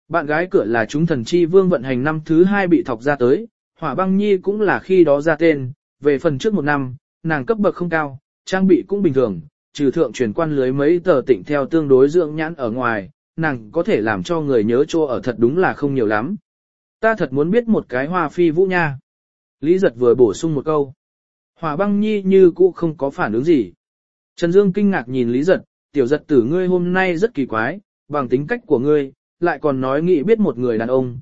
Bạn gái cửa là chúng thần chi vương vận hành năm thứ 2 bị thọc ra tới, Hỏa Băng Nhi cũng là khi đó ra tên, về phần trước một năm, nàng cấp bậc không cao, trang bị cũng bình thường, trừ thượng truyền quan lưới mấy tờ tịnh theo tương đối dưỡng nhãn ở ngoài, nàng có thể làm cho người nhớ chỗ ở thật đúng là không nhiều lắm. Ta thật muốn biết một cái Hoa Phi Vũ nha. Lý Giật vừa bổ sung một câu. Hỏa Băng Nhi như cũ không có phản ứng gì. Trần Dương kinh ngạc nhìn Lý Giật, tiểu giật tử ngươi hôm nay rất kỳ quái, bằng tính cách của ngươi, lại còn nói nghĩ biết một người đàn ông,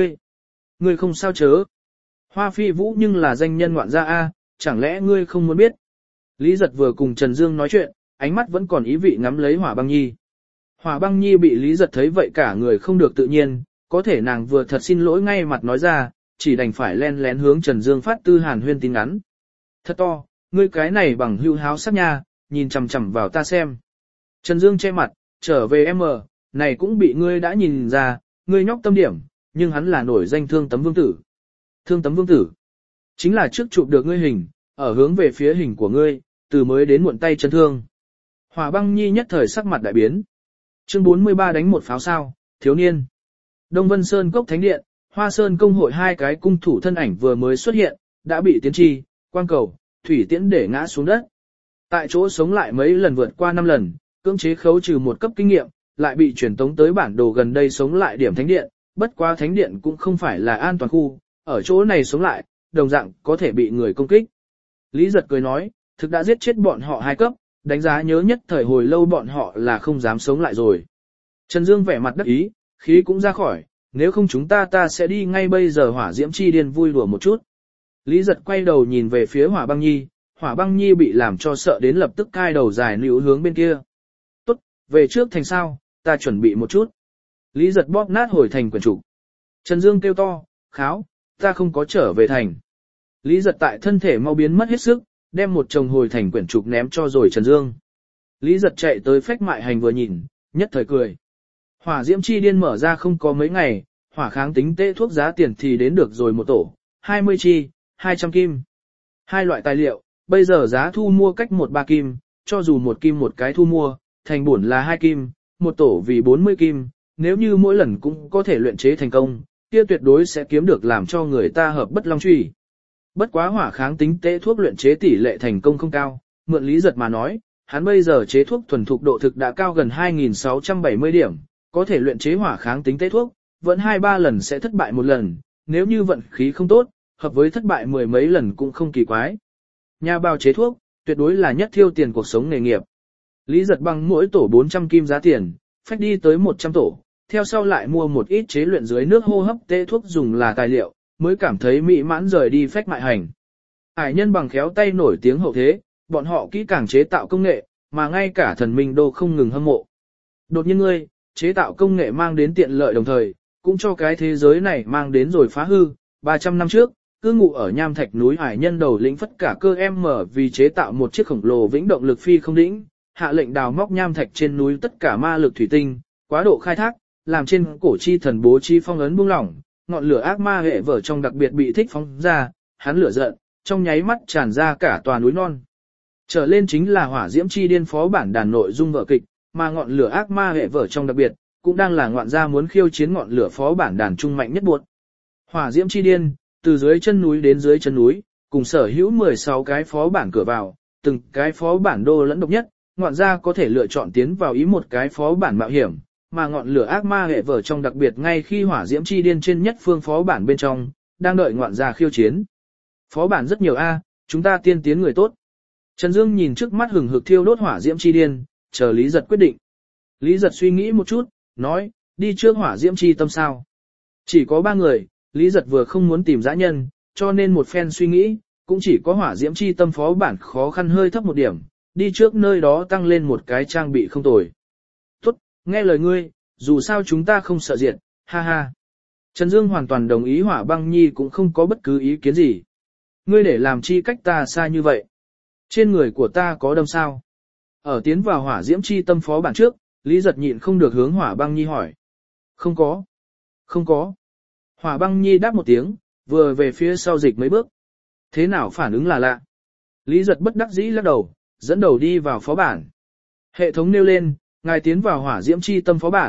ngươi không sao chớ. Hoa Phi Vũ nhưng là danh nhân ngoạn gia A, chẳng lẽ ngươi không muốn biết? Lý Giật vừa cùng Trần Dương nói chuyện, ánh mắt vẫn còn ý vị ngắm lấy Hỏa Băng Nhi. Hỏa Băng Nhi bị Lý Giật thấy vậy cả người không được tự nhiên, có thể nàng vừa thật xin lỗi ngay mặt nói ra, chỉ đành phải len lén hướng Trần Dương phát tư hàn huyên tin ngắn. Thật to, ngươi cái này bằng hưu háo sắc nha, nhìn chằm chằm vào ta xem. Trần Dương che mặt, trở về em này cũng bị ngươi đã nhìn ra, ngươi nhóc tâm điểm, nhưng hắn là nổi danh Thương Tấm Vương Tử. Thương Tấm Vương Tử, chính là trước chụp được ngươi hình, ở hướng về phía hình của ngươi, từ mới đến muộn tay chân thương. Hỏa Băng Nhi nhất thời sắc mặt đại biến. Chương 43 đánh một pháo sao, thiếu niên. Đông Vân Sơn Cốc Thánh Điện, Hoa Sơn Công hội hai cái cung thủ thân ảnh vừa mới xuất hiện, đã bị tiến tri, quang cầu, thủy tiễn để ngã xuống đất. Tại chỗ sống lại mấy lần vượt qua 5 lần, cưỡng chế khấu trừ một cấp kinh nghiệm, lại bị truyền tống tới bản đồ gần đây sống lại điểm Thánh Điện, bất quá Thánh Điện cũng không phải là an toàn khu, ở chỗ này sống lại, đồng dạng có thể bị người công kích. Lý Giật cười nói, thực đã giết chết bọn họ hai cấp, đánh giá nhớ nhất thời hồi lâu bọn họ là không dám sống lại rồi. Trần Dương vẻ mặt đắc ý, khí cũng ra khỏi, nếu không chúng ta sẽ đi ngay bây giờ Hỏa Diễm Chi Điên vui đùa một chút. Lý Giật quay đầu nhìn về phía Hỏa Băng Nhi, Hỏa Băng Nhi bị làm cho sợ đến lập tức cai đầu dài níu hướng bên kia. Tốt, về trước thành sao, ta chuẩn bị một chút. Lý Giật bóp nát hồi thành quyển trục. Trần Dương kêu to, kháo, ta không có trở về thành. Lý Giật tại thân thể mau biến mất hết sức, đem một chồng hồi thành quyển trục ném cho rồi Trần Dương. Lý Giật chạy tới Phách Mại Hành vừa nhìn, nhất thời cười. Hỏa Diễm Chi Điên mở ra không có mấy ngày, hỏa kháng tính tệ thuốc giá tiền thì đến được rồi một tổ, 20 chi, 200 kim. Hai loại tài liệu, bây giờ giá thu mua cách 1-3 kim, cho dù 1 kim một cái thu mua, thành bổn là 2 kim, một tổ vì 40 kim, nếu như mỗi lần cũng có thể luyện chế thành công, kia tuyệt đối sẽ kiếm được làm cho người ta hợp bất long truy. Bất quá hỏa kháng tính tệ thuốc luyện chế tỷ lệ thành công không cao, mượn Lý Giật mà nói, hắn bây giờ chế thuốc thuần thục độ thực đã cao gần 2.670 điểm, có thể luyện chế hỏa kháng tính tệ thuốc, vẫn 2-3 lần sẽ thất bại một lần, nếu như vận khí không tốt, hợp với thất bại 10 mấy lần cũng không kỳ quái. Nhà bào chế thuốc, tuyệt đối là nhất thiêu tiền cuộc sống nghề nghiệp. Lý Giật bằng mỗi tổ 400 kim giá tiền, phách đi tới 100 tổ, theo sau lại mua một ít chế luyện dưới nước hô hấp tê thuốc dùng là tài liệu, mới cảm thấy mỹ mãn rời đi Phách Mại Hành. Hải nhân bằng khéo tay nổi tiếng hậu thế, bọn họ kỹ càng chế tạo công nghệ, mà ngay cả thần minh đô không ngừng hâm mộ. Đột nhiên ngươi, chế tạo công nghệ mang đến tiện lợi đồng thời, cũng cho cái thế giới này mang đến rồi phá hư. 300 năm trước, cư ngụ ở nham thạch núi hải nhân đầu lĩnh phất cả cơ em mở vì chế tạo một chiếc khổng lồ vĩnh động lực phi không đỉnh, hạ lệnh đào móc nham thạch trên núi tất cả ma lực thủy tinh, quá độ khai thác, làm trên cổ chi thần bố chi phong ấn buông lỏng, ngọn lửa ác ma hệ vở trong đặc biệt bị thích phóng ra, hắn lửa giận, trong nháy mắt tràn ra cả tòa núi non. Trở lên chính là Hỏa Diễm Chi Điên phó bản đàn nội dung vở kịch, mà ngọn lửa ác ma hệ vở trong đặc biệt, cũng đang là ngoạn gia muốn khiêu chiến ngọn lửa phó bản đàn trung mạnh nhất buộc. Hỏa Diễm Chi Điên, từ dưới chân núi đến dưới chân núi, cùng sở hữu 16 cái phó bản cửa vào, từng cái phó bản đô lẫn độc nhất, ngoạn gia có thể lựa chọn tiến vào ý một cái phó bản mạo hiểm, mà ngọn lửa ác ma hệ vở trong đặc biệt ngay khi Hỏa Diễm Chi Điên trên nhất phương phó bản bên trong, đang đợi ngoạn gia khiêu chiến. Phó bản rất nhiều a, chúng ta tiên tiến người tốt. Trần Dương nhìn trước mắt hừng hực thiêu đốt Hỏa Diễm Chi Điên, chờ Lý Giật quyết định. Lý Giật suy nghĩ một chút, nói, đi trước Hỏa Diễm Chi Tâm sao. Chỉ có 3 người, Lý Giật vừa không muốn tìm dã nhân, cho nên một phen suy nghĩ, cũng chỉ có Hỏa Diễm Chi Tâm phó bản khó khăn hơi thấp một điểm, đi trước nơi đó tăng lên một cái trang bị không tồi. Tốt, nghe lời ngươi, dù sao chúng ta không sợ diệt, ha ha. Trần Dương hoàn toàn đồng ý. Hỏa Băng Nhi cũng không có bất cứ ý kiến gì. Ngươi để làm chi cách ta xa như vậy? Trên người của ta có đâm sao? Ở tiến vào Hỏa Diễm Chi Tâm phó bản trước, Lý Giật nhịn không được hướng Hỏa Băng Nhi hỏi. Không có. Không có. Hỏa Băng Nhi đáp một tiếng, vừa về phía sau dịch mấy bước. Thế nào phản ứng là lạ? Lý Giật bất đắc dĩ lắc đầu, dẫn đầu đi vào phó bản. Hệ thống nêu lên, ngài tiến vào Hỏa Diễm Chi Tâm phó bản,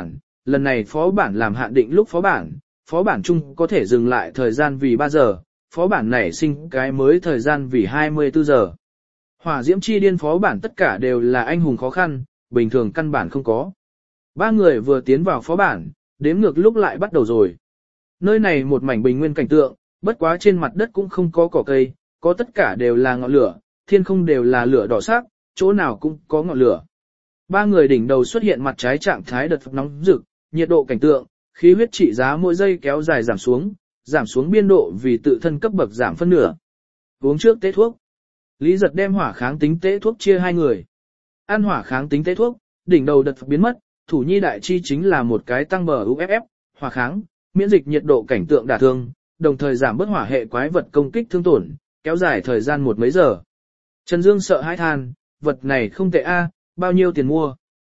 lần này phó bản làm hạn định lúc phó bản chung có thể dừng lại thời gian vì 3 giờ, phó bản nảy sinh cái mới thời gian vì 24 giờ. Hỏa diễm chi điên phó bản tất cả đều là anh hùng khó khăn, bình thường căn bản không có. Ba người vừa tiến vào phó bản, đếm ngược lúc lại bắt đầu rồi. Nơi này một mảnh bình nguyên cảnh tượng, bất quá trên mặt đất cũng không có cỏ cây, có tất cả đều là ngọn lửa, thiên không đều là lửa đỏ sắc, chỗ nào cũng có ngọn lửa. Ba người đỉnh đầu xuất hiện mặt trái trạng thái đợt nóng rực, nhiệt độ cảnh tượng, khí huyết trị giá mỗi giây kéo dài giảm xuống biên độ vì tự thân cấp bậc giảm phân nửa. Uống trước tế thuốc. Lý Giật đem hỏa kháng tính tế thuốc chia hai người. Ăn hỏa kháng tính tế thuốc, đỉnh đầu đợt biến mất, thủ nhi đại chi chính là một cái tăng bờ UFF, hỏa kháng, miễn dịch nhiệt độ cảnh tượng đả thương, đồng thời giảm bớt hỏa hệ quái vật công kích thương tổn, kéo dài thời gian một mấy giờ. Trần Dương sợ hãi than, vật này không tệ a, bao nhiêu tiền mua?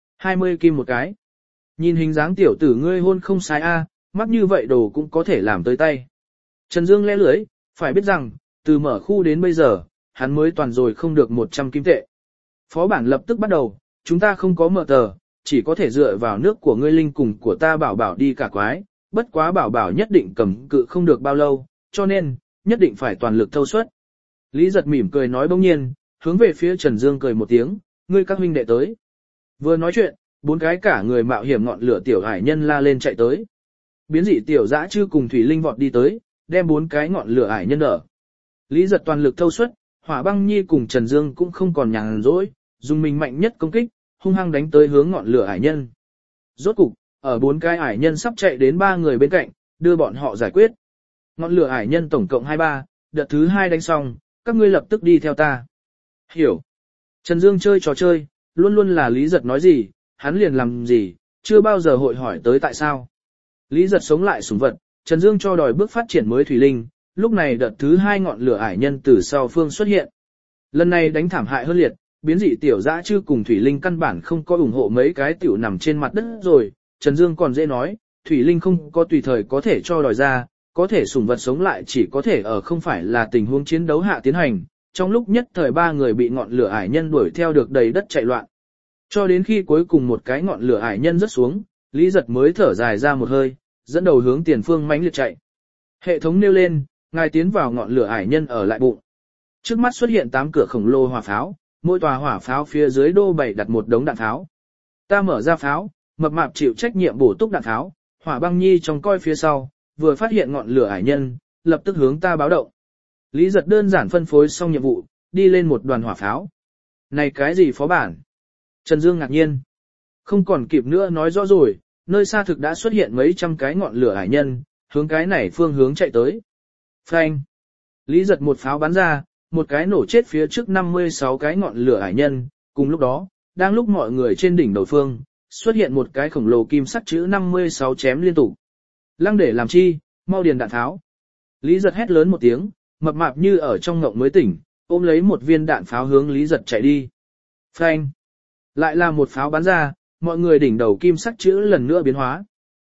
20 kim một cái. Nhìn hình dáng tiểu tử ngươi hôn không sai a, mắc như vậy đồ cũng có thể làm tới tay. Trần Dương lẽ lưới, phải biết rằng, từ mở khu đến bây giờ, hắn mới toàn rồi không được 100 kim tệ. Phó bản lập tức bắt đầu, chúng ta không có mở tờ, chỉ có thể dựa vào nước của ngươi linh cùng của ta bảo bảo đi cả quái, bất quá bảo bảo nhất định cầm cự không được bao lâu, cho nên, nhất định phải toàn lực thâu suất. Lý Giật mỉm cười nói bỗng nhiên, hướng về phía Trần Dương cười một tiếng, ngươi các huynh đệ tới. Vừa nói chuyện, bốn cái cả người mạo hiểm ngọn lửa tiểu hải nhân la lên chạy tới. Biến dị tiểu dã chư cùng Thủy Linh vọt đi tới, đem bốn cái ngọn lửa hải nhân đỡ. Lý Giật toàn lực thâu suất, Hỏa Băng Nhi cùng Trần Dương cũng không còn nhàn rỗi, dùng mình mạnh nhất công kích, hung hăng đánh tới hướng ngọn lửa hải nhân. Rốt cục, ở bốn cái hải nhân sắp chạy đến ba người bên cạnh, đưa bọn họ giải quyết. Ngọn lửa hải nhân tổng cộng 23, đợt thứ 2 đánh xong, các ngươi lập tức đi theo ta. Hiểu. Trần Dương chơi trò chơi, luôn luôn là Lý Giật nói gì, hắn liền làm gì, chưa bao giờ hội hỏi tới tại sao. Lý Giật sống lại sủng vật, Trần Dương cho đòi bước phát triển mới thủy linh, lúc này đợt thứ 2 ngọn lửa ải nhân từ sau phương xuất hiện. Lần này đánh thảm hại hơn liệt, biến dị tiểu dã chư cùng thủy linh căn bản không có ủng hộ mấy cái tiểu nằm trên mặt đất rồi, Trần Dương còn dễ nói, thủy linh không có tùy thời có thể cho đòi ra, có thể sủng vật sống lại chỉ có thể ở không phải là tình huống chiến đấu hạ tiến hành, trong lúc nhất thời ba người bị ngọn lửa ải nhân đuổi theo được đầy đất chạy loạn. Cho đến khi cuối cùng một cái ngọn lửa ải nhân rớt xuống, Lý Giật mới thở dài ra một hơi, dẫn đầu hướng tiền phương mãnh liệt chạy. Hệ thống nêu lên, ngài tiến vào ngọn lửa ải nhân ở lại bụng. Trước mắt xuất hiện 8 cửa khổng lồ hỏa pháo, mỗi tòa hỏa pháo phía dưới đô bày đặt một đống đạn pháo. Ta mở ra pháo, mập mạp chịu trách nhiệm bổ túc đạn pháo, Hỏa Băng Nhi trong coi phía sau, vừa phát hiện ngọn lửa ải nhân, lập tức hướng ta báo động. Lý Giật đơn giản phân phối xong nhiệm vụ, đi lên một đoàn hỏa pháo. Này cái gì phó bản? Trần Dương ngạc nhiên. Không còn kịp nữa nói rõ rồi, nơi xa thực đã xuất hiện mấy trăm cái ngọn lửa ải nhân, hướng cái này phương hướng chạy tới. Phanh. Lý Giật một pháo bắn ra, một cái nổ chết phía trước 56 cái ngọn lửa ải nhân, cùng lúc đó, đang lúc mọi người trên đỉnh đầu phương, xuất hiện một cái khổng lồ kim sắc chữ 56 chém liên tục. Lăng để làm chi, mau điền đạn pháo. Lý Giật hét lớn một tiếng, mập mạp như ở trong ngộng mới tỉnh, ôm lấy một viên đạn pháo hướng Lý Giật chạy đi. Phanh. Lại là một pháo bắn ra, mọi người đỉnh đầu kim sắc chữ lần nữa biến hóa.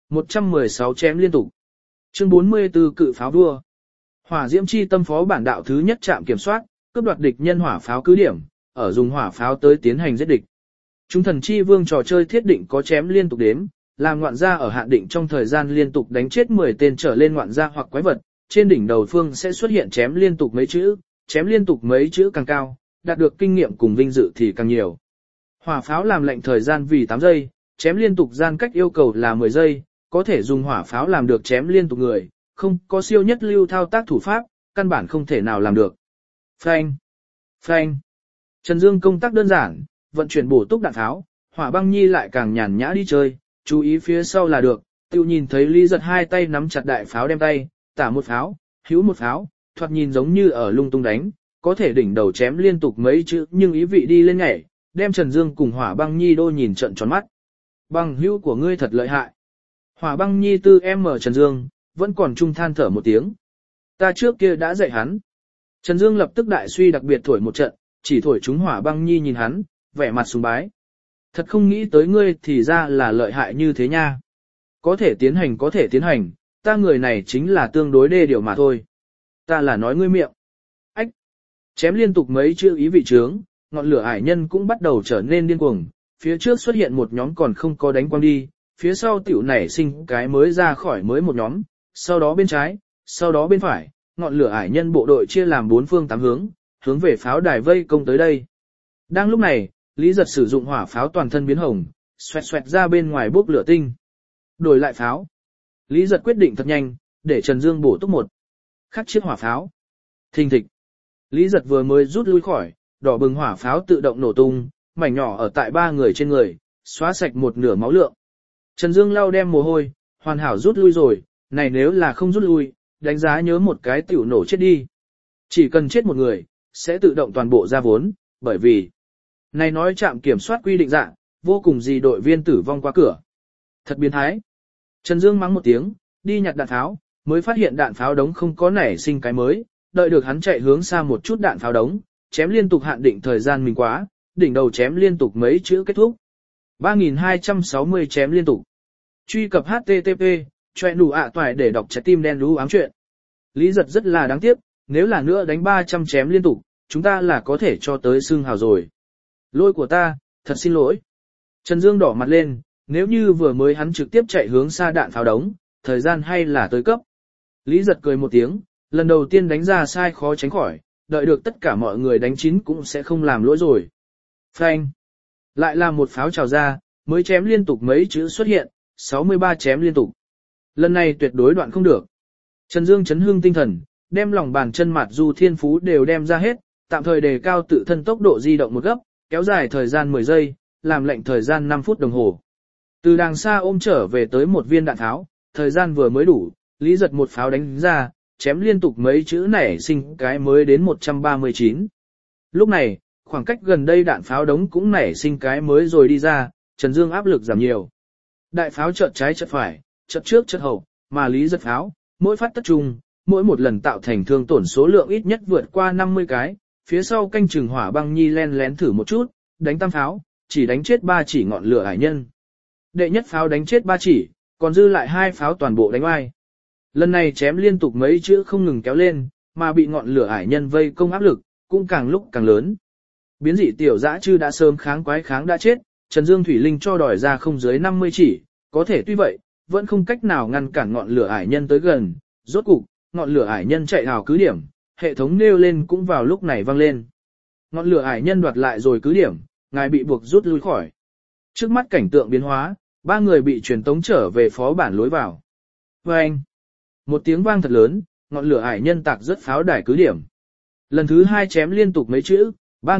116 chém liên tục. Chương 44 cự pháo đua. Hỏa diễm chi tâm phó bản đạo thứ nhất trạm kiểm soát, cướp đoạt địch nhân hỏa pháo cứ điểm, ở dùng hỏa pháo tới tiến hành giết địch. Chúng thần chi vương trò chơi thiết định có chém liên tục đếm, làm ngoạn gia ở hạn định trong thời gian liên tục đánh chết 10 tên trở lên ngoạn gia hoặc quái vật, trên đỉnh đầu phương sẽ xuất hiện chém liên tục mấy chữ, chém liên tục mấy chữ càng cao, đạt được kinh nghiệm cùng vinh dự thì càng nhiều. Hỏa pháo làm lệnh thời gian vì 8 giây, chém liên tục gian cách yêu cầu là 10 giây, có thể dùng hỏa pháo làm được chém liên tục người, không có siêu nhất lưu thao tác thủ pháp, căn bản không thể nào làm được. Phanh, phanh. Trần Dương công tác đơn giản, vận chuyển bổ túc đạn pháo, Hỏa Băng Nhi lại càng nhàn nhã đi chơi, chú ý phía sau là được, tiêu nhìn thấy Lý Giật hai tay nắm chặt đại pháo đem tay, tả một pháo, hữu một pháo, thoạt nhìn giống như ở lung tung đánh, có thể đỉnh đầu chém liên tục mấy chữ nhưng ý vị đi lên nhảy, đem Trần Dương cùng Hỏa Băng Nhi đô nhìn trận tròn mắt. Bằng hữu của ngươi thật lợi hại. Hỏa Băng Nhi tư em mở Trần Dương, vẫn còn trung than thở một tiếng. Ta trước kia đã dạy hắn. Trần Dương lập tức đại suy đặc biệt thổi một trận, chỉ thổi chúng Hỏa Băng Nhi nhìn hắn, vẻ mặt sùng bái. Thật không nghĩ tới ngươi thì ra là lợi hại như thế nha. Có thể tiến hành, ta người này chính là tương đối đê điều mà thôi. Ta là nói ngươi miệng. Ách. Chém liên tục mấy chữ ý vị trướng, ngọn lửa ải nhân cũng bắt đầu trở nên điên cuồng, phía trước xuất hiện một nhóm còn không có đánh quang đi, phía sau tiểu nảy sinh cái mới ra khỏi mới một nhóm, sau đó bên trái, sau đó bên phải, ngọn lửa ải nhân bộ đội chia làm 4 phương 8 hướng, hướng về pháo đài vây công tới đây. Đang lúc này, Lý Giật sử dụng hỏa pháo toàn thân biến hồng, xoẹt xoẹt ra bên ngoài bốc lửa tinh. Đổi lại pháo. Lý Giật quyết định thật nhanh, để Trần Dương bổ túc một khắc chiếc hỏa pháo. Thình thịch. Lý Giật vừa mới rút lui khỏi, đỏ bừng hỏa pháo tự động nổ tung, mảnh nhỏ ở tại 3 người trên người, xóa sạch một nửa máu lượng. Trần Dương lau đem mồ hôi, hoàn hảo rút lui rồi, này nếu là không rút lui, đánh giá nhớ một cái tiểu nổ chết đi. Chỉ cần chết một người, sẽ tự động toàn bộ ra vốn, bởi vì này nói trạm kiểm soát quy định dạng, vô cùng gì đội viên tử vong qua cửa. Thật biến thái. Trần Dương mắng một tiếng, đi nhặt đạn pháo, mới phát hiện đạn pháo đống không có nảy sinh cái mới, đợi được hắn chạy hướng xa một chút đạn pháo đống, chém liên tục hạn định thời gian mình quá, đỉnh đầu chém liên tục mấy chữ kết thúc. 3260 chém liên tục. Truy cập HTTP, choe đủ ạ toại để đọc trái tim đen đú ám chuyện. Lý Giật rất là đáng tiếc, nếu là nữa đánh 300 chém liên tục, chúng ta là có thể cho tới xương hào rồi. Lỗi của ta, thật xin lỗi. Trần Dương đỏ mặt lên, nếu như vừa mới hắn trực tiếp chạy hướng xa đạn pháo đống, thời gian hay là tới cấp. Lý Giật cười một tiếng, lần đầu tiên đánh ra sai khó tránh khỏi, đợi được tất cả mọi người đánh chín cũng sẽ không làm lỗi rồi. Phanh. Lại là một pháo trào ra, mới chém liên tục mấy chữ xuất hiện, 63 chém liên tục. Lần này tuyệt đối đoạn không được. Trần Dương chấn hương tinh thần, đem lòng bàn chân mặt du thiên phú đều đem ra hết, tạm thời đề cao tự thân tốc độ di động một gấp, kéo dài thời gian 10 giây, làm lệnh thời gian 5 phút đồng hồ. Từ đàng xa ôm trở về tới một viên đạn tháo, thời gian vừa mới đủ, Lý Giật một pháo đánh ra, chém liên tục mấy chữ nảy sinh cái mới đến 139. Lúc này, khoảng cách gần đây đạn pháo đống cũng nảy sinh cái mới rồi đi ra, Trần Dương áp lực giảm nhiều. Đại pháo chợt trái chợt phải, chợt trước chợt hậu, mà Lý Giật pháo, mỗi phát tất trùng, mỗi một lần tạo thành thương tổn số lượng ít nhất vượt qua 50 cái, phía sau canh chừng Hỏa Băng Nhi len lén thử một chút, đánh tam pháo, chỉ đánh chết 3 chỉ ngọn lửa hải nhân. Đệ nhất pháo đánh chết 3 chỉ, còn dư lại 2 pháo toàn bộ đánh oai. Lần này chém liên tục mấy chữ không ngừng kéo lên, mà bị ngọn lửa hải nhân vây công áp lực, cũng càng lúc càng lớn. Biến dị tiểu dã chư đã sớm kháng quái kháng đã chết, Trần Dương Thủy Linh cho đòi ra không dưới 50 chỉ, có thể tuy vậy, vẫn không cách nào ngăn cản ngọn lửa hải nhân tới gần. Rốt cục, ngọn lửa hải nhân chạy hào cứ điểm, hệ thống nêu lên cũng vào lúc này vang lên. Ngọn lửa hải nhân đoạt lại rồi cứ điểm, ngài bị buộc rút lui khỏi. Trước mắt cảnh tượng biến hóa, 3 người bị truyền tống trở về phó bản lối vào. Vâng! Một tiếng vang thật lớn, ngọn lửa hải nhân tạc rất pháo đài cứ điểm. Lần thứ 2 chém liên tục mấy chữ,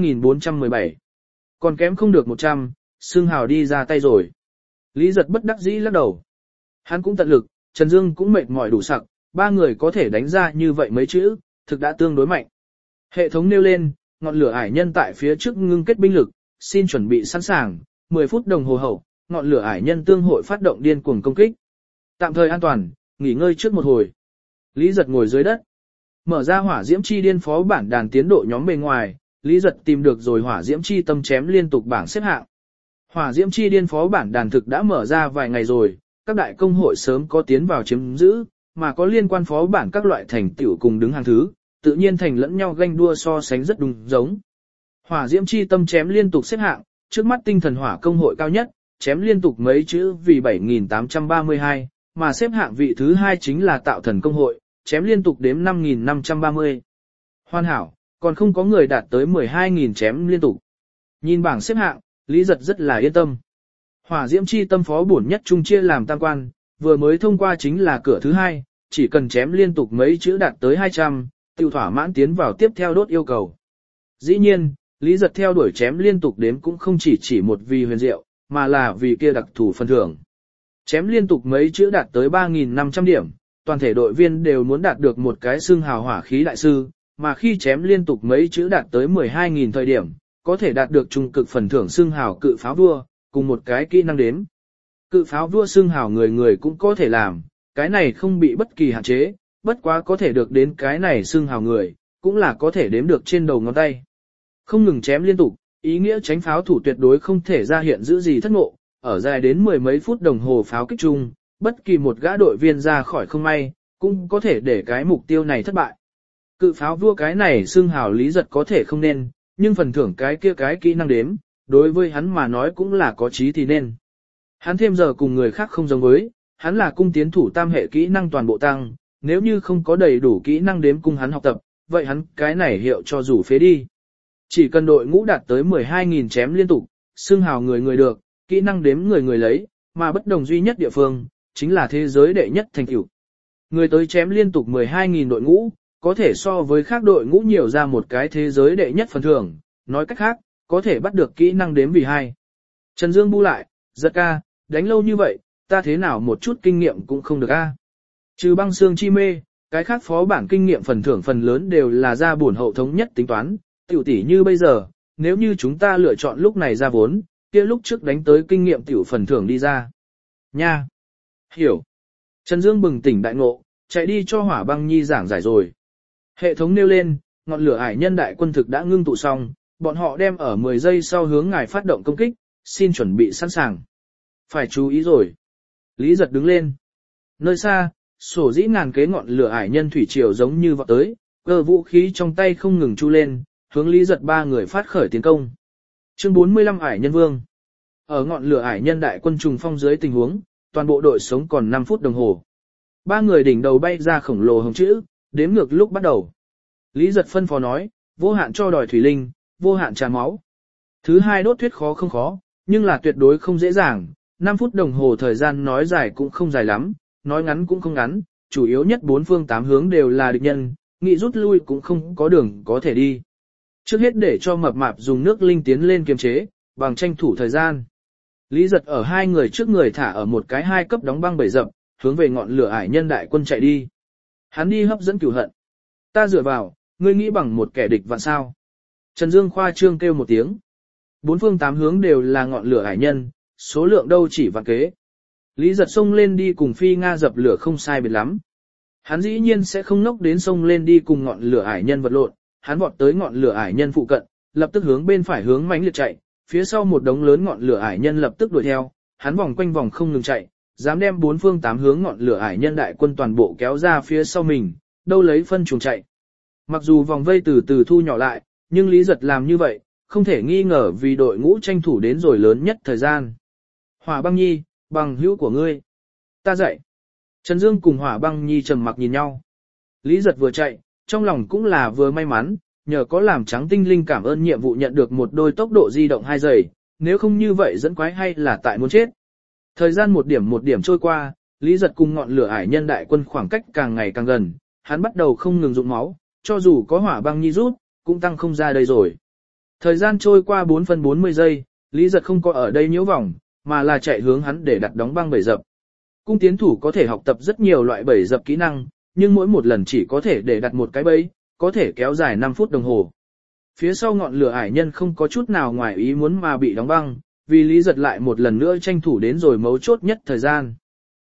3417. Còn kém không được 100, xương hào đi ra tay rồi. Lý Giật bất đắc dĩ lắc đầu. Hắn cũng tận lực, Trần Dương cũng mệt mỏi đủ sặc, 3 người có thể đánh ra như vậy mấy chữ, thực đã tương đối mạnh. Hệ thống nêu lên, ngọn lửa ải nhân tại phía trước ngưng kết binh lực, xin chuẩn bị sẵn sàng, 10 phút đồng hồ hậu, ngọn lửa ải nhân tương hội phát động điên cuồng công kích. Tạm thời an toàn, nghỉ ngơi trước một hồi. Lý Giật ngồi dưới đất, mở ra hỏa diễm chi điên phó bản đàn tiến độ nhóm bề ngoài, Lý Giật tìm được rồi hỏa diễm chi tâm chém liên tục bảng xếp hạng. Hỏa diễm chi điên phó bản đàn thực đã mở ra vài ngày rồi, các đại công hội sớm có tiến vào chiếm giữ, mà có liên quan phó bản các loại thành tựu cùng đứng hàng thứ, tự nhiên thành lẫn nhau ganh đua so sánh rất đúng giống. Hỏa diễm chi tâm chém liên tục xếp hạng, trước mắt tinh thần hỏa công hội cao nhất, chém liên tục mấy chữ vì 7832, mà xếp hạng vị thứ 2 chính là tạo thần công hội, chém liên tục đếm 5530. Hoàn hảo, còn không có người đạt tới 12.000 chém liên tục. Nhìn bảng xếp hạng, Lý Giật rất là yên tâm. Hỏa diễm chi tâm phó bổn nhất trung chia làm tam quan, vừa mới thông qua chính là cửa thứ 2, chỉ cần chém liên tục mấy chữ đạt tới 200, tiêu thỏa mãn tiến vào tiếp theo đốt yêu cầu. Dĩ nhiên, Lý Giật theo đuổi chém liên tục đếm cũng không chỉ một vì huyền diệu, mà là vì kia đặc thù phần thưởng. Chém liên tục mấy chữ đạt tới 3.500 điểm, toàn thể đội viên đều muốn đạt được một cái xương hào hỏa khí đại sư, mà khi chém liên tục mấy chữ đạt tới 12.000 thời điểm, có thể đạt được trung cực phần thưởng xương hào cự pháo vua, cùng một cái kỹ năng đếm. Cự pháo vua xương hào người người cũng có thể làm, cái này không bị bất kỳ hạn chế, bất quá có thể được đến cái này xương hào người, cũng là có thể đếm được trên đầu ngón tay. Không ngừng chém liên tục, ý nghĩa tránh pháo thủ tuyệt đối không thể ra hiện giữ gì thất ngộ, ở dài đến 10 mấy phút đồng hồ pháo kích chung, bất kỳ một gã đội viên ra khỏi không may, cũng có thể để cái mục tiêu này thất bại. Cự pháo vua cái này xương hào Lý Giật có thể không nên, nhưng phần thưởng cái kia cái kỹ năng đếm, đối với hắn mà nói cũng là có chí thì nên. Hắn thêm giờ cùng người khác không giống với, hắn là cung tiến thủ tam hệ kỹ năng toàn bộ tăng, nếu như không có đầy đủ kỹ năng đếm cung hắn học tập, vậy hắn cái này hiệu cho dù phế đi. Chỉ cần đội ngũ đạt tới 12.000 chém liên tục, xưng hào người người được, kỹ năng đếm người người lấy, mà bất đồng duy nhất địa phương, chính là thế giới đệ nhất thành tựu. Người tới chém liên tục 12.000 đội ngũ, có thể so với khác đội ngũ nhiều ra một cái thế giới đệ nhất phần thưởng, nói cách khác, có thể bắt được kỹ năng đếm vì 2. Trần Dương bu lại, giật ca, đánh lâu như vậy, ta thế nào một chút kinh nghiệm cũng không được a. Trừ băng xương chi mê, cái khác phó bản kinh nghiệm phần thưởng phần lớn đều là ra bổn hậu thống nhất tính toán, tiểu tỷ như bây giờ, nếu như chúng ta lựa chọn lúc này ra vốn, kia lúc trước đánh tới kinh nghiệm tiểu phần thưởng đi ra. Nha! Hiểu! Trần Dương bừng tỉnh đại ngộ, chạy đi cho Hỏa Băng Nhi giảng giải rồi. Hệ thống nêu lên, ngọn lửa ải nhân đại quân thực đã ngưng tụ xong, bọn họ đem ở 10 giây sau hướng ngài phát động công kích, xin chuẩn bị sẵn sàng. Phải chú ý rồi. Lý Giật đứng lên. Nơi xa, sổ dĩ ngàn kế ngọn lửa ải nhân thủy triều giống như vọt tới, cơ vũ khí trong tay không ngừng chu lên, hướng Lý Giật ba người phát khởi tiến công. Chương 45 ải nhân vương. Ở ngọn lửa ải nhân đại quân trùng phong dưới tình huống, toàn bộ đội sống còn 5 phút đồng hồ. Ba người đỉnh đầu bay ra khổng lồ hồng chữ, đếm ngược lúc bắt đầu. Lý Giật phân phó nói, vô hạn cho đòi thủy linh, vô hạn trà máu. Thứ hai đốt thuyết khó không khó, nhưng là tuyệt đối không dễ dàng, 5 phút đồng hồ thời gian nói dài cũng không dài lắm, nói ngắn cũng không ngắn, chủ yếu nhất 4 phương 8 hướng đều là địch nhân, nghị rút lui cũng không có đường có thể đi. Trước hết để cho mập mạp dùng nước linh tiến lên kiềm chế, bằng tranh thủ thời gian. Lý Giật ở hai người trước người thả ở một cái 2 cấp đóng băng bầy dập, hướng về ngọn lửa ải nhân đại quân chạy đi. Hắn đi hấp dẫn cửu hận. Ta dựa vào, ngươi nghĩ bằng một kẻ địch vạn sao. Trần Dương khoa trương kêu một tiếng. 4 phương 8 hướng đều là ngọn lửa ải nhân, số lượng đâu chỉ vạn kế. Lý Giật xông lên đi cùng Phi Nga dập lửa không sai biệt lắm. Hắn dĩ nhiên sẽ không nốc đến xông lên đi cùng ngọn lửa ải nhân vật lộn, hắn vọt tới ngọn lửa ải nhân phụ cận, lập tức hướng bên phải hướng mãnh liệt chạy, phía sau một đống lớn ngọn lửa ải nhân lập tức đuổi theo, hắn vòng quanh vòng không ngừng chạy, dám đem 4 phương 8 hướng ngọn lửa ải nhân đại quân toàn bộ kéo ra phía sau mình, đâu lấy phân chuồng chạy. Mặc dù vòng vây từ từ thu nhỏ lại, nhưng Lý Giật làm như vậy, không thể nghi ngờ vì đội ngũ tranh thủ đến rồi lớn nhất thời gian. Hỏa Băng Nhi, bằng hữu của ngươi. Ta dậy. Trần Dương cùng Hỏa Băng Nhi trầm mặc nhìn nhau. Lý Giật vừa chạy, trong lòng cũng là vừa may mắn, nhờ có làm trắng tinh linh cảm ơn nhiệm vụ nhận được một đôi tốc độ di động 2 giây, nếu không như vậy dẫn quái hay là tại muốn chết. Thời gian một điểm trôi qua, Lý Giật cùng ngọn lửa ải nhân đại quân khoảng cách càng ngày càng gần, hắn bắt đầu không ngừng dụng máu, cho dù có Hỏa Băng Nhi rút, cũng tăng không ra đây rồi. Thời gian trôi qua 4 phân 40 giây, Lý Giật không có ở đây nhiễu vòng, mà là chạy hướng hắn để đặt đóng băng bẫy dập. Cung tiến thủ có thể học tập rất nhiều loại bẫy dập kỹ năng, nhưng mỗi một lần chỉ có thể để đặt một cái bẫy, có thể kéo dài 5 phút đồng hồ. Phía sau ngọn lửa ải nhân không có chút nào ngoài ý muốn mà bị đóng băng, vì Lý Giật lại một lần nữa tranh thủ đến rồi mấu chốt nhất thời gian.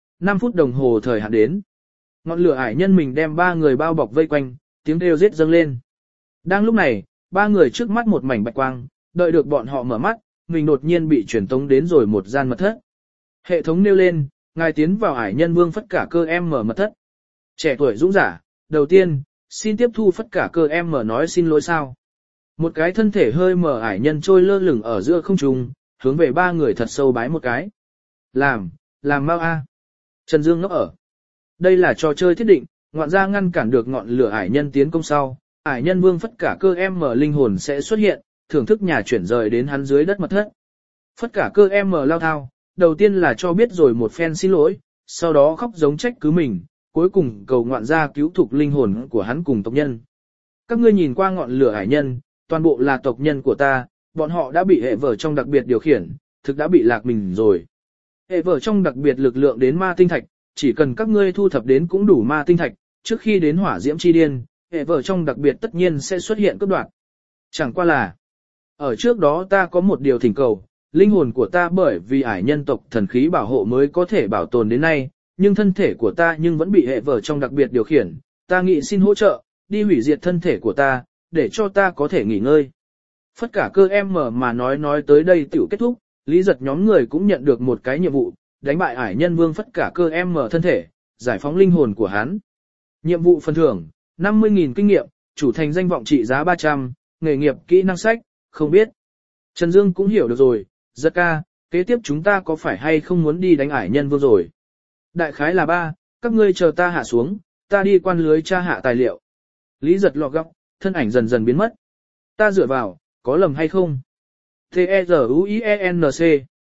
5 phút đồng hồ thời hạn đến. Ngọn lửa ải nhân mình đem 3 người bao bọc vây quanh, tiếng kêu giết dâng lên. Đang lúc này, 3 người trước mắt một mảnh bạch quang, đợi được bọn họ mở mắt, mình đột nhiên bị truyền tống đến rồi một gian mật thất. Hệ thống nêu lên, ngài tiến vào ải nhân vương phất cả cơ em mở mật thất. Trẻ tuổi dũng giả, đầu tiên, xin tiếp thu phất cả cơ em mở nói xin lỗi sao. Một cái thân thể hơi mở ải nhân trôi lơ lửng ở giữa không trung, hướng về 3 người thật sâu bái một cái. Làm mau a. Trần Dương ngốc ở. Đây là trò chơi thiết định, ngoạn ra ngăn cản được ngọn lửa ải nhân tiến công sau. Ải nhân vương phất cả cơ em mở linh hồn sẽ xuất hiện, thưởng thức nhà chuyển rời đến hắn dưới đất mật thất. Phất cả cơ em mở lao thao, đầu tiên là cho biết rồi một phen xin lỗi, sau đó khóc giống trách cứ mình, cuối cùng cầu ngoạn gia cứu thục linh hồn của hắn cùng tộc nhân. Các ngươi nhìn qua ngọn lửa ải nhân, toàn bộ là tộc nhân của ta, bọn họ đã bị hệ vở trong đặc biệt điều khiển, thực đã bị lạc mình rồi. Hệ vở trong đặc biệt lực lượng đến ma tinh thạch, chỉ cần các ngươi thu thập đến cũng đủ ma tinh thạch, trước khi đến hỏa diễm chi điên, hệ vở trong đặc biệt tất nhiên sẽ xuất hiện cấp đoạn. Chẳng qua là, ở trước đó ta có một điều thỉnh cầu, linh hồn của ta bởi vì ải nhân tộc thần khí bảo hộ mới có thể bảo tồn đến nay, nhưng thân thể của ta nhưng vẫn bị hệ vở trong đặc biệt điều khiển, ta nghĩ xin hỗ trợ, đi hủy diệt thân thể của ta, để cho ta có thể nghỉ ngơi. Phất cả cơ em mở mà nói tới đây tiểu kết thúc, Lý Giật nhóm người cũng nhận được một cái nhiệm vụ, đánh bại ải nhân vương phất cả cơ em mở thân thể, giải phóng linh hồn của hắn. Nhiệm vụ phần thưởng, 50.000 kinh nghiệm, chủ thành danh vọng trị giá 300, nghề nghiệp kỹ năng sách, không biết. Trần Dương cũng hiểu được rồi, Giật ca, kế tiếp chúng ta có phải hay không muốn đi đánh ải nhân vương rồi? Đại khái là 3, các ngươi chờ ta hạ xuống, ta đi quan lưới tra hạ tài liệu. Lý giật lọt góc, thân ảnh dần dần biến mất. Ta dựa vào, có lầm hay không? T-E-Z-U-I-E-N-C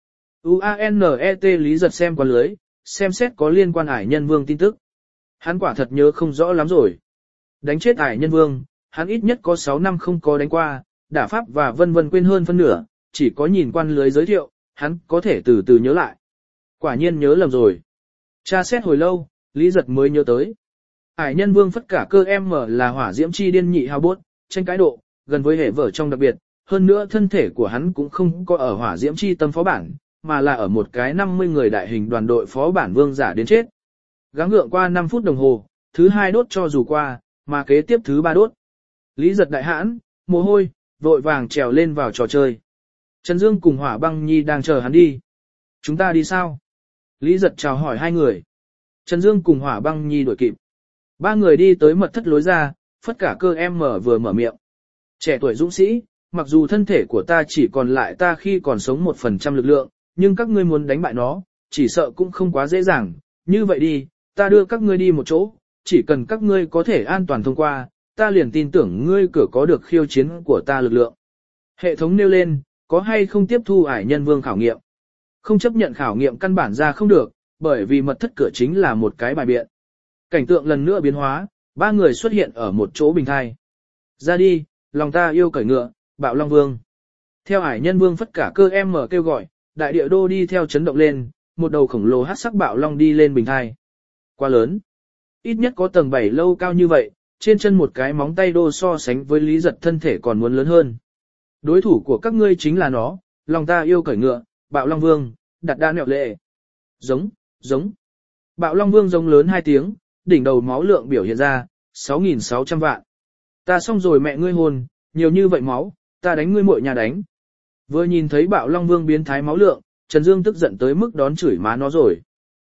U-A-N-E-T Lý giật xem quan lưới, xem xét có liên quan ải nhân vương tin tức. Hắn quả thật nhớ không rõ lắm rồi. Đánh chết ải nhân vương, hắn ít nhất có 6 năm không có đánh qua, đả pháp và vân vân quên hơn phân nửa, chỉ có nhìn quan lưới giới thiệu, hắn có thể từ từ nhớ lại. Quả nhiên nhớ lầm rồi. Tra xét hồi lâu, Lý giật mới nhớ tới. Ải nhân vương phất cả cơ em mở là hỏa diễm chi điên nhị hào bốt, tranh cái độ, gần với hệ vở trong đặc biệt, hơn nữa thân thể của hắn cũng không có ở hỏa diễm chi tâm phó bản, mà là ở một cái 50 người đại hình đoàn đội phó bản vương giả đến chết. Gắng gượng qua 5 phút đồng hồ, thứ 2 đốt cho dù qua, mà kế tiếp thứ 3 đốt. Lý giật đại hãn, mồ hôi, vội vàng trèo lên vào trò chơi. Trần Dương cùng Hỏa Băng Nhi đang chờ hắn đi. Chúng ta đi sao? Lý giật chào hỏi hai người. Trần Dương cùng Hỏa Băng Nhi đuổi kịp. 3 người đi tới mật thất lối ra, phất cả cơ em vừa mở miệng. Trẻ tuổi dũng sĩ, mặc dù thân thể của ta chỉ còn lại ta khi còn sống 1% lực lượng, nhưng các ngươi muốn đánh bại nó, chỉ sợ cũng không quá dễ dàng. Như vậy đi, ta đưa các ngươi đi một chỗ, chỉ cần các ngươi có thể an toàn thông qua, ta liền tin tưởng ngươi cửa có được khiêu chiến của ta lực lượng. Hệ thống nêu lên, có hay không tiếp thu ải nhân vương khảo nghiệm. Không chấp nhận khảo nghiệm căn bản ra không được, bởi vì mật thất cửa chính là một cái bài biện. Cảnh tượng lần nữa biến hóa, 3 người xuất hiện ở một chỗ bình thai. Ra đi, lòng ta yêu cởi ngựa, Bạo Long Vương. Theo ải nhân vương phất cả cơ em mở kêu gọi, đại địa đô đi theo chấn động lên, một đầu khổng lồ hắc sắc bạo long đi lên bình thai. Quá lớn. Ít nhất có tầng 7 lâu cao như vậy, trên chân một cái móng tay đô so sánh với Lý giật thân thể còn muốn lớn hơn. Đối thủ của các ngươi chính là nó, lòng ta yêu cởi ngựa, Bạo Long Vương, đặt đa nẹo lệ. Giống, giống. Bạo Long Vương giống lớn 2 tiếng, đỉnh đầu máu lượng biểu hiện ra, 6.600 vạn. Ta xong rồi mẹ ngươi hồn, nhiều như vậy máu, ta đánh ngươi muội nhà đánh. Vừa nhìn thấy Bạo Long Vương biến thái máu lượng, Trần Dương tức giận tới mức đón chửi má nó rồi.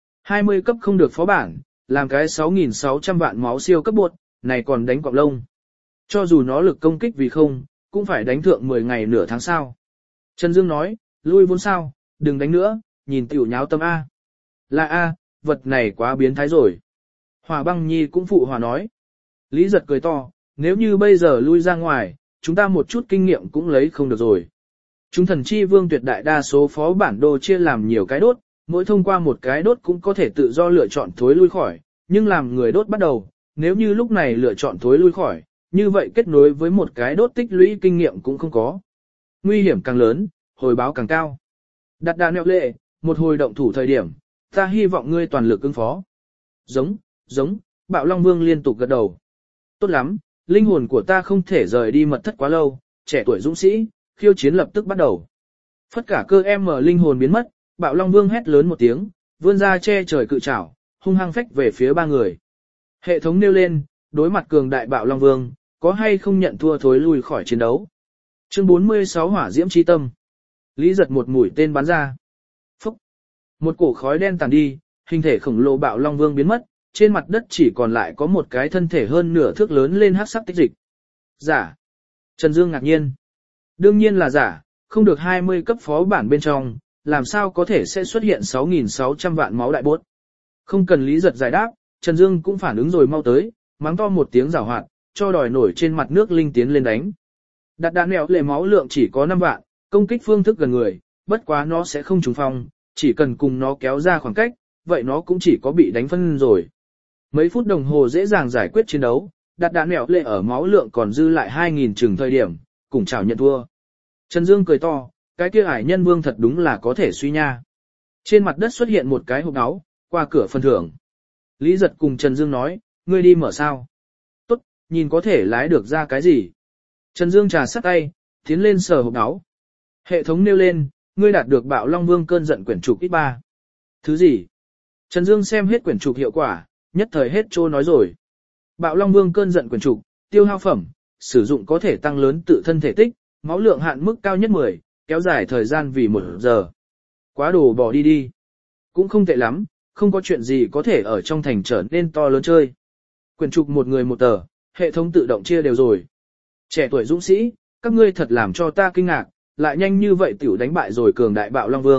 20 cấp không được phó bản, làm cái 6.600 vạn máu siêu cấp buộc, này còn đánh cọp lông. Cho dù nó lực công kích vì không, cũng phải đánh thượng 10 ngày nửa tháng sau. Trần Dương nói, lui vốn sao, đừng đánh nữa, nhìn tiểu nháo tâm A. Là A, vật này quá biến thái rồi. Hỏa Băng Nhi cũng phụ hòa nói. Lý giật cười to, nếu như bây giờ lui ra ngoài, chúng ta một chút kinh nghiệm cũng lấy không được rồi. Chúng thần chi vương tuyệt đại đa số phó bản đồ chia làm nhiều cái đốt, mỗi thông qua một cái đốt cũng có thể tự do lựa chọn thối lui khỏi, nhưng làm người đốt bắt đầu, nếu như lúc này lựa chọn thối lui khỏi, như vậy kết nối với một cái đốt tích lũy kinh nghiệm cũng không có. Nguy hiểm càng lớn, hồi báo càng cao. Đặt đà nẹo lệ, một hồi động thủ thời điểm, ta hy vọng ngươi toàn lực ứng phó. Giống, giống, Bạo Long Vương liên tục gật đầu. Tốt lắm, linh hồn của ta không thể rời đi mật thất quá lâu, trẻ tuổi dũng sĩ, khiêu chiến lập tức bắt đầu. Phất cả cơ em mở linh hồn biến mất, Bạo Long Vương hét lớn một tiếng, vươn ra che trời cự trảo, hung hăng phách về phía 3 người. Hệ thống nêu lên, đối mặt cường đại Bạo Long Vương, có hay không nhận thua thối lui khỏi chiến đấu. Chương 46 Hỏa Diễm Chi Tâm. Lý giật một mũi tên bắn ra. Phúc. Một cổ khói đen tàn đi, hình thể khổng lồ Bạo Long Vương biến mất, trên mặt đất chỉ còn lại có một cái thân thể hơn nửa thước lớn lên hắc sắc tích dịch. Giả. Trần Dương ngạc nhiên. Đương nhiên là giả, không được 20 cấp phó bản bên trong, làm sao có thể sẽ xuất hiện 6.600 vạn máu đại bốt. Không cần Lý giật giải đáp, Trần Dương cũng phản ứng rồi mau tới, mắng to một tiếng giảo hoạt, cho đòi nổi trên mặt nước linh tiến lên đánh. Đặt đạn nẹo lệ máu lượng chỉ có 5 vạn, công kích phương thức gần người, bất quá nó sẽ không trúng phong, chỉ cần cùng nó kéo ra khoảng cách, vậy nó cũng chỉ có bị đánh phân rồi. Mấy phút đồng hồ dễ dàng giải quyết chiến đấu, đặt đạn nẹo lệ ở máu lượng còn dư lại 2.000 chừng thời điểm, cùng chào nhận thua. Trần Dương cười to, cái kia ải nhân vương thật đúng là có thể suy nha. Trên mặt đất xuất hiện một cái hộp áo, qua cửa phần thưởng. Lý giật cùng Trần Dương nói, ngươi đi mở sao? Tốt, nhìn có thể lái được ra cái gì? Trần Dương trà sắt tay, tiến lên sờ hộp áo. Hệ thống nêu lên, ngươi đạt được Bạo Long Vương cơn giận quyển trục X3. Thứ gì? Trần Dương xem hết quyển trục hiệu quả, nhất thời hết trô nói rồi. Bạo Long Vương cơn giận quyển trục, tiêu hao phẩm, sử dụng có thể tăng lớn tự thân thể tích, máu lượng hạn mức cao nhất 10, kéo dài thời gian vì 1 giờ. Quá đồ bỏ đi đi. Cũng không tệ lắm, không có chuyện gì có thể ở trong thành trở nên to lớn chơi. Quyển trục một người một tờ, hệ thống tự động chia đều rồi. Trẻ tuổi dũng sĩ, các ngươi thật làm cho ta kinh ngạc, lại nhanh như vậy tiểu đánh bại rồi cường đại Bạo Long Vương,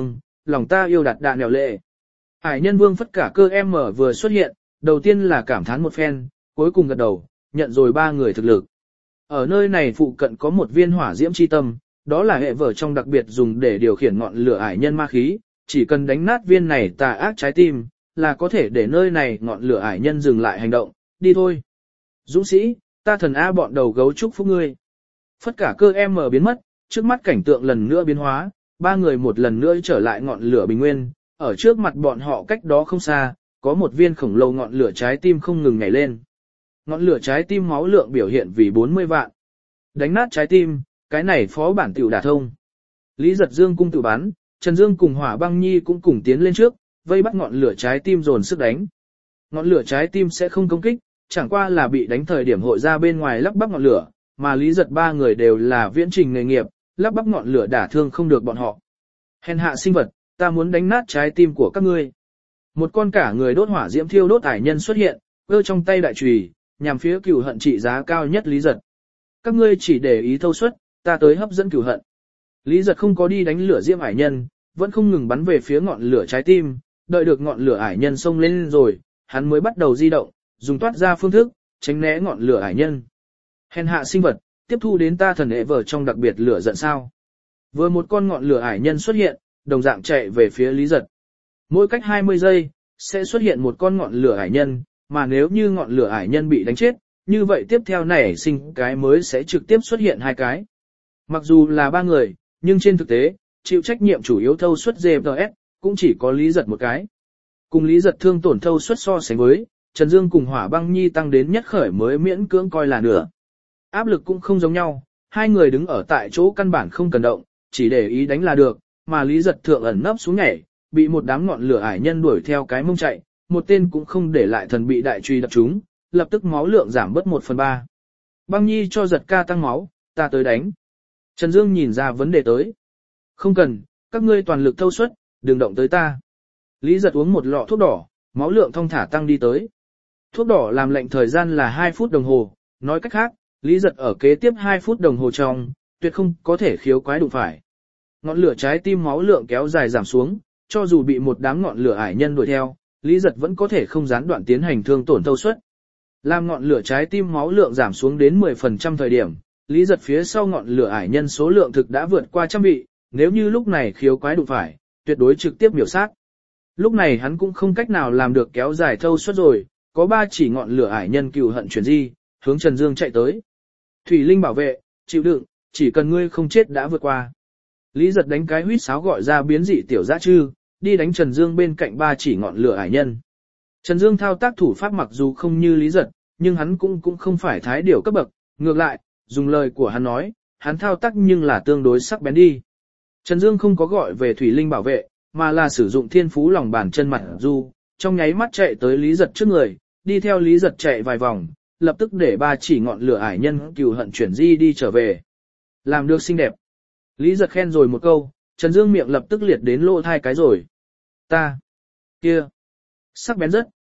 lòng ta yêu đặt đạn nẻo lệ. Hải nhân vương phất cả cơ em mở vừa xuất hiện, đầu tiên là cảm thán một phen, cuối cùng gật đầu, nhận rồi ba người thực lực. Ở nơi này phụ cận có một viên hỏa diễm chi tâm, đó là hệ vở trong đặc biệt dùng để điều khiển ngọn lửa hải nhân ma khí, chỉ cần đánh nát viên này tà ác trái tim, là có thể để nơi này ngọn lửa hải nhân dừng lại hành động, đi thôi. Dũng sĩ, ta thần A bọn đầu gấu chúc phúc ngươi. Phất cả cơ em mở biến mất, trước mắt cảnh tượng lần nữa biến hóa, ba người một lần nữa trở lại ngọn lửa bình nguyên, ở trước mặt bọn họ cách đó không xa, có một viên khổng lồ ngọn lửa trái tim không ngừng nhảy lên. Ngọn lửa trái tim máu lượng biểu hiện vì 40 vạn. Đánh nát trái tim, cái này phó bản tiểu đả thông. Lý Giật Dương cung tự bắn, Trần Dương cùng Hỏa Băng Nhi cũng cùng tiến lên trước, vây bắt ngọn lửa trái tim dồn sức đánh. Ngọn lửa trái tim sẽ không công kích, chẳng qua là bị đánh thời điểm hội ra bên ngoài lắp bắp ngọn lửa, mà Lý Giật ba người đều là viễn trình nghề nghiệp, lắp bắp ngọn lửa đả thương không được bọn họ. Hèn hạ sinh vật, ta muốn đánh nát trái tim của các ngươi. Một con cả người đốt hỏa diễm thiêu đốt ải nhân xuất hiện, giơ trong tay đại chùy, nhằm phía cửu hận trị giá cao nhất Lý Giật. Các ngươi chỉ để ý thâu suất, ta tới hấp dẫn cửu hận. Lý Giật không có đi đánh lửa diễm ải nhân, vẫn không ngừng bắn về phía ngọn lửa trái tim, đợi được ngọn lửa ải nhân xông lên rồi, hắn mới bắt đầu di động, dùng toát ra phương thức, tránh né ngọn lửa ải nhân. Hèn hạ sinh vật, tiếp thu đến ta thần hệ vở trong đặc biệt lửa giận sao. Vừa một con ngọn lửa ải nhân xuất hiện, đồng dạng chạy về phía Lý Giật. Mỗi cách 20 giây, sẽ xuất hiện một con ngọn lửa ải nhân, mà nếu như ngọn lửa ải nhân bị đánh chết, như vậy tiếp theo nảy sinh cái mới sẽ trực tiếp xuất hiện hai cái. Mặc dù là ba người, nhưng trên thực tế, chịu trách nhiệm chủ yếu thâu suất GFS, cũng chỉ có Lý Giật một cái. Cùng Lý Giật thương tổn thâu suất so sánh với, Trần Dương cùng Hỏa Băng Nhi tăng đến nhất khởi mới miễn cưỡng coi là nửa. Áp lực cũng không giống nhau, hai người đứng ở tại chỗ căn bản không cần động, chỉ để ý đánh là được, mà Lý Giật thượng ẩn nấp xuống nhảy, bị một đám ngọn lửa ải nhân đuổi theo cái mông chạy, một tên cũng không để lại thần bị đại truy đập trúng, lập tức máu lượng giảm bớt 1/3. Băng Nhi cho Giật ca tăng máu, ta tới đánh. Trần Dương nhìn ra vấn đề tới. Không cần, các ngươi toàn lực thâu suất, đừng động tới ta. Lý Giật uống một lọ thuốc đỏ, máu lượng thong thả tăng đi tới. Thuốc đỏ làm lệnh thời gian là 2 phút đồng hồ, nói cách khác, Lý Giật ở kế tiếp 2 phút đồng hồ trong, tuyệt không có thể khiếu quái đụng phải. Ngọn lửa trái tim máu lượng kéo dài giảm xuống, cho dù bị một đám ngọn lửa ải nhân đuổi theo, Lý Giật vẫn có thể không gián đoạn tiến hành thương tổn thâu suất. Làm ngọn lửa trái tim máu lượng giảm xuống đến 10% thời điểm, Lý Giật phía sau ngọn lửa ải nhân số lượng thực đã vượt qua 100 vị, nếu như lúc này khiếu quái đụng phải, tuyệt đối trực tiếp miểu sát. Lúc này hắn cũng không cách nào làm được kéo dài thâu suất rồi, có 3 chỉ ngọn lửa ải nhân cừu hận chuyển di, hướng Trần Dương chạy tới. Thủy Linh bảo vệ, chịu đựng, chỉ cần ngươi không chết đã vượt qua. Lý Giật đánh cái huýt sáo gọi ra biến dị tiểu dã trư, đi đánh Trần Dương bên cạnh 3 chỉ ngọn lửa ải nhân. Trần Dương thao tác thủ pháp mặc dù không như Lý Giật, nhưng hắn cũng không phải thái điểu cấp bậc, ngược lại, dùng lời của hắn nói, hắn thao tác nhưng là tương đối sắc bén đi. Trần Dương không có gọi về Thủy Linh bảo vệ, mà là sử dụng thiên phú lòng bàn chân mặt du, trong nháy mắt chạy tới Lý Giật trước người, đi theo Lý Giật chạy vài vòng, lập tức để 3 chỉ ngọn lửa ải nhân cừu hận chuyển di đi trở về. Làm được xinh đẹp. Lý Giật khen rồi một câu, Trần Dương miệng lập tức liệt đến lỗ thai cái rồi. Ta. Kia. Sắc bén rất,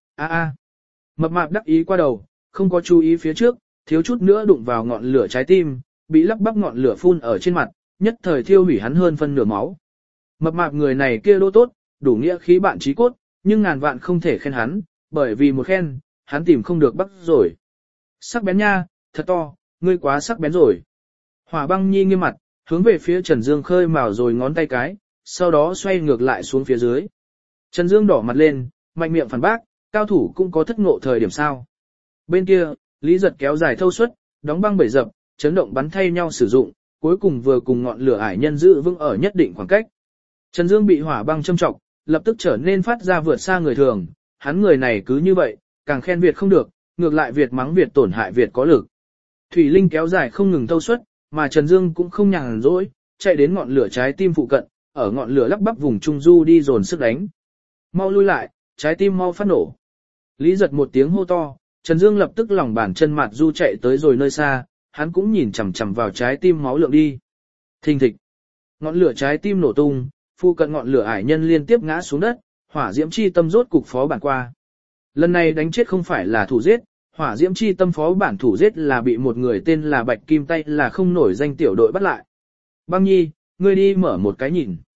Mập mạp đắc ý qua đầu, không có chú ý phía trước, thiếu chút nữa đụng vào ngọn lửa trái tim, bị lắp bắp ngọn lửa phun ở trên mặt, nhất thời thiêu hủy hắn hơn phân nửa máu. Mập mạp người này kia đô tốt, đủ nghĩa khí bạn trí cốt, nhưng ngàn vạn không thể khen hắn, bởi vì một khen, hắn tìm không được bắt rồi. Sắc bén nha, thật to, ngươi quá sắc bén rồi. Hỏa Băng Nhi nghiêm mặt, hướng về phía Trần Dương khơi mào rồi ngón tay cái, sau đó xoay ngược lại xuống phía dưới. Trần Dương đỏ mặt lên, mạnh miệng phản bác, cao thủ cũng có thất ngộ thời điểm sao. Bên kia, Lý Giật kéo dài thâu suất, đóng băng bẩy dập, chấn động bắn thay nhau sử dụng, cuối cùng vừa cùng ngọn lửa ải nhân giữ vững ở nhất định khoảng cách. Trần Dương bị hỏa băng châm trọc, lập tức trở nên phát ra vượt xa người thường, hắn người này cứ như vậy, càng khen Việt không được, ngược lại Việt mắng Việt tổn hại Việt có lực. Thủy Linh kéo dài không ngừng thâu suất, mà Trần Dương cũng không nhàn rỗi, chạy đến ngọn lửa trái tim phụ cận, ở ngọn lửa lắp bắp vùng trung du đi dồn sức đánh. Mau lui lại, trái tim mau phát nổ. Lý Giật một tiếng hô to, Trần Dương lập tức lòng bàn chân mặt du chạy tới rồi nơi xa, hắn cũng nhìn chằm chằm vào trái tim máu lượng đi. Thình thịch. Ngọn lửa trái tim nổ tung, phụ cận ngọn lửa ải nhân liên tiếp ngã xuống đất, hỏa diễm chi tâm rốt cục phó bản qua. Lần này đánh chết không phải là thủ giết, hỏa diễm chi tâm phó bản thủ giết là bị một người tên là Bạch Kim Tay là không nổi danh tiểu đội bắt lại. Băng Nhi, ngươi đi mở một cái nhìn.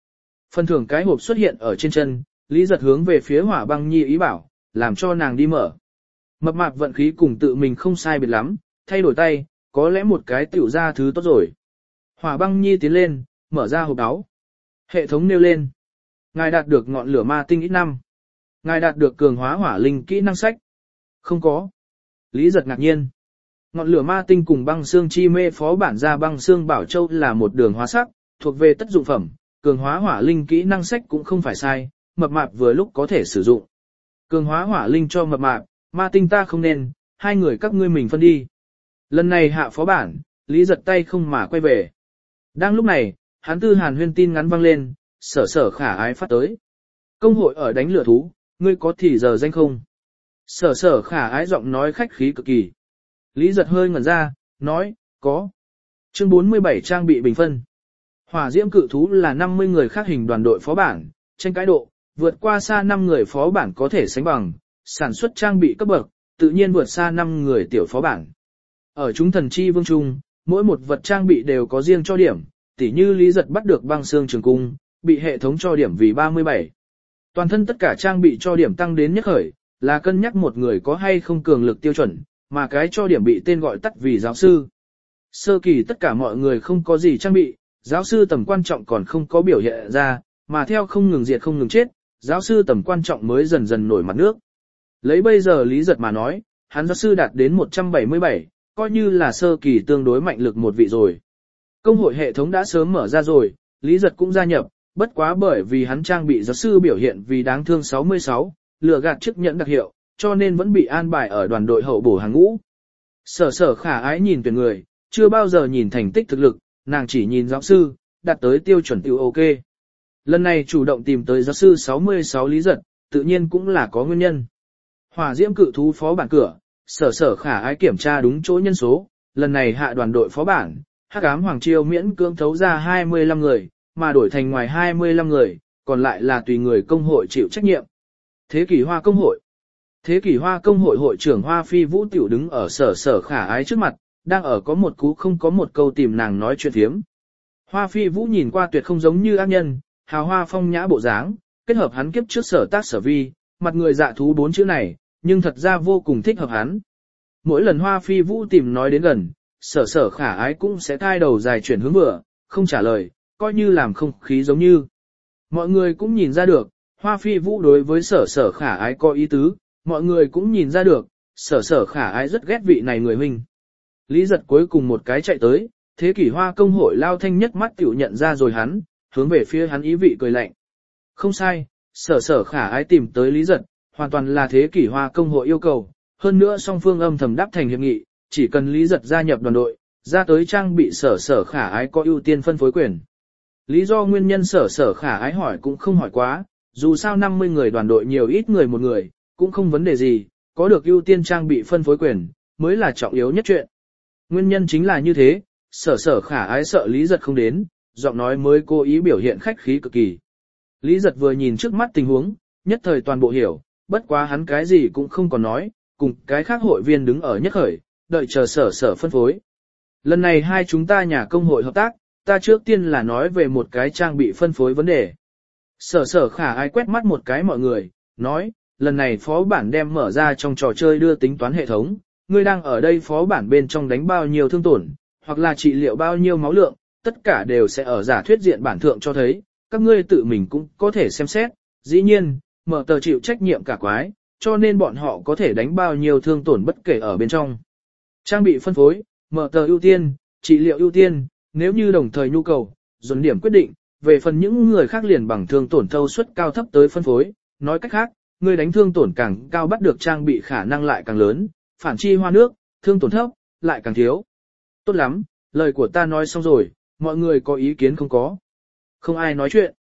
Phần thưởng cái hộp xuất hiện ở trên chân, Lý Giật hướng về phía Hỏa Băng Nhi ý bảo, làm cho nàng đi mở. Mập mạp vận khí cùng tự mình không sai biệt lắm, thay đổi tay, có lẽ một cái tiểu ra thứ tốt rồi. Hỏa Băng Nhi tiến lên, mở ra hộp áo. Hệ thống nêu lên. Ngài đạt được ngọn lửa ma tinh ít năm. Ngài đạt được cường hóa hỏa linh kỹ năng sách. Không có. Lý Giật ngạc nhiên. Ngọn lửa ma tinh cùng băng xương chi mê phó bản ra băng xương bảo châu là một đường hóa sắc, thuộc về tất dụng phẩm, cường hóa hỏa linh kỹ năng sách cũng không phải sai, mập mạp vừa lúc có thể sử dụng. Cường hóa hỏa linh cho mập mạp, ma tinh ta không nên, hai người các ngươi mình phân đi. Lần này hạ phó bản, Lý Giật tay không mà quay về. Đang lúc này, hắn tư hàn huyên tin ngắn vang lên, sở khả ái phát tới. Công hội ở đánh lửa thú, ngươi có thì giờ danh không? Sở khả ái giọng nói khách khí cực kỳ. Lý Giật hơi ngẩn ra, nói, có. Chương 47 trang bị bình phân. Hỏa diễm cự thú là 50 người khác hình đoàn đội phó bản, tranh cãi độ, vượt qua xa 5 người phó bản có thể sánh bằng, sản xuất trang bị cấp bậc, tự nhiên vượt xa 5 người tiểu phó bản. Ở chúng thần chi vương trung, mỗi một vật trang bị đều có riêng cho điểm, tỉ như Lý Giật bắt được băng xương trường cung, bị hệ thống cho điểm vì 37. Toàn thân tất cả trang bị cho điểm tăng đến nhất khởi, là cân nhắc một người có hay không cường lực tiêu chuẩn, mà cái cho điểm bị tên gọi tắt vì giáo sư. Sơ kỳ tất cả mọi người không có gì trang bị, giáo sư tầm quan trọng còn không có biểu hiện ra, mà theo không ngừng diệt không ngừng chết, giáo sư tầm quan trọng mới dần dần nổi mặt nước. Lấy bây giờ Lý Giật mà nói, hắn giáo sư đạt đến 177, coi như là sơ kỳ tương đối mạnh lực một vị rồi. Công hội hệ thống đã sớm mở ra rồi, Lý Giật cũng gia nhập, bất quá bởi vì hắn trang bị giáo sư biểu hiện vì đáng thương 66, lừa gạt chức nhẫn đặc hiệu, cho nên vẫn bị an bài ở đoàn đội hậu bổ hàng ngũ. Sở khả ái nhìn tuyển người, chưa bao giờ nhìn thành tích thực lực, nàng chỉ nhìn giáo sư, đạt tới tiêu chuẩn tiêu ok. Lần này chủ động tìm tới giáo sư 66 Lý Giật, tự nhiên cũng là có nguyên nhân. Hỏa diễm cự thú phó bản cửa, sở khả ái kiểm tra đúng chỗ nhân số, lần này hạ đoàn đội phó bản, Hắc ám Hoàng Triều miễn cưỡng thấu ra 25 người, mà đổi thành ngoài 25 người, còn lại là tùy người công hội chịu trách nhiệm. Thế kỷ hoa công hội. Thế kỷ hoa công hội hội trưởng Hoa Phi Vũ tiểu đứng ở sở khả ái trước mặt, đang ở có một cú không có một câu tìm nàng nói chuyện thiếm. Hoa Phi Vũ nhìn qua tuyệt không giống như ác nhân, hào hoa phong nhã bộ dáng, kết hợp hắn kiếp trước sở tác sở vi, mặt người dạ thú 4 chữ này, nhưng thật ra vô cùng thích hợp hắn. Mỗi lần Hoa Phi Vũ tìm nói đến gần, sở khả ái cũng sẽ thay đầu dài chuyển hướng vừa, không trả lời, coi như làm không khí giống như. Mọi người cũng nhìn ra được, Hoa Phi Vũ đối với sở khả ái có ý tứ, mọi người cũng nhìn ra được, sở khả ái rất ghét vị này người huynh. Lý Giật cuối cùng một cái chạy tới, thế kỷ hoa công hội lao thanh nhất mắt tiểu nhận ra rồi hắn, hướng về phía hắn ý vị cười lạnh. Không sai, sở khả ái tìm tới Lý Giật, hoàn toàn là thế kỷ hoa công hội yêu cầu, hơn nữa song phương âm thầm đáp thành hiệp nghị, chỉ cần Lý Giật gia nhập đoàn đội, ra tới trang bị sở khả ái có ưu tiên phân phối quyền. Lý do nguyên nhân sở khả ái hỏi cũng không hỏi quá, dù sao 50 người đoàn đội nhiều ít người một người, cũng không vấn đề gì, có được ưu tiên trang bị phân phối quyền, mới là trọng yếu nhất chuyện. Nguyên nhân chính là như thế, sở khả ái sợ Lý Giật không đến, giọng nói mới cố ý biểu hiện khách khí cực kỳ. Lý Giật vừa nhìn trước mắt tình huống, nhất thời toàn bộ hiểu, bất quá hắn cái gì cũng không còn nói, cùng cái khác hội viên đứng ở nhất khởi, đợi chờ sở phân phối. Lần này hai chúng ta nhà công hội hợp tác, ta trước tiên là nói về một cái trang bị phân phối vấn đề. Sở khả ái quét mắt một cái mọi người, nói, lần này phó bản đem mở ra trong trò chơi đưa tính toán hệ thống, ngươi đang ở đây phó bản bên trong đánh bao nhiêu thương tổn, hoặc là trị liệu bao nhiêu máu lượng, tất cả đều sẽ ở giả thuyết diện bản thượng cho thấy, các ngươi tự mình cũng có thể xem xét, dĩ nhiên, mở tờ chịu trách nhiệm cả quái, cho nên bọn họ có thể đánh bao nhiêu thương tổn bất kể ở bên trong. Trang bị phân phối, mở tờ ưu tiên, trị liệu ưu tiên, nếu như đồng thời nhu cầu, dồn điểm quyết định, về phần những người khác liền bằng thương tổn thâu suất cao thấp tới phân phối, nói cách khác, người đánh thương tổn càng cao bắt được trang bị khả năng lại càng lớn, phản chi hoa nước, thương tổn thấp, lại càng thiếu. Tốt lắm, lời của ta nói xong rồi, mọi người có ý kiến không có? Không ai nói chuyện.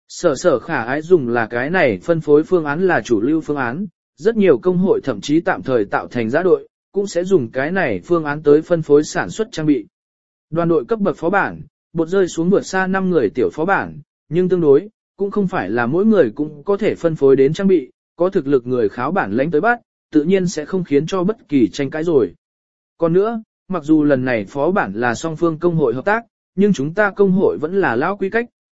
Sở khả ái dùng là cái này phân phối phương án là chủ lưu phương án, rất nhiều công hội thậm chí tạm thời tạo thành giã đội, cũng sẽ dùng cái này phương án tới phân phối sản xuất trang bị. Đoàn đội cấp bậc phó bản, bột rơi xuống vượt xa 5 người tiểu phó bản, nhưng tương đối, cũng không phải là mỗi người cũng có thể phân phối đến trang bị, có thực lực người kháo bản lãnh tới bắt, tự nhiên sẽ không khiến cho bất kỳ tranh cãi rồi. Còn nữa, mặc dù lần này phó bản là song phương công hội hợp tác, nhưng chúng ta công hội vẫn là lão quy cách,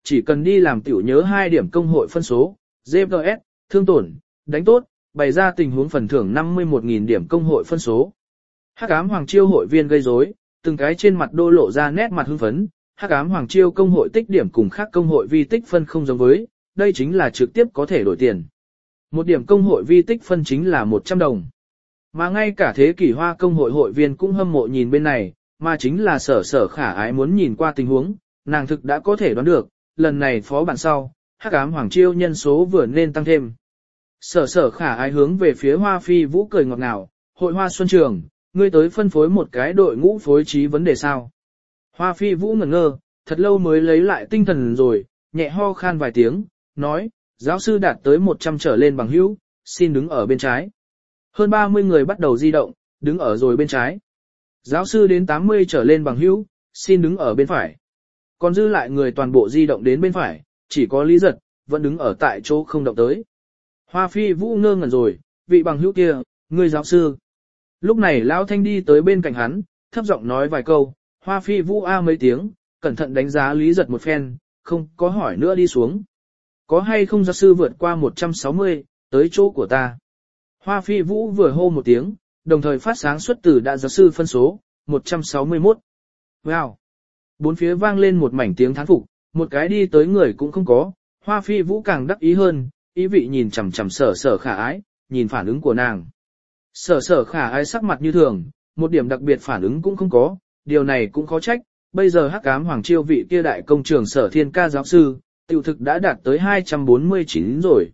chỉ cần đi làm tiểu nhớ 2 điểm công hội phân số, GPS, thương tổn, đánh tốt, bày ra tình huống phần thưởng 51.000 điểm công hội phân số. Hắc ám Hoàng Chiêu hội viên gây rối, từng cái trên mặt đô lộ ra nét mặt hưng phấn, Hắc ám Hoàng Chiêu công hội tích điểm cùng khác công hội vi tích phân không giống với, đây chính là trực tiếp có thể đổi tiền. Một điểm công hội vi tích phân chính là 100 đồng. Mà ngay cả thế kỷ hoa công hội hội viên cũng hâm mộ nhìn bên này, mà chính là sở khả ái muốn nhìn qua tình huống, nàng thực đã có thể đoán được, lần này phó bản sau, Hắc ám Hoàng Chiêu nhân số vừa nên tăng thêm. Sở khả ái hướng về phía Hoa Phi Vũ cười ngọt ngào, hội hoa xuân trường, ngươi tới phân phối một cái đội ngũ phối trí vấn đề sao. Hoa Phi Vũ ngẩn ngơ, thật lâu mới lấy lại tinh thần rồi, nhẹ ho khan vài tiếng, nói, giáo sư đạt tới 100 trở lên bằng hữu, xin đứng ở bên trái. Hơn 30 người bắt đầu di động, đứng ở rồi bên trái. Giáo sư đến 80 trở lên bằng hữu, xin đứng ở bên phải. Còn dư lại người toàn bộ di động đến bên phải, chỉ có Lý Giật, vẫn đứng ở tại chỗ không động tới. Hoa Phi Vũ ngơ ngẩn rồi, vị bằng hữu kia, người giáo sư. Lúc này Lão Thanh đi tới bên cạnh hắn, thấp giọng nói vài câu, Hoa Phi Vũ a mấy tiếng, cẩn thận đánh giá Lý Giật một phen, không có hỏi nữa đi xuống. Có hay không giáo sư vượt qua 160, tới chỗ của ta. Hoa Phi Vũ vừa hô một tiếng, đồng thời phát sáng xuất từ đã giáo sư phân số, 161. Wow! Bốn phía vang lên một mảnh tiếng thán phục, một cái đi tới người cũng không có, Hoa Phi Vũ càng đắc ý hơn, ý vị nhìn chằm chằm sở khả ái, nhìn phản ứng của nàng. Sở khả ái sắc mặt như thường, một điểm đặc biệt phản ứng cũng không có, điều này cũng khó trách, bây giờ Hắc ám Hoàng Chiêu vị kia đại công trường Sở Thiên Ca giáo sư, tiểu thực đã đạt tới 249 rồi.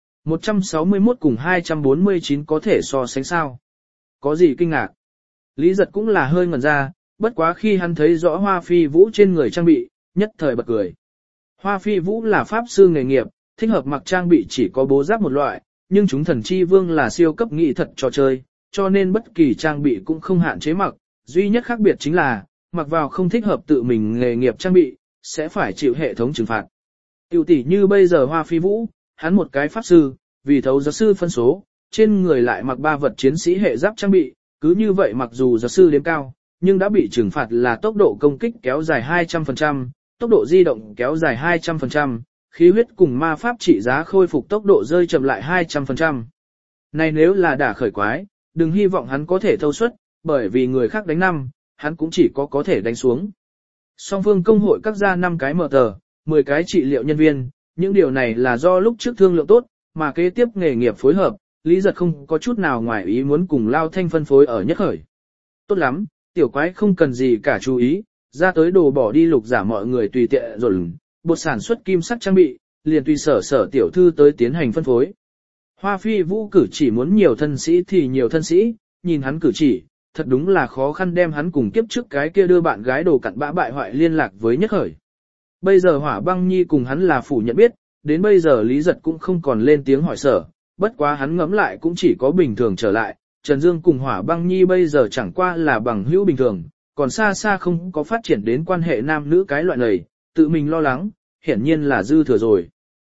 161 cùng 249 có thể so sánh sao? Có gì kinh ngạc? Lý Giật cũng là hơi ngẩn ra, bất quá khi hắn thấy rõ Hoa Phi Vũ trên người trang bị, nhất thời bật cười. Hoa Phi Vũ là pháp sư nghề nghiệp, thích hợp mặc trang bị chỉ có bố giáp một loại, nhưng chúng thần chi vương là siêu cấp nghị thật trò chơi, cho nên bất kỳ trang bị cũng không hạn chế mặc, duy nhất khác biệt chính là, mặc vào không thích hợp tự mình nghề nghiệp trang bị, sẽ phải chịu hệ thống trừng phạt. Tiểu tỷ như bây giờ Hoa Phi Vũ, hắn một cái pháp sư, vì thấu giáo sư phân số, trên người lại mặc 3 vật chiến sĩ hệ giáp trang bị, cứ như vậy mặc dù giáo sư đếm cao, nhưng đã bị trừng phạt là tốc độ công kích kéo dài 200%, tốc độ di động kéo dài 200%, khí huyết cùng ma pháp trị giá khôi phục tốc độ rơi chậm lại 200%. Này nếu là đả khởi quái, đừng hy vọng hắn có thể thâu suất, bởi vì người khác đánh 5, hắn cũng chỉ có thể đánh xuống. Song phương công hội cắt ra 5 cái mở tờ, 10 cái trị liệu nhân viên, những điều này là do lúc trước thương lượng tốt, mà kế tiếp nghề nghiệp phối hợp, Lý Giật không có chút nào ngoài ý muốn cùng Lao Thanh phân phối ở nhất khởi. Tốt lắm, tiểu quái không cần gì cả chú ý, ra tới đồ bỏ đi lục giả mọi người tùy tiện rồi bột sản xuất kim sắc trang bị, liền tùy sở tiểu thư tới tiến hành phân phối. Hoa Phi Vũ cử chỉ muốn nhiều thân sĩ thì nhiều thân sĩ, nhìn hắn cử chỉ, thật đúng là khó khăn đem hắn cùng kiếp trước cái kia đưa bạn gái đồ cặn bã bại hoại liên lạc với nhất khởi. Bây giờ Hỏa Băng Nhi cùng hắn là phủ nhận biết, đến bây giờ Lý Giật cũng không còn lên tiếng hỏi sở, bất quá hắn ngẫm lại cũng chỉ có bình thường trở lại, Trần Dương cùng Hỏa Băng Nhi bây giờ chẳng qua là bằng hữu bình thường, còn xa xa không có phát triển đến quan hệ nam nữ cái loại này, tự mình lo lắng, hiển nhiên là dư thừa rồi.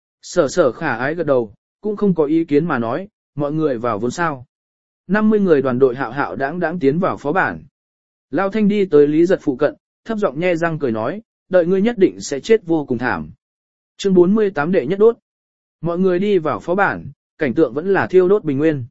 Sở khả ái gật đầu, cũng không có ý kiến mà nói, mọi người vào vốn sao. 50 người đoàn đội hạo hạo đãng tiến vào phó bản. Lao Thanh đi tới Lý Giật phụ cận, thấp giọng nhe răng cười nói, đợi ngươi nhất định sẽ chết vô cùng thảm. Chương 48 đệ nhất đốt. Mọi người đi vào phó bản, cảnh tượng vẫn là thiêu đốt bình nguyên.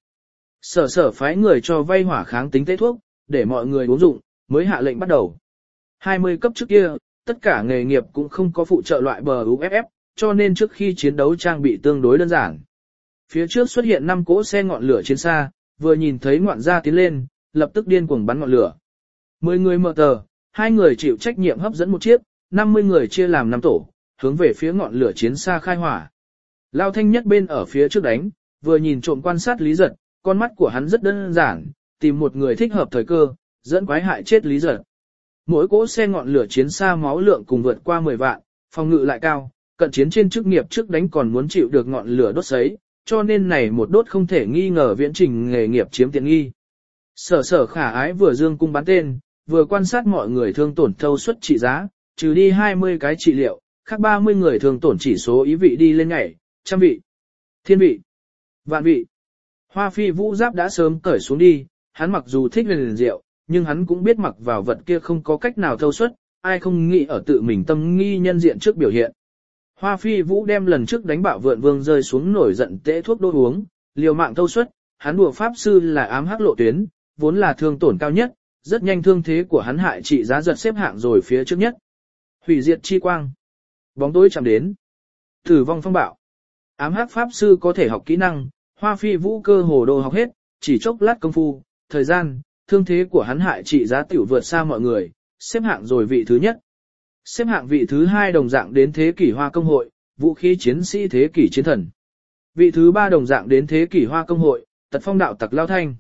Sở phái người cho vay hỏa kháng tính tế thuốc, để mọi người uống dụng, mới hạ lệnh bắt đầu. 20 cấp trước kia, tất cả nghề nghiệp cũng không có phụ trợ loại BUFF, cho nên trước khi chiến đấu trang bị tương đối đơn giản. Phía trước xuất hiện 5 cỗ xe ngọn lửa chiến xa, vừa nhìn thấy ngoạn gia tiến lên, lập tức điên cuồng bắn ngọn lửa. 10 người mở tờ, 2 người chịu trách nhiệm hấp dẫn một chiếc, 50 người chia làm 5 tổ, hướng về phía ngọn lửa chiến xa khai hỏa. Lao Thanh nhất bên ở phía trước đánh, vừa nhìn trộm quan sát Lý Giật, con mắt của hắn rất đơn giản, tìm một người thích hợp thời cơ, dẫn quái hại chết Lý Giật. Mỗi cỗ xe ngọn lửa chiến xa máu lượng cùng vượt qua 10 vạn, phòng ngự lại cao, cận chiến trên chức nghiệp trước đánh còn muốn chịu được ngọn lửa đốt sấy, cho nên này một đốt không thể nghi ngờ viễn trình nghề nghiệp chiếm tiện nghi. Sở khả ái vừa dương cung bắn tên, vừa quan sát mọi người thương tổn thâu suất trị giá, trừ đi 20 cái trị liệu, khác 30 người thương tổn chỉ số ý vị đi lên nhảy, trăm vị, thiên vị, vạn vị. Hoa Phi Vũ giáp đã sớm cởi xuống đi, hắn mặc dù thích huyền diệu, nhưng hắn cũng biết mặc vào vật kia không có cách nào thâu suất, ai không nghĩ ở tự mình tâm nghi nhân diện trước biểu hiện. Hoa Phi Vũ đem lần trước đánh bạo vượn vương rơi xuống nổi giận tễ thuốc đốt uống, liều mạng thâu suất, hắn đùa pháp sư là ám hắc lộ tuyến, vốn là thương tổn cao nhất, rất nhanh thương thế của hắn hại trị giá giật xếp hạng rồi phía trước nhất. Hủy diệt chi quang. Bóng tối chạm đến. Tử vong phong bạo. Ám hắc pháp sư có thể học kỹ năng, Hoa Phi Vũ cơ hồ đồ học hết, chỉ chốc lát công phu, thời gian, thương thế của hắn hại trị giá tiểu vượt xa mọi người, xếp hạng rồi vị thứ nhất. Xếp hạng vị thứ hai đồng dạng đến thế kỷ Hoa Công hội, vũ khí chiến sĩ thế kỷ chiến thần. Vị thứ ba đồng dạng đến thế kỷ Hoa Công hội, tật phong đạo tặc lao thanh.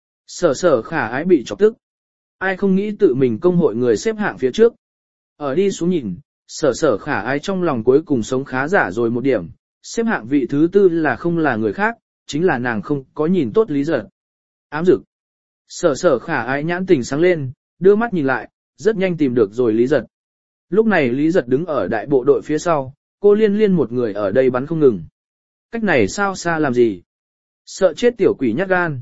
Sở khả ái bị chọc tức. Ai không nghĩ tự mình công hội người xếp hạng phía trước. Ở đi xuống nhìn, sở khả ái trong lòng cuối cùng sống khá giả rồi một điểm, xếp hạng vị thứ tư là không là người khác, chính là nàng không có nhìn tốt Lý Giật. Ám dực. Sở khả ái nhãn tình sáng lên, đưa mắt nhìn lại, rất nhanh tìm được rồi Lý Giật. Lúc này Lý Giật đứng ở đại bộ đội phía sau, cô liên một người ở đây bắn không ngừng. Cách này sao xa làm gì? Sợ chết tiểu quỷ nhát gan.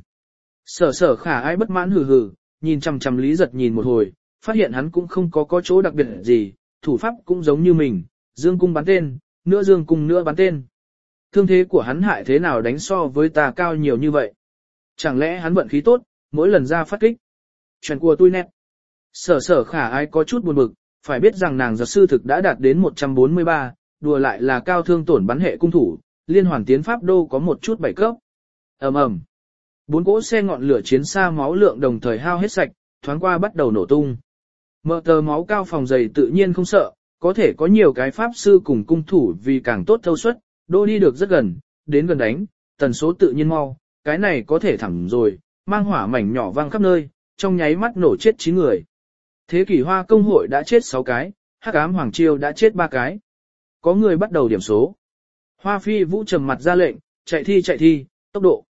Sở khả ái bất mãn hừ hừ, nhìn chằm chằm Lý Giật nhìn một hồi, phát hiện hắn cũng không có chỗ đặc biệt gì, thủ pháp cũng giống như mình, dương cung bắn tên, nữa dương cung nữa bắn tên. Thương thế của hắn hại thế nào đánh so với ta cao nhiều như vậy? Chẳng lẽ hắn vận khí tốt, mỗi lần ra phát kích? Chuyện của tôi nét. Sở khả ái có chút buồn bực, phải biết rằng nàng giật sư thực đã đạt đến 143, đùa lại là cao thương tổn bắn hệ cung thủ, liên hoàn tiến pháp đô có một chút bảy cấp. Ầm. 4 cỗ xe ngọn lửa chiến xa máu lượng đồng thời hao hết sạch, thoáng qua bắt đầu nổ tung. Mở tờ máu cao phòng dày tự nhiên không sợ, có thể có nhiều cái pháp sư cùng cung thủ vì càng tốt thâu suất, đô đi được rất gần, đến gần đánh, tần số tự nhiên mau, cái này có thể thẳng rồi, mang hỏa mảnh nhỏ vang khắp nơi, trong nháy mắt nổ chết 9 người. Thế kỷ Hoa Công hội đã chết 6 cái, Hắc Ám Hoàng Triều đã chết 3 cái. Có người bắt đầu điểm số. Hoa Phi Vũ trầm mặt ra lệnh, chạy thi, tốc độ.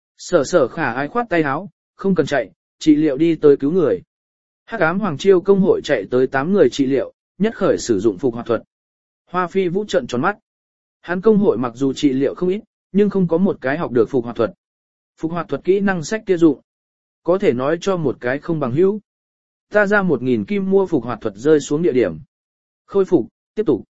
Sở khả ái khoát tay áo, không cần chạy, trị liệu đi tới cứu người. Hắc Ám Hoàng Triều công hội chạy tới 8 người trị liệu, nhất khởi sử dụng phục hoạt thuật. Hoa Phi Vũ trợn tròn mắt. Hắn công hội mặc dù trị liệu không ít, nhưng không có một cái học được phục hoạt thuật. Phục hoạt thuật kỹ năng sách kia dụng. Có thể nói cho một cái không bằng hữu. Ta ra 1.000 kim mua phục hoạt thuật rơi xuống địa điểm. Khôi phục, tiếp tục.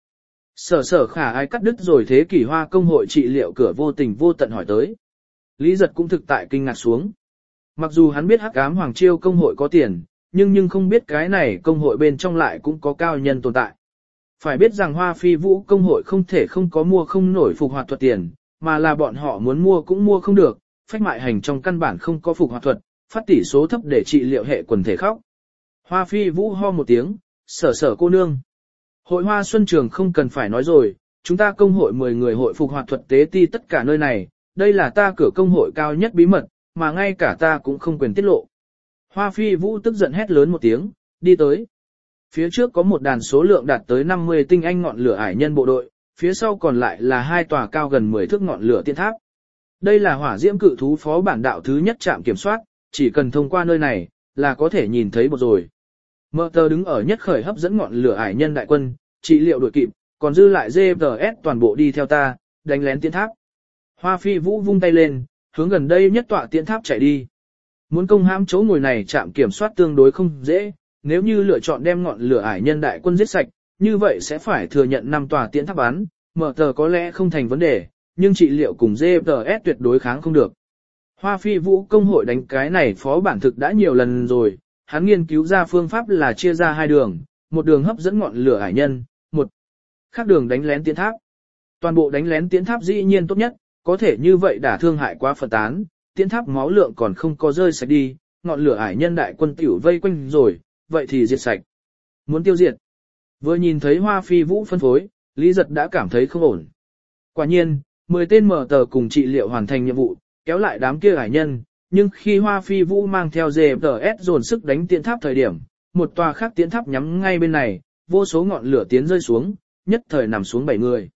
Sở khả ái cắt đứt rồi thế kỷ Hoa công hội trị liệu cửa vô tình vô tận hỏi tới. Lý Giật cũng thực tại kinh ngạc xuống. Mặc dù hắn biết Hắc Ám Hoàng Triều công hội có tiền, nhưng không biết cái này công hội bên trong lại cũng có cao nhân tồn tại. Phải biết rằng Hoa Phi Vũ công hội không thể không có mua không nổi phục hoạt thuật tiền, mà là bọn họ muốn mua cũng mua không được, phách mại hành trong căn bản không có phục hoạt thuật, phát tỷ số thấp để trị liệu hệ quần thể khóc. Hoa Phi Vũ ho một tiếng, sở cô nương. Hội Hoa Xuân Trường không cần phải nói rồi, chúng ta công hội 10 người hội phục hoạt thuật tế ti tất cả nơi này, đây là ta cửa công hội cao nhất bí mật, mà ngay cả ta cũng không quyền tiết lộ. Hoa Phi Vũ tức giận hét lớn một tiếng, đi tới. Phía trước có một đàn số lượng đạt tới 50 tinh anh ngọn lửa ải nhân bộ đội, phía sau còn lại là 2 tòa cao gần 10 thước ngọn lửa tiên tháp. Đây là hỏa diễm cự thú phó bản đạo thứ nhất trạm kiểm soát, chỉ cần thông qua nơi này, là có thể nhìn thấy một rồi. Mơ tờ đứng ở nhất khởi hấp dẫn ngọn lửa ải nhân đại quân, trị liệu đuổi kịp, còn dư lại GFS toàn bộ đi theo ta, đánh lén tiên tháp. Hoa Phi Vũ vung tay lên, hướng gần đây nhất tọa tiên tháp chạy đi. Muốn công hãm chỗ ngồi này trạm kiểm soát tương đối không dễ, nếu như lựa chọn đem ngọn lửa ải nhân đại quân giết sạch, như vậy sẽ phải thừa nhận 5 tòa tiên tháp bắn, mở tờ có lẽ không thành vấn đề, nhưng trị liệu cùng GFS tuyệt đối kháng không được. Hoa Phi Vũ công hội đánh cái này phó bản thực đã nhiều lần rồi, hắn nghiên cứu ra phương pháp là chia ra 2 đường, một đường hấp dẫn ngọn lửa ải nhân, một khác đường đánh lén tiến tháp. Toàn bộ đánh lén tiến tháp dĩ nhiên tốt nhất, có thể như vậy đả thương hại quá phân tán, tiến tháp máu lượng còn không có rơi sạch đi, ngọn lửa ải nhân đại quân tiểu vây quanh rồi, vậy thì diệt sạch. Muốn tiêu diệt. Vừa nhìn thấy Hoa Phi Vũ phân phối, Lý Giật đã cảm thấy không ổn. Quả nhiên, 10 tên mở tờ cùng trị liệu hoàn thành nhiệm vụ, kéo lại đám kia ải nhân, nhưng khi Hoa Phi Vũ mang theo GFS dồn sức đánh tiến tháp thời điểm, một tòa khác tiến tháp nhắm ngay bên này, vô số ngọn lửa tiến rơi xuống, nhất thời nằm xuống 7 người.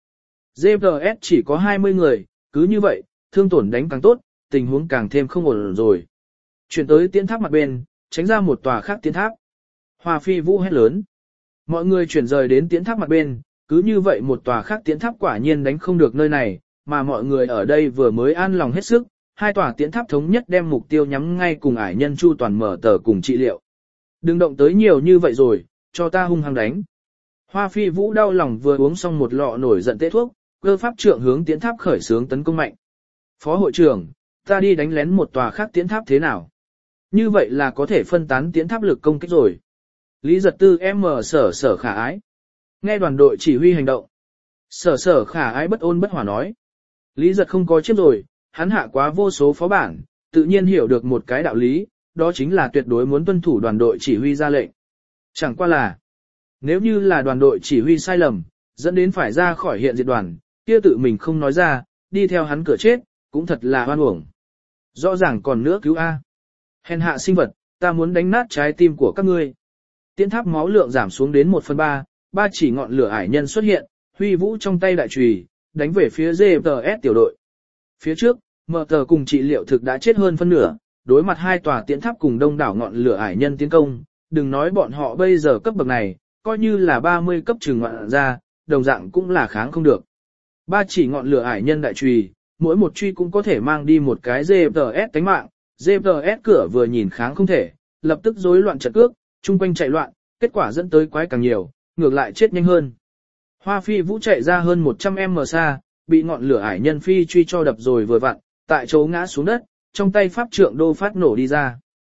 GFS chỉ có 20 người, cứ như vậy, thương tổn đánh càng tốt, tình huống càng thêm không ổn rồi. Chuyển tới tiến tháp mặt bên, tránh ra một tòa khác tiến tháp. Hoa Phi Vũ hét lớn. Mọi người chuyển rời đến tiến tháp mặt bên, cứ như vậy một tòa khác tiến tháp quả nhiên đánh không được nơi này, mà mọi người ở đây vừa mới an lòng hết sức, 2 tòa tiến tháp thống nhất đem mục tiêu nhắm ngay cùng ải nhân Chu Toàn mở tờ cùng trị liệu. Đừng động tới nhiều như vậy rồi, cho ta hung hăng đánh. Hoa Phi Vũ đau lòng vừa uống xong một lọ nổi giận tế thuốc, cơ pháp trượng hướng tiến tháp khởi xướng tấn công mạnh. Phó hội trưởng, ta đi đánh lén một tòa khác tiến tháp thế nào? Như vậy là có thể phân tán tiến tháp lực công kích rồi. Lý Giật Tư sở khả ái. Nghe đoàn đội chỉ huy hành động. Sở khả ái bất ôn bất hỏa nói. Lý Giật không có chiếc rồi, hắn hạ quá vô số phó bản, tự nhiên hiểu được một cái đạo lý, đó chính là tuyệt đối muốn tuân thủ đoàn đội chỉ huy ra lệnh. Chẳng qua là, nếu như là đoàn đội chỉ huy sai lầm, dẫn đến phải ra khỏi hiện diệt đoàn, kia tự mình không nói ra, đi theo hắn cửa chết, cũng thật là hoan uổng. Rõ ràng còn nữa cứu A. Hèn hạ sinh vật, ta muốn đánh nát trái tim của các ngươi. Tiến tháp máu lượng giảm xuống đến 1/3, ba chỉ ngọn lửa ải nhân xuất hiện, huy vũ trong tay đại chùy, đánh về phía GTS tiểu đội. Phía trước, mở tờ cùng trị liệu thực đã chết hơn phân nửa, đối mặt hai tòa tiến tháp cùng đông đảo ngọn lửa ải nhân tiến công, đừng nói bọn họ bây giờ cấp bậc này, coi như là 30 cấp trừng ngoạn ra, đồng dạng cũng là kháng không được. Ba chỉ ngọn lửa ải nhân đại chùy, mỗi một truy cũng có thể mang đi một cái GTS tánh mạng, GTS cửa vừa nhìn kháng không thể, lập tức rối loạn trận cước, chung quanh chạy loạn, kết quả dẫn tới quái càng nhiều, ngược lại chết nhanh hơn. Hoa Phi Vũ chạy ra hơn 100m xa, bị ngọn lửa ải nhân phi truy cho đập rồi vừa vặn, tại chỗ ngã xuống đất, trong tay pháp trượng đô phát nổ đi ra.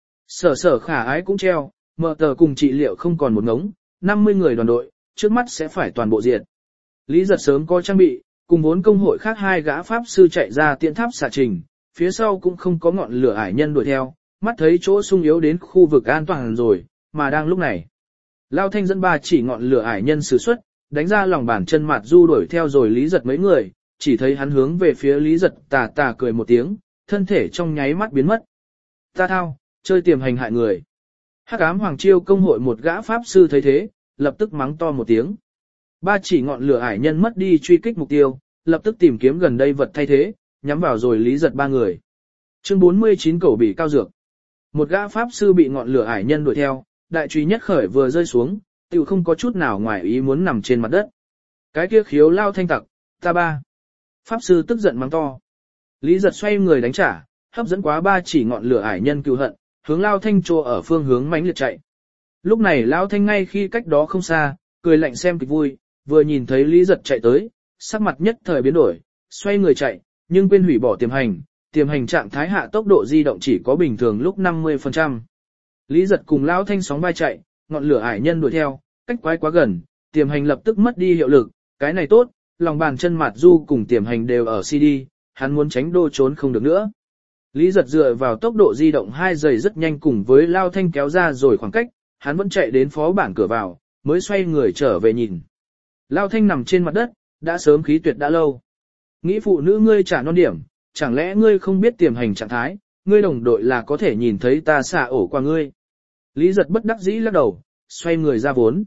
Sở khả ái cũng treo, mở tờ cùng trị liệu không còn một ngống, 50 người đoàn đội, trước mắt sẽ phải toàn bộ diệt. Lý Giật sớm có trang bị, cùng vốn công hội khác hai gã pháp sư chạy ra tiễn tháp xạ trình, phía sau cũng không có ngọn lửa ải nhân đuổi theo, mắt thấy chỗ sung yếu đến khu vực an toàn rồi, mà đang lúc này. Lao Thanh dẫn ba chỉ ngọn lửa ải nhân sử xuất, đánh ra lòng bàn chân mặt du đuổi theo rồi Lý Giật mấy người, chỉ thấy hắn hướng về phía Lý Giật tà cười một tiếng, thân thể trong nháy mắt biến mất. Ta thao, chơi tiềm hành hại người. Hắc ám Hoàng Chiêu công hội một gã pháp sư thấy thế, lập tức mắng to một tiếng. Ba chỉ ngọn lửa ải nhân mất đi truy kích mục tiêu, lập tức tìm kiếm gần đây vật thay thế, nhắm vào rồi Lý Giật ba người. Chương 49 Cẩu bỉ cao dược. Một gã pháp sư bị ngọn lửa ải nhân đuổi theo, đại truy nhất khởi vừa rơi xuống, tiểu không có chút nào ngoài ý muốn nằm trên mặt đất. Cái kia khiếu Lao Thanh tặc, ta ba. Pháp sư tức giận mắng to. Lý Giật xoay người đánh trả, hấp dẫn quá ba chỉ ngọn lửa ải nhân cừu hận, hướng Lao Thanh trô ở phương hướng mãnh liệt chạy. Lúc này Lao Thanh ngay khi cách đó không xa, cười lạnh xem kịch vui, vừa nhìn thấy Lý Giật chạy tới, sắc mặt nhất thời biến đổi, xoay người chạy, nhưng quên hủy bỏ tiềm hành trạng thái hạ tốc độ di động chỉ có bình thường lúc 50%. Lý Giật cùng Lao Thanh sóng vai chạy, ngọn lửa ải nhân đuổi theo, cách quái quá gần, tiềm hành lập tức mất đi hiệu lực, cái này tốt, lòng bàn chân mặt du cùng tiềm hành đều ở CD, hắn muốn tránh đô trốn không được nữa. Lý Giật dựa vào tốc độ di động 2 giây rất nhanh cùng với Lao Thanh kéo ra rồi khoảng cách, hắn vẫn chạy đến phó bản cửa vào, mới xoay người trở về nhìn. Lao Thanh nằm trên mặt đất, đã sớm khí tuyệt đã lâu. Nghĩ phụ nữ ngươi trả non điểm, chẳng lẽ ngươi không biết tiềm hành trạng thái, ngươi đồng đội là có thể nhìn thấy ta xả ổ qua ngươi. Lý Giật bất đắc dĩ lắc đầu, xoay người ra vốn.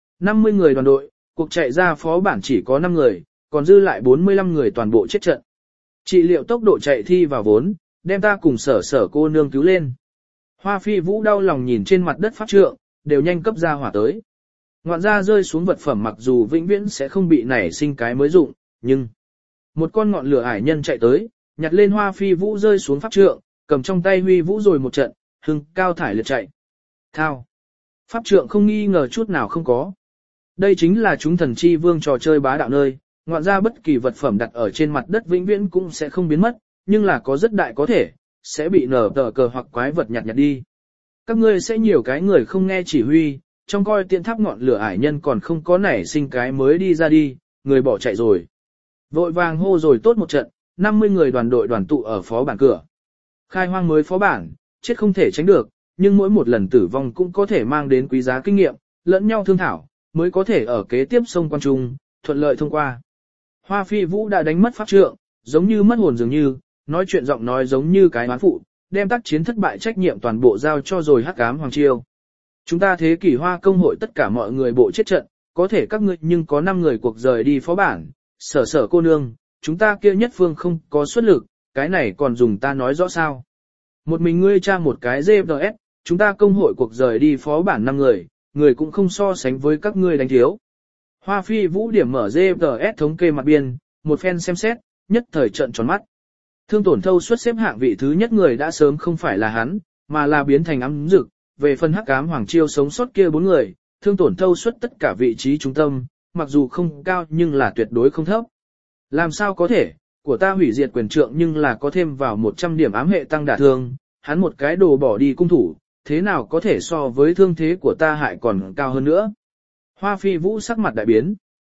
50 người đoàn đội, cuộc chạy ra phó bản chỉ có 5 người, còn dư lại 45 người toàn bộ chết trận. Trị liệu tốc độ chạy thi vào vốn, đem ta cùng sở cô nương cứu lên. Hoa Phi Vũ đau lòng nhìn trên mặt đất pháp trượng, đều nhanh cấp ra hỏa tới. Ngoạn ra rơi xuống vật phẩm mặc dù vĩnh viễn sẽ không bị nảy sinh cái mới dụng, nhưng một con ngọn lửa ải nhân chạy tới, nhặt lên Hoa Phi Vũ rơi xuống pháp trượng, cầm trong tay huy vũ rồi một trận, hưng cao thải liệt chạy. Thao. Pháp trượng không nghi ngờ chút nào không có. Đây chính là chúng thần chi vương trò chơi bá đạo nơi, ngoạn ra bất kỳ vật phẩm đặt ở trên mặt đất vĩnh viễn cũng sẽ không biến mất, nhưng là có rất đại có thể, sẽ bị nở tờ cờ hoặc quái vật nhặt đi. Các ngươi sẽ nhiều cái người không nghe chỉ huy, trong coi tiện tháp ngọn lửa ải nhân còn không có nảy sinh cái mới đi ra đi, người bỏ chạy rồi. Vội vàng hô rồi tốt một trận, 50 người đoàn đội đoàn tụ ở phó bản cửa. Khai hoang mới phó bản, chết không thể tránh được, nhưng mỗi một lần tử vong cũng có thể mang đến quý giá kinh nghiệm, lẫn nhau thương thảo, mới có thể ở kế tiếp sông quan trung, thuận lợi thông qua. Hoa Phi Vũ đã đánh mất pháp trượng, giống như mất hồn dường như, nói chuyện giọng nói giống như cái bán phụ, đem tác chiến thất bại trách nhiệm toàn bộ giao cho rồi Hắc Ám Hoàng Chiêu. Chúng ta thế kỷ Hoa công hội tất cả mọi người bộ chết trận, có thể các ngươi nhưng có 5 người cuộc rời đi phó bản, sở cô nương, chúng ta kia nhất phương không có xuất lực, cái này còn dùng ta nói rõ sao. Một mình ngươi tra một cái GFS, chúng ta công hội cuộc rời đi phó bản 5 người, người cũng không so sánh với các ngươi đánh thiếu. Hoa Phi Vũ điểm mở GFS thống kê mặt biên, một phen xem xét, nhất thời trợn tròn mắt. Thương tổn thâu suất xếp hạng vị thứ nhất người đã sớm không phải là hắn, mà là biến thành ám dực, về phần Hắc Ám Hoàng Chiêu sống sót kia 4 người, thương tổn thâu suất tất cả vị trí trung tâm, mặc dù không cao nhưng là tuyệt đối không thấp. Làm sao có thể, của ta hủy diệt quyền trượng nhưng là có thêm vào 100 điểm ám hệ tăng đả thương, hắn một cái đồ bỏ đi cung thủ, thế nào có thể so với thương thế của ta hại còn cao hơn nữa. Hoa Phi Vũ sắc mặt đại biến.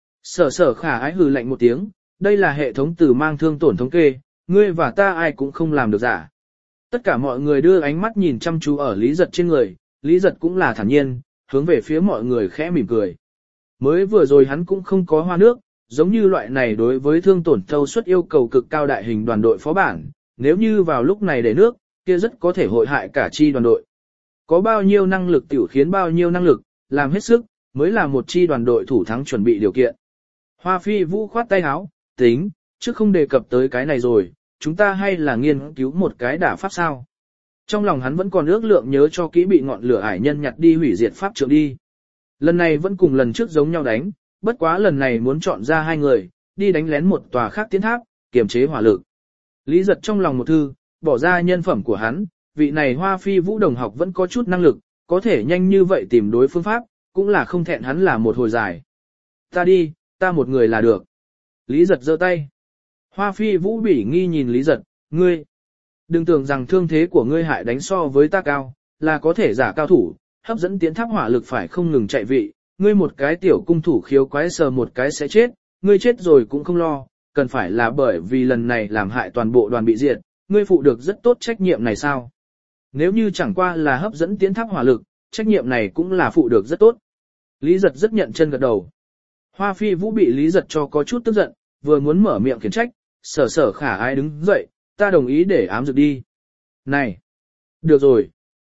Sở Khả Ái hừ lạnh một tiếng, đây là hệ thống từ mang thương tổn thống kê, ngươi và ta ai cũng không làm được giả. Tất cả mọi người đưa ánh mắt nhìn chăm chú ở Lý Giật trên người, Lý Giật cũng là thản nhiên, hướng về phía mọi người khẽ mỉm cười. Mới vừa rồi hắn cũng không có hoa nước, giống như loại này đối với thương tổn thâu suất yêu cầu cực cao đại hình đoàn đội phó bản, nếu như vào lúc này để nước, kia rất có thể hội hại cả chi đoàn đội. Có bao nhiêu năng lực tiểu khiến bao nhiêu năng lực, làm hết sức, mới là một chi đoàn đội thủ thắng chuẩn bị điều kiện. Hoa Phi Vũ khoát tay áo, tính, chứ không đề cập tới cái này rồi, chúng ta hay là nghiên cứu một cái đả pháp sao. Trong lòng hắn vẫn còn ước lượng nhớ cho kỹ bị ngọn lửa ải nhân nhặt đi hủy diệt pháp trượng đi. Lần này vẫn cùng lần trước giống nhau đánh, bất quá lần này muốn chọn ra hai người, đi đánh lén một tòa khác tiến tháp, kiềm chế hỏa lực. Lý Giật trong lòng một thư, bỏ ra nhân phẩm của hắn, vị này Hoa Phi Vũ đồng học vẫn có chút năng lực, có thể nhanh như vậy tìm đối phương pháp, cũng là không thẹn hắn là một hồi dài. Ta đi, ta một người là được. Lý Giật giơ tay. Hoa Phi Vũ bỉ nghi nhìn Lý Giật, ngươi. Đừng tưởng rằng thương thế của ngươi hại đánh so với ta cao, là có thể giả cao thủ, hấp dẫn tiến tháp hỏa lực phải không ngừng chạy vị, ngươi một cái tiểu cung thủ khiếu quái sờ một cái sẽ chết, ngươi chết rồi cũng không lo, cần phải là bởi vì lần này làm hại toàn bộ đoàn bị diệt, ngươi phụ được rất tốt trách nhiệm này sao? Nếu như chẳng qua là hấp dẫn tiến tháp hỏa lực, trách nhiệm này cũng là phụ được rất tốt. Lý Giật rất nhận chân gật đầu. Hoa Phi Vũ bị Lý Giật cho có chút tức giận, vừa muốn mở miệng khiển trách, Sở Khả Ái đứng dậy, ta đồng ý để ám dược đi. Này! Được rồi.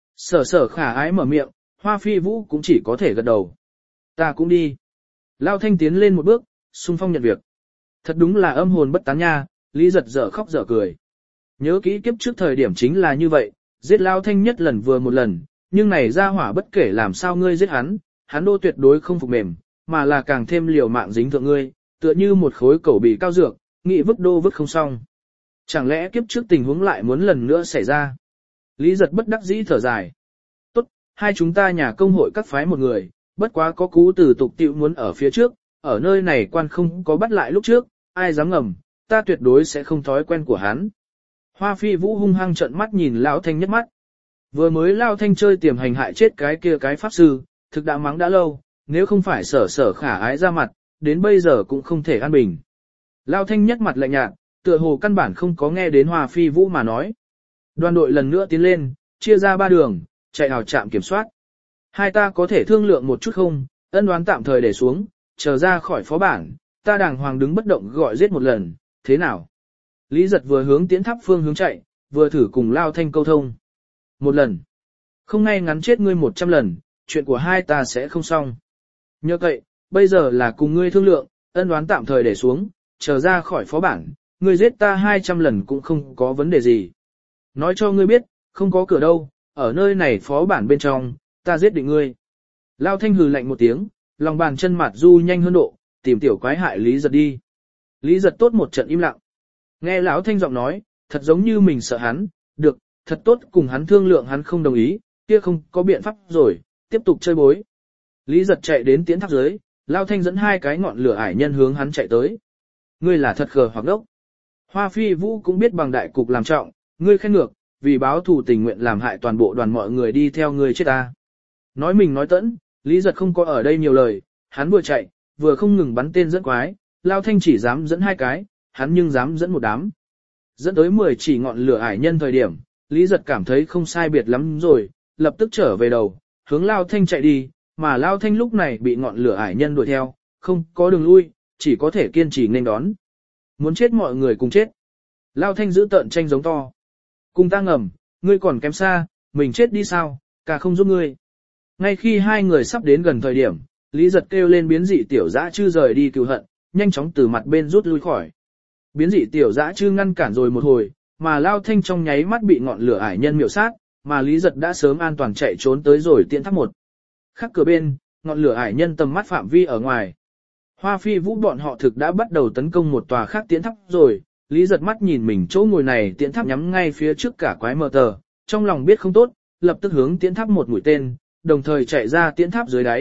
Sở Khả Ái mở miệng, Hoa Phi Vũ cũng chỉ có thể gật đầu. Ta cũng đi. Lao Thanh tiến lên một bước, xung phong nhận việc. Thật đúng là âm hồn bất tán nha, Lý Giật dở khóc dở cười. Nhớ kỹ kiếp trước thời điểm chính là như vậy, giết Lao Thanh nhất lần vừa một lần, nhưng này ra hỏa bất kể làm sao ngươi giết hắn đô tuyệt đối không phục mềm, mà là càng thêm liều mạng dính thượng ngươi, tựa như một khối cẩu bị cao dược, nghị vứt đô vứt không xong. Chẳng lẽ kiếp trước tình huống lại muốn lần nữa xảy ra? Lý Giật bất đắc dĩ thở dài. Tốt, hai chúng ta nhà công hội các phái một người, bất quá có cú từ tục tiệu muốn ở phía trước, ở nơi này quan không có bắt lại lúc trước, ai dám ngầm, ta tuyệt đối sẽ không thói quen của hắn. Hoa Phi Vũ hung hăng trợn mắt nhìn Lão Thanh nhất mắt. Vừa mới Lão Thanh chơi tiềm hành hại chết cái kia cái pháp sư, thực đã mắng đã lâu, nếu không phải Sở Khả Ái ra mặt, đến bây giờ cũng không thể an bình. Lão Thanh nhất mặt lạnh nhạt, tựa hồ căn bản không có nghe đến Hoa Phi Vũ mà nói. Đoàn đội lần nữa tiến lên, chia ra ba đường, chạy vào trạm kiểm soát. Hai ta có thể thương lượng một chút không, ân đoán tạm thời để xuống, chờ ra khỏi phó bản, ta đàng hoàng đứng bất động gọi giết một lần, thế nào? Lý Giật vừa hướng tiến tháp phương hướng chạy, vừa thử cùng Lao Thanh câu thông. Một lần. Không ngay ngắn chết ngươi 100 lần, chuyện của hai ta sẽ không xong. Nhờ vậy, bây giờ là cùng ngươi thương lượng, ân đoán tạm thời để xuống, chờ ra khỏi phó bản, ngươi giết ta 200 lần cũng không có vấn đề gì. Nói cho ngươi biết, không có cửa đâu, ở nơi này phó bản bên trong, ta giết định ngươi. Lao Thanh hừ lạnh một tiếng, lòng bàn chân mặt du nhanh hơn độ, tìm tiểu quái hại Lý Giật đi. Lý Giật tốt một trận im lặng. Nghe Lão Thanh giọng nói, thật giống như mình sợ hắn, được, thật tốt cùng hắn thương lượng hắn không đồng ý, kia không có biện pháp rồi, tiếp tục chơi bối. Lý Giật chạy đến tiến tháp dưới, Lao Thanh dẫn hai cái ngọn lửa ải nhân hướng hắn chạy tới. Ngươi là thật khờ hoặc đốc. Hoa Phi Vũ cũng biết bằng đại cục làm trọng, ngươi khen ngược, vì báo thù tình nguyện làm hại toàn bộ đoàn mọi người đi theo ngươi chết ta. Nói mình nói tẫn, Lý Giật không có ở đây nhiều lời, hắn vừa chạy, vừa không ngừng bắn tên dẫn quái, Lao Thanh chỉ dám dẫn hai cái, hắn nhưng dám dẫn một đám. Dẫn tới 10 chỉ ngọn lửa ải nhân thời điểm, Lý Giật cảm thấy không sai biệt lắm rồi, lập tức trở về đầu, hướng Lao Thanh chạy đi, mà Lao Thanh lúc này bị ngọn lửa ải nhân đuổi theo, không có đường lui, chỉ có thể kiên trì nên đón. Muốn chết mọi người cùng chết. Lao Thanh giữ tợn tranh giống to. Cùng ta ngầm, ngươi còn kém xa, mình chết đi sao, cả không giúp ngươi. Ngay khi hai người sắp đến gần thời điểm, Lý Giật kêu lên biến dị tiểu dã chư rời đi cừu hận, nhanh chóng từ mặt bên rút lui khỏi. Biến dị tiểu dã chư ngăn cản rồi một hồi, mà Lao Thanh trong nháy mắt bị ngọn lửa ải nhân miểu sát, mà Lý Giật đã sớm an toàn chạy trốn tới rồi tiễn tháp một. Khắc cửa bên, ngọn lửa ải nhân tầm mắt phạm vi ở ngoài. Hoa Phi Vũ bọn họ thực đã bắt đầu tấn công một tòa khác tiễn tháp rồi, Lý Giật mắt nhìn mình chỗ ngồi này tiễn tháp nhắm ngay phía trước cả quái mờ tờ, trong lòng biết không tốt, lập tức hướng tiễn tháp một mũi tên, đồng thời chạy ra tiễn tháp dưới đáy,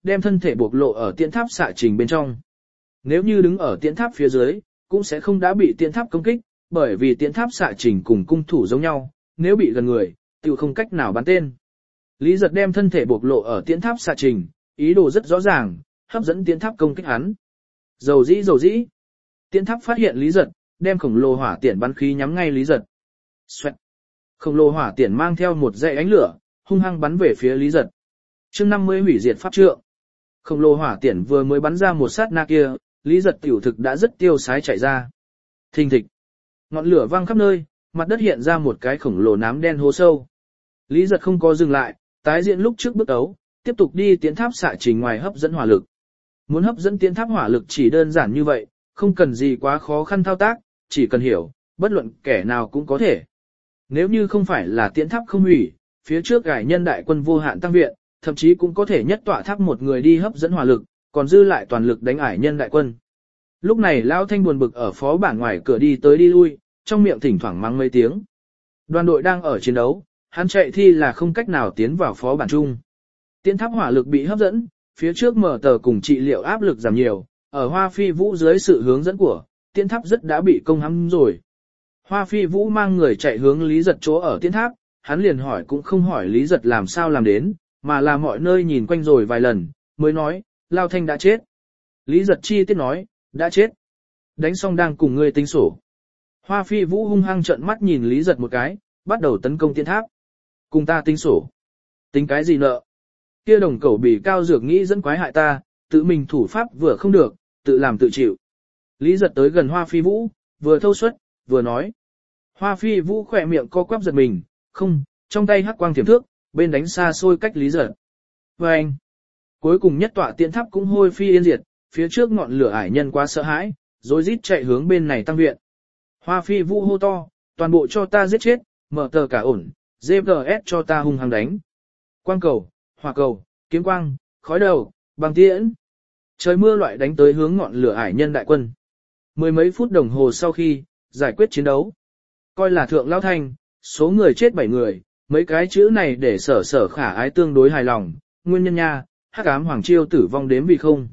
đem thân thể bộc lộ ở tiễn tháp xạ trình bên trong. Nếu như đứng ở tiễn tháp phía dưới, cũng sẽ không đã bị tiễn tháp công kích, bởi vì tiễn tháp xạ trình cùng cung thủ giống nhau, nếu bị gần người, tự không cách nào bắn tên. Lý Giật đem thân thể bộc lộ ở tiễn tháp xạ trình, ý đồ rất rõ ràng, hấp dẫn tiễn tháp công kích hắn. Dầu dĩ. Tiễn tháp phát hiện Lý Giật, đem khổng lồ hỏa tiễn bắn khí nhắm ngay Lý Giật. Xoẹt. Khổng lồ hỏa tiễn mang theo một dãy ánh lửa, hung hăng bắn về phía Lý Giật. Chương 50 hủy diệt pháp trượng. Khổng lồ hỏa tiễn vừa mới bắn ra một sát na kia, Lý Giật tiểu thực đã rất tiêu sái chạy ra. Thình thịch. Ngọn lửa vang khắp nơi, mặt đất hiện ra một cái khổng lồ nám đen hố sâu. Lý Giật không có dừng lại, tái diễn lúc trước bước đấu, tiếp tục đi tiến tháp xạ trình ngoài hấp dẫn hỏa lực. Muốn hấp dẫn tiến tháp hỏa lực chỉ đơn giản như vậy, không cần gì quá khó khăn thao tác, chỉ cần hiểu, bất luận kẻ nào cũng có thể. Nếu như không phải là tiến tháp không hủy, phía trước ải nhân đại quân vô hạn tăng viện, thậm chí cũng có thể nhất tọa tháp một người đi hấp dẫn hỏa lực, còn dư lại toàn lực đánh ải nhân đại quân. Lúc này Lão Thanh buồn bực ở phó bản ngoài cửa đi tới đi lui, trong miệng thỉnh thoảng mắng mấy tiếng. Đoàn đội đang ở chiến đấu, hắn chạy thi là không cách nào tiến vào phó bản chung. Tiến tháp hỏa lực bị hấp dẫn, phía trước mở tờ cùng trị liệu áp lực giảm nhiều, ở Hoa Phi Vũ dưới sự hướng dẫn của, tiến tháp rất đã bị công hãm rồi. Hoa Phi Vũ mang người chạy hướng Lý Giật chỗ ở tiến tháp, hắn liền hỏi cũng không hỏi Lý Giật làm sao làm đến, mà là mọi nơi nhìn quanh rồi vài lần, mới nói, Lao Thanh đã chết. Lý Giật chi tiết nói, đã chết. Đánh xong đang cùng ngươi tính sổ. Hoa Phi Vũ hung hăng trợn mắt nhìn Lý Giật một cái, bắt đầu tấn công tiến tháp. Cùng ta tính sổ. Tính cái gì nợ? Kia đồng cẩu bỉ cao dược nghĩ dẫn quái hại ta, tự mình thủ pháp vừa không được, tự làm tự chịu. Lý Giật tới gần Hoa Phi Vũ, vừa thâu suất, vừa nói. Hoa Phi Vũ khỏe miệng co quắp giật mình, không, trong tay hắc quang thiểm thước, bên đánh xa xôi cách Lý Giật. Và anh, cuối cùng nhất tọa tiễn tháp cũng hôi phi yên diệt, phía trước ngọn lửa ải nhân quá sợ hãi, rồi rít chạy hướng bên này tăng viện. Hoa Phi Vũ hô to, toàn bộ cho ta giết chết, mở tờ cả ổn, GPS cho ta hung hăng đánh. Quang cầu, hỏa cầu, kiếm quang, khói đầu, bằng tiễn. Trời mưa loại đánh tới hướng ngọn lửa ải nhân đại quân. Mười mấy phút đồng hồ sau khi giải quyết chiến đấu, coi là thượng Lão Thanh, số người chết 7 người, mấy cái chữ này để sở khả ái tương đối hài lòng, nguyên nhân nha, hắc ám hoàng chiêu tử vong đếm vì không.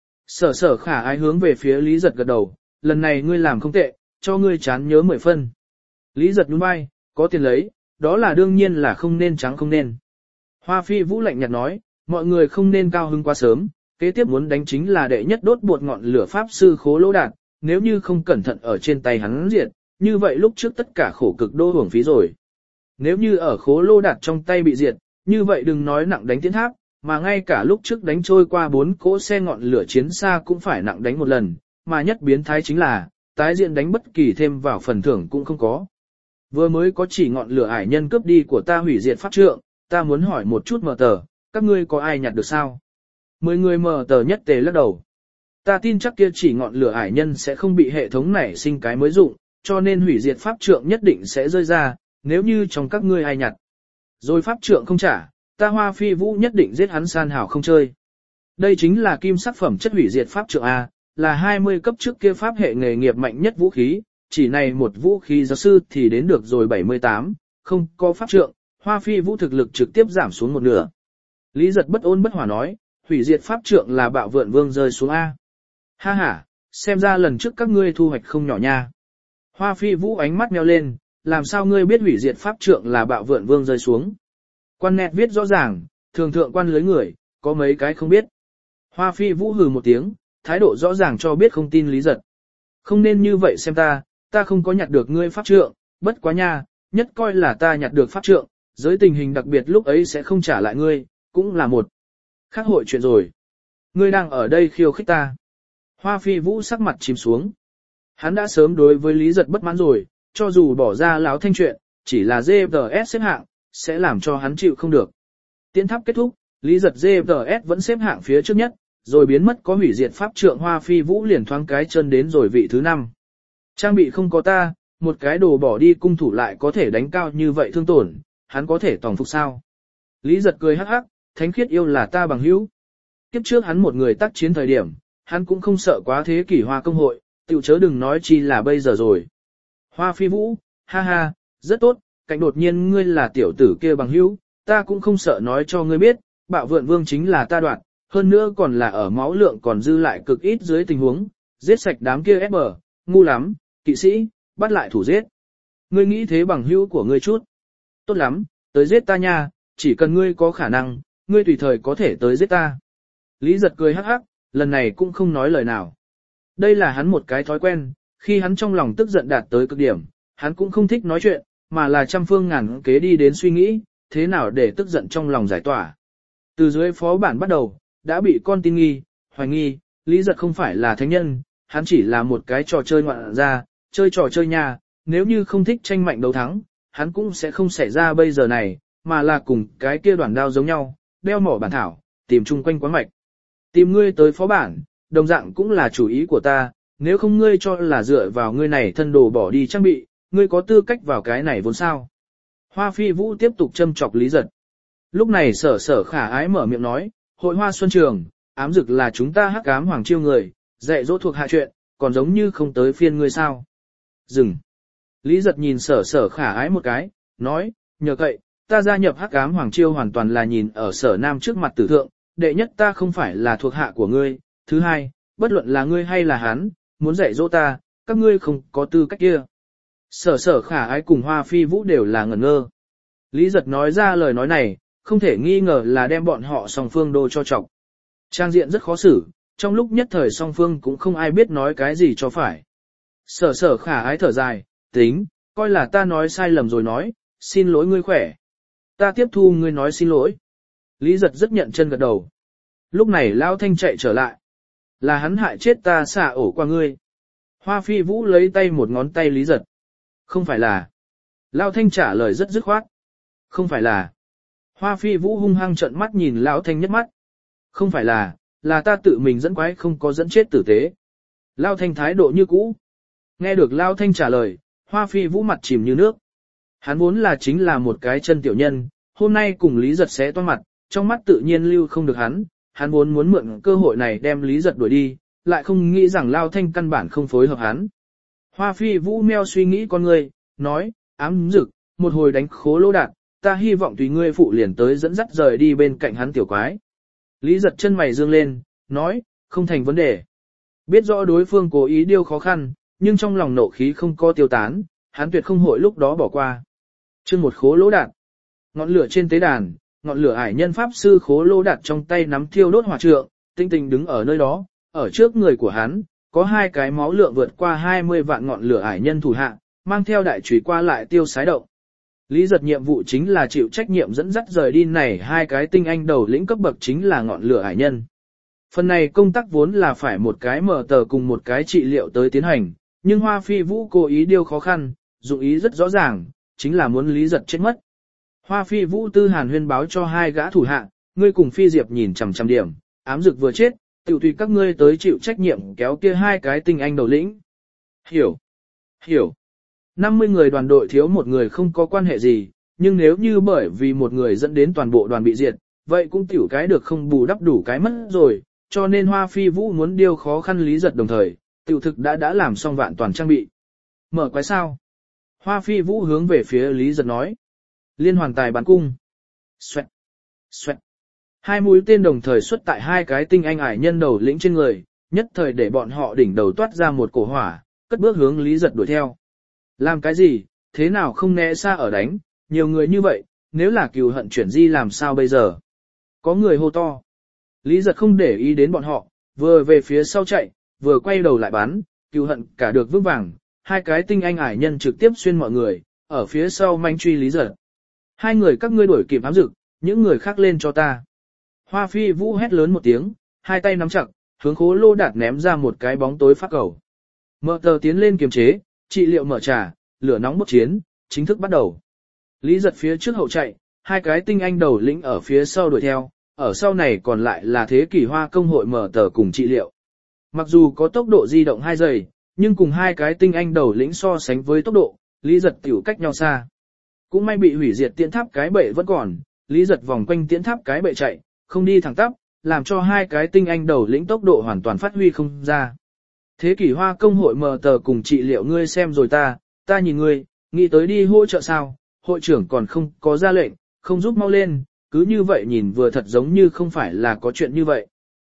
Sở khả ái hướng về phía Lý Giật gật đầu, lần này ngươi làm không tệ, cho ngươi chán nhớ 10 phân. Lý Giật nhún vai, có tiền lấy, đó là đương nhiên là không nên trắng không nên. Hoa Phi Vũ lạnh nhạt nói, mọi người không nên cao hứng quá sớm, kế tiếp muốn đánh chính là đệ nhất đốt bột ngọn lửa pháp sư Khố Lỗ Đạt, nếu như không cẩn thận ở trên tay hắn diệt, như vậy lúc trước tất cả khổ cực đô hưởng phí rồi. Nếu như ở Khố Lỗ Đạt trong tay bị diệt, như vậy đừng nói nặng đánh tiến tháp, mà ngay cả lúc trước đánh trôi qua 4 cỗ xe ngọn lửa chiến xa cũng phải nặng đánh một lần, mà nhất biến thái chính là, tái diện đánh bất kỳ thêm vào phần thưởng cũng không có. Vừa mới có chỉ ngọn lửa ải nhân cướp đi của ta hủy diệt pháp trượng, ta muốn hỏi một chút mở tờ, các ngươi có ai nhặt được sao? 10 người mở tờ nhất tề lắc đầu. Ta tin chắc kia chỉ ngọn lửa ải nhân sẽ không bị hệ thống nảy sinh cái mới dụng, cho nên hủy diệt pháp trượng nhất định sẽ rơi ra, nếu như trong các ngươi ai nhặt. Rồi pháp trượng không trả, ta Hoa Phi Vũ nhất định giết hắn san hảo không chơi. Đây chính là kim sắc phẩm chất hủy diệt pháp trượng A, là 20 cấp trước kia pháp hệ nghề nghiệp mạnh nhất vũ khí, chỉ này một vũ khí giáo sư thì đến được rồi 78, không có pháp trượng, Hoa Phi Vũ thực lực trực tiếp giảm xuống một nửa. Lý Giật bất ôn bất hỏa nói, hủy diệt pháp trượng là bạo vượn vương rơi xuống A. Ha ha, xem ra lần trước các ngươi thu hoạch không nhỏ nha. Hoa Phi Vũ ánh mắt meo lên, làm sao ngươi biết hủy diệt pháp trượng là bạo vượn vương rơi xuống? Quan nét viết rõ ràng, thường thượng quan lưới người, có mấy cái không biết. Hoa Phi Vũ hừ một tiếng, thái độ rõ ràng cho biết không tin Lý Giật. Không nên như vậy xem ta không có nhặt được ngươi pháp trượng, bất quá nha, nhất coi là ta nhặt được pháp trượng, giới tình hình đặc biệt lúc ấy sẽ không trả lại ngươi, cũng là một khác hội chuyện rồi. Ngươi đang ở đây khiêu khích ta. Hoa Phi Vũ sắc mặt chìm xuống. Hắn đã sớm đối với Lý Giật bất mãn rồi, cho dù bỏ ra Lão Thanh chuyện, chỉ là GPS xếp hạng, sẽ làm cho hắn chịu không được. Tiến tháp kết thúc, Lý Giật GPS vẫn xếp hạng phía trước nhất, rồi biến mất có hủy diệt pháp trượng Hoa Phi Vũ liền thoáng cái chân đến rồi vị thứ 5. Trang bị không có ta, một cái đồ bỏ đi cung thủ lại có thể đánh cao như vậy thương tổn, hắn có thể tòng phục sao? Lý Giật cười hắc hắc, thánh khiết yêu là ta bằng hữu. Kiếp trước hắn một người tác chiến thời điểm, hắn cũng không sợ quá thế kỷ Hoa công hội, tiểu chớ đừng nói chi là bây giờ rồi. Hoa Phi Vũ, ha ha, rất tốt, cạnh đột nhiên ngươi là tiểu tử kia bằng hữu, ta cũng không sợ nói cho ngươi biết, bạo vượn vương chính là ta đoạt, hơn nữa còn là ở máu lượng còn dư lại cực ít dưới tình huống, giết sạch đám kia ép bờ, ngu lắm, kỵ sĩ, bắt lại thủ giết. Ngươi nghĩ thế bằng hữu của ngươi chút. Tốt lắm, tới giết ta nha, chỉ cần ngươi có khả năng, ngươi tùy thời có thể tới giết ta. Lý giật cười hắc hắc, lần này cũng không nói lời nào. Đây là hắn một cái thói quen, khi hắn trong lòng tức giận đạt tới cực điểm, hắn cũng không thích nói chuyện, mà là trăm phương ngàn kế đi đến suy nghĩ, thế nào để tức giận trong lòng giải tỏa. Từ dưới phó bản bắt đầu, đã bị con tin nghi, hoài nghi, Lý giật không phải là thánh nhân, hắn chỉ là một cái trò chơi ngoạn ra, chơi trò chơi nha, nếu như không thích tranh mạnh đấu thắng, hắn cũng sẽ không xảy ra bây giờ này, mà là cùng cái kia đoàn đao giống nhau, đeo mỏ bản thảo, tìm chung quanh quán mạch. Tìm ngươi tới phó bản, đồng dạng cũng là chủ ý của ta, nếu không ngươi cho là dựa vào ngươi này thân đồ bỏ đi trang bị, ngươi có tư cách vào cái này vốn sao. Hoa Phi Vũ tiếp tục châm chọc Lý giật. Lúc này sở khả ái mở miệng nói, hội hoa xuân trường, ám dực là chúng ta hắc ám hoàng chiêu người, dạy dỗ thuộc hạ chuyện, còn giống như không tới phiên ngươi sao. Dừng. Lý giật nhìn sở khả ái một cái, nói, nhờ cậy, ta gia nhập hắc ám hoàng chiêu hoàn toàn là nhìn ở sở nam trước mặt tử thượng, đệ nhất ta không phải là thuộc hạ của ngươi, thứ hai, bất luận là ngươi hay là hắn, muốn dạy dỗ ta, các ngươi không có tư cách kia. Sở khả ái cùng Hoa Phi Vũ đều là ngẩn ngơ. Lý giật nói ra lời nói này, không thể nghi ngờ là đem bọn họ song phương đô cho chọc. Trang diện rất khó xử, trong lúc nhất thời song phương cũng không ai biết nói cái gì cho phải. Sở khả ái thở dài, tính, coi là ta nói sai lầm rồi nói, xin lỗi ngươi khỏe. Ta tiếp thu ngươi nói xin lỗi. Lý giật rất nhận chân gật đầu. Lúc này Lão Thanh chạy trở lại. Là hắn hại chết ta xả ổ qua ngươi. Hoa Phi Vũ lấy tay một ngón tay Lý giật. Không phải là. Lão Thanh trả lời rất dứt khoát. Không phải là. Hoa Phi Vũ hung hăng trợn mắt nhìn Lão Thanh nhất mắt. Không phải là ta tự mình dẫn quái không có dẫn chết tử tế. Lão Thanh thái độ như cũ. Nghe được Lão Thanh trả lời, Hoa Phi Vũ mặt chìm như nước. Hắn vốn là chính là một cái chân tiểu nhân, hôm nay cùng Lý giật xé toan mặt, trong mắt tự nhiên lưu không được hắn vốn muốn mượn cơ hội này đem Lý giật đuổi đi, lại không nghĩ rằng Lao Thanh căn bản không phối hợp hắn. Hoa Phi Vũ meo suy nghĩ con người, nói, ám dực, một hồi đánh khố lô đạt, ta hy vọng tùy ngươi phụ liền tới dẫn dắt rời đi bên cạnh hắn tiểu quái. Lý giật chân mày dương lên, nói, không thành vấn đề. Biết rõ đối phương cố ý điêu khó khăn, nhưng trong lòng nộ khí không có tiêu tán, hắn tuyệt không hội lúc đó bỏ qua. Chương một khố lỗ đạt. Ngọn lửa trên tế đàn, ngọn lửa ải nhân pháp sư khố lỗ đạt trong tay nắm thiêu đốt hỏa trượng, tinh tinh đứng ở nơi đó, ở trước người của hắn, có hai cái máu lượng vượt qua 20 vạn ngọn lửa ải nhân thủ hạ, mang theo đại chùy qua lại tiêu sái động. Lý giật nhiệm vụ chính là chịu trách nhiệm dẫn dắt rời đi này hai cái tinh anh đầu lĩnh cấp bậc chính là ngọn lửa ải nhân. Phần này công tác vốn là phải một cái mở tờ cùng một cái trị liệu tới tiến hành, nhưng Hoa Phi Vũ cố ý điêu khó khăn, dụng ý rất rõ ràng, chính là muốn Lý giật chết mất. Hoa Phi Vũ tư hàn huyên báo cho hai gã thủ hạ, ngươi cùng Phi Diệp nhìn chằm chằm điểm, ám dực vừa chết, tiểu tùy các ngươi tới chịu trách nhiệm kéo kia hai cái tinh anh đầu lĩnh. Hiểu. 50 người đoàn đội thiếu một người không có quan hệ gì, nhưng nếu như bởi vì một người dẫn đến toàn bộ đoàn bị diệt, vậy cũng tiểu cái được không bù đắp đủ cái mất rồi, cho nên Hoa Phi Vũ muốn điều khó khăn Lý giật đồng thời, tiểu thực đã làm xong vạn toàn trang bị. Mở quái sao? Hoa Phi Vũ hướng về phía Lý giật nói. Liên hoàn tài bắn cung. Xoẹt. Hai mũi tên đồng thời xuất tại hai cái tinh anh ải nhân đầu lĩnh trên người, nhất thời để bọn họ đỉnh đầu toát ra một cổ hỏa, cất bước hướng Lý giật đuổi theo. Làm cái gì, thế nào không né xa ở đánh, nhiều người như vậy, nếu là cừu hận chuyển di làm sao bây giờ? Có người hô to. Lý giật không để ý đến bọn họ, vừa về phía sau chạy, vừa quay đầu lại bắn, cừu hận cả được vững vàng, hai cái tinh anh ải nhân trực tiếp xuyên mọi người, ở phía sau manh truy Lý giật. Hai người các ngươi đuổi kịp ám dực, những người khác lên cho ta. Hoa Phi Vũ hét lớn một tiếng, hai tay nắm chặt, hướng khố lô đạt ném ra một cái bóng tối phát cầu. Mở tờ tiến lên kiềm chế, trị liệu mở trà, lửa nóng bốc chiến, chính thức bắt đầu. Lý giật phía trước hậu chạy, hai cái tinh anh đầu lĩnh ở phía sau đuổi theo, ở sau này còn lại là thế kỷ hoa công hội mở tờ cùng trị liệu. Mặc dù có tốc độ di động 2 giây, nhưng cùng hai cái tinh anh đầu lĩnh so sánh với tốc độ, Lý giật tiểu cách nhau xa. Cũng may bị hủy diệt tiễn tháp cái bệ vẫn còn, Lý giật vòng quanh tiễn tháp cái bệ chạy, không đi thẳng tắp, làm cho hai cái tinh anh đầu lĩnh tốc độ hoàn toàn phát huy không ra. Thế kỷ hoa công hội mở tờ cùng trị liệu ngươi xem rồi ta nhìn ngươi, nghĩ tới đi hỗ trợ sao, hội trưởng còn không có ra lệnh, không giúp mau lên, cứ như vậy nhìn vừa thật giống như không phải là có chuyện như vậy.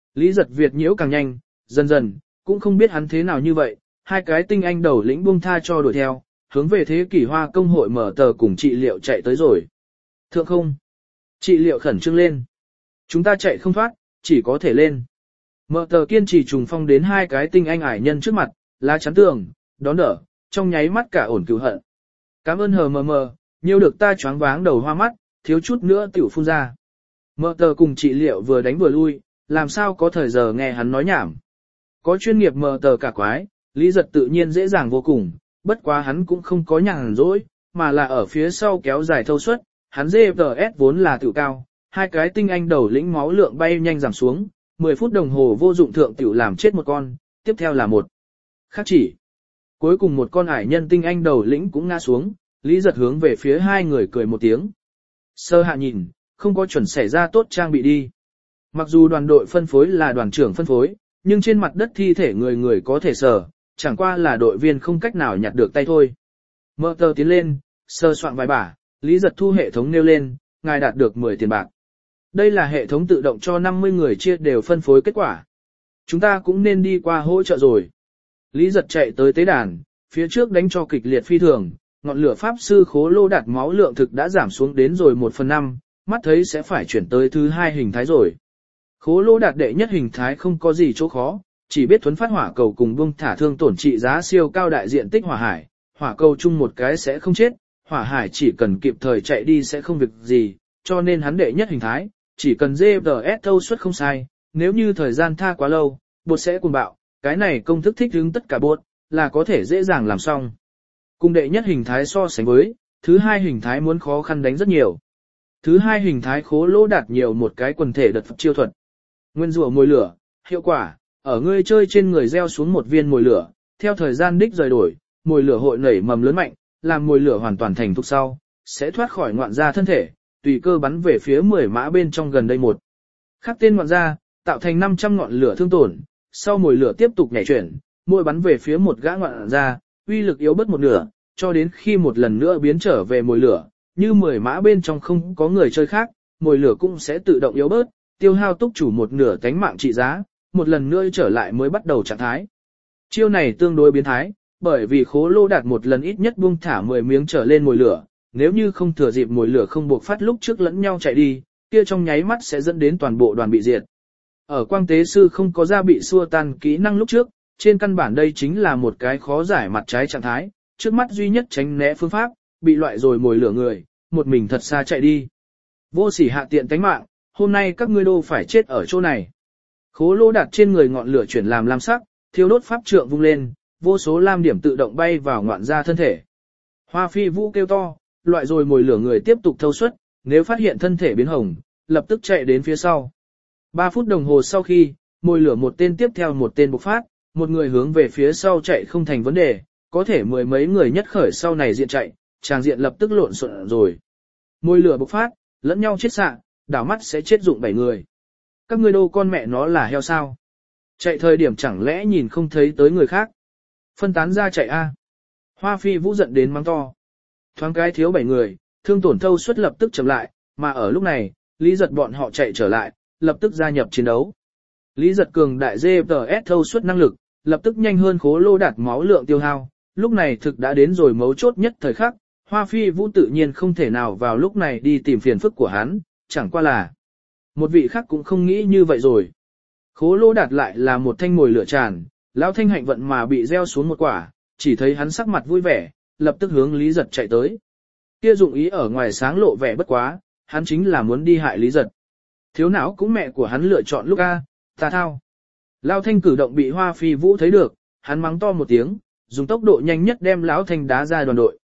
Lý Giật Việt nhiễu càng nhanh, dần dần, cũng không biết hắn thế nào như vậy, hai cái tinh anh đầu lĩnh buông tha cho đuổi theo, hướng về thế kỷ hoa công hội mở tờ cùng trị liệu chạy tới rồi. Thượng không? Trị liệu khẩn trương lên. Chúng ta chạy không thoát, chỉ có thể lên. Mở tờ kiên trì trùng phong đến hai cái tinh anh ải nhân trước mặt, lá chắn tường, đón đỡ, trong nháy mắt cả ổn cứu hận. Cảm ơn hờ mờ mờ, nhiều được ta choáng váng đầu hoa mắt, thiếu chút nữa tiểu phun ra. Mở tờ cùng trị liệu vừa đánh vừa lui, làm sao có thời giờ nghe hắn nói nhảm. Có chuyên nghiệp mở tờ cả quái, Lý Giật tự nhiên dễ dàng vô cùng, bất quá hắn cũng không có nhàn rỗi, mà là ở phía sau kéo dài thâu suất, hắn GFS vốn là tiểu cao, hai cái tinh anh đầu lĩnh máu lượng bay nhanh giảm xuống, 10 phút đồng hồ vô dụng thượng tiểu làm chết một con, tiếp theo là một. Khác chỉ. Cuối cùng một con ải nhân tinh anh đầu lĩnh cũng ngã xuống, Lý Giật hướng về phía hai người cười một tiếng. Sơ hạ nhìn, không có chuẩn xảy ra tốt trang bị đi. Mặc dù đoàn đội phân phối là đoàn trưởng phân phối, nhưng trên mặt đất thi thể người người có thể sờ, chẳng qua là đội viên không cách nào nhặt được tay thôi. Mơ tờ tiến lên, sơ soạn vài bả, Lý Giật thu hệ thống nêu lên, ngài đạt được 10 tiền bạc. Đây là hệ thống tự động cho 50 người chia đều phân phối kết quả. Chúng ta cũng nên đi qua hỗ trợ rồi. Lý Giật chạy tới tế đàn, phía trước đánh cho kịch liệt phi thường, ngọn lửa pháp sư Khố Lô Đạt máu lượng thực đã giảm xuống đến rồi 1/5, mắt thấy sẽ phải chuyển tới thứ hai hình thái rồi. Khố Lô Đạt đệ nhất hình thái không có gì chỗ khó, chỉ biết thuấn phát hỏa cầu cùng buông thả thương tổn trị giá siêu cao đại diện tích hỏa hải, hỏa cầu chung một cái sẽ không chết, hỏa hải chỉ cần kịp thời chạy đi sẽ không việc gì, cho nên hắn đệ nhất hình thái, chỉ cần GFS thâu suất không sai, nếu như thời gian tha quá lâu, bột sẽ cuồng bạo, cái này công thức thích ứng tất cả bột, là có thể dễ dàng làm xong. Cùng đệ nhất hình thái so sánh với, thứ hai hình thái muốn khó khăn đánh rất nhiều. Thứ hai hình thái Khố Lô Đạt nhiều một cái quần thể đợt chiêu thuật. Nguyên rùa mồi lửa, hiệu quả, ở ngươi chơi trên người gieo xuống một viên mồi lửa, theo thời gian đích rời đổi, mồi lửa hội nảy mầm lớn mạnh, làm mồi lửa hoàn toàn thành thục sau, sẽ thoát khỏi ngoạn gia thân thể, tùy cơ bắn về phía 10 mã bên trong gần đây một. Khắc tên ngoạn gia, tạo thành 500 ngọn lửa thương tổn, sau mồi lửa tiếp tục nhảy chuyển, mỗi bắn về phía một gã ngoạn gia, uy lực yếu bớt một nửa, cho đến khi một lần nữa biến trở về mồi lửa, như 10 mã bên trong không có người chơi khác, mồi lửa cũng sẽ tự động yếu bớt, tiêu hao túc chủ một nửa tánh mạng trị giá, một lần nữa trở lại mới bắt đầu trạng thái. Chiêu này tương đối biến thái, bởi vì Khố Lô Đạt một lần ít nhất buông thả 10 miếng trở lên mồi lửa, nếu như không thừa dịp mồi lửa không buộc phát lúc trước lẫn nhau chạy đi, kia trong nháy mắt sẽ dẫn đến toàn bộ đoàn bị diệt. Ở quang tế sư không có ra bị xua tan kỹ năng lúc trước, trên căn bản đây chính là một cái khó giải mặt trái trạng thái, trước mắt duy nhất tránh né phương pháp, bị loại rồi mồi lửa người, một mình thật xa chạy đi. Vô sỉ hạ tiện tánh mạng, hôm nay các ngươi đô phải chết ở chỗ này. Khố Lô Đạt trên người ngọn lửa chuyển làm lam sắc, thiêu đốt pháp trượng vung lên, vô số lam điểm tự động bay vào ngoạn gia thân thể. Hoa Phi Vũ kêu to, loại rồi mồi lửa người tiếp tục thâu suất, nếu phát hiện thân thể biến hồng, lập tức chạy đến phía sau. 3 phút đồng hồ sau khi, mồi lửa một tên tiếp theo một tên bộc phát, một người hướng về phía sau chạy không thành vấn đề, có thể mười mấy người nhất khởi sau này diện chạy, tràng diện lập tức lộn xộn rồi. Mồi lửa bộc phát, lẫn nhau chết xạ, đảo mắt sẽ chết dụng 7 người. Các ngươi đô con mẹ nó là heo sao? Chạy thời điểm chẳng lẽ nhìn không thấy tới người khác? Phân tán ra chạy a. Hoa Phi Vũ giận đến mắng to. Thoáng cái thiếu 7 người, thương tổn thâu suất lập tức chậm lại, mà ở lúc này, Lý Giật bọn họ chạy trở lại, lập tức gia nhập chiến đấu. Lý Giật cường đại GFS thâu suất năng lực, lập tức nhanh hơn Khố Lô Đạt máu lượng tiêu hao, lúc này thực đã đến rồi mấu chốt nhất thời khắc, Hoa Phi Vũ tự nhiên không thể nào vào lúc này đi tìm phiền phức của hắn, chẳng qua là một vị khác cũng không nghĩ như vậy rồi. Khố Lô Đạt lại là một thanh mồi lửa tràn, lão thanh hạnh vận mà bị gieo xuống một quả, chỉ thấy hắn sắc mặt vui vẻ, lập tức hướng Lý Giật chạy tới. Kia dụng ý ở ngoài sáng lộ vẻ bất quá, hắn chính là muốn đi hại Lý Giật. Thiếu não cũng mẹ của hắn lựa chọn lúc A, ta thao. Lão thanh cử động bị Hoa Phi Vũ thấy được, hắn mắng to một tiếng, dùng tốc độ nhanh nhất đem lão thanh đá ra đoàn đội.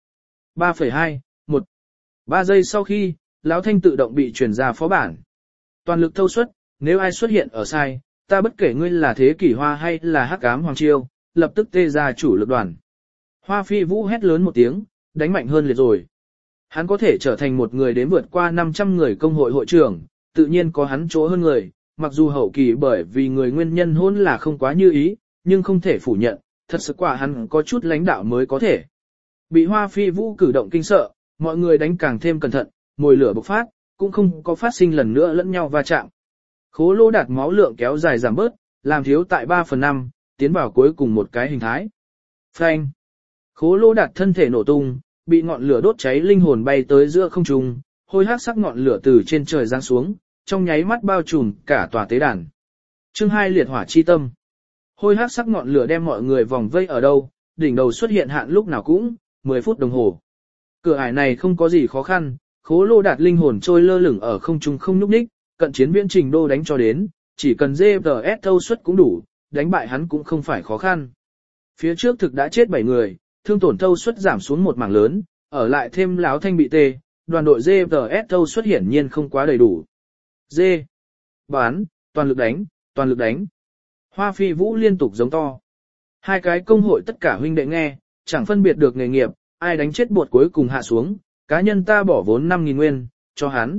3,2, 1. 3 giây sau khi, lão thanh tự động bị chuyển ra phó bản. Toàn lực thâu suất, nếu ai xuất hiện ở sai, ta bất kể ngươi là thế kỷ hoa hay là hắc ám hoàng chiêu, lập tức tê ra chủ lực đoàn. Hoa Phi Vũ hét lớn một tiếng, đánh mạnh hơn liệt rồi. Hắn có thể trở thành một người đến vượt qua 500 người công hội hội trưởng, tự nhiên có hắn chỗ hơn người, mặc dù hậu kỳ bởi vì người nguyên nhân hôn là không quá như ý, nhưng không thể phủ nhận, thật sự quả hắn có chút lãnh đạo mới có thể. Bị Hoa Phi Vũ cử động kinh sợ, mọi người đánh càng thêm cẩn thận, mồi lửa bộc phát, cũng không có phát sinh lần nữa lẫn nhau va chạm. Khố Lô Đạt máu lượng kéo dài giảm bớt, làm thiếu tại 3/5, tiến vào cuối cùng một cái hình thái. Phanh. Khố Lô Đạt thân thể nổ tung, bị ngọn lửa đốt cháy linh hồn bay tới giữa không trung, hôi hắc sắc ngọn lửa từ trên trời giáng xuống, trong nháy mắt bao trùm cả tòa tế đàn. Chương 2 liệt hỏa chi tâm. Hôi hắc sắc ngọn lửa đem mọi người vòng vây ở đâu, đỉnh đầu xuất hiện hạn lúc nào cũng 10 phút đồng hồ. Cửa ải này không có gì khó khăn, Khố Lô Đạt linh hồn trôi lơ lửng ở không trung không nhúc nhích, cận chiến viễn trình đô đánh cho đến, chỉ cần GFS thâu suất cũng đủ, đánh bại hắn cũng không phải khó khăn. Phía trước thực đã chết 7 người, thương tổn thâu suất giảm xuống một mảng lớn, ở lại thêm Láo Thanh bị tê, đoàn đội GFS thâu suất hiển nhiên không quá đầy đủ. G. Bán, toàn lực đánh, toàn lực đánh. Hoa Phi Vũ liên tục giống to. Hai cái công hội tất cả huynh đệ nghe, chẳng phân biệt được nghề nghiệp, ai đánh chết bột cuối cùng hạ xuống, cá nhân ta bỏ vốn 5.000 nguyên, cho hắn.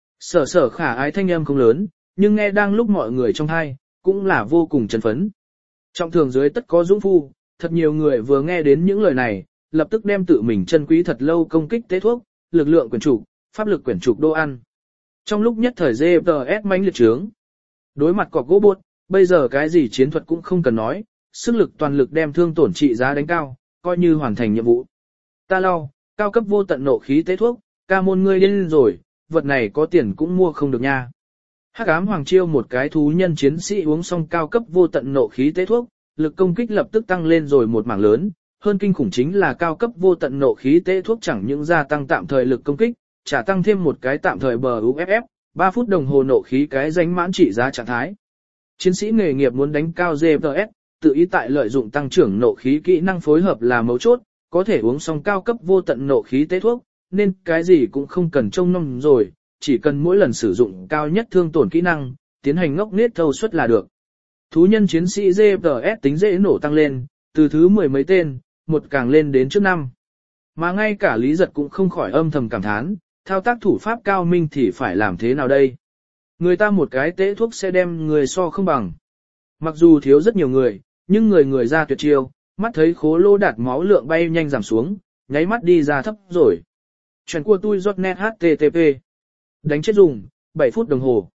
Sở khả ái thanh âm không lớn, nhưng nghe đang lúc mọi người trong hai, cũng là vô cùng chấn phấn. Trong thường dưới tất có dũng phu, thật nhiều người vừa nghe đến những lời này, lập tức đem tự mình chân quý thật lâu công kích tế thuốc, lực lượng quyển trục, pháp lực quyển trục đô ăn. Trong lúc nhất thời GFS mãnh liệt trướng. Đối mặt cọc gỗ bột, bây giờ cái gì chiến thuật cũng không cần nói, sức lực toàn lực đem thương tổn trị giá đánh cao, coi như hoàn thành nhiệm vụ. Ta lau, cao cấp vô tận nộ khí tế thuốc, ca môn ngươi điên rồi, vật này có tiền cũng mua không được nha. Hắc ám hoàng chiêu một cái thú nhân chiến sĩ uống xong cao cấp vô tận nộ khí tế thuốc, lực công kích lập tức tăng lên rồi một mảng lớn, hơn kinh khủng chính là cao cấp vô tận nộ khí tế thuốc chẳng những gia tăng tạm thời lực công kích, trả tăng thêm một cái tạm thời bờ UFF, 3 phút đồng hồ nộ khí cái danh mãn trị giá trạng thái. Chiến sĩ nghề nghiệp muốn đánh cao GFS, tự ý tại lợi dụng tăng trưởng nộ khí kỹ năng phối hợp là mấu chốt, có thể uống xong cao cấp vô tận nộ khí tế thuốc, nên cái gì cũng không cần trông nom rồi, chỉ cần mỗi lần sử dụng cao nhất thương tổn kỹ năng, tiến hành ngốc nết thâu suất là được. Thú nhân chiến sĩ GFS tính dễ nổ tăng lên, từ thứ 10 mấy tên, một càng lên đến trước 5. Mà ngay cả Lý Giật cũng không khỏi âm thầm cảm thán, thao tác thủ pháp cao minh thì phải làm thế nào đây? Người ta một cái tế thuốc sẽ đem người so không bằng. Mặc dù thiếu rất nhiều người, nhưng người ra tuyệt chiêu, mắt thấy Khố Lô Đạt máu lượng bay nhanh giảm xuống, nháy mắt đi ra thấp rồi. Chuyện của tôi .net http. Đánh chết dùng, 7 phút đồng hồ.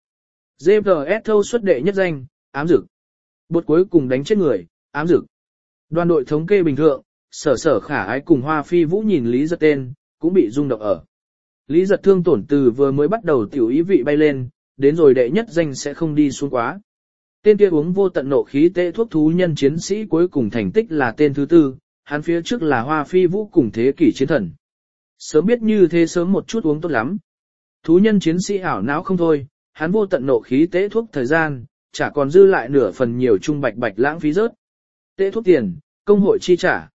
GFS thâu suất đệ nhất danh, ám dực. Bột cuối cùng đánh chết người, ám dực. Đoàn đội thống kê bình thường, sở khả ái cùng Hoa Phi Vũ nhìn Lý Giật tên, cũng bị rung động ở. Lý Giật thương tổn từ vừa mới bắt đầu tiểu ý vị bay lên, đến rồi đệ nhất danh sẽ không đi xuống quá. Tên kia uống vô tận nộ khí tê thuốc thú nhân chiến sĩ cuối cùng thành tích là tên thứ 4, hắn phía trước là Hoa Phi Vũ cùng thế kỷ chiến thần. Sớm biết như thế sớm một chút uống tốt lắm. Thú nhân chiến sĩ ảo não không thôi, hắn vô tận nộ khí tế thuốc thời gian, chả còn dư lại nửa phần nhiều trung bạch lãng phí rớt. Tế thuốc tiền, công hội chi trả.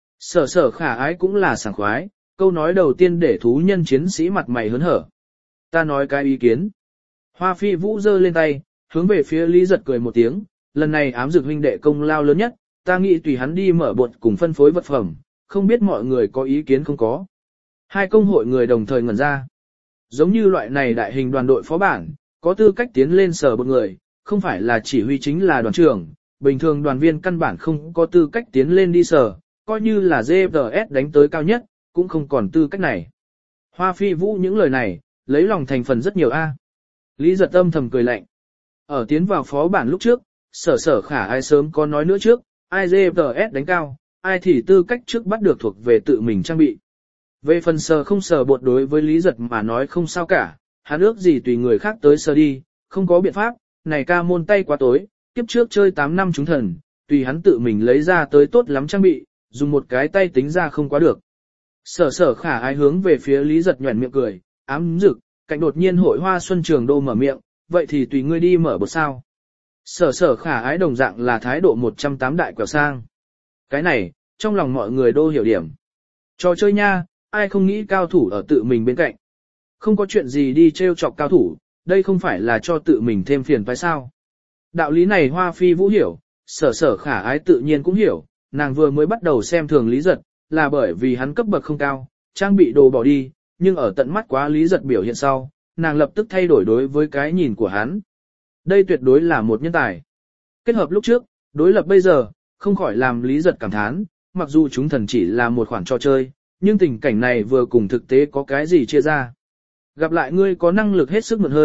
Sở khả ái cũng là sảng khoái, câu nói đầu tiên để thú nhân chiến sĩ mặt mày hớn hở. Ta nói cái ý kiến. Hoa Phi Vũ giơ lên tay, hướng về phía Lý Giật cười một tiếng, lần này ám dược huynh đệ công lao lớn nhất, ta nghĩ tùy hắn đi mở bột cùng phân phối vật phẩm, không biết mọi người có ý kiến không có. Hai công hội người đồng thời ngẩn ra. Giống như loại này đại hình đoàn đội phó bản, có tư cách tiến lên sở một người, không phải là chỉ huy chính là đoàn trưởng, bình thường đoàn viên căn bản không có tư cách tiến lên đi sở, coi như là GFS đánh tới cao nhất, cũng không còn tư cách này. Hoa Phi Vũ những lời này, lấy lòng thành phần rất nhiều a. Lý Giật âm thầm cười lạnh. Ở tiến vào phó bản lúc trước, sở khả ai sớm có nói nữa trước, ai GFS đánh cao, ai thì tư cách trước bắt được thuộc về tự mình trang bị. Về phần sờ không sờ bột đối với Lý Giật mà nói không sao cả, hắn ước gì tùy người khác tới sờ đi, không có biện pháp, này ca môn tay quá tối, kiếp trước chơi 8 năm trúng thần, tùy hắn tự mình lấy ra tới tốt lắm trang bị, dùng một cái tay tính ra không quá được. Sở khả ai hướng về phía Lý Giật nhuẩn miệng cười, ám dực, cạnh đột nhiên hội hoa xuân trường đô mở miệng, vậy thì tùy ngươi đi mở bột sao. Sở khả ái đồng dạng là thái độ 108 đại quẹo sang. Cái này, trong lòng mọi người đô hiểu điểm. Trò chơi nha, ai không nghĩ cao thủ ở tự mình bên cạnh. Không có chuyện gì đi trêu chọc cao thủ, đây không phải là cho tự mình thêm phiền phải sao. Đạo lý này Hoa Phi Vũ hiểu, sở khả ái tự nhiên cũng hiểu, nàng vừa mới bắt đầu xem thường Lý Giật, là bởi vì hắn cấp bậc không cao, trang bị đồ bỏ đi, nhưng ở tận mắt quá Lý Giật biểu hiện sau, nàng lập tức thay đổi đối với cái nhìn của hắn. Đây tuyệt đối là một nhân tài. Kết hợp lúc trước, đối lập bây giờ, không khỏi làm Lý Giật cảm thán, mặc dù chúng thần chỉ là một khoản trò chơi, nhưng tình cảnh này vừa cùng thực tế có cái gì chia ra. Gặp lại ngươi có năng lực hết sức mượn hơi,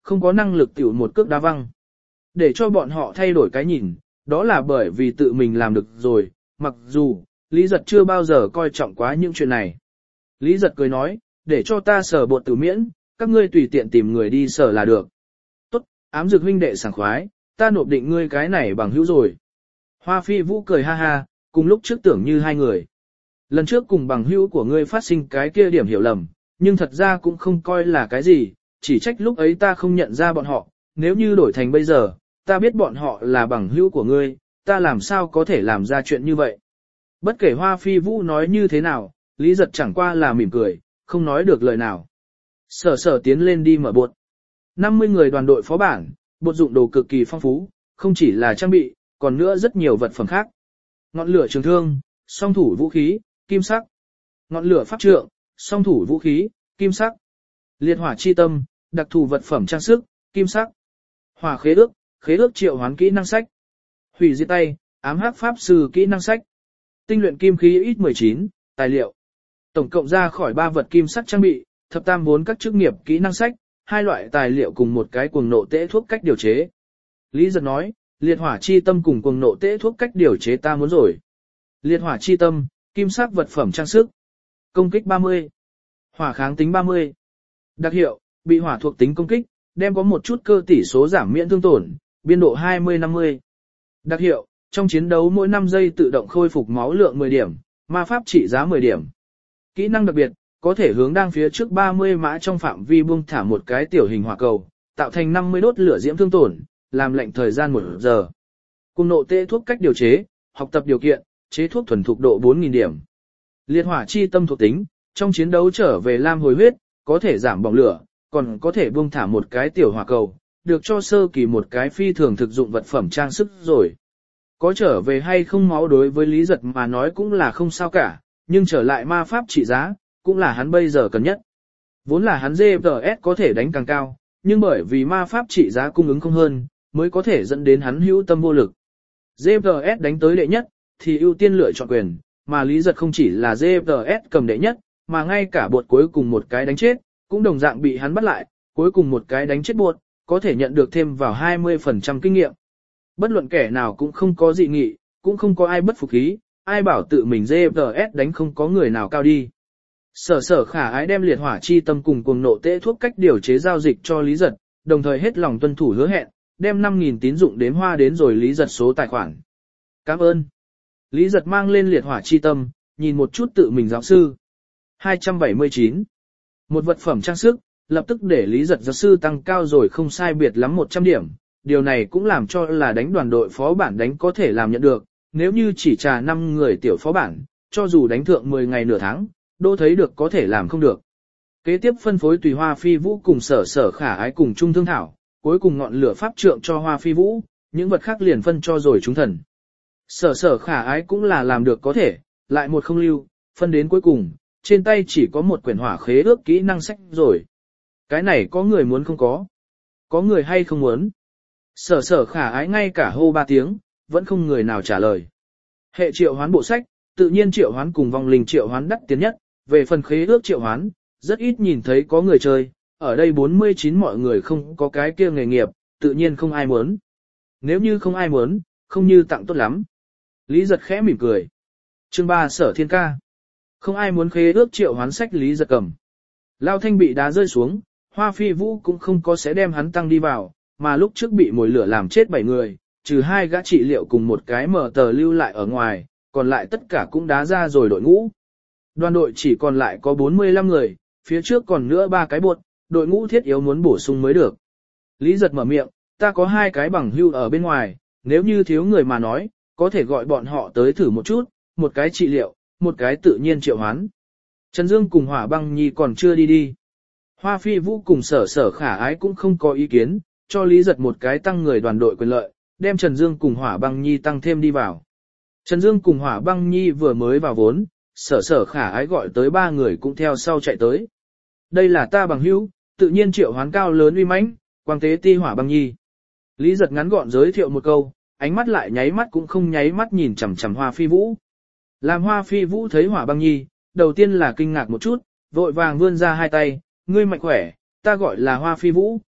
không có năng lực tiểu một cước đá văng. Để cho bọn họ thay đổi cái nhìn, đó là bởi vì tự mình làm được rồi, mặc dù, Lý Giật chưa bao giờ coi trọng quá những chuyện này. Lý Giật cười nói, để cho ta sở bột tử miễn, các ngươi tùy tiện tìm người đi sở là được. Tốt, ám dược huynh đệ sảng khoái, ta nộp định ngươi cái này bằng hữu rồi. Hoa Phi Vũ cười ha ha, cùng lúc trước tưởng như hai người. Lần trước cùng bằng hữu của ngươi phát sinh cái kia điểm hiểu lầm, nhưng thật ra cũng không coi là cái gì, chỉ trách lúc ấy ta không nhận ra bọn họ, nếu như đổi thành bây giờ, ta biết bọn họ là bằng hữu của ngươi, ta làm sao có thể làm ra chuyện như vậy. Bất kể Hoa Phi Vũ nói như thế nào, Lý Giật chẳng qua là mỉm cười, không nói được lời nào. Sở sở tiến lên đi mở bột. 50 người đoàn đội phó bản, bột dụng đồ cực kỳ phong phú, không chỉ là trang bị, còn nữa rất nhiều vật phẩm khác. Ngọn lửa trường thương, song thủ vũ khí, kim sắc. Ngọn lửa pháp trượng, song thủ vũ khí, kim sắc. Liệt hỏa chi tâm, đặc thù vật phẩm trang sức, kim sắc. Hỏa khế ước triệu hoán kỹ năng sách. Hủy diệt tay, ám hắc pháp sư kỹ năng sách. Tinh luyện kim khí ít 19, tài liệu. Tổng cộng ra khỏi 3 vật kim sắc trang bị, thập tam 4 các chức nghiệp kỹ năng sách, 2 loại tài liệu cùng một cái cuồng nộ tễ thuốc cách điều chế. Lý Giật nói, liệt hỏa chi tâm cùng cuồng nộ tễ thuốc cách điều chế ta muốn rồi. Liệt hỏa chi tâm, kim sắc vật phẩm trang sức. Công kích 30. Hỏa kháng tính 30. Đặc hiệu, bị hỏa thuộc tính công kích, đem có một chút cơ tỷ số giảm miễn thương tổn, biên độ 20-50. Đặc hiệu, trong chiến đấu mỗi 5 giây tự động khôi phục máu lượng 10 điểm, ma pháp trị giá 10 điểm. Kỹ năng đặc biệt, có thể hướng đang phía trước 30 mã trong phạm vi buông thả một cái tiểu hình hỏa cầu, tạo thành 50 đốt lửa diễm thương tổn, làm lệnh thời gian 1 giờ. Cùng nộ tê thuốc cách điều chế, học tập điều kiện, chế thuốc thuần thục độ 4.000 điểm. Liệt hỏa chi tâm thuộc tính, trong chiến đấu trở về lam hồi huyết, có thể giảm bỏng lửa, còn có thể buông thả một cái tiểu hỏa cầu, được cho sơ kỳ một cái phi thường thực dụng vật phẩm trang sức rồi. Có trở về hay không máu đối với Lý Giật mà nói cũng là không sao cả, nhưng trở lại ma pháp trị giá, cũng là hắn bây giờ cần nhất. Vốn là hắn GFS có thể đánh càng cao, nhưng bởi vì ma pháp trị giá cung ứng không hơn, mới có thể dẫn đến hắn hữu tâm vô lực. GFS đánh tới đệ nhất, thì ưu tiên lựa chọn quyền, mà Lý Giật không chỉ là GFS cầm đệ nhất, mà ngay cả bột cuối cùng một cái đánh chết, cũng đồng dạng bị hắn bắt lại, cuối cùng một cái đánh chết bột, có thể nhận được thêm vào 20% kinh nghiệm. Bất luận kẻ nào cũng không có dị nghị, cũng không có ai bất phục khí, ai bảo tự mình GFS đánh không có người nào cao đi. Sở sở khả ái đem liệt hỏa chi tâm cùng cuồng nộ tễ thuốc cách điều chế giao dịch cho Lý Giật, đồng thời hết lòng tuân thủ hứa hẹn, đem 5.000 tín dụng đếm hoa đến rồi Lý Giật số tài khoản. Cảm ơn. Lý Giật mang lên liệt hỏa chi tâm, nhìn một chút tự mình giáo sư. 279. Một vật phẩm trang sức, lập tức để Lý Giật giáo sư tăng cao rồi không sai biệt lắm 100 điểm. Điều này cũng làm cho là đánh đoàn đội phó bản đánh có thể làm nhận được, nếu như chỉ trà 5 người tiểu phó bản, cho dù đánh thượng 10 ngày nửa tháng, đô thấy được có thể làm không được. Kế tiếp phân phối tùy Hoa Phi Vũ cùng sở sở khả ái cùng chung thương thảo, cuối cùng ngọn lửa pháp trượng cho Hoa Phi Vũ, những vật khác liền phân cho rồi chúng thần. Sở sở khả ái cũng là làm được có thể, lại một không lưu, phân đến cuối cùng, trên tay chỉ có một quyển hỏa khế ước kỹ năng sách rồi. Cái này có người muốn không có? Có người hay không muốn? Sở sở khả ái ngay cả hô 3 tiếng, vẫn không người nào trả lời. Hệ triệu hoán bộ sách, tự nhiên triệu hoán cùng vong linh triệu hoán đắt tiền nhất, về phần khế ước triệu hoán, rất ít nhìn thấy có người chơi, ở đây 49 mọi người không có cái kia nghề nghiệp, tự nhiên không ai muốn. Nếu như không ai muốn, không như tặng tốt lắm. Lý Giật khẽ mỉm cười. Chương 3 Sở Thiên Ca. Không ai muốn khế ước triệu hoán sách Lý Giật cầm. Lao Thanh bị đá rơi xuống, Hoa Phi Vũ cũng không có sẽ đem hắn tăng đi vào, mà lúc trước bị mồi lửa làm chết 7 người, trừ 2 gã trị liệu cùng một cái mở tờ lưu lại ở ngoài, còn lại tất cả cũng đá ra rồi đội ngũ. Đoàn đội chỉ còn lại có 45 người, phía trước còn nữa 3 cái bột, đội ngũ thiết yếu muốn bổ sung mới được. Lý Giật mở miệng, ta có 2 cái bằng hưu ở bên ngoài, nếu như thiếu người mà nói, có thể gọi bọn họ tới thử một chút, một cái trị liệu, một cái tự nhiên triệu hoán. Trần Dương cùng Hỏa Băng Nhi còn chưa đi. Hoa Phi Vũ cùng sở sở khả ái cũng không có ý kiến, cho Lý Giật một cái tăng người đoàn đội quyền lợi, đem Trần Dương cùng Hỏa Băng Nhi tăng thêm đi vào. Trần Dương cùng Hỏa Băng Nhi vừa mới vào vốn, sở sở khả ái gọi tới 3 người cũng theo sau chạy tới. Đây là ta bằng hữu, tự nhiên triệu hoán cao lớn uy mãnh, Quang Tế Ti Hỏa Băng Nhi. Lý Giật ngắn gọn giới thiệu một câu, ánh mắt lại nháy mắt cũng không nháy mắt nhìn chằm chằm Hoa Phi Vũ. Làm Hoa Phi Vũ thấy Hỏa Băng Nhi, đầu tiên là kinh ngạc một chút, vội vàng vươn ra 2 tay, ngươi mạnh khỏe, ta gọi là Hoa Phi Vũ,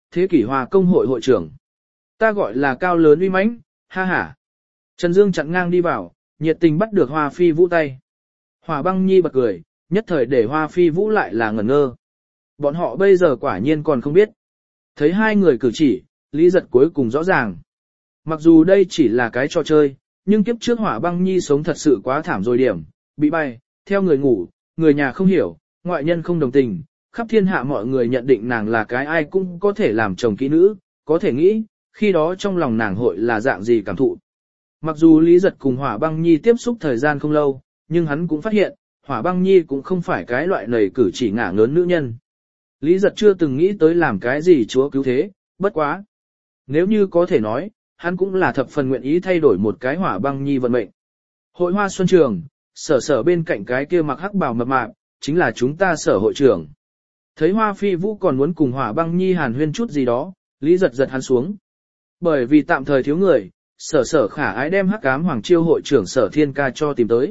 thế kỷ hòa công hội hội trưởng. Ta gọi là cao lớn uy mãnh, ha ha. Trần Dương chặn ngang đi vào, nhiệt tình bắt được Hoa Phi Vũ tay. Hỏa Băng Nhi bật cười, nhất thời để Hoa Phi Vũ lại là ngẩn ngơ. Bọn họ bây giờ quả nhiên còn không biết. Thấy hai người cử chỉ, Lý Giật cuối cùng rõ ràng. Mặc dù đây chỉ là cái trò chơi, nhưng kiếp trước Hỏa Băng Nhi sống thật sự quá thảm rồi điểm, bị bay, theo người ngủ, người nhà không hiểu, ngoại nhân không đồng tình, khắp thiên hạ mọi người nhận định nàng là cái ai cũng có thể làm chồng kỹ nữ, có thể nghĩ, khi đó trong lòng nàng hội là dạng gì cảm thụ. Mặc dù Lý Giật cùng Hỏa Băng Nhi tiếp xúc thời gian không lâu, nhưng hắn cũng phát hiện, Hỏa Băng Nhi cũng không phải cái loại nầy cử chỉ ngả ngớn nữ nhân. Lý Giật chưa từng nghĩ tới làm cái gì chúa cứu thế, bất quá. Nếu như có thể nói, hắn cũng là thập phần nguyện ý thay đổi một cái Hỏa Băng Nhi vận mệnh. Hội Hoa Xuân Trường, sở bên cạnh cái kia mặc hắc bào mập mạp, chính là chúng ta sở hội trưởng. Thấy Hoa Phi Vũ còn muốn cùng Hỏa Băng Nhi hàn huyên chút gì đó, Lý Giật giật hắn xuống. Bởi vì tạm thời thiếu người, sở khả ái đem hắc ám hoàng chiêu hội trưởng Sở Thiên Ca cho tìm tới.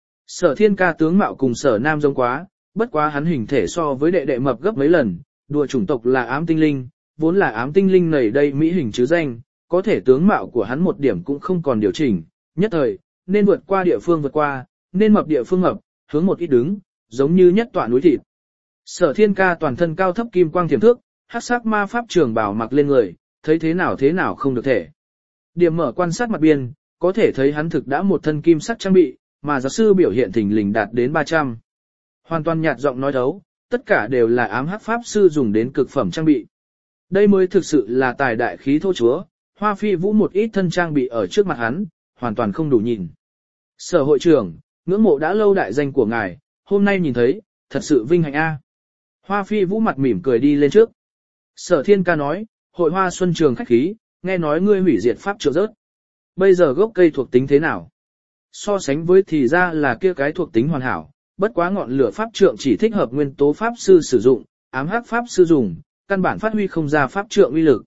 Sở Thiên Ca tướng mạo cùng Sở Nam giống quá, bất quá hắn hình thể so với đệ đệ mập gấp mấy lần, đùa chủng tộc là ám tinh linh, vốn là ám tinh linh nảy đây mỹ hình chứ danh, có thể tướng mạo của hắn một điểm cũng không còn điều chỉnh, nhất thời, nên vượt qua địa phương vượt qua, nên mập địa phương mập, hướng một ít đứng, giống như nhất tọa núi thịt. Sở Thiên Ca toàn thân cao thấp kim quang thiểm thước, hắc sắc ma pháp trường bào mặc lên người, thấy thế nào không được thể. Điểm mở quan sát mặt biên, có thể thấy hắn thực đã một thân kim sắc trang bị, mà giáo sư biểu hiện thình lình đạt đến 300. Hoàn toàn nhạt giọng nói thấu, tất cả đều là ám hắc pháp sư dùng đến cực phẩm trang bị. Đây mới thực sự là tài đại khí thô chúa, Hoa Phi Vũ một ít thân trang bị ở trước mặt hắn, hoàn toàn không đủ nhìn. Sở hội trưởng, ngưỡng mộ đã lâu đại danh của ngài, hôm nay nhìn thấy, thật sự vinh hạnh a. Hoa Phi Vũ mặt mỉm cười đi lên trước. Sở Thiên Ca nói, hội Hoa Xuân Trường khách khí, nghe nói ngươi hủy diệt pháp trượng rớt. Bây giờ gốc cây thuộc tính thế nào? So sánh với thì ra là kia cái thuộc tính hoàn hảo, bất quá ngọn lửa pháp trượng chỉ thích hợp nguyên tố pháp sư sử dụng, ám hắc pháp sư dùng, căn bản phát huy không ra pháp trượng uy lực.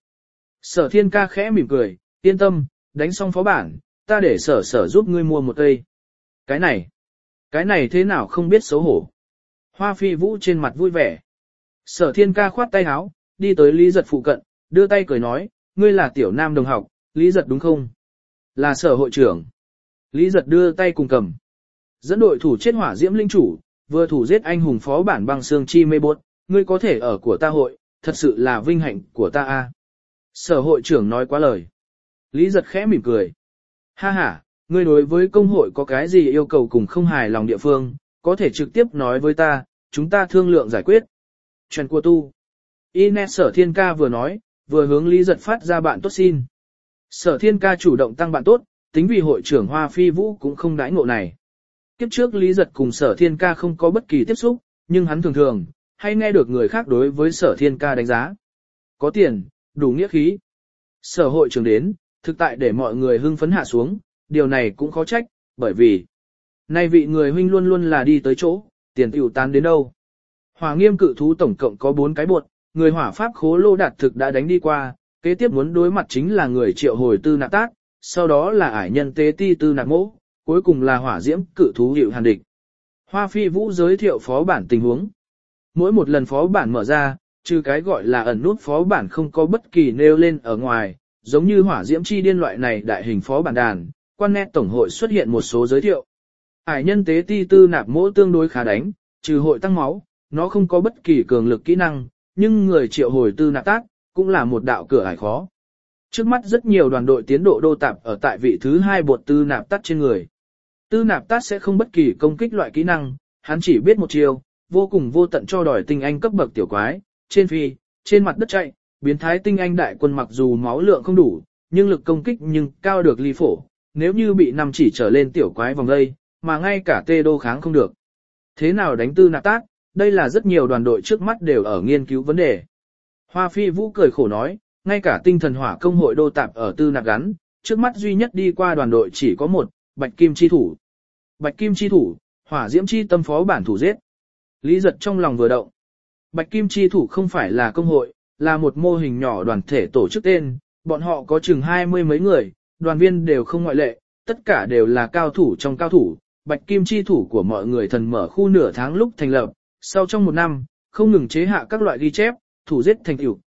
Sở Thiên Ca khẽ mỉm cười, yên tâm, đánh xong phó bản, ta để sở giúp ngươi mua một cây. Cái này thế nào không biết xấu hổ. Hoa Phi Vũ trên mặt vui vẻ. Sở Thiên Ca khoát tay áo, đi tới Lý Giật phụ cận, đưa tay cười nói, ngươi là tiểu nam đồng học, Lý Giật đúng không? Là sở hội trưởng. Lý Giật đưa tay cùng cầm. Dẫn đội thủ chết hỏa diễm linh chủ, vừa thủ giết anh hùng phó bản băng xương chi mê bốt, ngươi có thể ở của ta hội, thật sự là vinh hạnh của ta a. Sở hội trưởng nói quá lời. Lý Giật khẽ mỉm cười. Ha ha, ngươi đối với công hội có cái gì yêu cầu cùng không hài lòng địa phương, có thể trực tiếp nói với ta, chúng ta thương lượng giải quyết. Chuyện của tu. Ines Sở Thiên Ca vừa nói, vừa hướng Lý Giật phát ra bạn tốt xin. Sở Thiên Ca chủ động tăng bạn tốt, tính vì hội trưởng Hoa Phi Vũ cũng không đãi ngộ này. Kiếp trước Lý Giật cùng Sở Thiên Ca không có bất kỳ tiếp xúc, nhưng hắn thường hay nghe được người khác đối với Sở Thiên Ca đánh giá. Có tiền, đủ nghĩa khí. Sở hội trưởng đến, thực tại để mọi người hưng phấn hạ xuống, điều này cũng khó trách, bởi vì nay vị người huynh luôn luôn là đi tới chỗ, tiền tiểu tán đến đâu. Hỏa nghiêm cự thú tổng cộng có 4 cái bột, người hỏa pháp khố lô đạt thực đã đánh đi qua, kế tiếp muốn đối mặt chính là người triệu hồi tư nạp tác, sau đó là ải nhân tế ti tư nạp mỗ, cuối cùng là hỏa diễm cự thú hiệu hàn địch. Hoa Phi Vũ giới thiệu phó bản tình huống. Mỗi một lần phó bản mở ra, trừ cái gọi là ẩn nút phó bản không có bất kỳ nêu lên ở ngoài, giống như hỏa diễm chi điên loại này đại hình phó bản đàn, quan net tổng hội xuất hiện một số giới thiệu. Ải nhân tế ti tư nạp mỗ tương đối khá đánh, trừ hội tăng máu, nó không có bất kỳ cường lực kỹ năng, nhưng người triệu hồi tư nạp tác, cũng là một đạo cửa ải khó. Trước mắt rất nhiều đoàn đội tiến độ đô tạp ở tại vị thứ 2 bột tư nạp tác trên người. Tư nạp tác sẽ không bất kỳ công kích loại kỹ năng, hắn chỉ biết một chiều, vô cùng vô tận cho đòi tinh anh cấp bậc tiểu quái, trên phi, trên mặt đất chạy, biến thái tinh anh đại quân mặc dù máu lượng không đủ, nhưng lực công kích nhưng cao được ly phổ, nếu như bị 5 chỉ trở lên tiểu quái vòng đây, mà ngay cả tê đô kháng không được. Thế nào đánh tư nạp tác, đây là rất nhiều đoàn đội trước mắt đều ở nghiên cứu vấn đề. Hoa Phi Vũ cười khổ nói, ngay cả tinh thần hỏa công hội đô tạp ở tư nạp gắn, trước mắt duy nhất đi qua đoàn đội chỉ có một, Bạch Kim Chi Thủ. Bạch Kim Chi Thủ, hỏa diễm chi tâm phó bản thủ giết. Lý Giật trong lòng vừa động. Bạch Kim Chi Thủ không phải là công hội, là một mô hình nhỏ đoàn thể tổ chức tên, bọn họ có chừng 20 mấy người, đoàn viên đều không ngoại lệ, tất cả đều là cao thủ trong cao thủ. Bạch Kim Chi Thủ của mọi người thần mở khu nửa tháng lúc thành lập, sau trong 1 năm, không ngừng chế hạ các loại ghi chép, thủ giết thành tựu,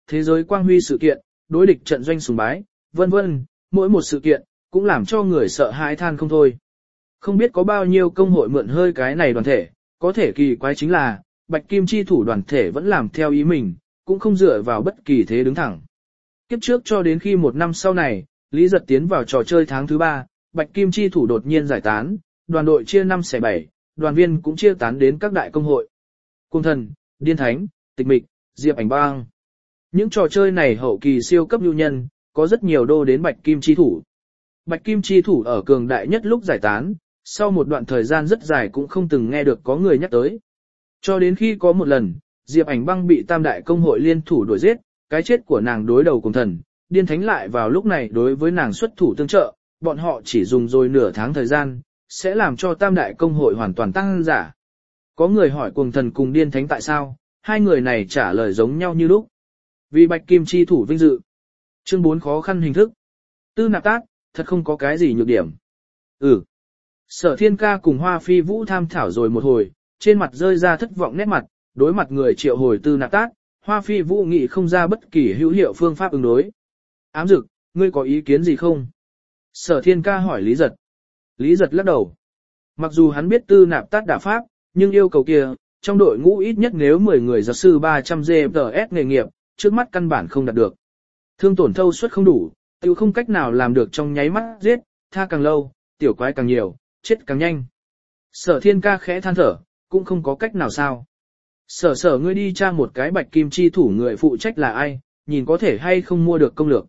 thế giới quang huy sự kiện, đối địch trận doanh sùng bái, vân vân, mỗi một sự kiện, cũng làm cho người sợ hãi than không thôi. Không biết có bao nhiêu công hội mượn hơi cái này đoàn thể, có thể kỳ quái chính là, Bạch Kim chi thủ đoàn thể vẫn làm theo ý mình, cũng không dựa vào bất kỳ thế đứng thẳng. Kiếp trước cho đến khi một năm sau này, Lý Giật tiến vào trò chơi tháng thứ 3, Bạch Kim chi thủ đột nhiên giải tán, đoàn đội chia 5 xẻ 7, đoàn viên cũng chia tán đến các đại công hội. Cung thần, Điên Thánh, Tịch Mịch, Diệp Ảnh Bang. Những trò chơi này hậu kỳ siêu cấp lưu nhân, có rất nhiều đô đến Bạch Kim chi thủ. Bạch Kim chi thủ ở cường đại nhất lúc giải tán, sau một đoạn thời gian rất dài cũng không từng nghe được có người nhắc tới. Cho đến khi có một lần, Diệp Ảnh Băng bị tam đại công hội liên thủ đuổi giết, cái chết của nàng đối đầu cùng thần, Điên Thánh lại vào lúc này đối với nàng xuất thủ tương trợ, bọn họ chỉ dùng rồi nửa tháng thời gian, sẽ làm cho tam đại công hội hoàn toàn tăng giả. Có người hỏi cùng thần cùng Điên Thánh tại sao, hai người này trả lời giống nhau như lúc. Vì Bạch Kim chi thủ vinh dự. Chương 4 khó khăn hình thức. Tư Nạp Tác, thật không có cái gì nhược điểm. Sở Thiên Ca cùng Hoa Phi Vũ tham thảo rồi một hồi, trên mặt rơi ra thất vọng nét mặt, đối mặt người triệu hồi Tư Nạp Tác, Hoa Phi Vũ nghĩ không ra bất kỳ hữu hiệu phương pháp ứng đối. Ám Dực, ngươi có ý kiến gì không? Sở Thiên Ca hỏi Lý Giật. Lý Giật lắc đầu. Mặc dù hắn biết Tư Nạp Tác đả pháp, nhưng yêu cầu kia, trong đội ngũ ít nhất nếu 10 người giáo sư 300 GPS nghề nghiệp, trước mắt căn bản không đạt được. Thương tổn thâu suất không đủ, tiêu không cách nào làm được trong nháy mắt giết, tha càng lâu, tiểu quái càng nhiều, chết càng nhanh. Sở Thiên Ca khẽ than thở, cũng không có cách nào sao. Sở ngươi đi tra một cái Bạch Kim chi thủ người phụ trách là ai, nhìn có thể hay không mua được công lược.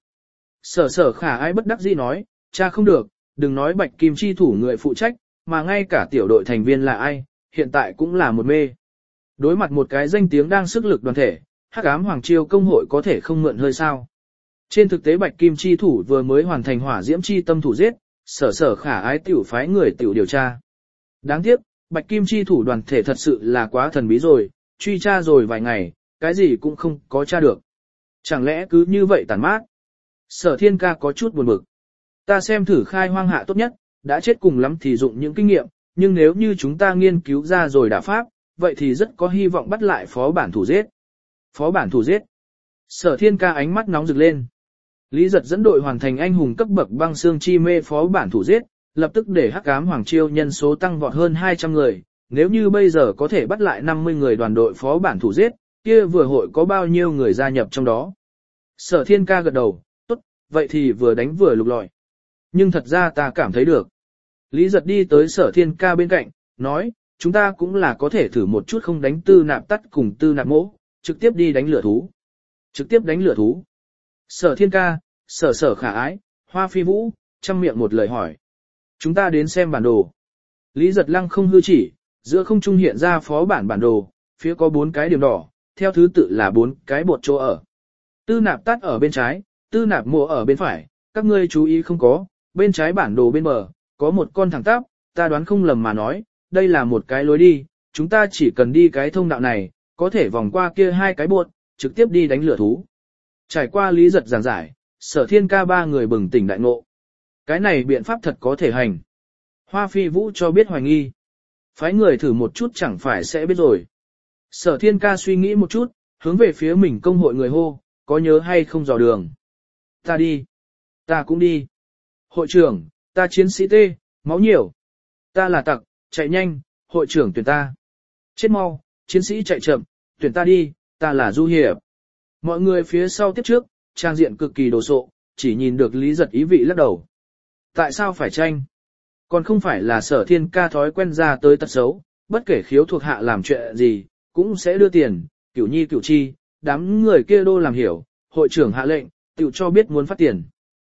Sở Khả Ai bất đắc dĩ nói, tra không được, đừng nói Bạch Kim chi thủ người phụ trách, mà ngay cả tiểu đội thành viên là ai, hiện tại cũng là một mê. Đối mặt một cái danh tiếng đang sức lực đoàn thể, Hắc Ám Hoàng Triều công hội có thể không mượn hơi sao. Trên thực tế Bạch Kim chi thủ vừa mới hoàn thành Hỏa Diễm chi tâm thủ giết, Sở Khả Ái tiểu phái người tiểu điều tra. Đáng tiếc, Bạch Kim chi thủ đoàn thể thật sự là quá thần bí rồi, truy tra rồi vài ngày, cái gì cũng không có tra được. Chẳng lẽ cứ như vậy tàn mát? Sở Thiên Ca có chút buồn bực. Ta xem thử khai hoang hạ tốt nhất, đã chết cùng lắm thì dụng những kinh nghiệm, nhưng nếu như chúng ta nghiên cứu ra rồi đả pháp, vậy thì rất có hy vọng bắt lại phó bản thủ giết. Phó bản thủ giết. Sở Thiên Ca ánh mắt nóng rực lên. Lý Giật dẫn đội hoàn thành anh hùng cấp bậc băng xương chi mê phó bản thủ giết, lập tức để Hắc Ám Hoàng Triều nhân số tăng vọt hơn 200 người, nếu như bây giờ có thể bắt lại 50 người đoàn đội phó bản thủ giết, kia vừa hội có bao nhiêu người gia nhập trong đó. Sở Thiên Ca gật đầu, tốt, vậy thì vừa đánh vừa lục lọi. Nhưng thật ra ta cảm thấy được. Lý Giật đi tới Sở Thiên Ca bên cạnh, nói, chúng ta cũng là có thể thử một chút không đánh Tư Nạp Tắt cùng Tư Nạp Mỗ, trực tiếp đi đánh lửa thú. Trực tiếp đánh lửa thú. Sở Thiên Ca, Sở Khả Ái, Hoa Phi Vũ, trăm miệng một lời hỏi. Chúng ta đến xem bản đồ. Lý Giật Lăng không hư chỉ, giữa không trung hiện ra phó bản đồ, phía có 4 cái điểm đỏ, theo thứ tự là 4 cái bột chỗ ở. Tư Nạp Tắt ở bên trái, Tư Nạp Mộ ở bên phải, các ngươi chú ý không có, bên trái bản đồ bên bờ, có một con thẳng tắp, ta đoán không lầm mà nói, đây là một cái lối đi, chúng ta chỉ cần đi cái thông đạo này, có thể vòng qua kia 2 cái bột, trực tiếp đi đánh lửa thú. Trải qua Lý Giật giảng giải, Sở Thiên Ca 3 người bừng tỉnh đại ngộ. Cái này biện pháp thật có thể hành. Hoa Phi Vũ cho biết hoài nghi. Phái người thử một chút chẳng phải sẽ biết rồi. Sở Thiên Ca suy nghĩ một chút, hướng về phía mình công hội người hô, có nhớ hay không dò đường. Ta đi. Ta cũng đi. Hội trưởng, ta chiến sĩ tê, máu nhiều. Ta là tặc, chạy nhanh, hội trưởng tuyển ta. Chết mau, chiến sĩ chạy chậm, tuyển ta đi, ta là Du Hiệp. Mọi người phía sau tiếp trước, trang diện cực kỳ đồ sộ, chỉ nhìn được Lý Giật ý vị lắc đầu. Tại sao phải tranh? Còn không phải là Sở Thiên Ca thói quen ra tới tật xấu, bất kể khiếu thuộc hạ làm chuyện gì, cũng sẽ đưa tiền, cửu nhi cửu chi, đám người kia đô làm hiểu, hội trưởng hạ lệnh, tự cho biết muốn phát tiền.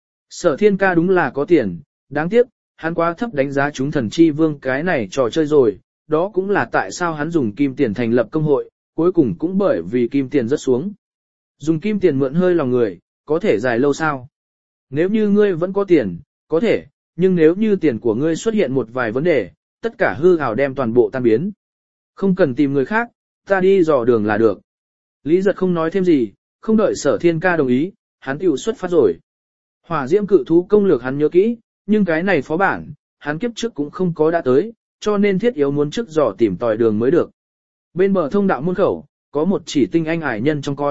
Sở Thiên Ca đúng là có tiền, đáng tiếc, hắn quá thấp đánh giá chúng thần chi vương cái này trò chơi rồi, đó cũng là tại sao hắn dùng kim tiền thành lập công hội, cuối cùng cũng bởi vì kim tiền rất xuống. Dùng kim tiền mượn hơi lòng người, có thể dài lâu sao? Nếu như ngươi vẫn có tiền, có thể, nhưng nếu như tiền của ngươi xuất hiện một vài vấn đề, tất cả hư ảo đem toàn bộ tan biến. Không cần tìm người khác, ta đi dò đường là được. Lý Giật không nói thêm gì, không đợi Sở Thiên Ca đồng ý, hắn tiểu xuất phát rồi. Hỏa Diễm cự thú công lược hắn nhớ kỹ, nhưng cái này phó bản, hắn kiếp trước cũng không có đã tới, cho nên thiết yếu muốn trước dò tìm tòi đường mới được. Bên bờ thông đạo môn khẩu, có một chỉ tinh anh ải nhân trong coi,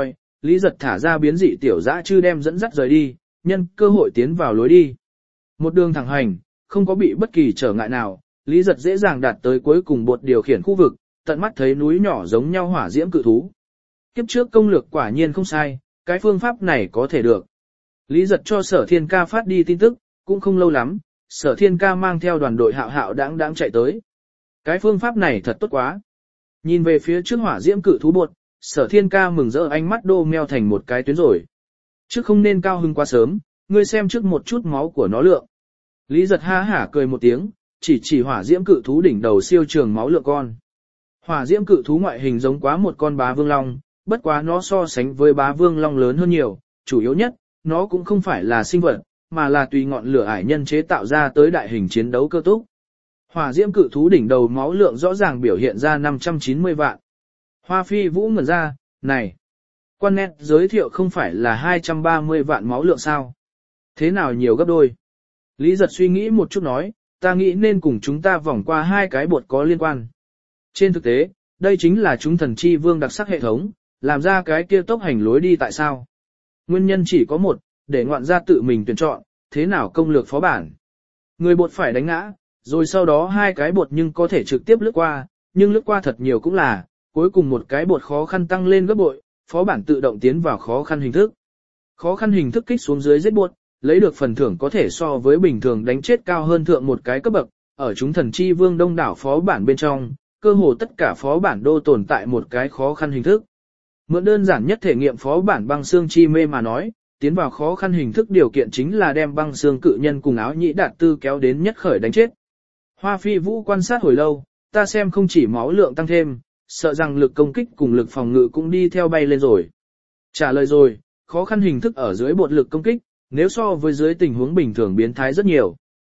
Lý Giật thả ra biến dị tiểu dã chư đem dẫn dắt rời đi, nhân cơ hội tiến vào lối đi. Một đường thẳng hành, không có bị bất kỳ trở ngại nào, Lý Giật dễ dàng đạt tới cuối cùng bột điều khiển khu vực, tận mắt thấy núi nhỏ giống nhau hỏa diễm cự thú. Kiếp trước công lược quả nhiên không sai, cái phương pháp này có thể được. Lý Giật cho Sở Thiên Ca phát đi tin tức, cũng không lâu lắm, Sở Thiên Ca mang theo đoàn đội hạo hạo đáng chạy tới. Cái phương pháp này thật tốt quá. Nhìn về phía trước hỏa diễm cự thú bột, Sở Thiên Ca mừng rỡ ánh mắt đô meo thành một cái tuyến rồi. Trước không nên cao hưng quá sớm, ngươi xem trước một chút máu của nó lượng. Lý Giật ha hả cười một tiếng, chỉ hỏa diễm cự thú đỉnh đầu siêu trường máu lượng con. Hỏa diễm cự thú ngoại hình giống quá một con bá vương long, bất quá nó so sánh với bá vương long lớn hơn nhiều, chủ yếu nhất, nó cũng không phải là sinh vật, mà là tùy ngọn lửa ải nhân chế tạo ra tới đại hình chiến đấu cơ túc. Hỏa diễm cự thú đỉnh đầu máu lượng rõ ràng biểu hiện ra 590 vạn. Hoa Phi Vũ ngẩn ra, này, quan nét giới thiệu không phải là 230 vạn máu lượng sao? Thế nào nhiều gấp đôi? Lý Giật suy nghĩ một chút nói, ta nghĩ nên cùng chúng ta vòng qua hai cái bột có liên quan. Trên thực tế, đây chính là chúng thần chi vương đặc sắc hệ thống, làm ra cái kia tốc hành lối đi tại sao? Nguyên nhân chỉ có một, để ngoạn gia tự mình tuyển chọn, thế nào công lược phó bản. Người bột phải đánh ngã, rồi sau đó hai cái bột nhưng có thể trực tiếp lướt qua, nhưng lướt qua thật nhiều cũng là, cuối cùng một cái bột khó khăn tăng lên gấp bội, phó bản tự động tiến vào khó khăn hình thức. Khó khăn hình thức kích xuống dưới giết bột, lấy được phần thưởng có thể so với bình thường đánh chết cao hơn thượng một cái cấp bậc, ở chúng thần chi vương đông đảo phó bản bên trong, cơ hồ tất cả phó bản đô tồn tại một cái khó khăn hình thức. Mượn đơn giản nhất thể nghiệm phó bản băng xương chi mê mà nói, tiến vào khó khăn hình thức điều kiện chính là đem băng xương cự nhân cùng áo nhĩ đạt tư kéo đến nhất khởi đánh chết. Hoa Phi Vũ quan sát hồi lâu, ta xem không chỉ máu lượng tăng thêm, sợ rằng lực công kích cùng lực phòng ngự cũng đi theo bay lên rồi. Trả lời rồi, khó khăn hình thức ở dưới bột lực công kích, nếu so với dưới tình huống bình thường biến thái rất nhiều.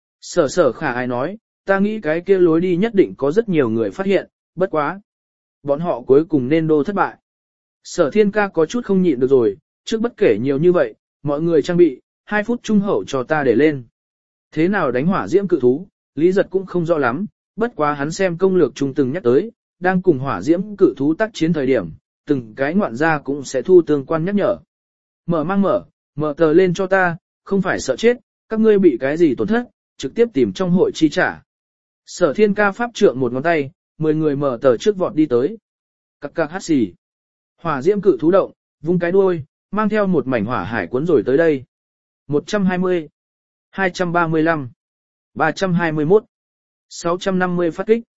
Sở Khả ai nói, ta nghĩ cái kia lối đi nhất định có rất nhiều người phát hiện, bất quá. Bọn họ cuối cùng nên đô thất bại. Sở Thiên Ca có chút không nhịn được rồi, trước bất kể nhiều như vậy, mọi người trang bị, 2 phút trung hậu cho ta để lên. Thế nào đánh hỏa diễm cự thú, Lý Giật cũng không rõ lắm, bất quá hắn xem công lược trung từng nhắc tới, đang cùng hỏa diễm cự thú tác chiến thời điểm, từng cái ngoạn gia cũng sẽ thu tương quan nhắc nhở. Mở tờ lên cho ta, không phải sợ chết, các ngươi bị cái gì tổn thất, trực tiếp tìm trong hội chi trả. Sở Thiên Ca pháp trượng một ngón tay, 10 người mở tờ trước vọt đi tới. Cặc hát xì. Hỏa diễm cự thú động, vung cái đuôi, mang theo một mảnh hỏa hải cuốn rồi tới đây. 120, 235, 321, 650 phát kích,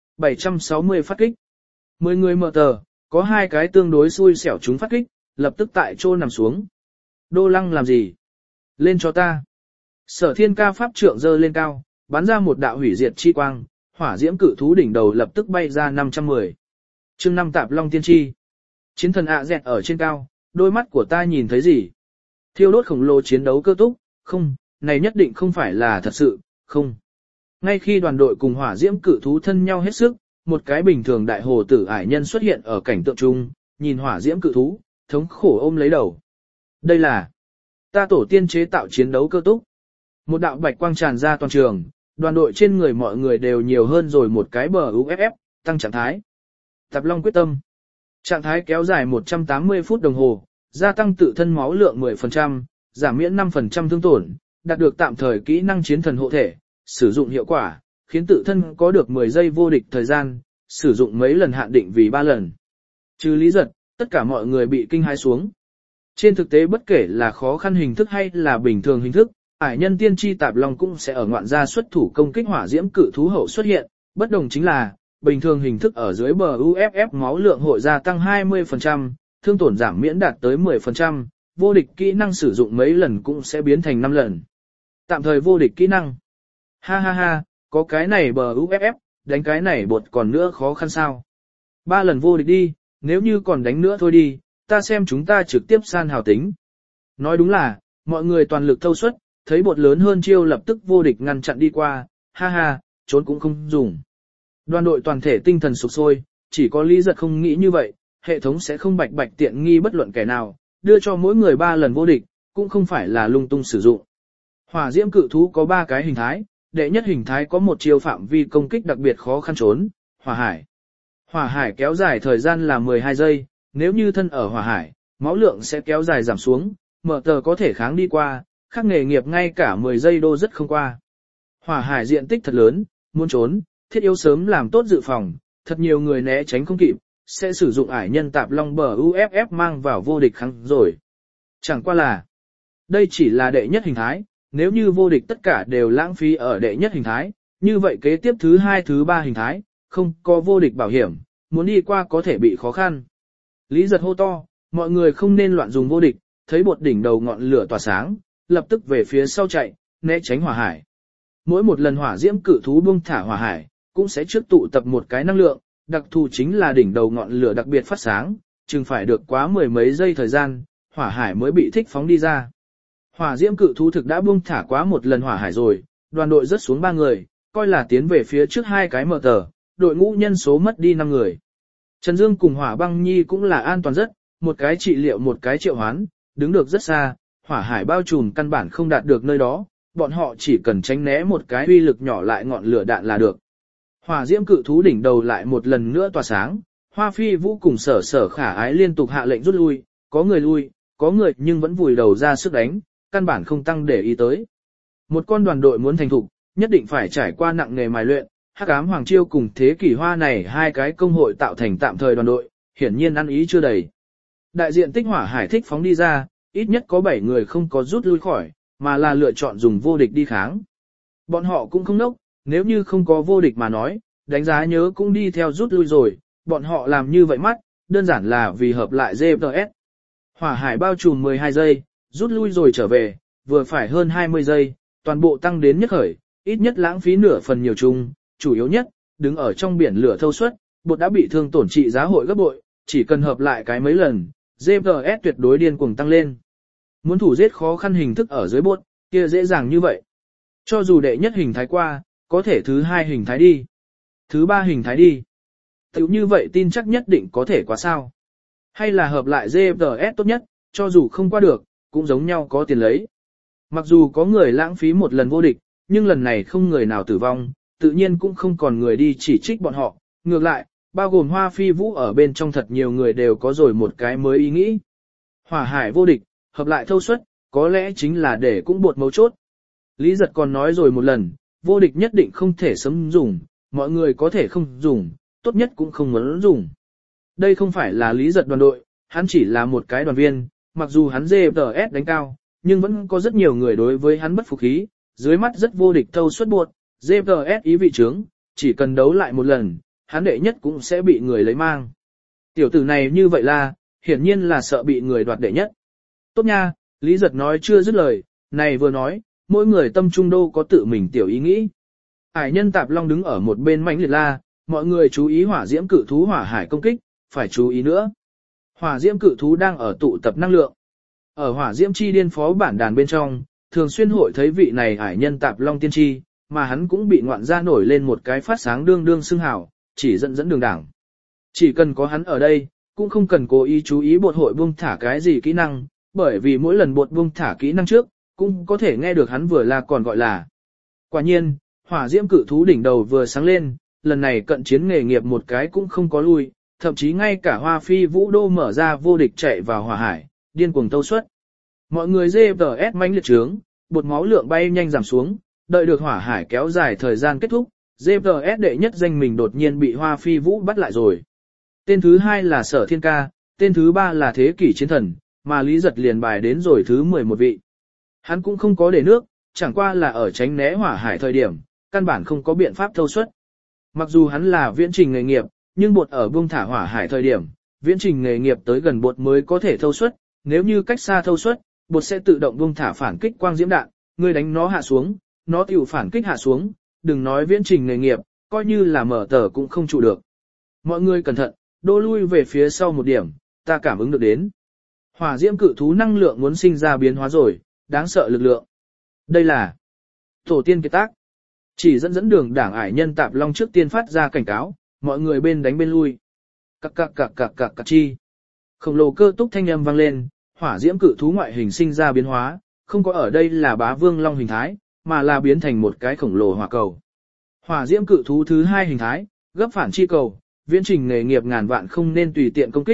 760 phát kích. 10 người mở tờ, có 2 cái tương đối xui xẻo chúng phát kích, lập tức tại chỗ nằm xuống. Đô Lăng làm gì? Lên cho ta. Sở Thiên Ca pháp trượng giơ lên cao, bắn ra một đạo hủy diệt chi quang, hỏa diễm cự thú đỉnh đầu lập tức bay ra 510. Chương 5 Tạp Long Tiên Tri. Chiến thần ạ dẹt ở trên cao, đôi mắt của ta nhìn thấy gì? Thiêu đốt khổng lồ chiến đấu cơ túc, không, này nhất định không phải là thật sự, không. Ngay khi đoàn đội cùng hỏa diễm cự thú thân nhau hết sức, một cái bình thường đại hồ tử ải nhân xuất hiện ở cảnh tượng chung, nhìn hỏa diễm cự thú, thống khổ ôm lấy đầu. Đây là ta tổ tiên chế tạo chiến đấu cơ túc. Một đạo bạch quang tràn ra toàn trường, đoàn đội trên người mọi người đều nhiều hơn rồi một cái bờ UFF, tăng trạng thái. Tạp Long quyết tâm. Trạng thái kéo dài 180 phút đồng hồ, gia tăng tự thân máu lượng 10%, giảm miễn 5% thương tổn, đạt được tạm thời kỹ năng chiến thần hộ thể, sử dụng hiệu quả, khiến tự thân có được 10 giây vô địch thời gian, sử dụng mấy lần hạn định vì 3 lần. Trừ Lý Giật, tất cả mọi người bị kinh hãi xuống. Trên thực tế bất kể là khó khăn hình thức hay là bình thường hình thức, ải nhân tiên tri Tạp Long cũng sẽ ở ngoạn gia xuất thủ công kích hỏa diễm cự thú hậu xuất hiện, bất đồng chính là, bình thường hình thức ở dưới bờ UFF máu lượng hội gia tăng 20%, thương tổn giảm miễn đạt tới 10%, vô địch kỹ năng sử dụng mấy lần cũng sẽ biến thành 5 lần. Tạm thời vô địch kỹ năng. Ha ha ha, có cái này bờ UFF, đánh cái này bột còn nữa khó khăn sao. 3 lần vô địch đi, nếu như còn đánh nữa thôi đi, ta xem chúng ta trực tiếp san hào tính. Nói đúng là, mọi người toàn lực thâu suất, thấy bột lớn hơn chiêu lập tức vô địch ngăn chặn đi qua, ha ha, trốn cũng không dùng. Đoàn đội toàn thể tinh thần sục sôi, chỉ có Lý Giật không nghĩ như vậy, hệ thống sẽ không bạch bạch tiện nghi bất luận kẻ nào, đưa cho mỗi người 3 lần vô địch, cũng không phải là lung tung sử dụng. Hỏa diễm cự thú có 3 cái hình thái, đệ nhất hình thái có một chiêu phạm vi công kích đặc biệt khó khăn trốn, hỏa hải. Hỏa hải kéo dài thời gian là 12 giây, nếu như thân ở hỏa hải, máu lượng sẽ kéo dài giảm xuống, mở tờ có thể kháng đi qua, khác nghề nghiệp ngay cả 10 giây đô rất không qua. Hỏa hải diện tích thật lớn, muốn trốn, thiết yếu sớm làm tốt dự phòng, thật nhiều người né tránh không kịp, sẽ sử dụng ải nhân tạp long bờ UFF mang vào vô địch kháng rồi. Chẳng qua là, đây chỉ là đệ nhất hình thái, nếu như vô địch tất cả đều lãng phí ở đệ nhất hình thái, như vậy kế tiếp thứ hai thứ ba hình thái, không có vô địch bảo hiểm, muốn đi qua có thể bị khó khăn. Lý giật hô to, mọi người không nên loạn dùng vô địch, thấy bột đỉnh đầu ngọn lửa tỏa sáng, lập tức về phía sau chạy, né tránh hỏa hải. Mỗi một lần hỏa diễm cự thú buông thả hỏa hải, cũng sẽ trước tụ tập một cái năng lượng, đặc thù chính là đỉnh đầu ngọn lửa đặc biệt phát sáng, chừng phải được quá mười mấy giây thời gian, hỏa hải mới bị thích phóng đi ra. Hỏa diễm cự thú thực đã buông thả quá một lần hỏa hải rồi, đoàn đội rớt xuống 3 người, coi là tiến về phía trước 2 cái mở tờ, đội ngũ nhân số mất đi 5 người. Trần Dương cùng Hỏa Băng Nhi cũng là an toàn rất, một cái trị liệu một cái triệu hoán, đứng được rất xa, hỏa hải bao trùm căn bản không đạt được nơi đó, bọn họ chỉ cần tránh né một cái uy lực nhỏ lại ngọn lửa đạn là được. Hỏa diễm cự thú đỉnh đầu lại một lần nữa tỏa sáng, Hoa Phi Vũ cùng Sở Sở Khả Ái liên tục hạ lệnh rút lui, có người nhưng vẫn vùi đầu ra sức đánh, căn bản không tăng để ý tới. Một con đoàn đội muốn thành thục, nhất định phải trải qua nặng nghề mài luyện, Hắc Ám Hoàng Chiêu cùng Thế Kỷ Hoa này hai cái công hội tạo thành tạm thời đoàn đội, hiển nhiên ăn ý chưa đầy. Đại diện tích hỏa hải thích phóng đi ra, ít nhất có 7 người không có rút lui khỏi, mà là lựa chọn dùng vô địch đi kháng. Bọn họ cũng không nốc, nếu như không có vô địch mà nói, đánh giá nhớ cũng đi theo rút lui rồi, bọn họ làm như vậy mắt, đơn giản là vì hợp lại GPS. Hỏa hải bao trùm 12 giây, rút lui rồi trở về, vừa phải hơn 20 giây, toàn bộ tăng đến nhất khởi, ít nhất lãng phí nửa phần nhiều chung, chủ yếu nhất, đứng ở trong biển lửa thâu suất, bột đã bị thương tổn trị giá hội gấp bội, chỉ cần hợp lại cái mấy lần, GPS tuyệt đối điên cuồng tăng lên. Muốn thủ giết khó khăn hình thức ở dưới bột, kia dễ dàng như vậy. Cho dù đệ nhất hình thái qua, có thể thứ hai hình thái đi, thứ ba hình thái đi. Tiểu như vậy tin chắc nhất định có thể qua sao. Hay là hợp lại GPS tốt nhất, cho dù không qua được, cũng giống nhau có tiền lấy. Mặc dù có người lãng phí một lần vô địch, nhưng lần này không người nào tử vong, tự nhiên cũng không còn người đi chỉ trích bọn họ. Ngược lại, bao gồm Hoa Phi Vũ ở bên trong thật nhiều người đều có rồi một cái mới ý nghĩ. Hỏa hải vô địch, hợp lại thâu suất, có lẽ chính là để cũng bột mấu chốt. Lý giật còn nói rồi một lần, vô địch nhất định không thể sớm dùng, mọi người có thể không dùng, tốt nhất cũng không muốn dùng. Đây không phải là Lý giật đoàn đội, hắn chỉ là một cái đoàn viên, mặc dù hắn GPS đánh cao, nhưng vẫn có rất nhiều người đối với hắn bất phục khí, dưới mắt rất vô địch thâu suất buộc, GPS ý vị trướng, chỉ cần đấu lại một lần, hắn đệ nhất cũng sẽ bị người lấy mang. Tiểu tử này như vậy là, hiển nhiên là sợ bị người đoạt đệ nhất. Tốt nha, Lý giật nói chưa dứt lời, này vừa nói, mỗi người tâm trung đô có tự mình tiểu ý nghĩ. Hải nhân tạp long đứng ở một bên mãnh liệt la, mọi người chú ý hỏa diễm cự thú hỏa hải công kích, phải chú ý nữa. Hỏa diễm cự thú đang ở tụ tập năng lượng. Ở hỏa diễm chi điên phó bản đàn bên trong, thường xuyên hội thấy vị này hải nhân tạp long tiên tri, mà hắn cũng bị ngoạn ra nổi lên một cái phát sáng đương đương xưng hào, chỉ dẫn đường đảng. Chỉ cần có hắn ở đây, cũng không cần cố ý chú ý bột hội buông thả cái gì kỹ năng, bởi vì mỗi lần bột buông thả kỹ năng trước, cũng có thể nghe được hắn vừa là còn gọi là. Quả nhiên, hỏa diễm cự thú đỉnh đầu vừa sáng lên, lần này cận chiến nghề nghiệp một cái cũng không có lui, thậm chí ngay cả Hoa Phi Vũ đô mở ra vô địch chạy vào hỏa hải, điên cuồng tâu suất. Mọi người GPS mãnh liệt trướng, bột máu lượng bay nhanh giảm xuống, đợi được hỏa hải kéo dài thời gian kết thúc, GPS đệ nhất danh mình đột nhiên bị Hoa Phi Vũ bắt lại rồi. Tên thứ hai là Sở Thiên Ca, tên thứ ba là Thế Kỷ Chiến Thần, mà Lý giật liền bài đến rồi thứ 11 vị. Hắn cũng không có để nước, chẳng qua là ở tránh né hỏa hải thời điểm, căn bản không có biện pháp thâu suất. Mặc dù hắn là viễn trình nghề nghiệp, nhưng bột ở buông thả hỏa hải thời điểm, viễn trình nghề nghiệp tới gần bột mới có thể thâu suất, nếu như cách xa thâu suất, bột sẽ tự động buông thả phản kích quang diễm đạn, người đánh nó hạ xuống, nó tiểu phản kích hạ xuống, đừng nói viễn trình nghề nghiệp, coi như là mở tờ cũng không trụ được. Mọi người cẩn thận, đô lui về phía sau một điểm, ta cảm ứng được đến. Hỏa diễm cự thú năng lượng muốn sinh ra biến hóa rồi, đáng sợ lực lượng. Đây là tổ tiên kết tác. Chỉ dẫn đường đảng ải nhân tạp long trước tiên phát ra cảnh cáo, mọi người bên đánh bên lui. Cặc chi. Khổng lồ cơ túc thanh âm vang lên, hỏa diễm cự thú ngoại hình sinh ra biến hóa, không có ở đây là bá vương long hình thái, mà là biến thành một cái khổng lồ hỏa cầu. Hỏa diễm cự thú thứ hai hình thái, gấp phản chi cầu, viễn trình nghề nghiệp ngàn vạn không nên tùy tiện công kích,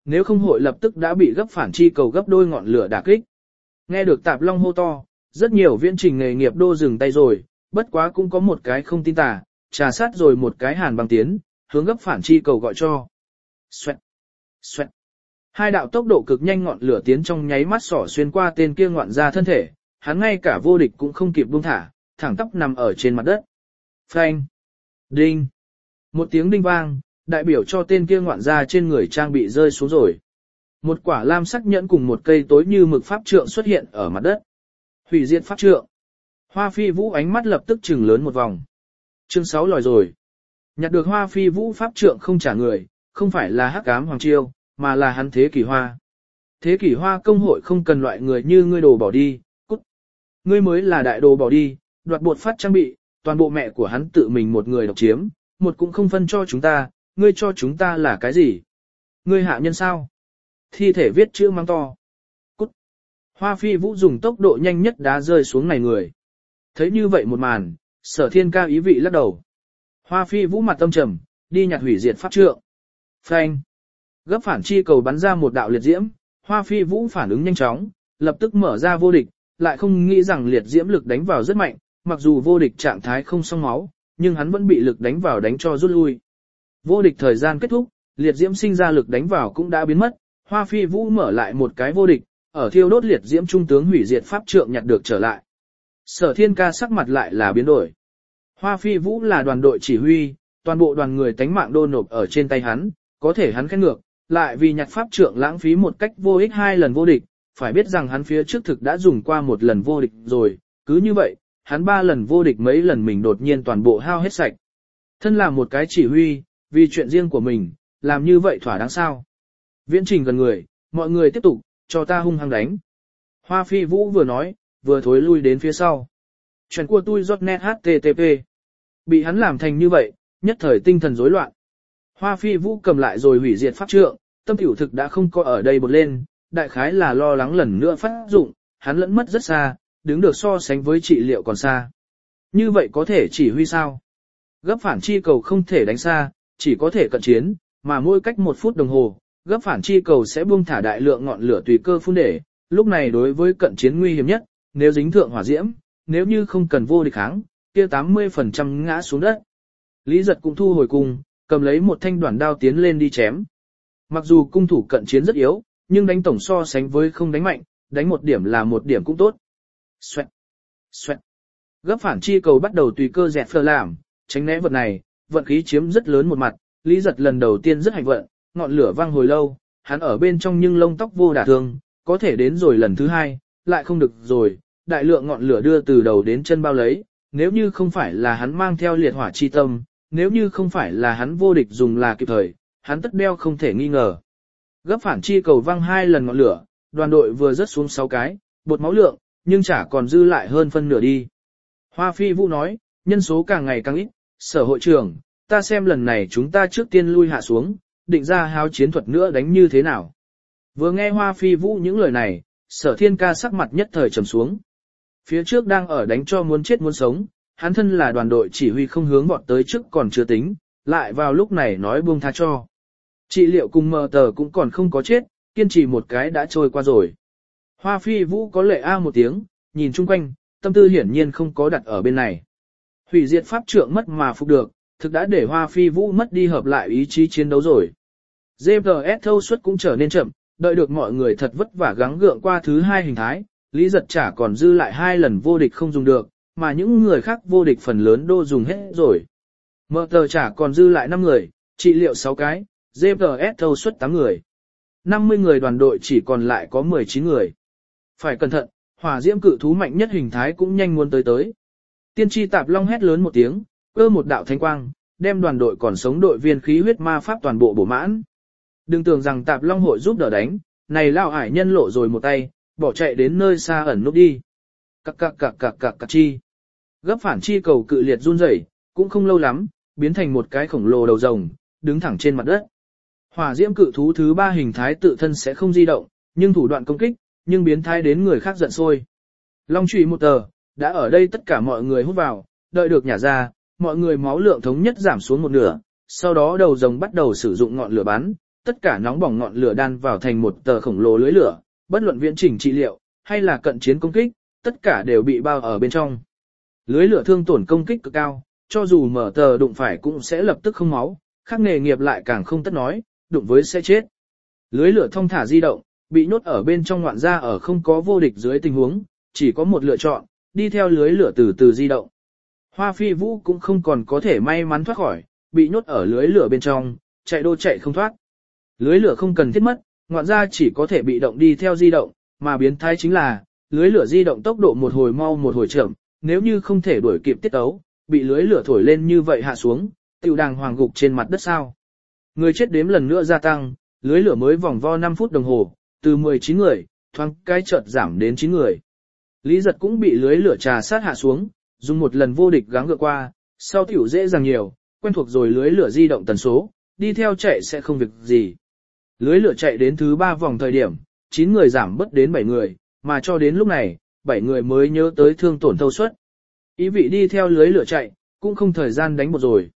nếu không hội lập tức đã bị gấp phản chi cầu gấp đôi ngọn lửa đả kích. Nghe được Tạp Long hô to, rất nhiều viễn trình nghề nghiệp đô dừng tay rồi, bất quá cũng có một cái không tin tà, trà sát rồi một cái hàn băng tiến, hướng gấp phản chi cầu gọi cho. Xoẹt, xoẹt. Hai đạo tốc độ cực nhanh ngọn lửa tiến trong nháy mắt xỏ xuyên qua tên kia ngoạn ra thân thể, hắn ngay cả vô địch cũng không kịp buông thả, thẳng tắp nằm ở trên mặt đất. Phanh, đinh. Một tiếng đinh vang, đại biểu cho tên kia ngoạn ra trên người trang bị rơi xuống rồi. Một quả lam sắc nhẫn cùng một cây tối như mực pháp trượng xuất hiện ở mặt đất. Hủy diệt pháp trượng. Hoa Phi Vũ ánh mắt lập tức trừng lớn một vòng. Chương 6 lòi rồi. Nhặt được Hoa Phi Vũ pháp trượng không trả người, không phải là Hắc Ám Hoàng Chiêu, mà là hắn Thế Kỷ Hoa. Thế Kỷ Hoa công hội không cần loại người như ngươi đồ bỏ đi, cút. Ngươi mới là đại đồ bỏ đi, đoạt bột phát trang bị, toàn bộ mẹ của hắn tự mình một người độc chiếm, một cũng không phân cho chúng ta, ngươi cho chúng ta là cái gì? Ngươi hạ nhân sao? Thi thể viết chữ mang to. Cút. Hoa Phi Vũ dùng tốc độ nhanh nhất đá rơi xuống này người. Thấy như vậy một màn, Sở Thiên Ca ý vị lắc đầu. Hoa Phi Vũ mặt tâm trầm, đi nhặt hủy diệt pháp trượng. Phanh. Gấp phản chi cầu bắn ra một đạo liệt diễm, Hoa Phi Vũ phản ứng nhanh chóng, lập tức mở ra vô địch, lại không nghĩ rằng liệt diễm lực đánh vào rất mạnh, mặc dù vô địch trạng thái không song máu, nhưng hắn vẫn bị lực đánh vào đánh cho rút lui. Vô địch thời gian kết thúc, liệt diễm sinh ra lực đánh vào cũng đã biến mất, Hoa Phi Vũ mở lại một cái vô địch, ở thiêu đốt liệt diễm trung tướng hủy diệt pháp trượng nhặt được trở lại. Sở Thiên Ca sắc mặt lại là biến đổi. Hoa Phi Vũ là đoàn đội chỉ huy, toàn bộ đoàn người tánh mạng đô nộp ở trên tay hắn, có thể hắn khen ngược, lại vì nhặt pháp trượng lãng phí một cách vô ích 2 lần vô địch, phải biết rằng hắn phía trước thực đã dùng qua 1 lần vô địch rồi, cứ như vậy, hắn 3 lần vô địch mấy lần mình đột nhiên toàn bộ hao hết sạch. Thân là một cái chỉ huy, vì chuyện riêng của mình, làm như vậy thỏa đáng sao. Viễn trình gần người, mọi người tiếp tục, cho ta hung hăng đánh. Hoa Phi Vũ vừa nói, vừa thối lui đến phía sau. Chuyện của tôi .net http. Bị hắn làm thành như vậy, nhất thời tinh thần rối loạn. Hoa Phi Vũ cầm lại rồi hủy diệt pháp trượng, tâm tiểu thực đã không có ở đây bột lên, đại khái là lo lắng lần nữa phát dụng, hắn lẫn mất rất xa, đứng được so sánh với trị liệu còn xa. Như vậy có thể chỉ huy sao? Gấp phản chi cầu không thể đánh xa, chỉ có thể cận chiến, mà mỗi cách 1 phút đồng hồ, gấp phản chi cầu sẽ buông thả đại lượng ngọn lửa tùy cơ phun để, lúc này đối với cận chiến nguy hiểm nhất, nếu dính thượng hỏa diễm, nếu như không cần vô địch kháng, kia 80% ngã xuống đất. Lý Giật cũng thu hồi cung, cầm lấy một thanh đoạn đao tiến lên đi chém. Mặc dù cung thủ cận chiến rất yếu, nhưng đánh tổng so sánh với không đánh mạnh, đánh 1 điểm là 1 điểm cũng tốt. Xoẹt, xoẹt. Gấp phản chi cầu bắt đầu tùy cơ dẹt phờ làm, tránh né vật này, vận khí chiếm rất lớn một mặt, Lý Giật lần đầu tiên rất hạnh vận, ngọn lửa vang hồi lâu, hắn ở bên trong nhưng lông tóc vô đả thương, có thể đến rồi lần thứ 2, lại không được rồi, đại lượng ngọn lửa đưa từ đầu đến chân bao lấy, nếu như không phải là hắn mang theo liệt hỏa chi tâm, nếu như không phải là hắn vô địch dùng là kịp thời, hắn tất đeo không thể nghi ngờ. Gấp phản chi cầu văng 2 lần ngọn lửa, đoàn đội vừa rớt xuống 6 cái, bột máu lượng, nhưng chả còn dư lại hơn phân nửa đi. Hoa Phi Vũ nói, nhân số càng ngày càng ít, Sở hội trưởng, ta xem lần này chúng ta trước tiên lui hạ xuống, định ra háo chiến thuật nữa đánh như thế nào. Vừa nghe Hoa Phi Vũ những lời này, Sở Thiên Ca sắc mặt nhất thời trầm xuống. Phía trước đang ở đánh cho muốn chết muốn sống, hắn thân là đoàn đội chỉ huy không hướng vọt tới trước còn chưa tính, lại vào lúc này nói buông tha cho. Trị liệu cùng mờ tờ cũng còn không có chết, kiên trì một cái đã trôi qua rồi. Hoa Phi Vũ có lệ a một tiếng, nhìn chung quanh, tâm tư hiển nhiên không có đặt ở bên này. Hủy diệt pháp trượng mất mà phục được, thực đã để Hoa Phi Vũ mất đi hợp lại ý chí chiến đấu rồi. GPS thâu suất cũng trở nên chậm, đợi được mọi người thật vất vả gắng gượng qua thứ 2 hình thái, Lý Giật chả còn dư lại 2 lần vô địch không dùng được, mà những người khác vô địch phần lớn đô dùng hết rồi. Mở tờ chả còn dư lại 5 người, trị liệu 6 cái, GPS thâu suất 8 người. 50 người đoàn đội chỉ còn lại có 19 người. Phải cẩn thận, hỏa diễm cự thú mạnh nhất hình thái cũng nhanh muốn tới. Tiên tri Tạp Long hét lớn một tiếng, cơ một đạo thánh quang, đem đoàn đội còn sống đội viên khí huyết ma pháp toàn bộ bổ mãn. Đừng tưởng rằng Tạp Long hội giúp đỡ đánh, này lao ải nhân lộ rồi một tay, bỏ chạy đến nơi xa ẩn núp đi. Cặc chi. Gấp phản chi cầu cự liệt run rẩy, cũng không lâu lắm, biến thành một cái khổng lồ đầu rồng, đứng thẳng trên mặt đất. Hỏa diễm cự thú thứ 3 hình thái tự thân sẽ không di động, nhưng thủ đoạn công kích, nhưng biến thái đến người khác giận sôi. Long chùy một tờ, đã ở đây tất cả mọi người hút vào, đợi được nhả ra, mọi người máu lượng thống nhất giảm xuống 1/2, sau đó đầu rồng bắt đầu sử dụng ngọn lửa bắn, tất cả nóng bỏng ngọn lửa đan vào thành một tờ khổng lồ lưới lửa, bất luận viễn trình trị liệu, hay là cận chiến công kích, tất cả đều bị bao ở bên trong. Lưới lửa thương tổn công kích cực cao, cho dù mở tờ đụng phải cũng sẽ lập tức không máu, khác nghề nghiệp lại càng không tất nói, đụng với sẽ chết. Lưới lửa thông thả di động, bị nhốt ở bên trong ngoạn gia ở không có vô địch dưới tình huống, chỉ có một lựa chọn, đi theo lưới lửa từ từ di động. Hoa Phi Vũ cũng không còn có thể may mắn thoát khỏi, bị nhốt ở lưới lửa bên trong, chạy đô chạy không thoát. Lưới lửa không cần thiết mất, ngoạn gia chỉ có thể bị động đi theo di động, mà biến thái chính là, lưới lửa di động tốc độ một hồi mau một hồi chậm, nếu như không thể đuổi kịp tiết tấu, bị lưới lửa thổi lên như vậy hạ xuống, tiểu đàng hoàng gục trên mặt đất sao. Người chết đếm lần nữa gia tăng, lưới lửa mới vòng vo 5 phút đồng hồ, từ 19 người, thoáng cái chợt giảm đến 9 người. Lý Giật cũng bị lưới lửa trà sát hạ xuống, dùng một lần vô địch gắng gượng qua, sau tiểu dễ dàng nhiều, quen thuộc rồi lưới lửa di động tần số, đi theo chạy sẽ không việc gì. Lưới lửa chạy đến thứ 3 vòng thời điểm, 9 người giảm bớt đến 7 người, mà cho đến lúc này, 7 người mới nhớ tới thương tổn thâu suất. Ý vị đi theo lưới lửa chạy, cũng không thời gian đánh một rồi.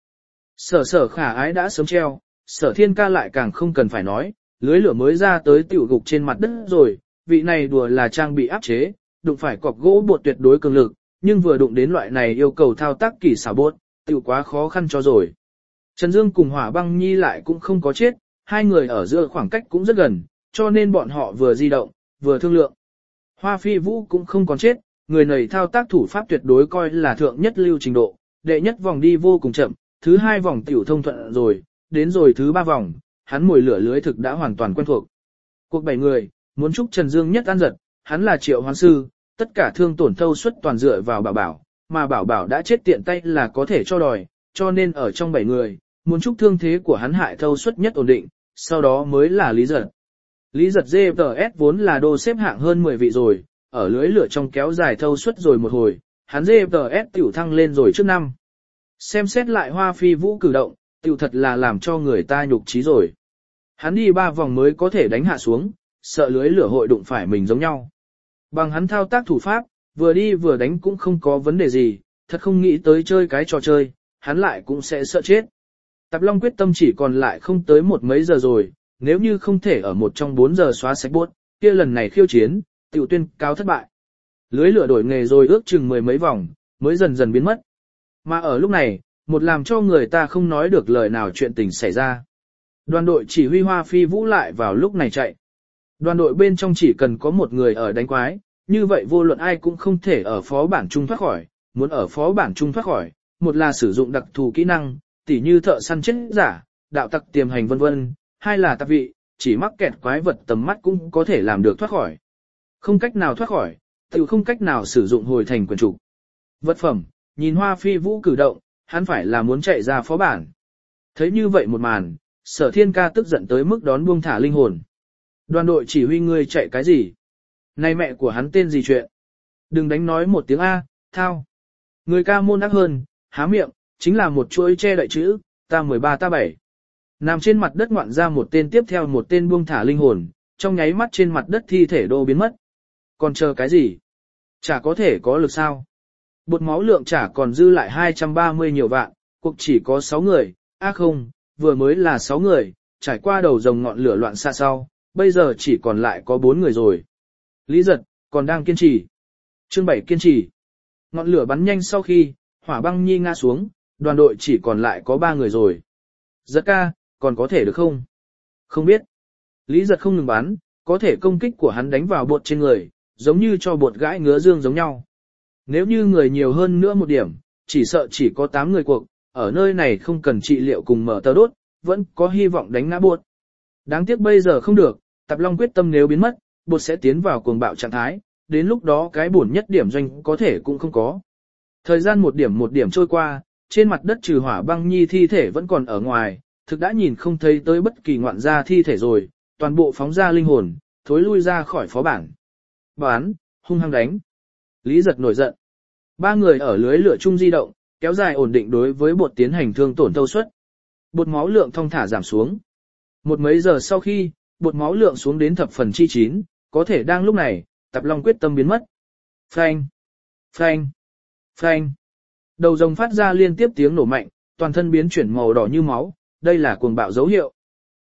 Sở khả ái đã sớm treo, Sở Thiên Ca lại càng không cần phải nói, lưới lửa mới ra tới tiểu gục trên mặt đất rồi, vị này đùa là trang bị áp chế, đụng phải cọc gỗ bột tuyệt đối cường lực, nhưng vừa đụng đến loại này yêu cầu thao tác kỳ xảo bột, tiểu quá khó khăn cho rồi. Trần Dương cùng Hỏa Băng Nhi lại cũng không có chết, hai người ở giữa khoảng cách cũng rất gần, cho nên bọn họ vừa di động, vừa thương lượng. Hoa Phi Vũ cũng không còn chết, người này thao tác thủ pháp tuyệt đối coi là thượng nhất lưu trình độ, đệ nhất vòng đi vô cùng chậm, thứ 2 vòng tiểu thông thuận rồi, đến rồi thứ 3 vòng, hắn mồi lửa lưới thực đã hoàn toàn quen thuộc. Cuộc 7 người, muốn chúc Trần Dương nhất ăn giật, hắn là triệu hoán sư, tất cả thương tổn thâu suất toàn dựa vào bảo bảo, mà bảo bảo đã chết tiện tay là có thể cho đòi, cho nên ở trong 7 người, muốn chúc thương thế của hắn hại thâu suất nhất ổn định, sau đó mới là Lý Giật. Lý Giật GFS vốn là đô xếp hạng hơn 10 vị rồi, ở lưới lửa trong kéo dài thâu suất rồi một hồi, hắn GFS tiểu thăng lên rồi trước năm. Xem xét lại Hoa Phi Vũ cử động, tiểu thật là làm cho người ta nhục trí rồi. Hắn đi 3 vòng mới có thể đánh hạ xuống, sợ lưới lửa hội đụng phải mình giống nhau. Bằng hắn thao tác thủ pháp, vừa đi vừa đánh cũng không có vấn đề gì, thật không nghĩ tới chơi cái trò chơi, hắn lại cũng sẽ sợ chết. Tạp Long quyết tâm chỉ còn lại không tới một mấy giờ rồi, nếu như không thể ở một trong 4 giờ xóa sạch bốt, kia lần này khiêu chiến, tiểu tuyên cáo thất bại. Lưới lửa đổi nghề rồi ước chừng 10 mấy vòng, mới dần dần biến mất. Mà ở lúc này, một làm cho người ta không nói được lời nào chuyện tình xảy ra. Đoàn đội chỉ huy Hoa Phi Vũ lại vào lúc này chạy. Đoàn đội bên trong chỉ cần có một người ở đánh quái, như vậy vô luận ai cũng không thể ở phó bản trung thoát khỏi, muốn ở phó bản trung thoát khỏi, một là sử dụng đặc thù kỹ năng, tỉ như thợ săn chết giả, đạo tặc tiềm hành vân vân, hai là tạp vị, chỉ mắc kẹt quái vật tầm mắt cũng có thể làm được thoát khỏi. Không cách nào thoát khỏi, tự không cách nào sử dụng hồi thành quyền chủ. Vật phẩm, nhìn Hoa Phi Vũ cử động, hắn phải là muốn chạy ra phó bản. Thấy như vậy một màn, Sở Thiên Ca tức giận tới mức đón buông thả linh hồn. Đoàn đội chỉ huy ngươi chạy cái gì? Này mẹ của hắn tên gì chuyện? Đừng đánh nói một tiếng A, thao. Người ca môn ác hơn, há miệng, chính là một chuỗi che đậy chữ, ta 13 ta 7. Nằm trên mặt đất ngoạn ra một tên tiếp theo một tên buông thả linh hồn, trong nháy mắt trên mặt đất thi thể đô biến mất. Còn chờ cái gì? Chả có thể có lực sao? Bột máu lượng chả còn dư lại 230 nhiều vạn, cuộc chỉ có 6 người, không, vừa mới là 6 người, trải qua đầu rồng ngọn lửa loạn xa sau, bây giờ chỉ còn lại có 4 người rồi. Lý Giật, còn đang kiên trì. Chương 7 kiên trì. Ngọn lửa bắn nhanh sau khi, Hỏa Băng Nhi ngã xuống, đoàn đội chỉ còn lại có 3 người rồi. Giật ca, còn có thể được không? Không biết. Lý Giật không ngừng bắn, có thể công kích của hắn đánh vào bột trên người, giống như cho bột gãi ngứa dương giống nhau. Nếu như người nhiều hơn nữa một điểm, chỉ sợ chỉ có 8 người cuộc, ở nơi này không cần trị liệu cùng mở tờ đốt, vẫn có hy vọng đánh ngã bột. Đáng tiếc bây giờ không được, Tạp Long quyết tâm nếu biến mất, bột sẽ tiến vào cuồng bạo trạng thái, đến lúc đó cái bổn nhất điểm doanh có thể cũng không có. Thời gian một điểm trôi qua, trên mặt đất trừ Hỏa Băng Nhi thi thể vẫn còn ở ngoài, thực đã nhìn không thấy tới bất kỳ ngoạn gia thi thể rồi, toàn bộ phóng ra linh hồn, thối lui ra khỏi phó bản. Bán, hung hăng đánh. Lý Giật nổi giận. 3 người ở lưới lửa chung di động, kéo dài ổn định đối với bột tiến hành thương tổn thâu suất. Bột máu lượng thong thả giảm xuống. Một mấy giờ sau khi, bột máu lượng xuống đến thập phần chi 9, có thể đang lúc này, Tạp Long quyết tâm biến mất. Phanh, phanh, phanh. Đầu rồng phát ra liên tiếp tiếng nổ mạnh, toàn thân biến chuyển màu đỏ như máu, đây là cuồng bạo dấu hiệu.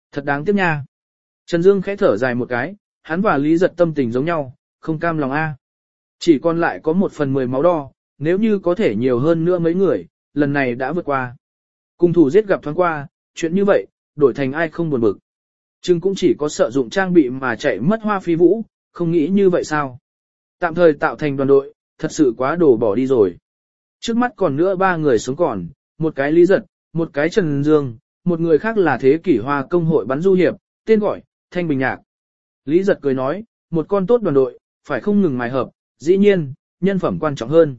Thật đáng tiếc nha. Trần Dương khẽ thở dài một cái, hắn và Lý Giật tâm tình giống nhau, không cam lòng a. Chỉ còn lại có 1/10 máu đo, nếu như có thể nhiều hơn nữa mấy người, lần này đã vượt qua. Cùng thủ giết gặp thoáng qua, chuyện như vậy, đổi thành ai không buồn bực. Chừng cũng chỉ có sợ dụng trang bị mà chạy mất Hoa Phi Vũ, không nghĩ như vậy sao. Tạm thời tạo thành đoàn đội, thật sự quá đổ bỏ đi rồi. Trước mắt còn nữa 3 người sống còn, một cái Lý Giật, một cái Trần Dương, một người khác là Thế Kỷ Hoa công hội bắn du hiệp, tên gọi, Thanh Bình Nhạc. Lý Giật cười nói, một con tốt đoàn đội, phải không ngừng mài hợp, dĩ nhiên, nhân phẩm quan trọng hơn.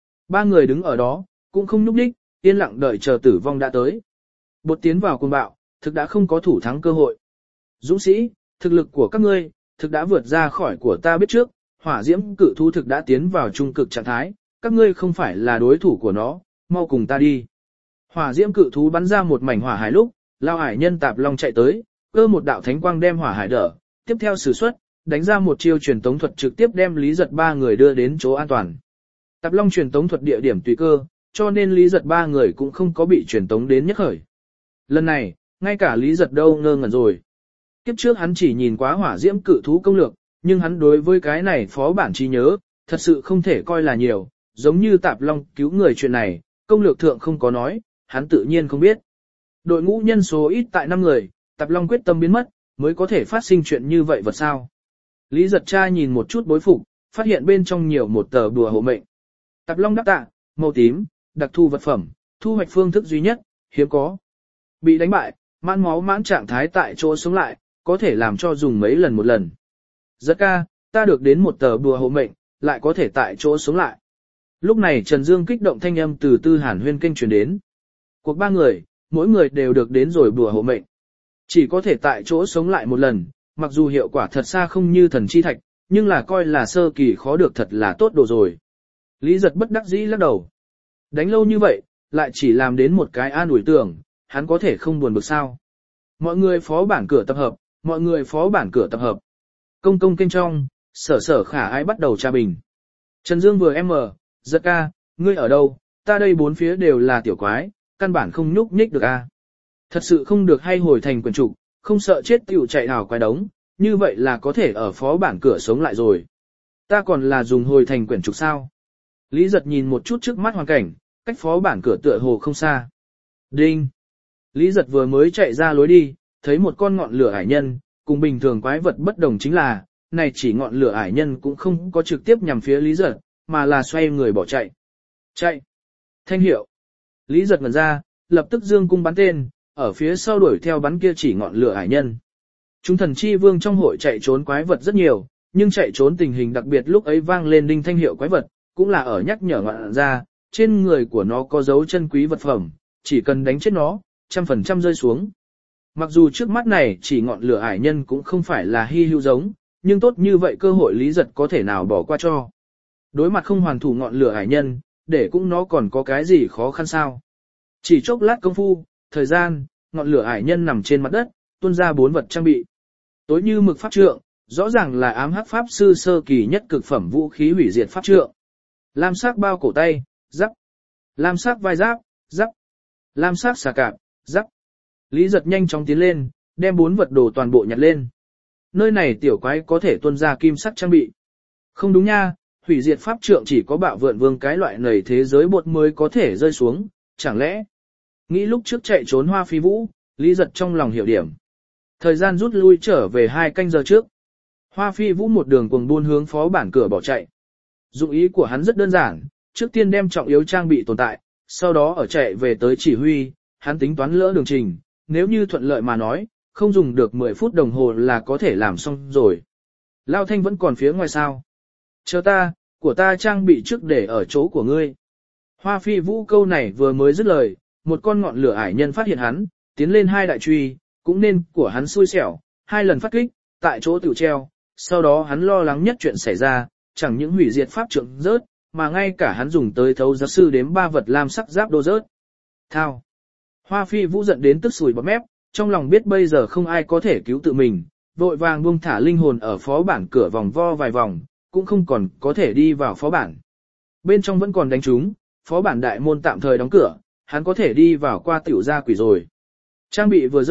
3 người đứng ở đó, cũng không nhúc đích, yên lặng đợi chờ tử vong đã tới. Bột tiến vào cuồng bạo, thực đã không có thủ thắng cơ hội. Dũng sĩ, thực lực của các ngươi, thực đã vượt ra khỏi của ta biết trước, hỏa diễm cự thú thực đã tiến vào trung cực trạng thái, các ngươi không phải là đối thủ của nó, mau cùng ta đi. Hỏa diễm cự thú bắn ra một mảnh hỏa hải lúc, lao hải nhân Tạp Long chạy tới, cơ một đạo thánh quang đem hỏa hải đỡ, tiếp theo sử xuất, đánh ra một chiêu truyền tống thuật trực tiếp đem Lý Giật 3 người đưa đến chỗ an toàn. Tạp Long truyền tống thuật địa điểm tùy cơ, cho nên Lý Giật 3 người cũng không có bị truyền tống đến nhất khởi. Lần này, ngay cả Lý Giật đâu ngơ ngẩn rồi. Kiếp trước hắn chỉ nhìn quá hỏa diễm cự thú công lược, nhưng hắn đối với cái này phó bản trí nhớ, thật sự không thể coi là nhiều, giống như Tạp Long cứu người chuyện này, công lược thượng không có nói, hắn tự nhiên không biết. Đội ngũ nhân số ít tại 5 người, Tạp Long quyết tâm biến mất, mới có thể phát sinh chuyện như vậy vật sao. Lý Giật cha nhìn một chút bối phục, phát hiện bên trong nhiều một tờ bùa hộ mệnh. Tạp Long đáp tạ, màu tím, đặc thu vật phẩm, thu hoạch phương thức duy nhất, hiếm có. Bị đánh bại, mãn máu mãn trạng thái tại chỗ sống lại, có thể làm cho dùng mấy lần một lần. Giật ca, ta được đến một tờ bùa hộ mệnh, lại có thể tại chỗ sống lại. Lúc này Trần Dương kích động thanh âm từ Tư Hàn Huyên kênh truyền đến. Cuộc 3 người, mỗi người đều được đến rồi bùa hộ mệnh. Chỉ có thể tại chỗ sống lại một lần, mặc dù hiệu quả thật xa không như thần chi thạch, nhưng là coi là sơ kỳ khó được thật là tốt đồ rồi. Lý Giật bất đắc dĩ lắc đầu. Đánh lâu như vậy, lại chỉ làm đến một cái an ủi tưởng, hắn có thể không buồn bực sao. Mọi người phó bản cửa tập hợp, mọi người phó bản cửa tập hợp. Công công kênh trong, sở khả ái bắt đầu tra bình. Trần Dương vừa Giật ca, ngươi ở đâu, ta đây bốn phía đều là tiểu quái, căn bản không nhúc nhích được a. Thật sự không được hay hồi thành quyền trục, không sợ chết tiểu chạy đảo quái đống, như vậy là có thể ở phó bản cửa sống lại rồi. Ta còn là dùng hồi thành quyển trục sao. Lý Giật nhìn một chút trước mắt hoàn cảnh, cách phó bản cửa tựa hồ không xa. Đinh! Lý Giật vừa mới chạy ra lối đi, thấy một con ngọn lửa hải nhân, cùng bình thường quái vật bất đồng chính là, này chỉ ngọn lửa hải nhân cũng không có trực tiếp nhằm phía Lý Giật, mà là xoay người bỏ chạy. Chạy! Thanh hiệu! Lý Giật ngẩn ra, lập tức dương cung bắn tên, ở phía sau đuổi theo bắn kia chỉ ngọn lửa hải nhân. Chúng thần chi vương trong hội chạy trốn quái vật rất nhiều, nhưng chạy trốn tình hình đặc biệt lúc ấy vang lên đinh thanh hiệu quái vật, cũng là ở nhắc nhở ngoạn ra, trên người của nó có dấu chân quý vật phẩm, chỉ cần đánh chết nó, 100% rơi xuống. Mặc dù trước mắt này chỉ ngọn lửa ải nhân cũng không phải là hy hữu giống, nhưng tốt như vậy cơ hội Lý Giật có thể nào bỏ qua cho. Đối mặt không hoàn thủ ngọn lửa ải nhân, để cũng nó còn có cái gì khó khăn sao. Chỉ chốc lát công phu, thời gian, ngọn lửa ải nhân nằm trên mặt đất, tuôn ra 4 vật trang bị. Tối như mực pháp trượng, rõ ràng là ám hắc pháp sư sơ kỳ nhất cực phẩm vũ khí hủy diệt pháp trượng. Lam sắc bao cổ tay, giáp. Lam sắc vai giáp, giáp. Lam sắc xà cạp, giáp. Lý Giật nhanh chóng tiến lên, đem 4 vật đồ toàn bộ nhặt lên. Nơi này tiểu quái có thể tuôn ra kim sắc trang bị. Không đúng nha, hủy diệt pháp trượng chỉ có bạo vượn vương cái loại nầy thế giới bột mới có thể rơi xuống, chẳng lẽ. Nghĩ lúc trước chạy trốn Hoa Phi Vũ, Lý Giật trong lòng hiểu điểm. Thời gian rút lui trở về 2 canh giờ trước. Hoa Phi Vũ một đường cuồng buôn hướng phó bản cửa bỏ chạy. Dụng ý của hắn rất đơn giản, trước tiên đem trọng yếu trang bị tồn tại, sau đó ở chạy về tới chỉ huy, hắn tính toán lỡ đường trình, nếu như thuận lợi mà nói, không dùng được 10 phút đồng hồ là có thể làm xong rồi. Lao Thanh vẫn còn phía ngoài sao. Chờ ta, của ta trang bị trước để ở chỗ của ngươi. Hoa Phi Vũ câu này vừa mới dứt lời, một con ngọn lửa ải nhân phát hiện hắn, tiến lên 2 đại truy, cũng nên của hắn xui xẻo, 2 lần phát kích, tại chỗ tiểu treo, sau đó hắn lo lắng nhất chuyện xảy ra, chẳng những hủy diệt pháp trượng rớt, mà ngay cả hắn dùng tới thấu giáo sư đếm 3 vật lam sắc giáp đô rớt. Thao! Hoa Phi Vũ giận đến tức sùi bọt mép, trong lòng biết bây giờ không ai có thể cứu tự mình, vội vàng buông thả linh hồn ở phó bản cửa vòng vo vài vòng, cũng không còn có thể đi vào phó bản. Bên trong vẫn còn đánh trúng, phó bản đại môn tạm thời đóng cửa, hắn có thể đi vào qua tiểu gia quỷ rồi. Trang bị vừa rớt,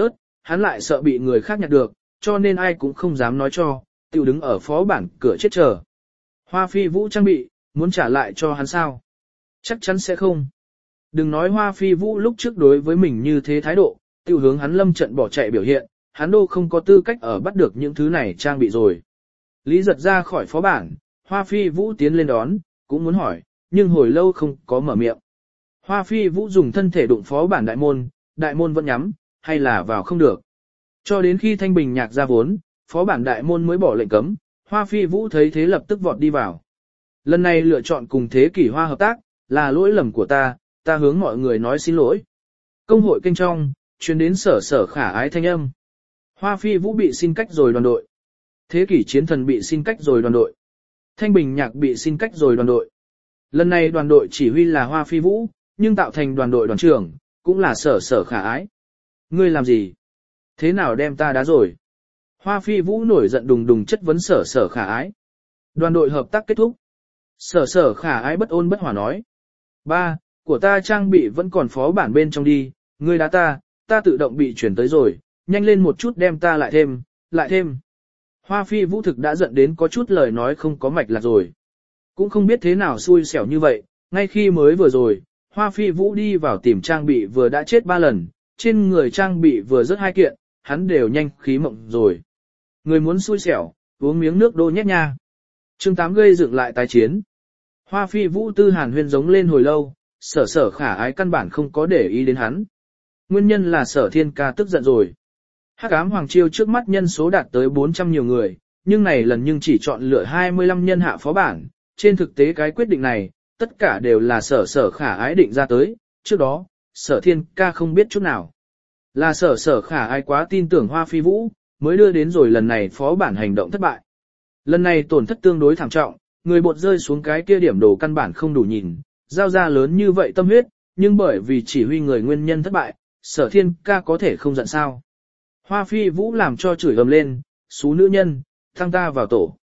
hắn lại sợ bị người khác nhặt được, cho nên ai cũng không dám nói cho, tiểu đứng ở phó bản cửa chết chờ. Hoa phi vũ trang bị, muốn trả lại cho hắn sao? Chắc chắn sẽ không. Đừng nói Hoa phi vũ lúc trước đối với mình như thế thái độ, tiểu hướng hắn lâm trận bỏ chạy biểu hiện, hắn đô không có tư cách ở bắt được những thứ này trang bị rồi. Lý giật ra khỏi phó bản, Hoa phi vũ tiến lên đón, cũng muốn hỏi, nhưng hồi lâu không có mở miệng. Hoa phi vũ dùng thân thể đụng phó bản đại môn vẫn nhắm, hay là vào không được. Cho đến khi Thanh Bình Nhạc ra vốn, phó bản đại môn mới bỏ lệnh cấm, Hoa phi vũ thấy thế lập tức vọt đi vào. Lần này lựa chọn cùng Thế Kỷ Hoa hợp tác, là lỗi lầm của ta hướng mọi người nói xin lỗi. Công hội kênh trong, truyền đến sở khả ái thanh âm. Hoa phi vũ bị xin cách rồi đoàn đội. Thế Kỷ Chiến Thần bị xin cách rồi đoàn đội. Thanh Bình Nhạc bị xin cách rồi đoàn đội. Lần này đoàn đội chỉ huy là Hoa phi vũ, nhưng tạo thành đoàn đội đoàn trưởng, cũng là sở khả ái. Ngươi làm gì? Thế nào đem ta đá rồi? Hoa phi vũ nổi giận đùng đùng chất vấn sở khả ái. Đoàn đội hợp tác kết thúc. Sở khả ái bất ôn bất hỏa nói. Ba, của ta trang bị vẫn còn phó bản bên trong đi, ngươi đá ta tự động bị chuyển tới rồi, nhanh lên một chút đem ta lại thêm. Hoa phi vũ thực đã giận đến có chút lời nói không có mạch lạc rồi. Cũng không biết thế nào xui xẻo như vậy, ngay khi mới vừa rồi, Hoa phi vũ đi vào tìm trang bị vừa đã chết 3 lần, trên người trang bị vừa rớt 2 kiện, hắn đều nhanh khí mộng rồi. Người muốn xui xẻo, uống miếng nước đô nhét nha. Chương 8 gây dựng lại tái chiến. Hoa phi vũ tư hàn huyên giống lên hồi lâu, sở khả ái căn bản không có để ý đến hắn. Nguyên nhân là Sở Thiên Ca tức giận rồi. Hắc ám hoàng triều trước mắt nhân số đạt tới 400 nhiều người, nhưng này lần nhưng chỉ chọn lựa 25 nhân hạ phó bản. Trên thực tế cái quyết định này, tất cả đều là sở khả ái định ra tới, trước đó, Sở Thiên Ca không biết chút nào. Là sở khả ái quá tin tưởng Hoa phi vũ, mới đưa đến rồi lần này phó bản hành động thất bại. Lần này tổn thất tương đối thảm trọng, người bột rơi xuống cái kia điểm đồ căn bản không đủ nhìn, giao ra lớn như vậy tâm huyết, nhưng bởi vì chỉ huy người nguyên nhân thất bại, Sở Thiên Ca có thể không giận sao. Hoa phi vũ làm cho chửi ầm lên, xú nữ nhân, thăng ta vào tổ.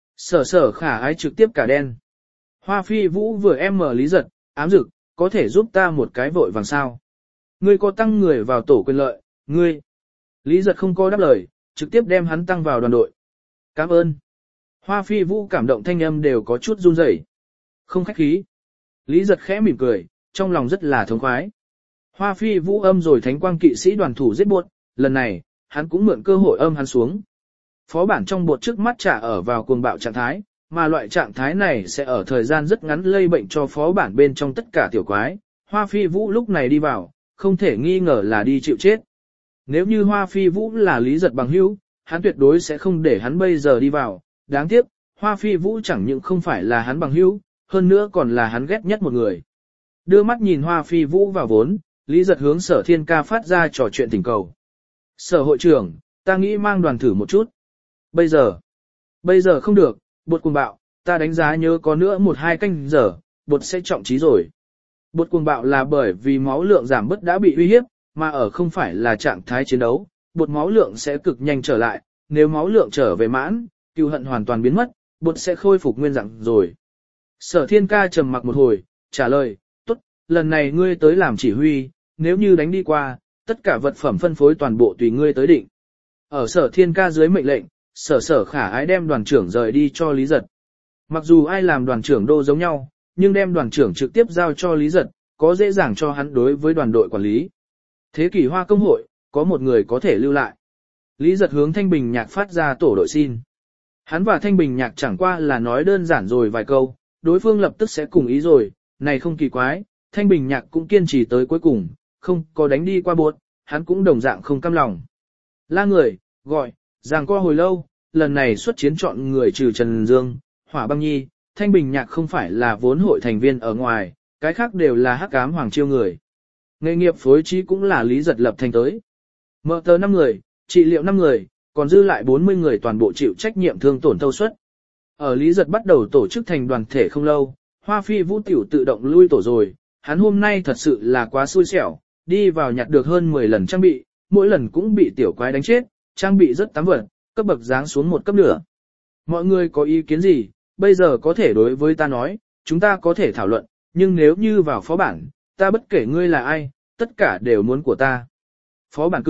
Sở khả ái trực tiếp cả đen. Hoa phi vũ vừa em mở Lý Giật, ám dực, có thể giúp ta một cái vội vàng sao. Ngươi có tăng người vào tổ quyền lợi, ngươi. Lý Giật không có đáp lời, trực tiếp đem hắn tăng vào đoàn đội. Cảm ơn. Hoa phi vũ cảm động thanh âm đều có chút run rẩy. Không khách khí. Lý Giật khẽ mỉm cười, trong lòng rất là thống khoái. Hoa phi vũ âm rồi thánh quang kỵ sĩ đoàn thủ giết buộc, lần này, hắn cũng mượn cơ hội âm hắn xuống. Phó bản trong bột trước mắt trả ở vào cuồng bạo trạng thái, mà loại trạng thái này sẽ ở thời gian rất ngắn lây bệnh cho phó bản bên trong tất cả tiểu quái. Hoa phi vũ lúc này đi vào, không thể nghi ngờ là đi chịu chết. Nếu như Hoa phi vũ là Lý Giật bằng hữu, hắn tuyệt đối sẽ không để hắn bây giờ đi vào. Đáng tiếc, Hoa phi vũ chẳng những không phải là hắn bằng hữu, hơn nữa còn là hắn ghét nhất một người. Đưa mắt nhìn Hoa phi vũ vào vốn, Lý Giật hướng Sở Thiên Ca phát ra trò chuyện tình cầu. Sở hội trưởng, ta nghĩ mang đoàn thử một chút. Bây giờ không được, bột cuồng bạo, ta đánh giá nhớ có nữa 1-2 canh giờ, bột sẽ trọng trí rồi. Bột cuồng bạo là bởi vì máu lượng giảm bớt đã bị uy hiếp, mà ở không phải là trạng thái chiến đấu, bột máu lượng sẽ cực nhanh trở lại, nếu máu lượng trở về mãn, cừu hận hoàn toàn biến mất, bột sẽ khôi phục nguyên dạng rồi. Sở Thiên Ca trầm mặc một hồi, trả lời, tốt, lần này ngươi tới làm chỉ huy, nếu như đánh đi qua, tất cả vật phẩm phân phối toàn bộ tùy ngươi tới định. Ở Sở Thiên Ca dưới mệnh lệnh, sở khả ái đem đoàn trưởng rời đi cho Lý Giật. Mặc dù ai làm đoàn trưởng đô giống nhau, nhưng đem đoàn trưởng trực tiếp giao cho Lý Giật, có dễ dàng cho hắn đối với đoàn đội quản lý. Thế Kỷ Hoa công hội, có một người có thể lưu lại. Lý Giật hướng Thanh Bình Nhạc phát ra tổ đội xin. Hắn và Thanh Bình Nhạc chẳng qua là nói đơn giản rồi vài câu, đối phương lập tức sẽ cùng ý rồi, này không kỳ quái, Thanh Bình Nhạc cũng kiên trì tới cuối cùng, không có đánh đi qua buộc, hắn cũng đồng dạng không cam lòng. La người, gọi, giằng co hồi lâu, lần này xuất chiến chọn người trừ Trần Dương, Hỏa Băng Nhi, Thanh Bình Nhạc không phải là vốn hội thành viên ở ngoài, cái khác đều là hắc ám hoàng chiêu người. Nghề nghiệp phối trí cũng là Lý Giật lập thành tới. Mở tờ 5 người, trị liệu 5 người, còn dư lại 40 người toàn bộ chịu trách nhiệm thương tổn thâu suất. Ở Lý Giật bắt đầu tổ chức thành đoàn thể không lâu, Hoa phi vũ tiểu tự động lui tổ rồi, hắn hôm nay thật sự là quá xui xẻo, đi vào nhặt được hơn 10 lần trang bị, mỗi lần cũng bị tiểu quái đánh chết, trang bị rất tám vật, cấp bậc giáng xuống một cấp nữa. Mọi người có ý kiến gì, bây giờ có thể đối với ta nói, chúng ta có thể thảo luận, nhưng nếu như vào phó bản, ta bất kể ngươi là ai, tất cả đều muốn của ta. Phó bản cửa,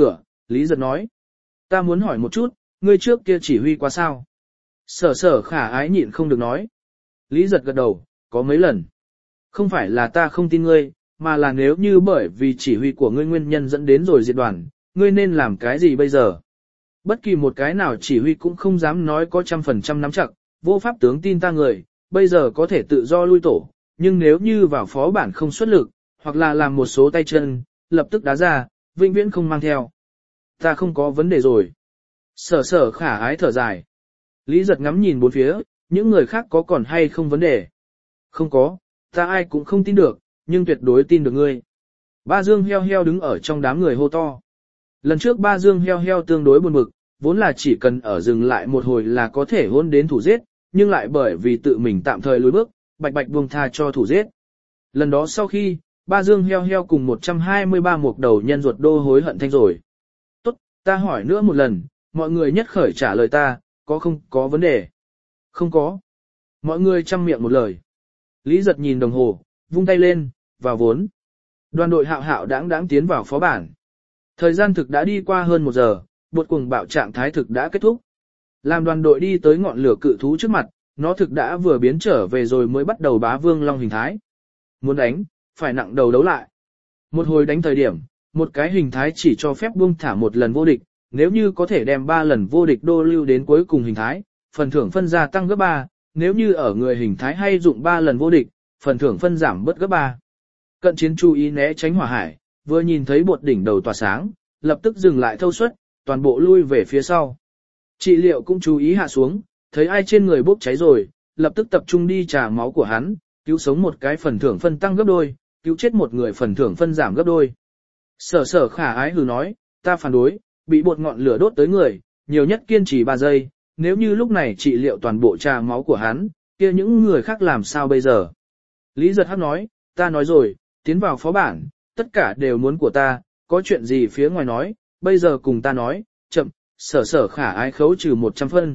Lý Giật nói. Ta muốn hỏi một chút, ngươi trước kia chỉ huy quá sao? Sở sở khả ái nhịn không được nói. Lý Giật gật đầu, có mấy lần. Không phải là ta không tin ngươi, mà là nếu như bởi vì chỉ huy của ngươi nguyên nhân dẫn đến rồi diệt đoàn, ngươi nên làm cái gì bây giờ? Bất kỳ một cái nào chỉ huy cũng không dám nói có 100% nắm chặt, vô pháp tướng tin ta người, bây giờ có thể tự do lui tổ, nhưng nếu như vào phó bản không xuất lực, hoặc là làm một số tay chân, lập tức đá ra, vĩnh viễn không mang theo. Ta không có vấn đề rồi. Sở sở khả ái thở dài. Lý Giật ngắm nhìn bốn phía, những người khác có còn hay không vấn đề? Không có, ta ai cũng không tin được, nhưng tuyệt đối tin được ngươi. Ba Dương heo heo đứng ở trong đám người hô to. Lần trước ba Dương heo heo tương đối buồn bực, vốn là chỉ cần ở dừng lại một hồi là có thể hôn đến thủ giết, nhưng lại bởi vì tự mình tạm thời lùi bước, bạch bạch buông tha cho thủ giết. Lần đó sau khi, ba Dương heo heo cùng 123 mục đầu nhân ruột đô hối hận thanh rồi. Tốt, ta hỏi nữa một lần, mọi người nhất khởi trả lời ta, có không có vấn đề? Không có. Mọi người chăm miệng một lời. Lý Giật nhìn đồng hồ, vung tay lên, vào vốn. Đoàn đội hạo hạo đãng tiến vào phó bản. Thời gian thực đã đi qua hơn 1 giờ, bột cuồng bạo trạng thái thực đã kết thúc. Làm đoàn đội đi tới ngọn lửa cự thú trước mặt, nó thực đã vừa biến trở về rồi mới bắt đầu bá vương long hình thái. Muốn đánh, phải nặng đầu đấu lại. Một hồi đánh thời điểm, một cái hình thái chỉ cho phép buông thả một lần vô địch, nếu như có thể đem 3 lần vô địch đô lưu đến cuối cùng hình thái, phần thưởng phân gia tăng gấp 3, nếu như ở người hình thái hay dụng 3 lần vô địch, phần thưởng phân giảm bớt gấp 3. Cận chiến chú ý né tránh hỏa hải, vừa nhìn thấy bột đỉnh đầu tỏa sáng, lập tức dừng lại thâu suất, toàn bộ lui về phía sau. Trị liệu cũng chú ý hạ xuống, thấy ai trên người bốc cháy rồi, lập tức tập trung đi trả máu của hắn, cứu sống một cái phần thưởng phân tăng gấp đôi, cứu chết một người phần thưởng phân giảm gấp đôi. Sở sở khả ái hừ nói, ta phản đối, bị bột ngọn lửa đốt tới người, nhiều nhất kiên trì 3 giây, nếu như lúc này trị liệu toàn bộ trà máu của hắn, kia những người khác làm sao bây giờ? Lý Giật Hắc nói, ta nói rồi, tiến vào phó bản, tất cả đều muốn của ta, có chuyện gì phía ngoài nói, bây giờ cùng ta nói, chậm, sở sở khả ái khấu trừ 100 phân.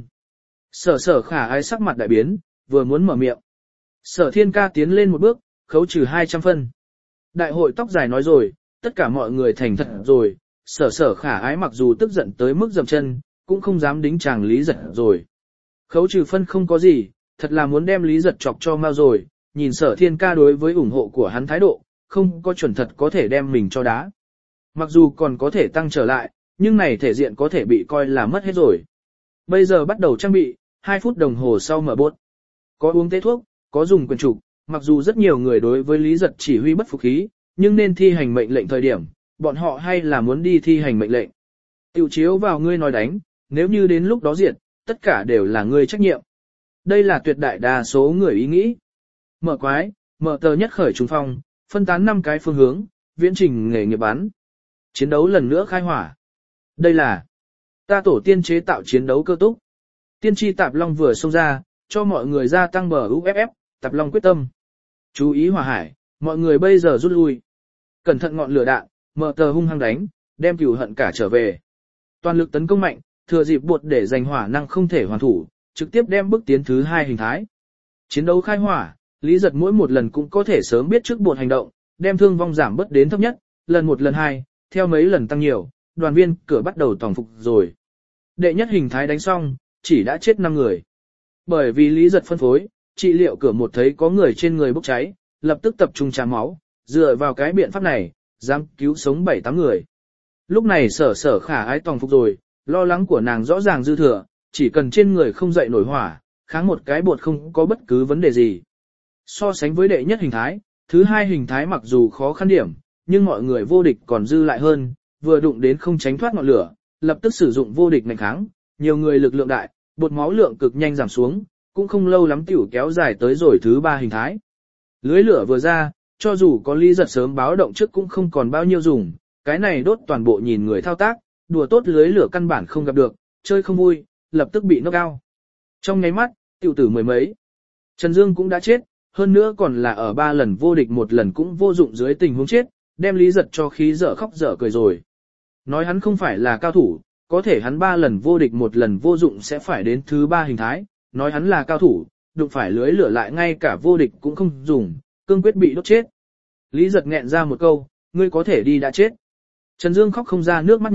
Sở sở khả ái sắc mặt đại biến, vừa muốn mở miệng. Sở thiên ca tiến lên một bước, khấu trừ 200 phân. Đại hội tóc dài nói rồi, tất cả mọi người thành thật rồi, sở sở khả ái mặc dù tức giận tới mức dậm chân, cũng không dám đính chàng Lý Giật rồi. Khấu trừ phân không có gì, thật là muốn đem Lý Giật chọc cho mau rồi, nhìn sở thiên ca đối với ủng hộ của hắn thái độ, không có chuẩn thật có thể đem mình cho đá. Mặc dù còn có thể tăng trở lại, nhưng này thể diện có thể bị coi là mất hết rồi. Bây giờ bắt đầu trang bị, 2 phút đồng hồ sau mở bốt. Có uống tế thuốc, có dùng quyền trục, mặc dù rất nhiều người đối với Lý Giật chỉ huy bất phục khí, nhưng nên thi hành mệnh lệnh thời điểm, bọn họ hay là muốn đi thi hành mệnh lệnh. Tiểu chiếu vào ngươi nói đánh, nếu như đến lúc đó diệt, tất cả đều là ngươi trách nhiệm. Đây là tuyệt đại đa số người ý nghĩ. Mở quái, mở tờ nhất khởi trùng phong, phân tán 5 cái phương hướng, viễn trình nghề nghiệp bắn. Chiến đấu lần nữa khai hỏa. Đây là ta tổ tiên chế tạo chiến đấu cơ túc. Tiên tri Tạp Long vừa xông ra, cho mọi người gia tăng bờ UFF, Tạp Long quyết tâm. Chú ý hỏa hải, mọi người bây giờ rút lui. Cẩn thận ngọn lửa đạn, mở tờ hung hăng đánh, đem cửu hận cả trở về. Toàn lực tấn công mạnh, thừa dịp bột để giành hỏa năng không thể hoàn thủ, trực tiếp đem bước tiến thứ 2 hình thái. Chiến đấu khai hỏa, Lý Giật mỗi một lần cũng có thể sớm biết trước bột hành động, đem thương vong giảm bớt đến thấp nhất, lần 1 lần 2, theo mấy lần tăng nhiều, đoàn viên cửa bắt đầu tổng phục rồi. Đệ nhất hình thái đánh xong, chỉ đã chết 5 người. Bởi vì Lý Giật phân phối, trị liệu cửa một thấy có người trên người bốc cháy, lập tức tập trung trà máu, dựa vào cái biện pháp này, dám cứu sống 7-8 người. Lúc này sở sở khả ái tổng phục rồi, lo lắng của nàng rõ ràng dư thừa, chỉ cần trên người không dậy nổi hỏa, kháng một cái bột không có bất cứ vấn đề gì. So sánh với đệ nhất hình thái, thứ 2 hình thái mặc dù khó khăn điểm, nhưng mọi người vô địch còn dư lại hơn, vừa đụng đến không tránh thoát ngọn lửa, lập tức sử dụng vô địch mạnh kháng, nhiều người lực lượng đại, bột máu lượng cực nhanh giảm xuống, cũng không lâu lắm tiểu kéo dài tới rồi thứ 3 hình thái. Lưới lửa vừa ra, cho dù có Lý Giật sớm báo động trước cũng không còn bao nhiêu dùng, cái này đốt toàn bộ nhìn người thao tác, đùa tốt lưới lửa căn bản không gặp được, chơi không vui, lập tức bị knock out. Trong nháy mắt, tiểu tử 10 mấy. Trần Dương cũng đã chết, hơn nữa còn là ở 3 lần vô địch 1 lần cũng vô dụng dưới tình huống chết, đem Lý Giật cho khí dở khóc dở cười rồi. Nói hắn không phải là cao thủ, có thể hắn 3 lần vô địch 1 lần vô dụng sẽ phải đến thứ 3 hình thái, nói hắn là cao thủ, đụng phải lưới lửa lại ngay cả vô địch cũng không dùng, cương quyết bị đốt chết. Lý Giật nghẹn ra một câu, ngươi có thể đi đã chết. Trần Dương khóc không ra nước mắt nha,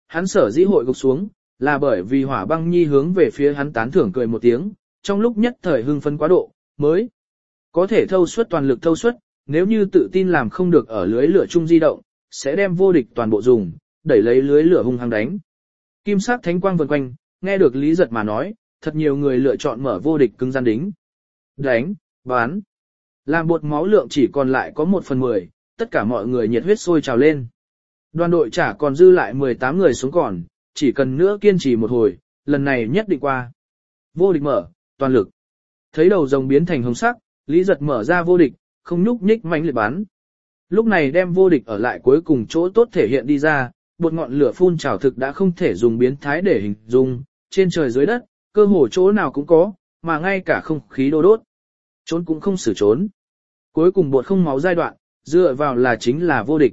hắn sở dĩ hội gục xuống, là bởi vì Hỏa Băng Nhi hướng về phía hắn tán thưởng cười một tiếng, trong lúc nhất thời hưng phấn quá độ, mới có thể thâu suất toàn lực thâu suất, nếu như tự tin làm không được ở lưới lửa chung di động, sẽ đem vô địch toàn bộ dùng, đẩy lấy lưới lửa hung hăng đánh. Kim sắc thánh quang vần quanh, nghe được Lý Giật mà nói, thật nhiều người lựa chọn mở vô địch cứng gian đính. Đánh, bán. Làm bột máu lượng chỉ còn lại có 1/10, tất cả mọi người nhiệt huyết sôi trào lên. Đoàn đội chả còn dư lại 18 người xuống còn, chỉ cần nữa kiên trì một hồi, lần này nhất định qua. Vô địch mở, toàn lực. Thấy đầu rồng biến thành hồng sắc, Lý Giật mở ra vô địch, không nhúc nhích mãnh liệt bắn. Lúc này đem vô địch ở lại cuối cùng chỗ tốt thể hiện đi ra, bột ngọn lửa phun trào thực đã không thể dùng biến thái để hình dung, trên trời dưới đất, cơ hồ chỗ nào cũng có, mà ngay cả không khí đô đốt. Trốn cũng không xử trốn. Cuối cùng bột không máu giai đoạn, dựa vào là chính là vô địch.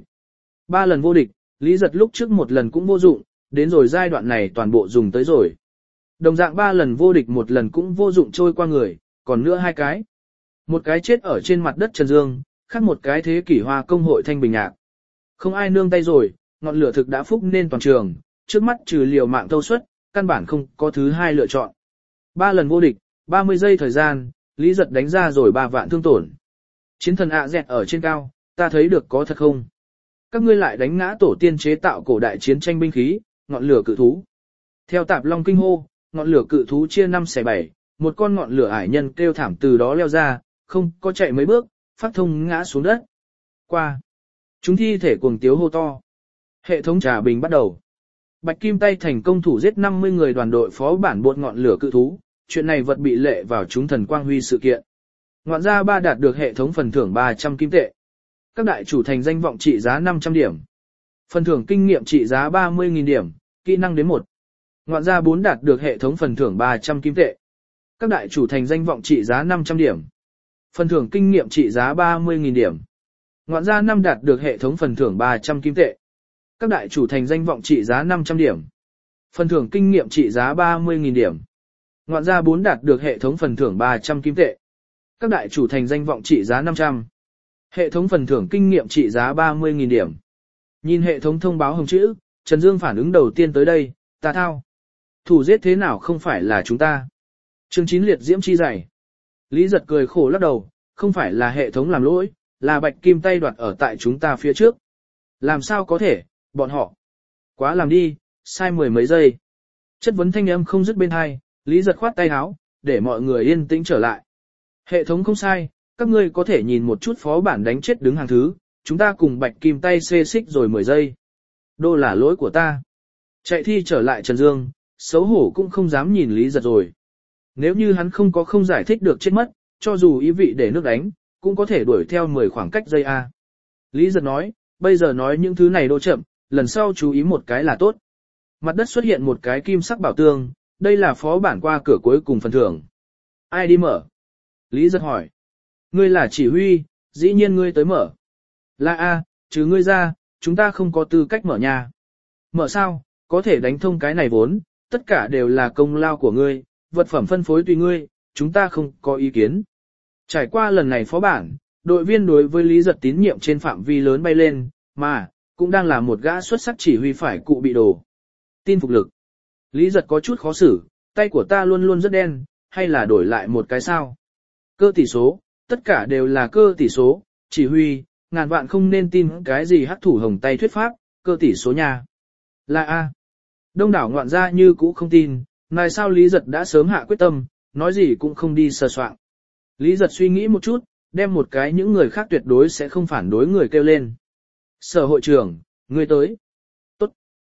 3 lần vô địch, Lý Giật lúc trước 1 lần cũng vô dụng, đến rồi giai đoạn này toàn bộ dùng tới rồi. Đồng dạng 3 lần vô địch 1 lần cũng vô dụng trôi qua người, còn nữa 2 cái. Một cái chết ở trên mặt đất Trần Dương, khác một cái thế kỷ hoa công hội Thanh Bình Nhạc. Không ai nương tay rồi, ngọn lửa thực đã phúc nên toàn trường, trước mắt trừ liều mạng thâu suất, căn bản không có thứ hai lựa chọn. 3 lần vô địch, 30 giây thời gian, Lý Giật đánh ra rồi 3 vạn thương tổn. Chiến thần ạ dẹt ở trên cao, ta thấy được có thật không? Các ngươi lại đánh ngã tổ tiên chế tạo cổ đại chiến tranh binh khí, ngọn lửa cự thú. Theo Tạp Long kinh hô, ngọn lửa cự thú chia 5 xẻ 7, một con ngọn lửa ải nhân kêu thảm từ đó leo ra, không có chạy mấy bước, phát thông ngã xuống đất. Qua. Chúng thi thể cuồng tiếu hô to. Hệ thống trà bình bắt đầu. Bạch Kim Tay thành công thủ giết 50 người đoàn đội phó bản bột ngọn lửa cự thú, chuyện này vật bị lệ vào chúng thần quang huy sự kiện. Ngoạn gia 3 đạt được hệ thống phần thưởng 300 kim tệ. Các đại chủ thành danh vọng trị giá 500 điểm. Phần thưởng kinh nghiệm trị giá 30.000 điểm, kỹ năng đến 1. Ngoạn gia 4 đạt được hệ thống phần thưởng 300 kim tệ. Các đại chủ thành danh vọng trị giá 500 điểm. Phần thưởng kinh nghiệm trị giá 30.000 điểm. Ngoạn gia 5 đạt được hệ thống phần thưởng 300 kim tệ. Các đại chủ thành danh vọng trị giá 500 điểm. Phần thưởng kinh nghiệm trị giá 30.000 điểm. Ngoạn gia 4 đạt được hệ thống phần thưởng 300 kim tệ. Các đại chủ thành danh vọng trị giá 500. Hệ thống phần thưởng kinh nghiệm trị giá 30.000 điểm. Nhìn hệ thống thông báo hồng chữ, Trần Dương phản ứng đầu tiên tới đây, ta thao. Thủ giết thế nào không phải là chúng ta. Chương 9 liệt diễm chi dày. Lý Giật cười khổ lắc đầu, không phải là hệ thống làm lỗi, là Bạch Kim Tay đoạt ở tại chúng ta phía trước. Làm sao có thể, bọn họ. Quá làm đi, sai 10 mấy giây. Chất vấn thanh âm không dứt bên hai, Lý Giật khoát tay áo, để mọi người yên tĩnh trở lại. Hệ thống không sai, các ngươi có thể nhìn một chút phó bản đánh chết đứng hàng thứ, chúng ta cùng Bạch Kim Tay xê xích rồi 10 giây. Đô là lỗi của ta. Chạy thi trở lại Trần Dương, xấu hổ cũng không dám nhìn Lý Giật rồi. Nếu như hắn không giải thích được chết mất, cho dù ý vị để nước đánh, cũng có thể đuổi theo 10 khoảng cách giây A. Lý Giật nói, bây giờ nói những thứ này đô chậm, lần sau chú ý một cái là tốt. Mặt đất xuất hiện một cái kim sắc bảo tương, đây là phó bản qua cửa cuối cùng phần thưởng. Ai đi mở? Lý Giật hỏi. Ngươi là chỉ huy, dĩ nhiên ngươi tới mở. Là A, trừ ngươi ra, chúng ta không có tư cách mở nhà. Mở sao, có thể đánh thông cái này vốn, tất cả đều là công lao của ngươi, vật phẩm phân phối tùy ngươi, chúng ta không có ý kiến. Trải qua lần này phó bản, đội viên đối với Lý Giật tín nhiệm trên phạm vi lớn bay lên, mà, cũng đang là một gã xuất sắc chỉ huy phải cụ bị đồ. Tin phục lực. Lý Giật có chút khó xử, tay của ta luôn luôn rất đen, hay là đổi lại một cái sao? Cơ tỷ số, tất cả đều là cơ tỷ số, chỉ huy, ngàn vạn không nên tin cái gì hắc thủ hồng tay thuyết pháp, cơ tỷ số nhà. Là A. Đông đảo ngoạn gia như cũ không tin, này sao Lý Giật đã sớm hạ quyết tâm, nói gì cũng không đi sờ soạn. Lý Giật suy nghĩ một chút, đem một cái những người khác tuyệt đối sẽ không phản đối người kêu lên. Sở hội trưởng, ngươi tới. Tốt.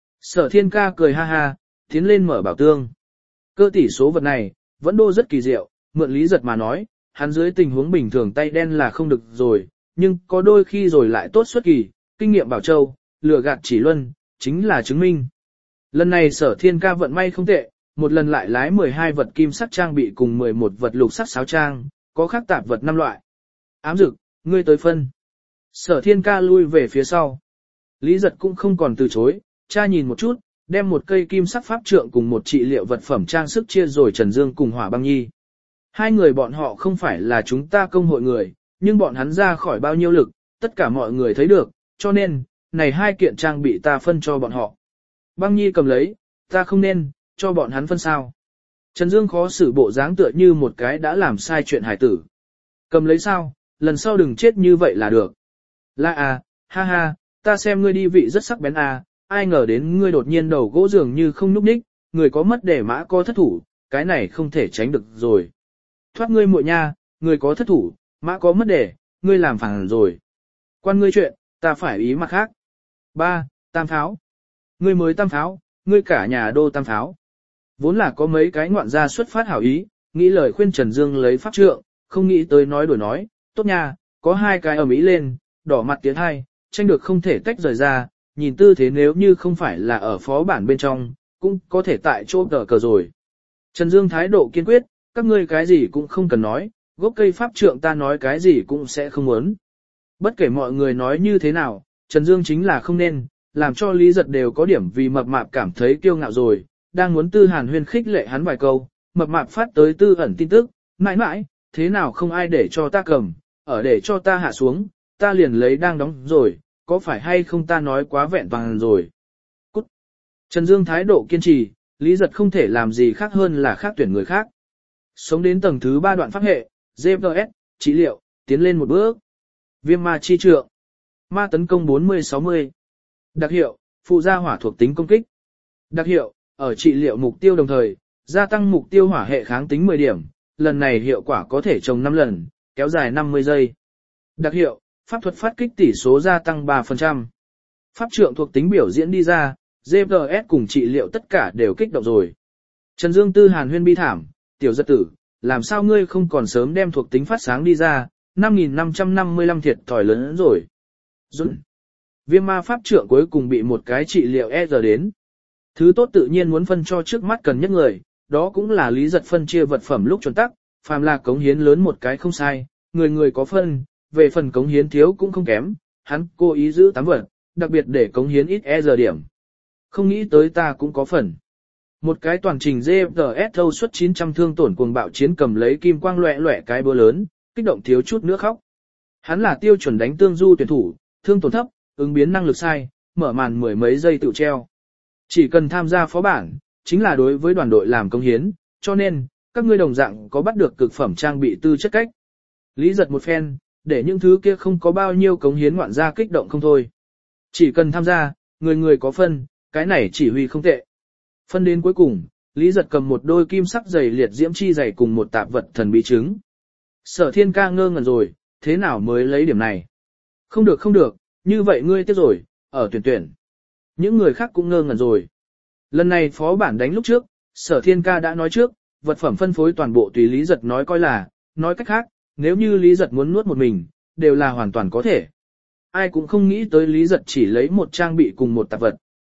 Sở Thiên Ca cười ha ha, tiến lên mở bảo tương. Cơ tỷ số vật này, vẫn đô rất kỳ diệu, mượn Lý Giật mà nói, hắn dưới tình huống bình thường tay đen là không được rồi, nhưng có đôi khi rồi lại tốt xuất kỳ, kinh nghiệm bảo châu, lừa gạt chỉ luân, chính là chứng minh. Lần này Sở Thiên Ca vận may không tệ, một lần lại lái 12 vật kim sắc trang bị cùng 11 vật lục sắc sáo trang, có khắc tạp vật 5 loại. Ám dực, ngươi tới phân. Sở Thiên Ca lui về phía sau. Lý Giật cũng không còn từ chối, cha nhìn một chút, đem một cây kim sắc pháp trượng cùng một trị liệu vật phẩm trang sức chia rồi Trần Dương cùng Hỏa Băng Nhi. Hai người bọn họ không phải là chúng ta công hội người, nhưng bọn hắn ra khỏi bao nhiêu lực, tất cả mọi người thấy được, cho nên, này hai kiện trang bị ta phân cho bọn họ. Băng Nhi cầm lấy, ta không nên, cho bọn hắn phân sao. Trần Dương khó xử bộ dáng tựa như một cái đã làm sai chuyện hài tử. Cầm lấy sao, lần sau đừng chết như vậy là được. Là à, ha ha, ta xem ngươi đi vị rất sắc bén à, ai ngờ đến ngươi đột nhiên đầu gỗ dường như không núp ních, người có mất để mã có thất thủ, cái này không thể tránh được rồi. Thoát ngươi muội nha, người có thất thủ, mã có mất để, ngươi làm phản rồi. Quan ngươi chuyện, ta phải ý mặt khác. 3. Tam pháo. Ngươi mới tam pháo, ngươi cả nhà đô tam pháo. Vốn là có mấy cái ngoạn gia xuất phát hảo ý, nghĩ lời khuyên Trần Dương lấy pháp trượng, không nghĩ tới nói đổi nói, tốt nha, có hai cái ở Mỹ lên, đỏ mặt tiến hai, tranh được không thể tách rời ra, nhìn tư thế nếu như không phải là ở phó bản bên trong, cũng có thể tại chỗ tờ cờ rồi. Trần Dương thái độ kiên quyết, các ngươi cái gì cũng không cần nói, gốc cây pháp trượng ta nói cái gì cũng sẽ không muốn. Bất kể mọi người nói như thế nào, Trần Dương chính là không nên, làm cho Lý Giật đều có điểm vì mập mạp cảm thấy kiêu ngạo rồi, đang muốn Tư Hàn Huyên khích lệ hắn vài câu, mập mạp phát tới Tư Ẩn tin tức, mãi mãi, thế nào không ai để cho ta cầm, ở để cho ta hạ xuống, ta liền lấy đang đóng rồi, có phải hay không ta nói quá vẹn toàn rồi. Cút. Trần Dương thái độ kiên trì, Lý Giật không thể làm gì khác hơn là khác tuyển người khác. Sống đến tầng thứ 3 đoạn pháp hệ, GVS, trị liệu, tiến lên một bước. Viêm ma chi trượng. Ma tấn công 40-60. Đặc hiệu, phụ gia hỏa thuộc tính công kích. Đặc hiệu, ở trị liệu mục tiêu đồng thời, gia tăng mục tiêu hỏa hệ kháng tính 10 điểm, lần này hiệu quả có thể trồng 5 lần, kéo dài 50 giây. Đặc hiệu, pháp thuật phát kích tỷ số gia tăng 3%. Pháp trượng thuộc tính biểu diễn đi ra, GVS cùng trị liệu tất cả đều kích động rồi. Trần Dương Tư Hàn Huyên bi thảm, tiểu giật tử, làm sao ngươi không còn sớm đem thuộc tính phát sáng đi ra, 5.555 thiệt thòi lớn rồi. Dũng. Viêm ma pháp trượng cuối cùng bị một cái trị liệu giờ đến. Thứ tốt tự nhiên muốn phân cho trước mắt cần nhất người, đó cũng là Lý Giật phân chia vật phẩm lúc chuẩn tắc, phàm là cống hiến lớn một cái không sai, người người có phân, về phần cống hiến thiếu cũng không kém, hắn cố ý giữ 8 vật, đặc biệt để cống hiến ít giờ điểm. Không nghĩ tới ta cũng có phần. Một cái toàn trình GFS thâu suất 900 thương tổn cuồng bạo chiến cầm lấy kim quang loẹ loẹ cái búa lớn, kích động thiếu chút nữa khóc. Hắn là tiêu chuẩn đánh tương du tuyển thủ, thương tổn thấp, ứng biến năng lực sai, mở màn mười mấy giây tự treo. Chỉ cần tham gia phó bản, chính là đối với đoàn đội làm công hiến, cho nên, các ngươi đồng dạng có bắt được cực phẩm trang bị tư chất cách. Lý Giật một phen, để những thứ kia không có bao nhiêu cống hiến ngoạn gia kích động không thôi. Chỉ cần tham gia, người người có phân, cái này chỉ huy không tệ. Phân đến cuối cùng, Lý Giật cầm một đôi kim sắc giày liệt diễm chi giày cùng một tạp vật thần bí trứng. Sở Thiên ca ngơ ngẩn rồi, thế nào mới lấy điểm này? Không được không được, như vậy ngươi tiếp rồi, ở tuyển. Những người khác cũng ngơ ngẩn rồi. Lần này phó bản đánh lúc trước, Sở Thiên ca đã nói trước, vật phẩm phân phối toàn bộ tùy Lý Giật nói coi là, nói cách khác, nếu như Lý Giật muốn nuốt một mình, đều là hoàn toàn có thể. Ai cũng không nghĩ tới Lý Giật chỉ lấy một trang bị cùng một tạp vật.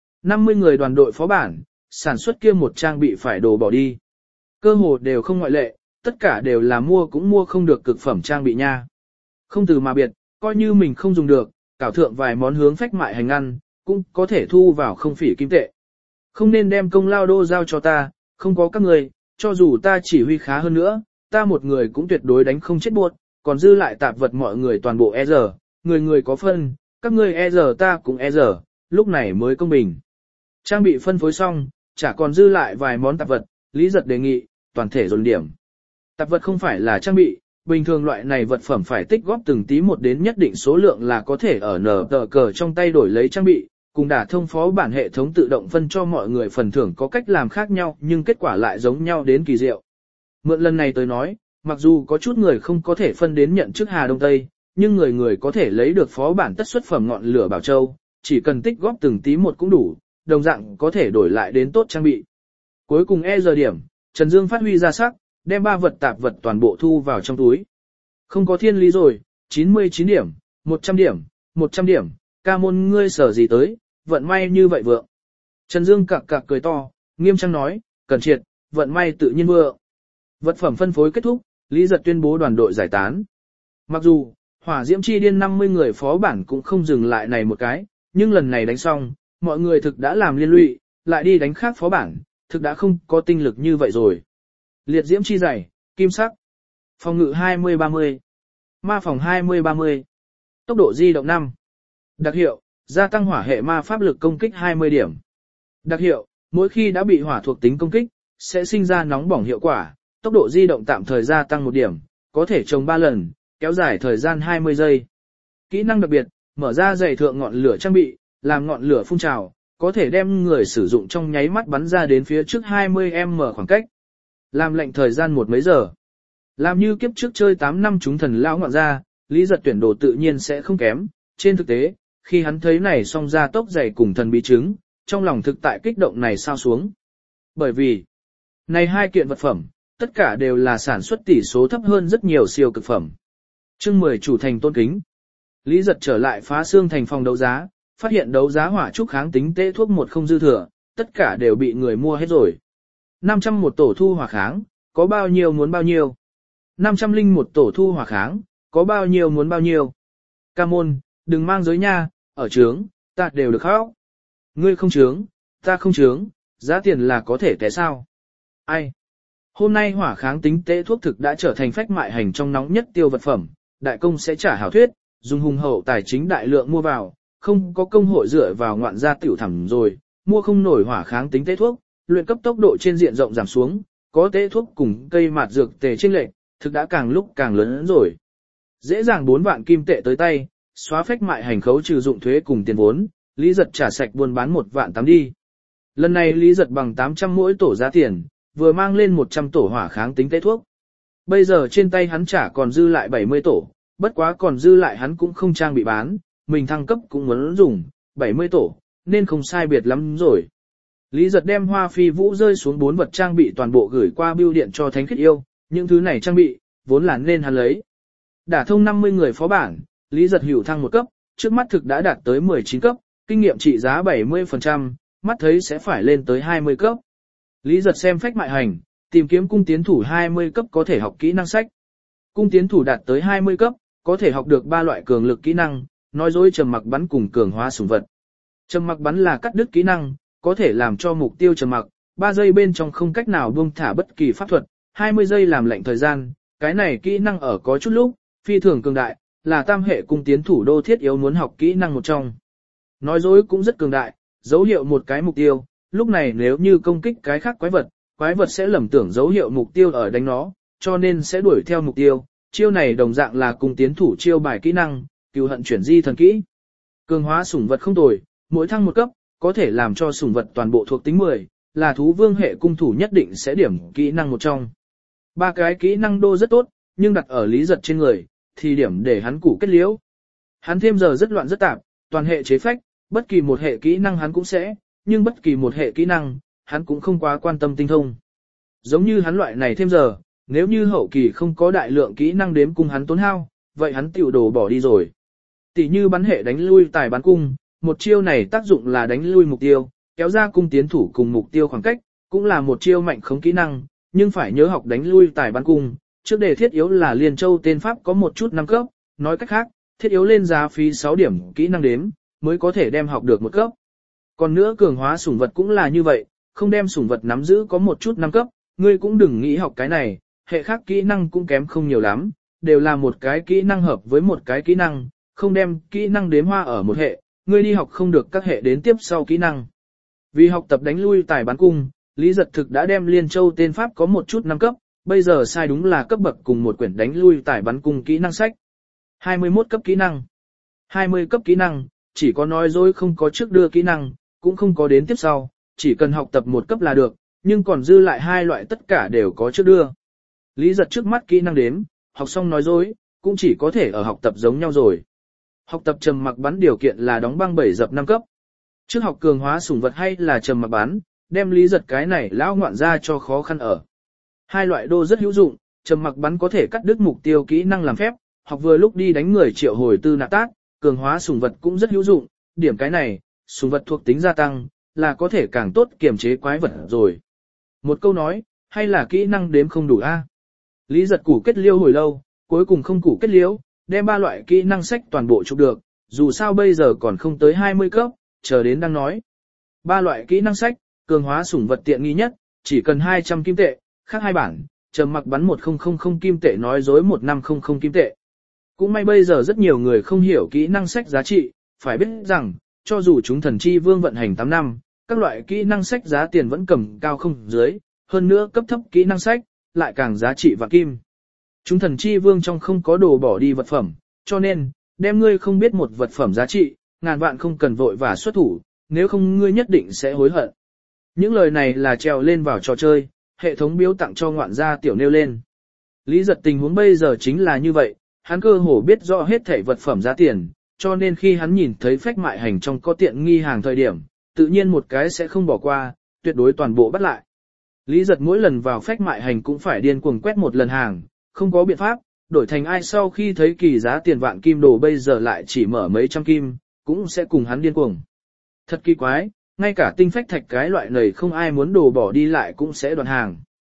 50 người đoàn đội phó bản, sản xuất kia một trang bị phải đổ bỏ đi. Cơ hồ đều không ngoại lệ, tất cả đều là mua cũng mua không được cực phẩm trang bị nha. Không từ mà biệt, coi như mình không dùng được, cảo thượng vài món hướng phách mại hành ăn, cũng có thể thu vào không phỉ kim tệ. Không nên đem công lao đô giao cho ta, không có các người, cho dù ta chỉ huy khá hơn nữa, ta một người cũng tuyệt đối đánh không chết buộc, còn dư lại tạp vật mọi người toàn bộ người người có phân, các ngươi ta cũng lúc này mới công bình. Trang bị phân phối xong, chả còn dư lại vài món tạp vật, Lý Giật đề nghị, toàn thể dồn điểm. Tạp vật không phải là trang bị, bình thường loại này vật phẩm phải tích góp từng tí một đến nhất định số lượng là có thể ở nở tờ cờ trong tay đổi lấy trang bị, cùng đả thông phó bản hệ thống tự động phân cho mọi người phần thưởng có cách làm khác nhau nhưng kết quả lại giống nhau đến kỳ diệu. Mượn lần này tới nói, mặc dù có chút người không có thể phân đến nhận chức Hà Đông Tây, nhưng người người có thể lấy được phó bản tất xuất phẩm ngọn lửa Bảo Châu, chỉ cần tích góp từng tí một cũng đủ, đồng dạng có thể đổi lại đến tốt trang bị. Cuối cùng giờ điểm, Trần Dương phát huy ra sắc, đem 3 vật tạp vật toàn bộ thu vào trong túi. Không có thiên lý rồi, 99 điểm, 100 điểm, 100 điểm, ca môn ngươi sở gì tới, vận may như vậy vượng. Trần Dương cặc cặc cười to, nghiêm trang nói, cần triệt, vận may tự nhiên vượng. Vật phẩm phân phối kết thúc, Lý Giật tuyên bố đoàn đội giải tán. Mặc dù, hỏa diễm chi điên 50 người phó bản cũng không dừng lại này một cái, nhưng lần này đánh xong, mọi người thực đã làm liên lụy, lại đi đánh khác phó bản, thực đã không có tinh lực như vậy rồi. Liệt diễm chi dày, kim sắc. Phòng ngự 20-30. Ma phòng 20-30. Tốc độ di động 5. Đặc hiệu, gia tăng hỏa hệ ma pháp lực công kích 20 điểm. Đặc hiệu, mỗi khi đã bị hỏa thuộc tính công kích, sẽ sinh ra nóng bỏng hiệu quả, tốc độ di động tạm thời gia tăng 1 điểm, có thể trồng 3 lần, kéo dài thời gian 20 giây. Kỹ năng đặc biệt, mở ra dày thượng ngọn lửa trang bị, làm ngọn lửa phun trào, có thể đem người sử dụng trong nháy mắt bắn ra đến phía trước 20m khoảng cách. Làm lệnh thời gian 1 mấy giờ. Làm như kiếp trước chơi 8 năm chúng thần lão ngọn ra, Lý Giật tuyển đồ tự nhiên sẽ không kém. Trên thực tế, khi hắn thấy này song ra tốc dày cùng thần bí trứng, trong lòng thực tại kích động này sao xuống. Bởi vì, này 2 kiện vật phẩm, tất cả đều là sản xuất tỷ số thấp hơn rất nhiều siêu cực phẩm. Chương 10 chủ thành tôn kính. Lý Giật trở lại Phá Xương thành phòng đấu giá, phát hiện đấu giá hỏa trúc kháng tính tê thuốc một không dư thừa, tất cả đều bị người mua hết rồi. 500 một tổ thu hỏa kháng, có bao nhiêu muốn bao nhiêu. 501 tổ thu hỏa kháng, có bao nhiêu muốn bao nhiêu. Ca môn, đừng mang giới nha, ở trướng, ta đều được khóc. Ngươi không trướng, ta không trướng, giá tiền là có thể té sao. Ai? Hôm nay hỏa kháng tính tế thuốc thực đã trở thành phách mại hành trong nóng nhất tiêu vật phẩm, đại công sẽ trả hảo thuyết, dùng hùng hậu tài chính đại lượng mua vào, không có công hội dựa vào ngoạn gia tiểu thẳng rồi, mua không nổi hỏa kháng tính tế thuốc, luyện cấp tốc độ trên diện rộng giảm xuống, có tế thuốc cùng cây mạt dược tề chênh lệch, thực đã càng lúc càng lớn rồi. Dễ dàng 4 vạn kim tệ tới tay, xóa phách mại hành khấu trừ dụng thuế cùng tiền vốn, Lý Giật trả sạch buôn bán 1 vạn 8 đi. Lần này Lý Giật bằng 800 mỗi tổ giá tiền, vừa mang lên 100 tổ hỏa kháng tính tế thuốc. Bây giờ trên tay hắn trả còn dư lại 70 tổ, bất quá còn dư lại hắn cũng không trang bị bán, mình thăng cấp cũng muốn dùng, 70 tổ, nên không sai biệt lắm rồi. Lý Giật đem Hoa Phi Vũ rơi xuống 4 vật trang bị toàn bộ gửi qua bưu điện cho Thánh Khiết Yêu, những thứ này trang bị, vốn là nên hắn lấy. Đả thông 50 người phó bản, Lý Giật hữu thăng 1 cấp, trước mắt thực đã đạt tới 19 cấp, kinh nghiệm trị giá 70%, mắt thấy sẽ phải lên tới 20 cấp. Lý Giật xem phách mại hành, tìm kiếm cung tiến thủ 20 cấp có thể học kỹ năng sách. Cung tiến thủ đạt tới 20 cấp, có thể học được 3 loại cường lực kỹ năng, nói dối trầm mặc bắn cùng cường hóa sủng vật. Trầm mặc bắn là cắt đứt kỹ năng, có thể làm cho mục tiêu trầm mặc, 3 giây bên trong không cách nào buông thả bất kỳ pháp thuật, 20 giây làm lệnh thời gian, cái này kỹ năng ở có chút lúc, phi thường cường đại, là tam hệ cung tiến thủ đô thiết yếu muốn học kỹ năng một trong. Nói dối cũng rất cường đại, dấu hiệu một cái mục tiêu, lúc này nếu như công kích cái khác quái vật sẽ lầm tưởng dấu hiệu mục tiêu ở đánh nó, cho nên sẽ đuổi theo mục tiêu, chiêu này đồng dạng là cung tiến thủ chiêu bài kỹ năng, cừu hận chuyển di thần kỹ. Cường hóa sủng vật không tồi, mỗi thăng 1 cấp, có thể làm cho sủng vật toàn bộ thuộc tính 10, là thú vương hệ cung thủ nhất định sẽ điểm kỹ năng một trong. 3 cái kỹ năng đô rất tốt, nhưng đặt ở Lý Giật trên người, thì điểm để hắn củ kết liễu. Hắn thêm giờ rất loạn rất tạp, toàn hệ chế phách, bất kỳ một hệ kỹ năng hắn cũng sẽ, nhưng bất kỳ một hệ kỹ năng, hắn cũng không quá quan tâm tinh thông. Giống như hắn loại này thêm giờ, nếu như hậu kỳ không có đại lượng kỹ năng đếm cung hắn tốn hao, vậy hắn tiểu đồ bỏ đi rồi. Tỷ như bắn hệ đánh lui tài bắn cung, một chiêu này tác dụng là đánh lui mục tiêu, kéo ra cung tiến thủ cùng mục tiêu khoảng cách, cũng là một chiêu mạnh khống kỹ năng, nhưng phải nhớ học đánh lui tài bắn cung. Trước đề thiết yếu là Liên Châu tên pháp có một chút 5 cấp, nói cách khác, thiết yếu lên giá phí 6 điểm kỹ năng đếm, mới có thể đem học được 1 cấp. Còn nữa cường hóa sủng vật cũng là như vậy, không đem sủng vật nắm giữ có một chút 5 cấp, ngươi cũng đừng nghĩ học cái này, hệ khác kỹ năng cũng kém không nhiều lắm, đều là một cái kỹ năng hợp với một cái kỹ năng, không đem kỹ năng đếm hoa ở một hệ, ngươi đi học không được các hệ đến tiếp sau kỹ năng. Vì học tập đánh lui tài bắn cung, Lý Giật thực đã đem Liên Châu tên pháp có một chút 5 cấp, bây giờ sai đúng là cấp bậc cùng một quyển đánh lui tài bắn cung kỹ năng sách. 21 cấp kỹ năng, 20 cấp kỹ năng, chỉ có nói dối không có trước đưa kỹ năng, cũng không có đến tiếp sau, chỉ cần học tập 1 cấp là được, nhưng còn dư lại 2 loại tất cả đều có trước đưa. Lý Giật trước mắt kỹ năng đếm, học xong nói dối, cũng chỉ có thể ở học tập giống nhau rồi. Học tập trầm mặc bắn điều kiện là đóng băng 7 dập 5 cấp. Trước học cường hóa sủng vật hay là trầm mặc bắn, đem Lý Giật cái này lão ngoạn ra cho khó khăn ở. 2 loại đô rất hữu dụng, trầm mặc bắn có thể cắt đứt mục tiêu kỹ năng làm phép, học vừa lúc đi đánh người triệu hồi tư nạp tác, cường hóa sủng vật cũng rất hữu dụng, điểm cái này, sủng vật thuộc tính gia tăng, là có thể càng tốt kiềm chế quái vật rồi. Một câu nói, hay là kỹ năng đếm không đủ a? Lý Giật củ kết liêu hồi lâu, cuối cùng không củ kết liễu, đem 3 loại kỹ năng sách toàn bộ chụp được, dù sao bây giờ còn không tới 20 cấp, chờ đến đang nói. 3 loại kỹ năng sách, cường hóa sủng vật tiện nghi nhất, chỉ cần 200 kim tệ, khác 2 bản, trầm mặc bắn 1000 kim tệ nói dối 1500 kim tệ. Cũng may bây giờ rất nhiều người không hiểu kỹ năng sách giá trị, phải biết rằng, cho dù chúng thần chi vương vận hành 8 năm, các loại kỹ năng sách giá tiền vẫn cầm cao không dưới, hơn nữa cấp thấp kỹ năng sách, lại càng giá trị vạn kim. Chúng thần chi vương trong không có đồ bỏ đi vật phẩm, cho nên, đem ngươi không biết một vật phẩm giá trị, ngàn vạn không cần vội và xuất thủ, nếu không ngươi nhất định sẽ hối hận. Những lời này là trèo lên vào trò chơi, hệ thống biếu tặng cho ngoạn gia tiểu nêu lên. Lý Giật tình huống bây giờ chính là như vậy, hắn cơ hồ biết rõ hết thảy vật phẩm giá tiền, cho nên khi hắn nhìn thấy phách mại hành trong có tiện nghi hàng thời điểm, tự nhiên một cái sẽ không bỏ qua, tuyệt đối toàn bộ bắt lại. Lý Giật mỗi lần vào phách mại hành cũng phải điên cuồng quét một lần hàng, không có biện pháp, đổi thành ai sau khi thấy kỳ giá tiền vạn kim đồ bây giờ lại chỉ mở mấy trăm kim, cũng sẽ cùng hắn điên cuồng. Thật kỳ quái, ngay cả tinh phách thạch cái loại này không ai muốn đồ bỏ đi lại cũng sẽ đoạn hàng.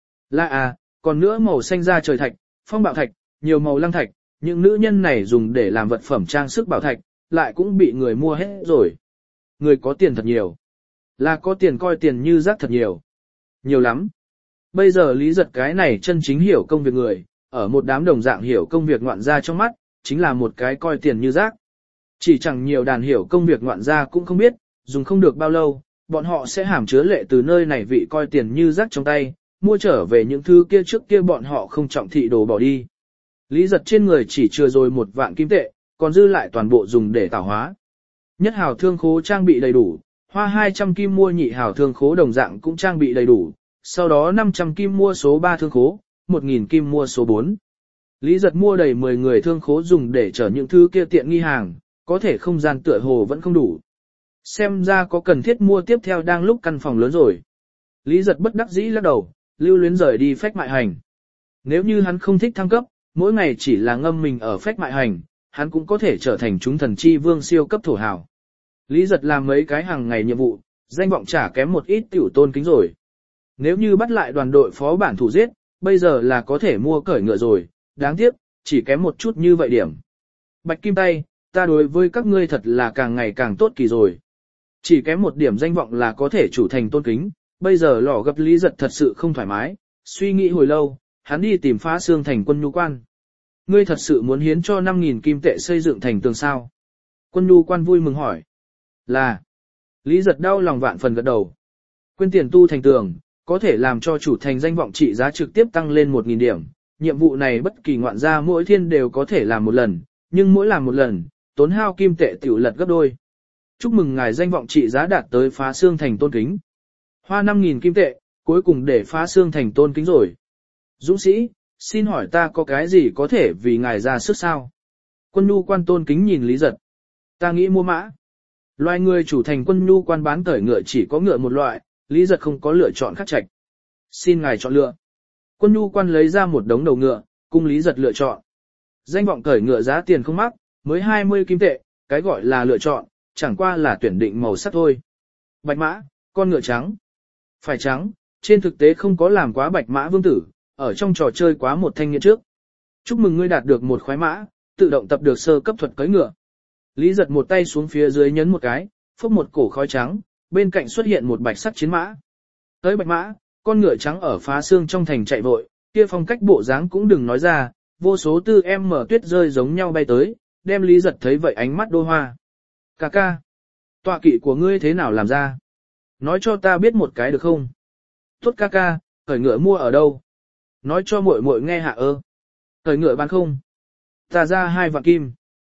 Còn nữa màu xanh da trời thạch, phong bảo thạch, nhiều màu lăng thạch, những nữ nhân này dùng để làm vật phẩm trang sức bảo thạch, lại cũng bị người mua hết rồi. Người có tiền thật nhiều. Là có tiền coi tiền như rác thật nhiều. Nhiều lắm. Bây giờ Lý Giật cái này chân chính hiểu công việc người, ở một đám đồng dạng hiểu công việc ngoạn gia trong mắt, chính là một cái coi tiền như rác. Chỉ chẳng nhiều đàn hiểu công việc ngoạn gia cũng không biết, dùng không được bao lâu, bọn họ sẽ hàm chứa lệ từ nơi này vị coi tiền như rác trong tay, mua trở về những thứ kia trước kia bọn họ không trọng thị đồ bỏ đi. Lý Giật trên người chỉ chừa rồi 1 vạn kim tệ, còn dư lại toàn bộ dùng để tảo hóa. Nhất hào thương khố trang bị đầy đủ, hoa 200 kim mua nhị hào thương khố đồng dạng cũng trang bị đầy đủ, sau đó 500 kim mua số 3 thương khố, 1.000 kim mua số 4. Lý Giật mua đầy 10 người thương khố dùng để chở những thứ kia tiện nghi hàng, có thể không gian tựa hồ vẫn không đủ. Xem ra có cần thiết mua tiếp theo đang lúc căn phòng lớn rồi. Lý Giật bất đắc dĩ lắc đầu, lưu luyến rời đi phách mại hành. Nếu như hắn không thích thăng cấp, mỗi ngày chỉ là ngâm mình ở phách mại hành, hắn cũng có thể trở thành chúng thần chi vương siêu cấp thổ hào. Lý Giật làm mấy cái hàng ngày nhiệm vụ, danh vọng trả kém một ít tiểu tôn kính rồi. Nếu như bắt lại đoàn đội phó bản thủ giết, bây giờ là có thể mua cởi ngựa rồi, đáng tiếc, chỉ kém một chút như vậy điểm. Bạch Kim Tay, ta đối với các ngươi thật là càng ngày càng tốt kỳ rồi. Chỉ kém một điểm danh vọng là có thể chủ thành tôn kính, bây giờ lò gấp Lý Giật thật sự không thoải mái, suy nghĩ hồi lâu, hắn đi tìm Phá Xương thành Quân Nhu Quan. Ngươi thật sự muốn hiến cho 5.000 kim tệ xây dựng thành tường sao? Quân Nhu Quan vui mừng hỏi. Là. Lý Giật đau lòng vạn phần gật đầu. Quyên tiền tu thành tường, có thể làm cho chủ thành danh vọng trị giá trực tiếp tăng lên 1.000 điểm. Nhiệm vụ này bất kỳ ngoạn gia mỗi thiên đều có thể làm một lần, nhưng mỗi làm một lần, tốn hao kim tệ tiểu lật gấp đôi. Chúc mừng ngài danh vọng trị giá đạt tới Phá Xương thành tôn kính. Hoa 5.000 kim tệ, cuối cùng để Phá Xương thành tôn kính rồi. Dũng sĩ, xin hỏi ta có cái gì có thể vì ngài ra sức sao? Quân Nhu Quan tôn kính nhìn Lý Giật. Ta nghĩ mua mã. Loài người chủ thành Quân Nhu Quan bán cởi ngựa chỉ có ngựa một loại, Lý Giật không có lựa chọn khác trạch. Xin ngài chọn lựa. Quân Nhu Quan lấy ra một đống đầu ngựa, cung Lý Giật lựa chọn. Danh vọng cởi ngựa giá tiền không mắc, mới 20 kim tệ, cái gọi là lựa chọn, chẳng qua là tuyển định màu sắc thôi. Bạch mã, con ngựa trắng. Phải trắng, trên thực tế không có làm quá bạch mã vương tử, ở trong trò chơi quá một thanh niên trước. Chúc mừng ngươi đạt được một khoái mã, tự động tập được sơ cấp thuật cưỡi ngựa. Lý Giật một tay xuống phía dưới nhấn một cái, phốc một cổ khói trắng, bên cạnh xuất hiện một bạch sắc chiến mã. Tới bạch mã, con ngựa trắng ở Phá Xương trong thành chạy vội, kia phong cách bộ dáng cũng đừng nói ra, vô số tư em mở tuyết rơi giống nhau bay tới, đem Lý Giật thấy vậy ánh mắt đô hoa. Cà ca, tọa kỵ của ngươi thế nào làm ra? Nói cho ta biết một cái được không? Tốt ca ca, cởi ngựa mua ở đâu? Nói cho muội muội nghe hạ ơ. Cởi ngựa bán không? Ta ra 2 vạn kim.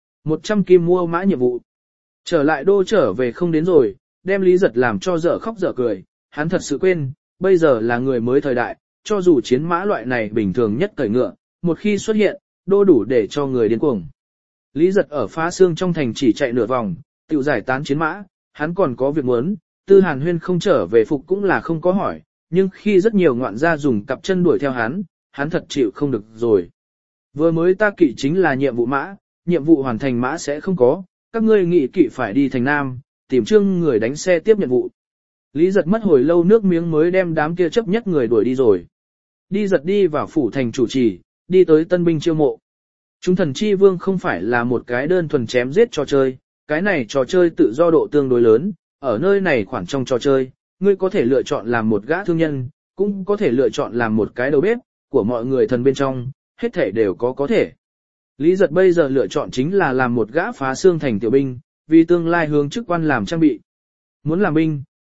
100 kim mua mã nhiệm vụ. Trở lại đô trở về không đến rồi, đem Lý Giật làm cho dở khóc dở cười. Hắn thật sự quên, bây giờ là người mới thời đại, cho dù chiến mã loại này bình thường nhất cởi ngựa, một khi xuất hiện, đô đủ để cho người điên cuồng. Lý Giật ở Phá Xương trong thành chỉ chạy nửa vòng, tự giải tán chiến mã, hắn còn có việc muốn, Tư Hàn Huyên không trở về phục cũng là không có hỏi, nhưng khi rất nhiều ngoạn gia dùng cặp chân đuổi theo hắn thật chịu không được rồi. Vừa mới ta kỵ chính là nhiệm vụ mã, nhiệm vụ hoàn thành mã sẽ không có, các ngươi nghị kỵ phải đi thành Nam, tìm Trương người đánh xe tiếp nhiệm vụ. Lý Giật mất hồi lâu nước miếng mới đem đám kia chấp nhất người đuổi đi rồi. Đi Giật đi vào phủ thành chủ trì, đi tới tân binh chiêu mộ. Chúng thần chi vương không phải là một cái đơn thuần chém giết trò chơi, cái này trò chơi tự do độ tương đối lớn, ở nơi này khoảng trong trò chơi, ngươi có thể lựa chọn làm một gã thương nhân, cũng có thể lựa chọn làm một cái đầu bếp, của mọi người thần bên trong, hết thể đều có thể. Lý Giật bây giờ lựa chọn chính là làm một gã Phá Xương thành tiểu binh, vì tương lai hướng chức quan làm trang bị. Muốn làm binh,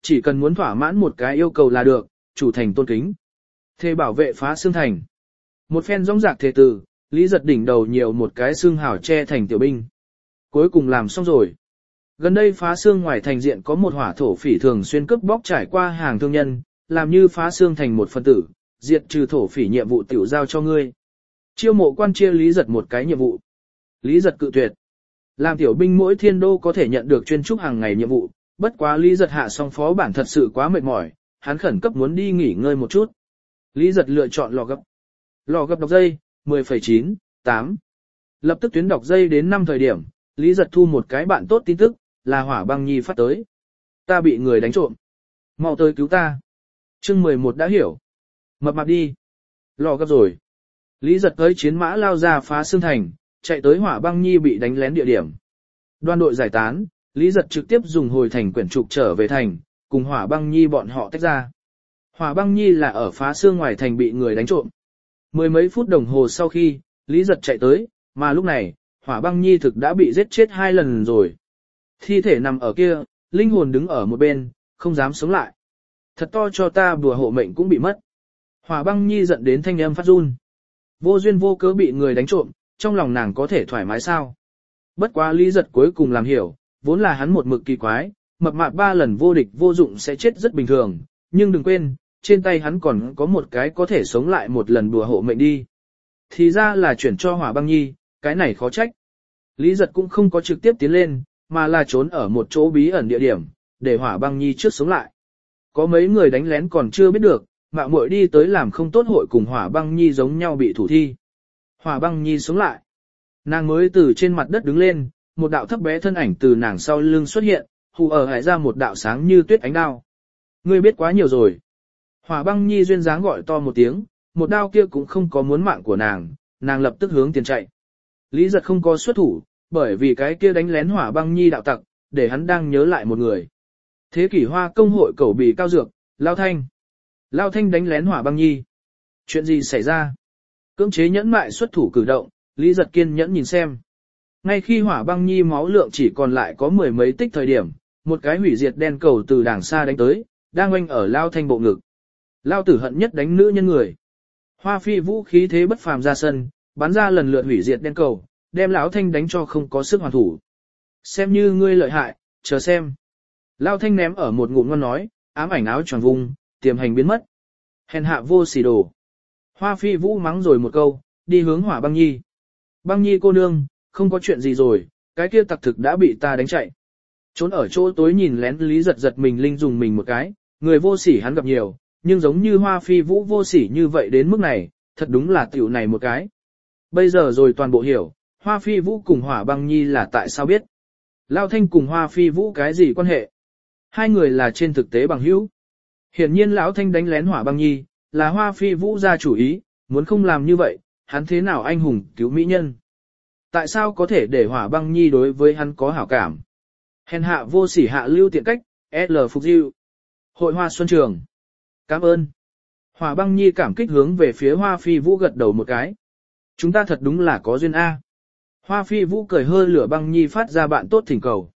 chỉ cần muốn thỏa mãn một cái yêu cầu là được, chủ thành tôn kính. Thề bảo vệ phá xương thành. Một phen rõng rạc thề từ, Lý Giật đỉnh đầu nhiều một cái xương hảo che thành tiểu binh. Cuối cùng làm xong rồi. Gần đây phá xương ngoài thành diện có một hỏa thổ phỉ thường xuyên cướp bóc trải qua hàng thương nhân, làm như phá xương thành một phân tử, diệt trừ thổ phỉ nhiệm vụ tiểu giao cho ngươi. Chiêu mộ quan chia Lý Giật một cái nhiệm vụ. Lý Giật cự tuyệt. Làm tiểu binh mỗi thiên đô có thể nhận được chuyên trúc hàng ngày nhiệm vụ, bất quá Lý Giật hạ xong phó bản thật sự quá mệt mỏi, hắn khẩn cấp muốn đi nghỉ ngơi một chút. Lý Giật lựa chọn lò gấp. Lò gấp đọc dây, 10,9, 8. Lập tức tuyến đọc dây đến 5 thời điểm, Lý Giật thu một cái bạn tốt tin tức, là Hỏa Băng Nhi phát tới. Ta bị người đánh trộm. Mau tới cứu ta. Chương 11 đã hiểu. Mập mạp đi. Lò gấp rồi. Lý Giật tới chiến mã lao ra phá xương thành, chạy tới Hỏa Băng Nhi bị đánh lén địa điểm. Đoàn đội giải tán, Lý Giật trực tiếp dùng hồi thành quyển trục trở về thành, cùng Hỏa Băng Nhi bọn họ tách ra. Hỏa Băng Nhi là ở phá xương ngoài thành bị người đánh trộm. Mười mấy phút đồng hồ sau khi, Lý Giật chạy tới, mà lúc này, Hỏa Băng Nhi thực đã bị giết chết 2 lần rồi. Thi thể nằm ở kia, linh hồn đứng ở một bên, không dám sống lại. Thật to cho ta bùa hộ mệnh cũng bị mất. Hỏa Băng Nhi giận đến thanh âm phát run. Vô duyên vô cớ bị người đánh trộm, trong lòng nàng có thể thoải mái sao? Bất quá Lý Giật cuối cùng làm hiểu, vốn là hắn một mực kỳ quái, mập mạp 3 lần vô địch vô dụng sẽ chết rất bình thường, nhưng đừng quên, trên tay hắn còn có một cái có thể sống lại một lần bùa hộ mệnh đi. Thì ra là chuyển cho Hỏa Băng Nhi, cái này khó trách. Lý Giật cũng không có trực tiếp tiến lên, mà là trốn ở một chỗ bí ẩn địa điểm, để Hỏa Băng Nhi trước sống lại. Có mấy người đánh lén còn chưa biết được, mạo muội đi tới làm không tốt hội cùng Hỏa Băng Nhi giống nhau bị thủ thi. Hỏa Băng Nhi sống lại. Nàng mới từ trên mặt đất đứng lên, một đạo thấp bé thân ảnh từ nàng sau lưng xuất hiện, hù ở hải ra một đạo sáng như tuyết ánh đao. Ngươi biết quá nhiều rồi. Hỏa Băng Nhi duyên dáng gọi to một tiếng, một đao kia cũng không có muốn mạng của nàng, nàng lập tức hướng tiền chạy. Lý Giật không có xuất thủ, bởi vì cái kia đánh lén Hỏa Băng Nhi đạo tặc, để hắn đang nhớ lại một người. Thế kỷ hoa công hội cẩu bì cao dược, Lao Thanh. Lao Thanh đánh lén Hỏa Băng Nhi. Chuyện gì xảy ra? Cưỡng chế nhẫn mại xuất thủ cử động, Lý Giật kiên nhẫn nhìn xem. Ngay khi Hỏa Băng Nhi máu lượng chỉ còn lại có 10 mấy tích thời điểm, một cái hủy diệt đen cầu từ đàng xa đánh tới, đang oanh ở Lao Thanh bộ ngực. Lao tử hận nhất đánh nữ nhân người. Hoa phi vũ khí thế bất phàm ra sân, bắn ra lần lượt hủy diệt đen cầu, đem Lão Thanh đánh cho không có sức hoàn thủ. Xem như ngươi lợi hại, chờ xem. Lao Thanh ném ở một ngụm ngon nói, ám ảnh áo tròn vùng, tiềm hành biến mất. Hèn hạ vô sỉ đồ. Hoa phi vũ mắng rồi một câu, đi hướng Hỏa Băng Nhi. Băng Nhi cô nương, không có chuyện gì rồi, cái kia tặc thực đã bị ta đánh chạy. Trốn ở chỗ tối nhìn lén Lý Giật giật mình linh dùng mình một cái, người vô sỉ hắn gặp nhiều, nhưng giống như Hoa phi vũ vô sỉ như vậy đến mức này, thật đúng là tiểu này một cái. Bây giờ rồi toàn bộ hiểu, Hoa phi vũ cùng Hỏa Băng Nhi là tại sao biết. Lao Thanh cùng Hoa phi vũ cái gì quan hệ? Hai người là trên thực tế bằng hữu. Hiển nhiên Lão Thanh đánh lén Hỏa Băng Nhi, là Hoa phi vũ ra chủ ý, muốn không làm như vậy, hắn thế nào anh hùng cứu mỹ nhân? Tại sao có thể để Hỏa Băng Nhi đối với hắn có hảo cảm? Hèn hạ vô sỉ hạ lưu tiện cách, L phục diệu. Hội Hoa Xuân Trường. Cảm ơn. Hỏa Băng Nhi cảm kích hướng về phía Hoa phi vũ gật đầu một cái. Chúng ta thật đúng là có duyên A. Hoa phi vũ cười hơi lửa Băng Nhi phát ra bạn tốt thỉnh cầu.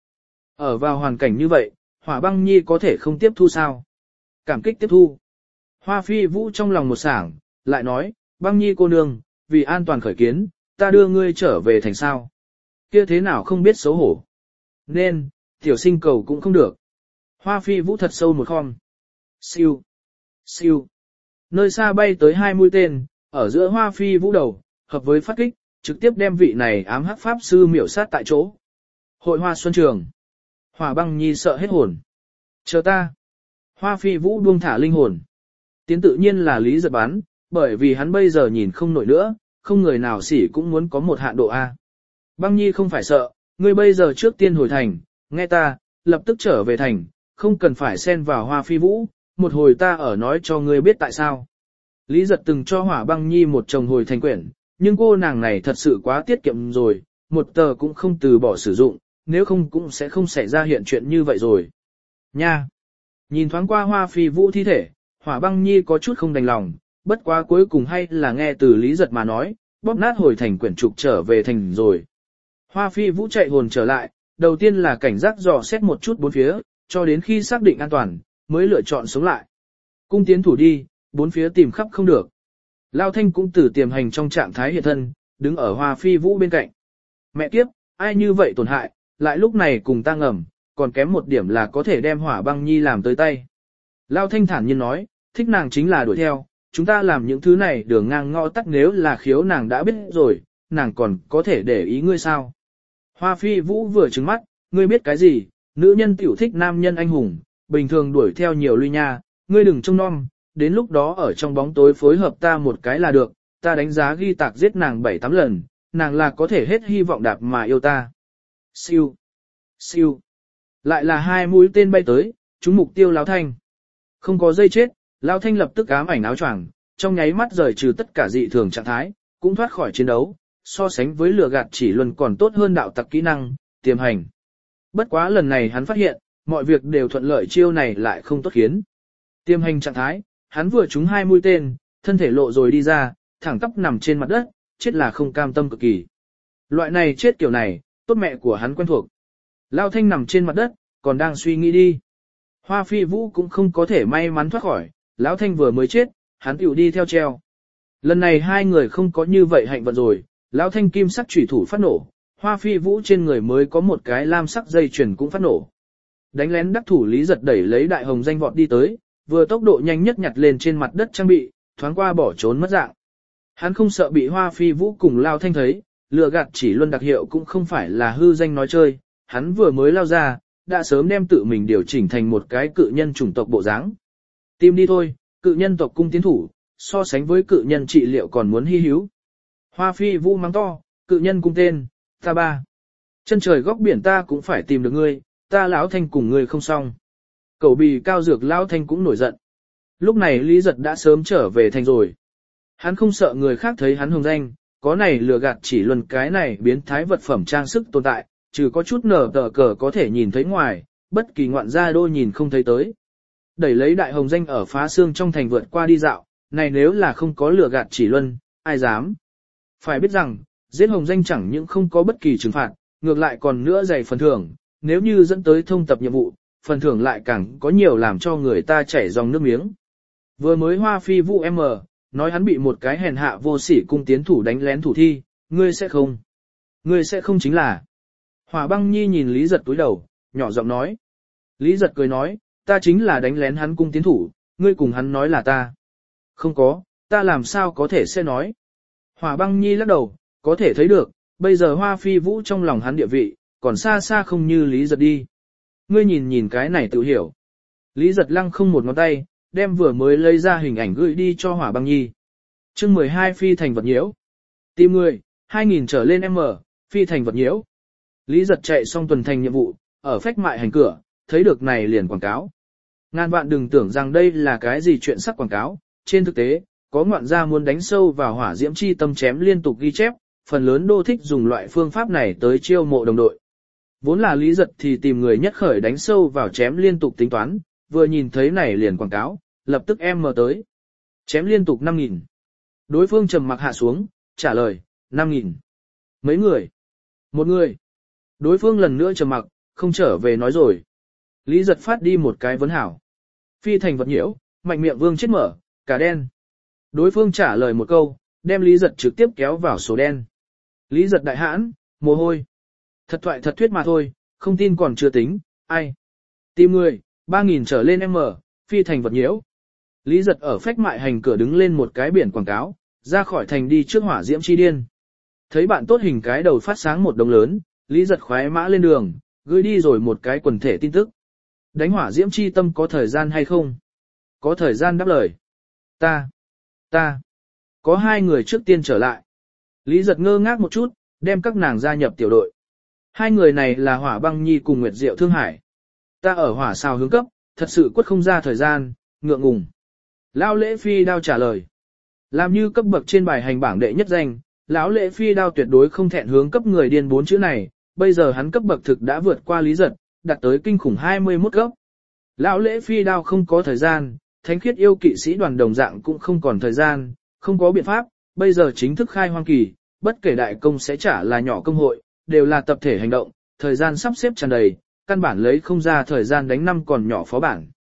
Ở vào hoàn cảnh như vậy, Hỏa Băng Nhi có thể không tiếp thu sao? Cảm kích tiếp thu. Hoa phi vũ trong lòng một sảng, lại nói, Băng Nhi cô nương, vì an toàn khởi kiến, ta đưa ngươi trở về thành sao. Kia thế nào không biết xấu hổ. Nên, tiểu sinh cầu cũng không được. Hoa phi vũ thật sâu một khom. Siêu. Siêu. Nơi xa bay tới 2 mũi tên, ở giữa Hoa phi vũ đầu, hợp với phát kích, trực tiếp đem vị này ám hắc pháp sư miểu sát tại chỗ. Hội Hoa Xuân Trường. Hỏa Băng Nhi sợ hết hồn. Chờ ta. Hoa phi vũ buông thả linh hồn. Tiến tự nhiên là Lý Giật bắn, bởi vì hắn bây giờ nhìn không nổi nữa, không người nào xỉ cũng muốn có một hạn độ A. Băng Nhi không phải sợ, ngươi bây giờ trước tiên hồi thành, nghe ta, lập tức trở về thành, không cần phải xen vào Hoa phi vũ, một hồi ta ở nói cho ngươi biết tại sao. Lý Giật từng cho Hỏa Băng Nhi một chồng hồi thành quyển, nhưng cô nàng này thật sự quá tiết kiệm rồi, một tờ cũng không từ bỏ sử dụng, nếu không cũng sẽ không xảy ra hiện chuyện như vậy rồi. Nha! Nhìn thoáng qua Hoa phi vũ thi thể, Hỏa Băng Nhi có chút không đành lòng, bất quá cuối cùng hay là nghe từ Lý Giật mà nói, bóp nát hồi thành quyển trục trở về thành rồi. Hoa phi vũ chạy hồn trở lại, đầu tiên là cảnh giác dò xét một chút bốn phía, cho đến khi xác định an toàn, mới lựa chọn sống lại. Cung tiến thủ đi, bốn phía tìm khắp không được. Lao Thanh cũng từ tiềm hành trong trạng thái hiện thân, đứng ở Hoa Phi Vũ bên cạnh. Mẹ kiếp, ai như vậy tổn hại, lại lúc này cùng ta ngầm, còn kém một điểm là có thể đem Hỏa Băng Nhi làm tới tay. Lao Thanh thản nhiên nói, thích nàng chính là đuổi theo, chúng ta làm những thứ này đường ngang ngõ tắt, nếu là khiếu nàng đã biết rồi, nàng còn có thể để ý ngươi sao. Hoa Phi Vũ vừa trừng mắt, ngươi biết cái gì, nữ nhân tiểu thích nam nhân anh hùng, bình thường đuổi theo nhiều lui nha, ngươi đừng trông nom, đến lúc đó ở trong bóng tối phối hợp ta một cái là được, ta đánh giá ghi tạc giết nàng 7-8 lần, nàng là có thể hết hy vọng đạp mà yêu ta. Siêu, siêu, lại là 2 mũi tên bay tới, trúng mục tiêu Lão Thanh. Không có dây chết, Lão Thanh lập tức ám ảnh áo choàng, trong nháy mắt rời trừ tất cả dị thường trạng thái, cũng thoát khỏi chiến đấu, so sánh với lừa gạt chỉ luân còn tốt hơn đạo tặc kỹ năng, tiềm hành. Bất quá lần này hắn phát hiện, mọi việc đều thuận lợi, chiêu này lại không tốt khiến. Tiềm hành trạng thái, hắn vừa trúng 2 mũi tên, thân thể lộ rồi đi ra, thẳng tắp nằm trên mặt đất, chết là không cam tâm cực kỳ. Loại này chết kiểu này, tốt mẹ của hắn quen thuộc. Lao Thanh nằm trên mặt đất, còn đang suy nghĩ đi. Hoa Phi Vũ cũng không có thể may mắn thoát khỏi, Lão Thanh vừa mới chết, hắn tiểu đi theo treo. Lần này hai người không có như vậy hạnh vận rồi, Lão Thanh kim sắc chủy thủ phát nổ, Hoa Phi Vũ trên người mới có một cái lam sắc dây chuyền cũng phát nổ. Đánh lén đắc thủ Lý Giật đẩy lấy đại hồng danh vọt đi tới, vừa tốc độ nhanh nhất nhặt lên trên mặt đất trang bị, thoáng qua bỏ trốn mất dạng. Hắn không sợ bị Hoa Phi Vũ cùng Lao Thanh thấy, lừa gạt chỉ luân đặc hiệu cũng không phải là hư danh nói chơi, hắn vừa mới lao ra, đã sớm đem tự mình điều chỉnh thành một cái cự nhân chủng tộc bộ dáng. Tìm đi thôi, cự nhân tộc cung tiến thủ, so sánh với cự nhân trị liệu còn muốn hy hữu. Hoa Phi Vũ mắng to, cự nhân cung tên, ta ba. Chân trời góc biển ta cũng phải tìm được ngươi, ta Lão Thanh cùng ngươi không xong. Cẩu bì cao dược Lão Thanh cũng nổi giận. Lúc này Lý Giật đã sớm trở về thành rồi. Hắn không sợ người khác thấy hắn hồng danh, có này lừa gạt chỉ luân cái này biến thái vật phẩm trang sức tồn tại, trừ có chút nở tờ cờ có thể nhìn thấy ngoài, bất kỳ ngoạn gia đô nhìn không thấy tới. Đẩy lấy đại hồng danh ở phá xương trong thành vượt qua đi dạo, này nếu là không có lừa gạt chỉ luân, ai dám. Phải biết rằng, giết hồng danh chẳng những không có bất kỳ trừng phạt, ngược lại còn nữa dày phần thưởng, nếu như dẫn tới thông tập nhiệm vụ, phần thưởng lại càng có nhiều làm cho người ta chảy dòng nước miếng. Vừa mới Hoa Phi Vũ M, nói hắn bị một cái hèn hạ vô sỉ cung tiến thủ đánh lén thủ thi, ngươi sẽ không chính là. Hỏa Băng Nhi nhìn Lý Giật túi đầu, nhỏ giọng nói. Lý Giật cười nói, ta chính là đánh lén hắn cung tiến thủ, ngươi cùng hắn nói là ta. Không có, ta làm sao có thể sẽ nói. Hỏa Băng Nhi lắc đầu, có thể thấy được, bây giờ Hoa Phi Vũ trong lòng hắn địa vị, còn xa xa không như Lý Giật đi. Ngươi nhìn cái này tự hiểu. Lý Giật lăng không một ngón tay, đem vừa mới lấy ra hình ảnh gửi đi cho Hỏa Băng Nhi. Chương 12 phi thành vật nhiễu. Tìm người, 2000 trở lên M, phi thành vật nhiễu. Lý Giật chạy xong tuần thành nhiệm vụ, ở phách mại hành cửa, thấy được này liền quảng cáo. Ngàn vạn đừng tưởng rằng đây là cái gì chuyện sắc quảng cáo, trên thực tế, có ngoạn gia muốn đánh sâu vào hỏa diễm chi tâm chém liên tục ghi chép, phần lớn đô thích dùng loại phương pháp này tới chiêu mộ đồng đội. Vốn là Lý Giật thì tìm người nhất khởi đánh sâu vào chém liên tục tính toán, vừa nhìn thấy này liền quảng cáo, lập tức em mở tới. Chém liên tục 5.000. Đối phương trầm mặc hạ xuống, trả lời, 5.000. Mấy người? Một người. Đối phương lần nữa trầm mặc, không trở về nói rồi. Lý Giật phát đi một cái vấn hảo. Phi thành vật nhiễu, mạnh miệng vương chết mở, cả đen. Đối phương trả lời một câu, đem Lý Giật trực tiếp kéo vào số đen. Lý Giật đại hãn, mồ hôi. Thật thoại thật thuyết mà thôi, không tin còn chưa tính, ai. Tìm người, 3.000 trở lên M, phi thành vật nhiễu. Lý Giật ở phách mại hành cửa đứng lên một cái biển quảng cáo, ra khỏi thành đi trước hỏa diễm chi điên. Thấy bạn tốt hình cái đầu phát sáng một đồng lớn, Lý Giật khoái mã lên đường, gửi đi rồi một cái quần thể tin tức. Đánh hỏa diễm chi tâm có thời gian hay không? Có thời gian đáp lời. Ta. Có 2 người trước tiên trở lại. Lý Giật ngơ ngác một chút, đem các nàng gia nhập tiểu đội. 2 người này là Hỏa Băng Nhi cùng Nguyệt Diệu Thương Hải. Ta ở hỏa sao hướng cấp, thật sự quất không ra thời gian, ngượng ngùng. Lão Lễ Phi Đao trả lời. Làm như cấp bậc trên bài hành bảng đệ nhất danh, Lão Lễ Phi Đao tuyệt đối không thẹn hướng cấp người điên 4 chữ này, bây giờ hắn cấp bậc thực đã vượt qua Lý Giật, đạt tới kinh khủng 21 cấp. Lão Lễ Phi Đao không có thời gian, Thánh Khiết Yêu Kỵ Sĩ đoàn đồng dạng cũng không còn thời gian, không có biện pháp, bây giờ chính thức khai hoang kỳ, bất kể đại công sẽ trả là nhỏ công hội, đều là tập thể hành động, thời gian sắp xếp tràn đầy, căn bản lấy không ra thời gian đánh 5 còn nhỏ phó bản.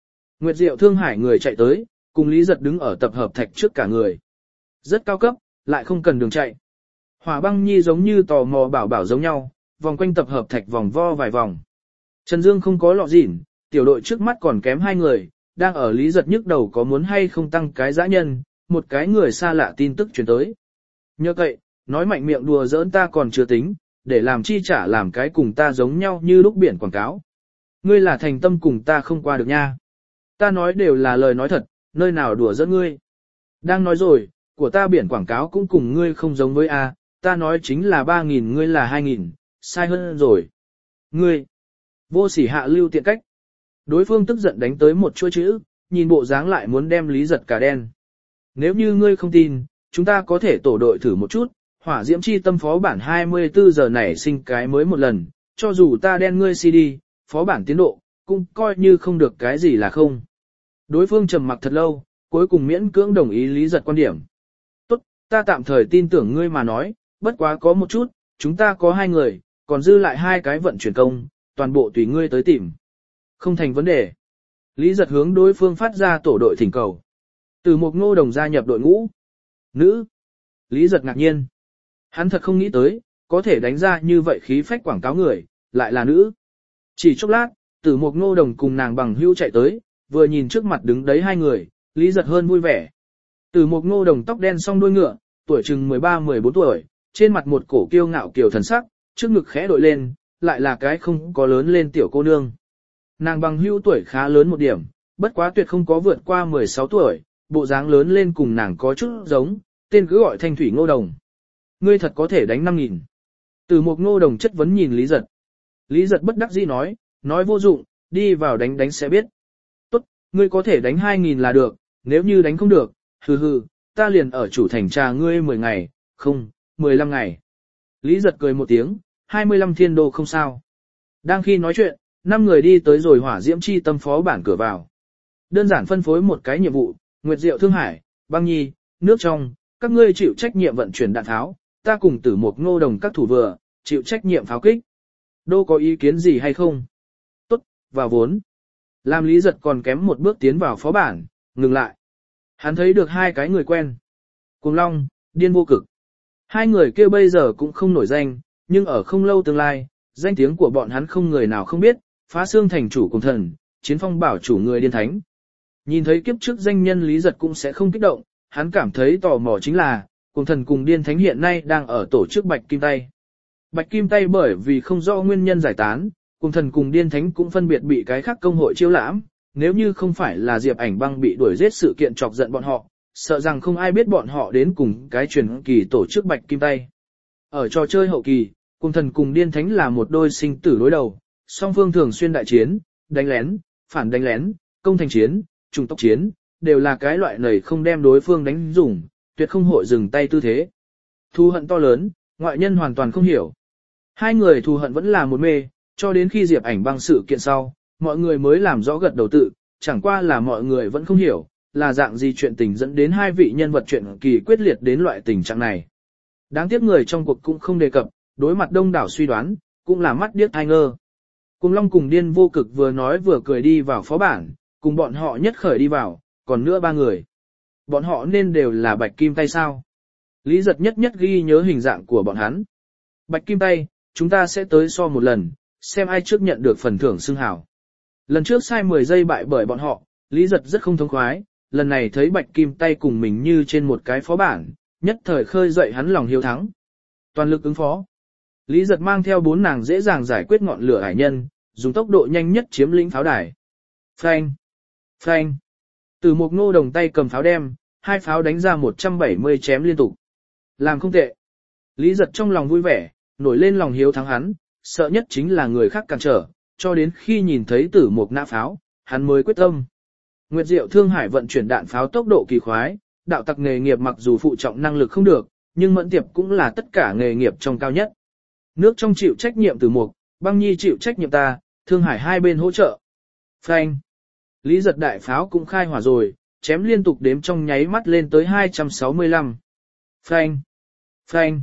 Nguyệt Diệu Thương Hải người chạy tới, cùng Lý Giật đứng ở tập hợp thạch trước cả người. Rất cao cấp, lại không cần đường chạy. Hỏa Băng Nhi giống như tò mò bảo bảo giống nhau, vòng quanh tập hợp thạch vòng vo vài vòng. Trần Dương không có lọ dỉn, tiểu đội trước mắt còn kém 2 người, đang ở Lý Giật nhức đầu có muốn hay không tăng cái dã nhân, một cái người xa lạ tin tức truyền tới. Nhớ cậy, nói mạnh miệng đùa giỡn ta còn chưa tính, để làm chi trả làm cái cùng ta giống nhau như lúc biển quảng cáo. Ngươi là thành tâm cùng ta không qua được nha. Ta nói đều là lời nói thật, nơi nào đùa giỡn ngươi. Đang nói rồi, của ta biển quảng cáo cũng cùng ngươi không giống với A, ta nói chính là 3.000 ngươi là 2.000, sai hơn rồi. Ngươi, vô sỉ hạ lưu tiện cách. Đối phương tức giận đánh tới một chuỗi chữ, nhìn bộ dáng lại muốn đem Lý Giật cả đen. Nếu như ngươi không tin, chúng ta có thể tổ đội thử một chút, hỏa diễm chi tâm phó bản 24 giờ này sinh cái mới một lần, cho dù ta đen ngươi CD, phó bản tiến độ, cũng coi như không được cái gì là không. Đối phương trầm mặc thật lâu, cuối cùng miễn cưỡng đồng ý Lý Giật quan điểm. Tốt, ta tạm thời tin tưởng ngươi mà nói, bất quá có một chút, chúng ta có 2 người, còn dư lại 2 cái vận chuyển công, toàn bộ tùy ngươi tới tìm. Không thành vấn đề. Lý Giật hướng đối phương phát ra tổ đội thỉnh cầu. Từ một Ngô Đồng gia nhập đội ngũ. Nữ. Lý Giật ngạc nhiên. Hắn thật không nghĩ tới, có thể đánh ra như vậy khí phách quảng cáo người, lại là nữ. Chỉ chốc lát, Từ một Ngô Đồng cùng nàng bằng hữu chạy tới, vừa nhìn trước mặt đứng đấy 2 người, Lý Giật hơn vui vẻ. Từ một Ngô Đồng tóc đen song đuôi ngựa, tuổi chừng 13-14 tuổi, trên mặt một cổ kiêu ngạo kiều thần sắc, trước ngực khẽ đội lên, lại là cái không có lớn lên tiểu cô nương. Nàng bằng hữu tuổi khá lớn một điểm, bất quá tuyệt không có vượt qua 16 tuổi, bộ dáng lớn lên cùng nàng có chút giống, tên cứ gọi Thanh Thủy Ngô Đồng. Ngươi thật có thể đánh 5.000. Từ một Ngô Đồng chất vấn nhìn Lý Giật. Lý Giật bất đắc dĩ nói vô dụng, đi vào đánh sẽ biết. Tốt, ngươi có thể đánh 2.000 là được, nếu như đánh không được, hừ, ta liền ở chủ thành trà ngươi 10 ngày, không, 15 ngày. Lý Giật cười một tiếng, 25 thiên đô không sao. Đang khi nói chuyện, 5 người đi tới rồi hỏa diễm chi tâm phó bản cửa vào. Đơn giản phân phối một cái nhiệm vụ, Nguyệt Diệu Thương Hải, Băng Nhi, nước trong, các ngươi chịu trách nhiệm vận chuyển đạn tháo, ta cùng Tử Mục Ngô Đồng các thủ vừa, chịu trách nhiệm pháo kích. Đô có ý kiến gì hay không? Tốt, vào vốn. Làm Lý Giật còn kém một bước tiến vào phó bản, ngừng lại. Hắn thấy được 2 cái người quen. Cuồng Long, Điên Vô Cực. 2 người kia bây giờ cũng không nổi danh, nhưng ở không lâu tương lai, danh tiếng của bọn hắn không người nào không biết, Phá Xương thành chủ cùng thần, Chiến Phong bảo chủ người điên thánh. Nhìn thấy kiếp trước danh nhân Lý Giật cũng sẽ không kích động, hắn cảm thấy tò mò chính là, cùng thần cùng điên thánh hiện nay đang ở tổ chức Bạch Kim Tay. Bạch Kim Tay bởi vì không rõ nguyên nhân giải tán, cùng thần cùng điên thánh cũng phân biệt bị cái khác công hội chiêu lãm, nếu như không phải là Diệp Ảnh Băng bị đuổi giết sự kiện chọc giận bọn họ, sợ rằng không ai biết bọn họ đến cùng cái truyền kỳ tổ chức Bạch Kim Tay. Ở trò chơi hậu kỳ, cùng thần cùng điên thánh là một đôi sinh tử đối đầu, song phương thường xuyên đại chiến, đánh lén, phản đánh lén, công thành chiến, trùng tốc chiến, đều là cái loại này không đem đối phương đánh dùng, tuyệt không hội dừng tay tư thế. Thù hận to lớn, ngoại nhân hoàn toàn không hiểu. 2 người thù hận vẫn là một mê, cho đến khi Diệp Ảnh Băng sự kiện sau, mọi người mới làm rõ gật đầu tự, chẳng qua là mọi người vẫn không hiểu, là dạng gì chuyện tình dẫn đến 2 vị nhân vật chuyện kỳ quyết liệt đến loại tình trạng này. Đáng tiếc người trong cuộc cũng không đề cập, đối mặt đông đảo suy đoán, cũng là mắt điếc tai ngơ. Cùng Long cùng Điên Vô Cực vừa nói vừa cười đi vào phó bản, cùng bọn họ nhất khởi đi vào, còn nữa 3 người. Bọn họ nên đều là Bạch Kim Tay sao? Lý Giật nhất ghi nhớ hình dạng của bọn hắn. Bạch Kim Tay, chúng ta sẽ tới so một lần, xem ai trước nhận được phần thưởng xưng hào. Lần trước sai 10 giây bại bởi bọn họ, Lý Giật rất không thông khoái, lần này thấy Bạch Kim Tay cùng mình như trên một cái phó bản, nhất thời khơi dậy hắn lòng hiếu thắng. Toàn lực ứng phó. Lý Giật mang theo 4 nàng dễ dàng giải quyết ngọn lửa hải nhân, dùng tốc độ nhanh nhất chiếm lĩnh pháo đài. Phanh! Phanh! Từ một Ngô Đồng tay cầm pháo đem, 2 pháo đánh ra 170 chém liên tục. Làm không tệ. Lý Giật trong lòng vui vẻ, nổi lên lòng hiếu thắng hắn, sợ nhất chính là người khác cản trở, cho đến khi nhìn thấy Tử Mục nã pháo, hắn mới quyết tâm. Nguyệt Diệu Thương Hải vận chuyển đạn pháo tốc độ kỳ khoái, đạo tặc nghề nghiệp mặc dù phụ trọng năng lực không được, nhưng Mẫn Tiệp cũng là tất cả nghề nghiệp trong cao nhất. Nước trong chịu trách nhiệm Tử Mục, Băng Nhi chịu trách nhiệm ta, Thương Hải hai bên hỗ trợ. Phanh. Lý Giật đại pháo cũng khai hỏa rồi, chém liên tục đếm trong nháy mắt lên tới 265. Phanh. Phanh.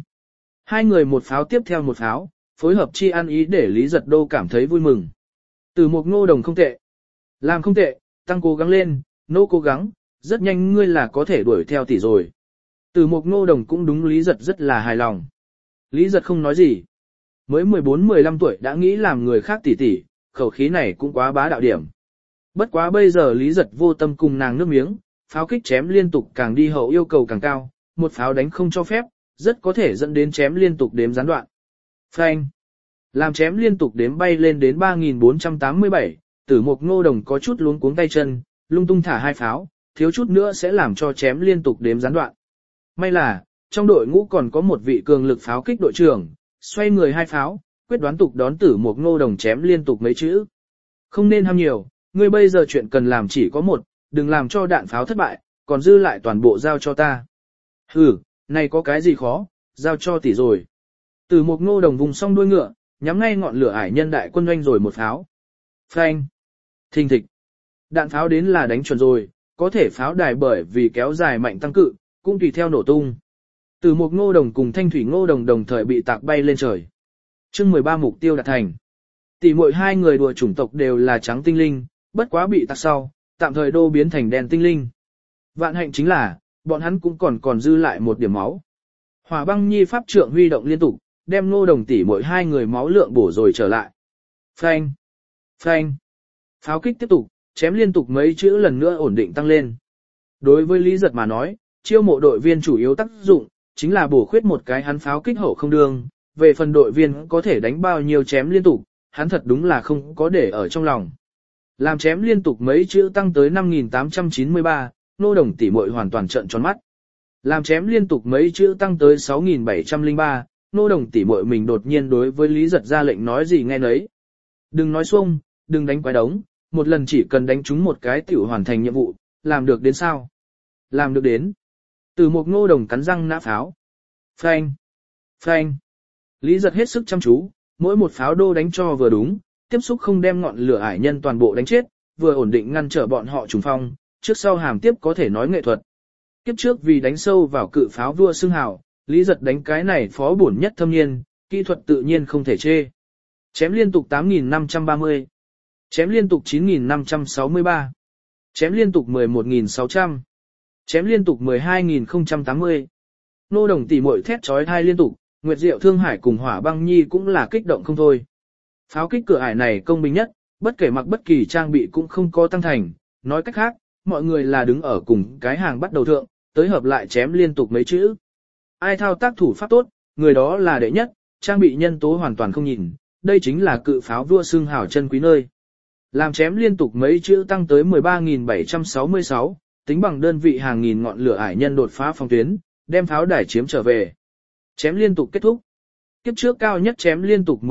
2 người một pháo tiếp theo một pháo, phối hợp chi ăn ý để Lý Giật đô cảm thấy vui mừng. Từ một Ngô Đồng không tệ. Làm không tệ, tăng cố gắng lên, nô cố gắng, rất nhanh ngươi là có thể đuổi theo tỷ rồi. Từ một ngô đồng cũng đúng Lý Giật rất là hài lòng. Lý Giật không nói gì. Mới 14-15 tuổi đã nghĩ làm người khác tỷ tỷ, khẩu khí này cũng quá bá đạo điểm. Bất quá bây giờ Lý Giật vô tâm cùng nàng nước miếng, pháo kích chém liên tục càng đi hậu yêu cầu càng cao, một pháo đánh không cho phép, rất có thể dẫn đến chém liên tục đếm gián đoạn. Phanh. Làm chém liên tục đếm bay lên đến 3487, Tử Mục Ngô Đồng có chút luống cuống tay chân, lung tung thả hai pháo, thiếu chút nữa sẽ làm cho chém liên tục đếm gián đoạn. May là, trong đội ngũ còn có một vị cường lực pháo kích đội trưởng, xoay người hai pháo, quyết đoán tục đón Tử Mục Ngô Đồng chém liên tục mấy chữ. Không nên ham nhiều, ngươi bây giờ chuyện cần làm chỉ có một, đừng làm cho đạn pháo thất bại, còn dư lại toàn bộ giao cho ta. Hừ, này có cái gì khó, giao cho tỷ rồi. Tử Mục Ngô Đồng vùng xong đuôi ngựa, nhắm ngay ngọn lửa ải nhân đại quân doanh rồi một pháo. Phanh. Thình thịch. Đạn pháo đến là đánh chuẩn rồi, có thể pháo đài bởi vì kéo dài mạnh tăng cự, cũng tùy theo nổ tung. Tử Mục Ngô Đồng cùng Thanh Thủy Ngô Đồng đồng thời bị tạc bay lên trời. Chương 13 mục tiêu đạt thành. Tỷ muội hai người đùa chủng tộc đều là trắng tinh linh, bất quá bị tạc sau, tạm thời đô biến thành đen tinh linh. Vạn hạnh chính là, bọn hắn cũng còn dư lại một điểm máu. Hỏa Băng Nhi pháp trượng huy động liên tục, đem Ngô Đồng tỷ muội hai người máu lượng bổ rồi trở lại. Phanh, phanh. Pháo kích tiếp tục, chém liên tục mấy chữ lần nữa ổn định tăng lên. Đối với Lý Giật mà nói, chiêu mộ đội viên chủ yếu tác dụng chính là bổ khuyết một cái hắn pháo kích hậu không đương, về phần đội viên có thể đánh bao nhiêu chém liên tục, hắn thật đúng là không có để ở trong lòng. Làm chém liên tục mấy chữ tăng tới 5893, Ngô Đồng tỷ muội hoàn toàn trợn tròn mắt. Làm chém liên tục mấy chữ tăng tới 6703, Ngô Đồng tỷ muội mình đột nhiên đối với Lý Giật ra lệnh nói gì nghe nấy. Đừng nói xuông, đừng đánh quái đống, một lần chỉ cần đánh trúng một cái tiểu hoàn thành nhiệm vụ, làm được đến sao? Làm được đến. Từ một Ngô Đồng cắn răng nã pháo. Phanh, phanh. Lý Giật hết sức chăm chú, mỗi một pháo đô đánh cho vừa đúng, tiếp xúc không đem ngọn lửa ải nhân toàn bộ đánh chết, vừa ổn định ngăn trở bọn họ trùng phong, trước sau hàm tiếp có thể nói nghệ thuật. Kiếp trước vì đánh sâu vào cự pháo vua xưng hào, Lý Giật đánh cái này phó bổn nhất thâm niên, kỹ thuật tự nhiên không thể chê. Chém liên tục 8530, chém liên tục 9563, chém liên tục 11600, chém liên tục 12080. Ngô Đồng tỷ muội thét chói tai liên tục, Nguyệt Diệu Thương Hải cùng Hỏa Băng Nhi cũng là kích động không thôi. Pháo kích cửa ải này công bình nhất, bất kể mặc bất kỳ trang bị cũng không có tăng thành, nói cách khác, mọi người là đứng ở cùng cái hàng bắt đầu thượng, tới hợp lại chém liên tục mấy chữ. Ai thao tác thủ pháp tốt, người đó là đệ nhất, trang bị nhân tố hoàn toàn không nhìn, đây chính là cự pháo vua xương hào chân quý nơi. Làm chém liên tục mấy chữ tăng tới 13.766, tính bằng đơn vị hàng nghìn ngọn lửa ải nhân đột phá phòng tuyến, đem pháo đài chiếm trở về. Chém liên tục kết thúc. Kiếp trước cao nhất chém liên tục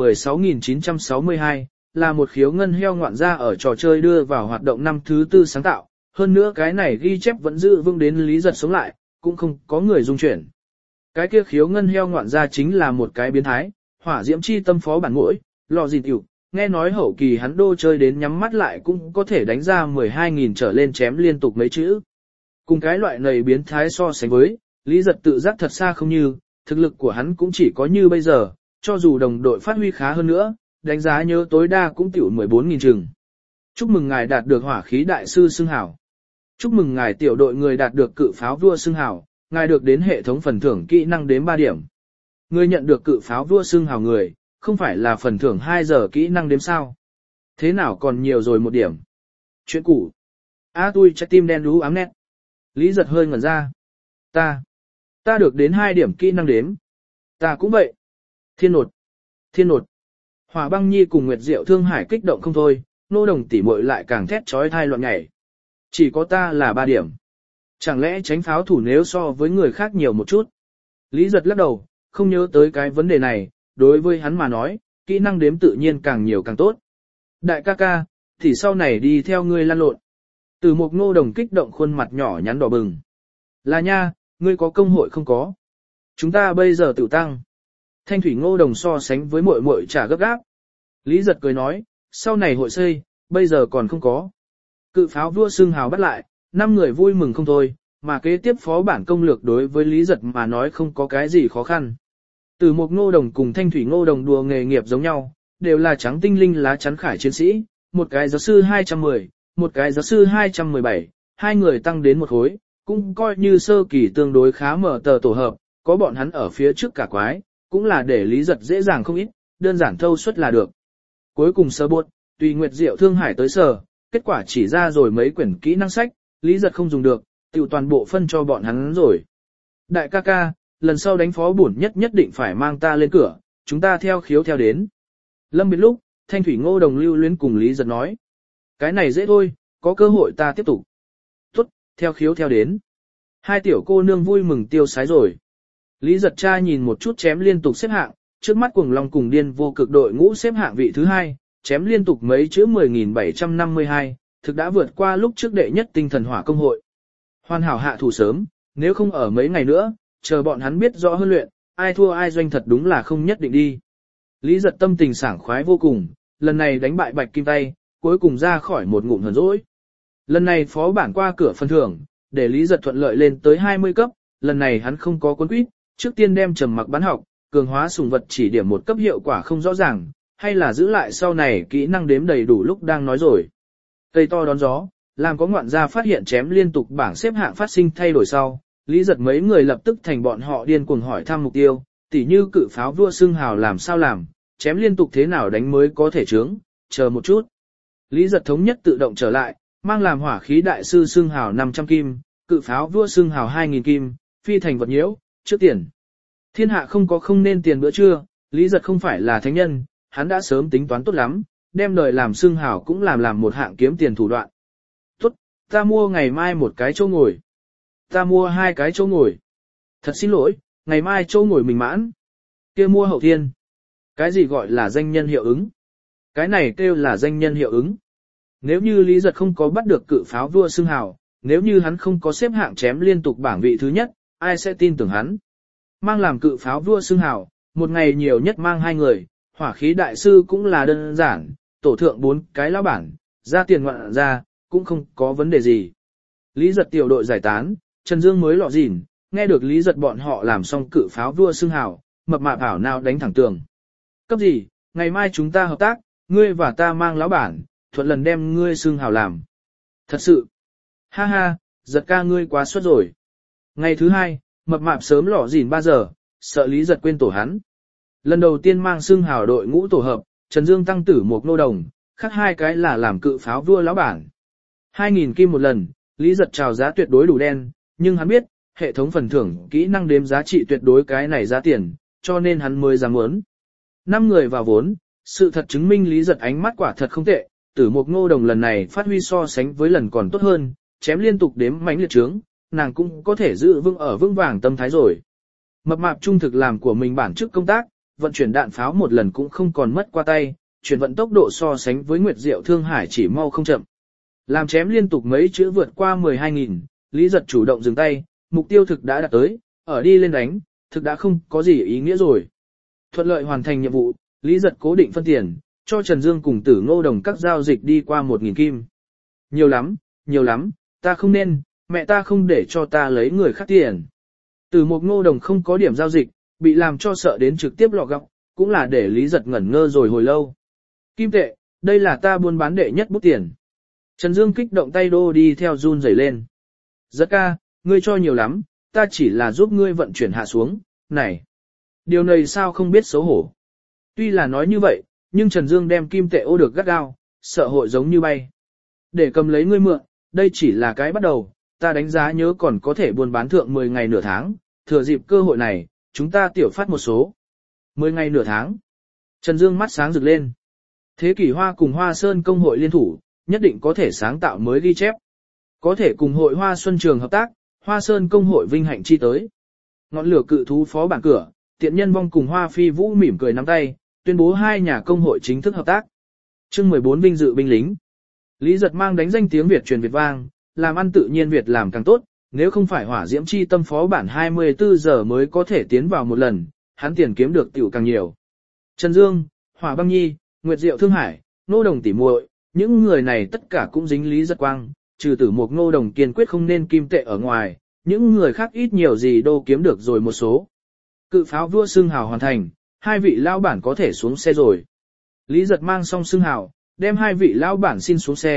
16.962, là một khiếu ngân heo ngoạn gia ở trò chơi đưa vào hoạt động năm thứ tư sáng tạo, hơn nữa cái này ghi chép vẫn giữ vững đến Lý Giật sống lại, cũng không có người dung chuyển. Cái kia khiếu ngân heo ngoạn gia chính là một cái biến thái, hỏa diễm chi tâm phó bản mỗi, lò gì tiểu, nghe nói hậu kỳ hắn đô chơi đến nhắm mắt lại cũng có thể đánh ra 12.000 trở lên chém liên tục mấy chữ. Cùng cái loại này biến thái so sánh với, Lý Giật tự giác thật xa không như, thực lực của hắn cũng chỉ có như bây giờ, cho dù đồng đội phát huy khá hơn nữa, đánh giá nhớ tối đa cũng tiểu 14.000 chừng. Chúc mừng ngài đạt được hỏa khí đại sư xưng hảo. Chúc mừng ngài tiểu đội người đạt được cự pháo vua xưng hảo, ngài được đến hệ thống phần thưởng kỹ năng đếm 3 điểm. Người nhận được cự pháo vua xưng hảo người, không phải là phần thưởng 2 giờ kỹ năng đếm sao. Thế nào còn nhiều rồi một điểm. Chuyện cũ. Tui trái tim đen đú ám nét. Lý Giật hơi ngẩn ra. Ta được đến 2 điểm kỹ năng đếm. Ta cũng vậy. Thiên nột. Hỏa Băng Nhi cùng Nguyệt Diệu Thương Hải kích động không thôi, Ngô Đồng tỷ muội lại càng thét chói tai loạn nhảy. Chỉ có ta là 3 điểm. Chẳng lẽ tránh pháo thủ nếu so với người khác nhiều một chút? Lý Giật lắc đầu, không nhớ tới cái vấn đề này, đối với hắn mà nói, kỹ năng đếm tự nhiên càng nhiều càng tốt. Đại ca ca, thì sau này đi theo ngươi lăn lộn. Từ một Ngô Đồng kích động khuôn mặt nhỏ nhắn đỏ bừng. Là nha, ngươi có công hội không có? Chúng ta bây giờ tự tăng. Thanh Thủy Ngô Đồng so sánh với muội muội trả gấp gáp. Lý Giật cười nói, sau này hội xây, bây giờ còn không có. Cự pháo vua xưng hào bắt lại, 5 người vui mừng không thôi, mà kế tiếp phó bản công lược đối với Lý Giật mà nói không có cái gì khó khăn. Từ một Ngô Đồng cùng Thanh Thủy Ngô Đồng đùa nghề nghiệp giống nhau, đều là trắng tinh linh lá chắn khải chiến sĩ, một cái giáo sư 210, một cái giáo sư 217, hai người tăng đến một khối, cũng coi như sơ kỳ tương đối khá mở tờ tổ hợp, có bọn hắn ở phía trước cả quái, cũng là để Lý Giật dễ dàng không ít, đơn giản thâu suất là được. Cuối cùng sơ buộc, tùy Nguyệt Diệu Thương Hải tới sở, kết quả chỉ ra rồi mấy quyển kỹ năng sách, Lý Giật không dùng được, tiểu toàn bộ phân cho bọn hắn rồi. Đại ca ca, lần sau đánh phó bổn nhất định phải mang ta lên cửa, chúng ta theo khiếu theo đến. Lâm biệt lúc, Thanh Thủy Ngô Đồng lưu luyến cùng Lý Giật nói. Cái này dễ thôi, có cơ hội ta tiếp tục. Tốt, theo khiếu theo đến. Hai tiểu cô nương vui mừng tiêu sái rồi. Lý Giật cha nhìn một chút chém liên tục xếp hạng, trước mắt Cuồng Long cùng Điên Vô Cực đội ngũ xếp hạng vị thứ hai, chém liên tục mấy chữ 10.752, thực đã vượt qua lúc trước đệ nhất tinh thần hỏa công hội. Hoàn hảo hạ thủ sớm, nếu không ở mấy ngày nữa, chờ bọn hắn biết rõ hơn luyện, ai thua ai doanh thật đúng là không nhất định đi. Lý Giật tâm tình sảng khoái vô cùng, lần này đánh bại Bạch Kim Tay, cuối cùng ra khỏi một ngụm hờn dỗi. Lần này phó bản qua cửa phần thưởng, để Lý Giật thuận lợi lên tới 20 cấp, lần này hắn không có cuốn quýt, trước tiên đem trầm mặc bán học, cường hóa sùng vật chỉ điểm một cấp hiệu quả không rõ ràng, hay là giữ lại sau này kỹ năng đếm đầy đủ lúc đang nói rồi. Cây to đón gió, làm có ngoạn gia phát hiện chém liên tục bảng xếp hạng phát sinh thay đổi sau, Lý Giật mấy người lập tức thành bọn họ điên cuồng hỏi thăm mục tiêu, tỉ như cự pháo vua xương hào làm sao làm, chém liên tục thế nào đánh mới có thể trướng, chờ một chút. Lý Giật thống nhất tự động trở lại, mang làm hỏa khí đại sư xương hào 500 kim, cự pháo vua xương hào 2.000 kim, phi thành vật nhiễu, trước tiền. Thiên hạ không có không nên tiền bữa trưa, Lý Giật không phải là thánh nhân, hắn đã sớm tính toán tốt lắm, đem đời làm xương hào cũng làm một hạng kiếm tiền thủ đoạn. Tốt, ta mua ngày mai một cái chỗ ngồi. Ta mua 2 cái chỗ ngồi. Thật xin lỗi, ngày mai chỗ ngồi mình mãn. Kia mua hậu thiên. Cái gì gọi là danh nhân hiệu ứng? Cái này kêu là danh nhân hiệu ứng. Nếu như Lý Giật không có bắt được cự pháo vua xương hào, nếu như hắn không có xếp hạng chém liên tục bảng vị thứ nhất, ai sẽ tin tưởng hắn? Mang làm cự pháo vua xương hào, một ngày nhiều nhất mang 2 người, hỏa khí đại sư cũng là đơn giản, tổ thượng 4 cái lão bản, ra tiền ngoạn ra, cũng không có vấn đề gì. Lý Giật tiểu đội giải tán, Trần Dương mới lọ dỉn, nghe được Lý Giật bọn họ làm xong cự pháo vua xương hào, mập mạp ảo nào đánh thẳng tường. Cấp gì, ngày mai chúng ta hợp tác, ngươi và ta mang lão bản, thuận lần đem ngươi xương hào làm. Thật sự, ha ha, Giật ca ngươi quá suất rồi. Ngày thứ hai, mập mạp sớm lọ dỉn 3 giờ, sợ Lý Giật quên tổ hắn. Lần đầu tiên mang xương hào đội ngũ tổ hợp, Trần Dương tăng tử một nô đồng, khác 2 cái là làm cự pháo vua lão bản. 2.000 kim một lần, Lý Giật chào giá tuyệt đối đủ đen, nhưng hắn biết, hệ thống phần thưởng kỹ năng đếm giá trị tuyệt đối cái này giá tiền, cho nên hắn mới dám muốn. 5 người vào vốn, sự thật chứng minh Lý Giật ánh mắt quả thật không tệ, tử một ngô đồng lần này phát huy so sánh với lần còn tốt hơn, chém liên tục đếm mánh liệt trướng, nàng cũng có thể giữ vững ở vững vàng tâm thái rồi. Mập mạp trung thực làm của mình bản chức công tác, vận chuyển đạn pháo một lần cũng không còn mất qua tay, chuyển vận tốc độ so sánh với Nguyệt Diệu Thương Hải chỉ mau không chậm. Làm chém liên tục mấy chữ vượt qua 12.000, Lý Giật chủ động dừng tay, mục tiêu thực đã đạt tới, ở đi lên đánh, thực đã không có gì ý nghĩa rồi. Thuận lợi hoàn thành nhiệm vụ, Lý Giật cố định phân tiền, cho Trần Dương cùng Tử Ngô Đồng các giao dịch đi qua 1.000 kim. Nhiều lắm, ta không nên, mẹ ta không để cho ta lấy người khác tiền. Tử một Ngô Đồng không có điểm giao dịch, bị làm cho sợ đến trực tiếp lọ gọng, cũng là để Lý Giật ngẩn ngơ rồi hồi lâu. Kim tệ, đây là ta buôn bán đệ nhất bút tiền. Trần Dương kích động tay đô đi theo run rẩy lên. Giật ca, ngươi cho nhiều lắm, ta chỉ là giúp ngươi vận chuyển hạ xuống, này. Điều này sao không biết xấu hổ. Tuy là nói như vậy, nhưng Trần Dương đem kim tệ ô được gắt gao, sợ hội giống như bay. Để cầm lấy ngươi mượn, đây chỉ là cái bắt đầu, ta đánh giá nhớ còn có thể buôn bán thượng 10 ngày nửa tháng, thừa dịp cơ hội này, chúng ta tiểu phát một số. 10 ngày nửa tháng. Trần Dương mắt sáng rực lên. Thế kỷ Hoa cùng Hoa Sơn công hội liên thủ, nhất định có thể sáng tạo mới ghi chép. Có thể cùng hội Hoa Xuân Trường hợp tác, Hoa Sơn công hội vinh hạnh chi tới. Ngọn lửa cự thú phó bản cửa, Tiện Nhân Vong cùng Hoa Phi Vũ mỉm cười nắm tay, tuyên bố 2 nhà công hội chính thức hợp tác. Chương 14 vinh dự binh lính. Lý Giật mang đánh danh tiếng Việt truyền Việt vang, làm ăn tự nhiên Việt làm càng tốt, nếu không phải hỏa diễm chi tâm phó bản 24 giờ mới có thể tiến vào một lần, hắn tiền kiếm được tiểu càng nhiều. Trần Dương, Hỏa Băng Nhi, Nguyệt Diệu Thương Hải, Ngô Đồng tỷ muội, những người này tất cả cũng dính Lý Giật quang, trừ tử một Ngô Đồng kiên quyết không nên kim tệ ở ngoài, những người khác ít nhiều gì đô kiếm được rồi một số. Cự pháo vua xương hào hoàn thành, 2 vị lão bản có thể xuống xe rồi. Lý Giật mang xong xương hào, đem 2 vị lão bản xin xuống xe,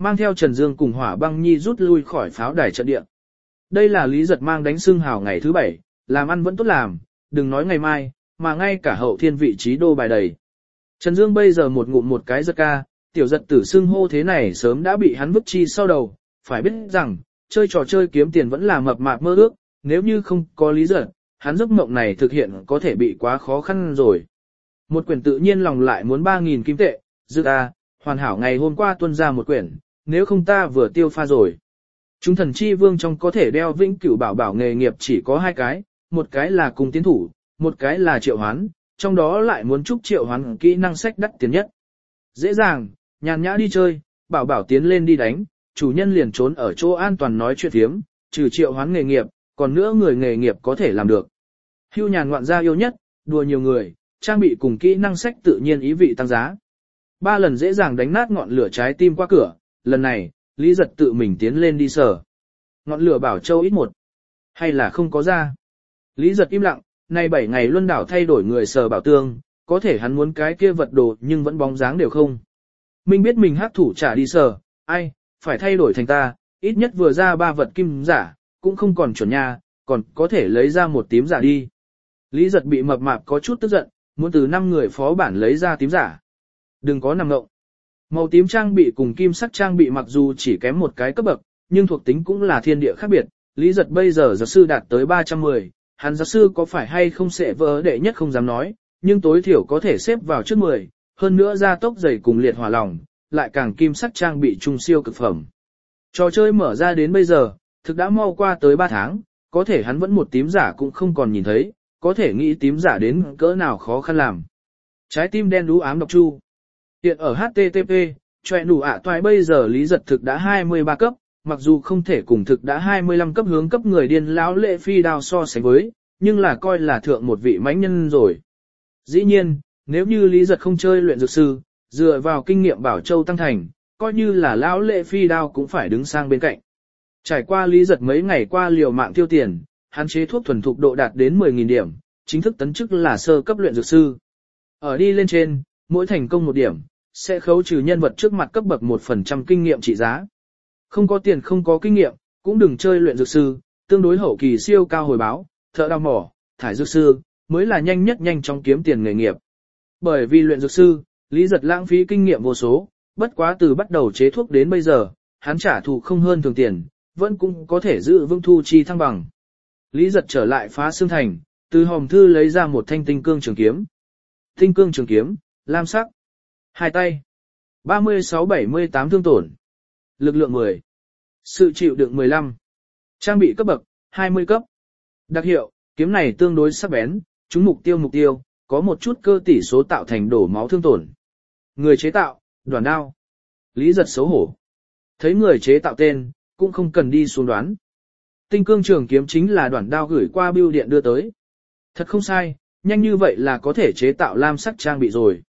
mang theo Trần Dương cùng Hỏa Băng Nhi rút lui khỏi pháo đài trận địa. Đây là Lý Giật mang đánh xương hào ngày thứ 7, làm ăn vẫn tốt làm, đừng nói ngày mai, mà ngay cả hậu thiên vị trí đô bài đầy. Trần Dương bây giờ một ngụm một cái giật ca, tiểu giật tử xưng hô thế này sớm đã bị hắn vứt chi sau đầu, phải biết rằng, chơi trò chơi kiếm tiền vẫn là mập mạp mơ ước, nếu như không có Lý Giật, hắn giấc mộng này thực hiện có thể bị quá khó khăn rồi. Một quyển tự nhiên lòng lại muốn 3.000 kim tệ, dư ta, hoàn hảo ngày hôm qua tuân ra một quyển, nếu không ta vừa tiêu pha rồi. Chúng thần chi vương trong có thể đeo vĩnh cửu bảo bảo nghề nghiệp chỉ có 2 cái, một cái là cùng tiến thủ, một cái là triệu hoán, trong đó lại muốn chúc triệu hoán kỹ năng sách đắt tiền nhất. Dễ dàng, nhàn nhã đi chơi, bảo bảo tiến lên đi đánh, chủ nhân liền trốn ở chỗ an toàn nói chuyện thiếm, trừ triệu hoán nghề nghiệp, còn nữa người nghề nghiệp có thể làm được. Hưu nhàn ngoạn gia yêu nhất, đùa nhiều người, trang bị cùng kỹ năng sách tự nhiên ý vị tăng giá. 3 lần dễ dàng đánh nát ngọn lửa trái tim qua cửa, lần này, Lý Giật tự mình tiến lên đi sở. Ngọn lửa bảo châu ít 1, hay là không có ra. Lý Giật im lặng, nay 7 ngày luân đảo thay đổi người sở bảo tương, có thể hắn muốn cái kia vật đồ nhưng vẫn bóng dáng đều không. Minh biết mình hắc thủ trả đi sở, ai, phải thay đổi thành ta, ít nhất vừa ra 3 vật kim giả, cũng không còn chuẩn nha, còn có thể lấy ra một tím giả đi. Lý Giật bị mập mạp có chút tức giận, muốn từ 5 người phó bản lấy ra tím giả. Đừng có nằm ngộng. Màu tím trang bị cùng kim sắc trang bị mặc dù chỉ kém một cái cấp bậc, nhưng thuộc tính cũng là thiên địa khác biệt. Lý Giật bây giờ giáo sư đạt tới 310, hắn giáo sư có phải hay không sẽ vỡ đệ nhất không dám nói, nhưng tối thiểu có thể xếp vào trước 10, hơn nữa gia tốc dày cùng liệt hỏa lòng, lại càng kim sắc trang bị trung siêu cực phẩm. Trò chơi mở ra đến bây giờ, thực đã mau qua tới 3 tháng, có thể hắn vẫn một tím giả cũng không còn nhìn thấy, có thể nghĩ tím giả đến cỡ nào khó khăn làm. Trái tim đen đú ám độc chu. Hiện ở HTTP, choẹ đủ ạ toại bây giờ Lý Giật thực đã 23 cấp, mặc dù không thể cùng thực đã 25 cấp hướng cấp người điên lão lệ phi đao so sánh với, nhưng là coi là thượng một vị mãnh nhân rồi. Dĩ nhiên, nếu như Lý Giật không chơi luyện dược sư, dựa vào kinh nghiệm bảo châu tăng thành, coi như là lão lệ phi đao cũng phải đứng sang bên cạnh. Trải qua Lý Giật mấy ngày qua liều mạng tiêu tiền, hắn chế thuốc thuần thục độ đạt đến 10.000 điểm, chính thức tấn chức là sơ cấp luyện dược sư. Ở đi lên trên, mỗi thành công 1 điểm, sẽ khấu trừ nhân vật trước mặt cấp bậc 1% kinh nghiệm trị giá. Không có tiền không có kinh nghiệm, cũng đừng chơi luyện dược sư, tương đối hậu kỳ siêu cao hồi báo, thợ đào mỏ, thải dược sư, mới là nhanh nhất nhanh chóng kiếm tiền nghề nghiệp. Bởi vì luyện dược sư, Lý Giật lãng phí kinh nghiệm vô số, bất quá từ bắt đầu chế thuốc đến bây giờ, hắn trả thù không hơn thường tiền, vẫn cũng có thể giữ vững thu chi thăng bằng. Lý Giật trở lại Phá Xương Thành, từ hòm thư lấy ra một thanh tinh cương trường kiếm. Tinh cương trường kiếm, lam sắc. 2 tay. 36-78 thương tổn. Lực lượng 10. Sự chịu đựng 15. Trang bị cấp bậc, 20 cấp. Đặc hiệu, kiếm này tương đối sắc bén, trúng mục tiêu, có một chút cơ tỷ số tạo thành đổ máu thương tổn. Người chế tạo, Đoàn Đao. Lý Giật xấu hổ. Thấy người chế tạo tên, cũng không cần đi xuống đoán. Tinh cương trường kiếm chính là Đoàn Đao gửi qua bưu điện đưa tới. Thật không sai, nhanh như vậy là có thể chế tạo lam sắc trang bị rồi.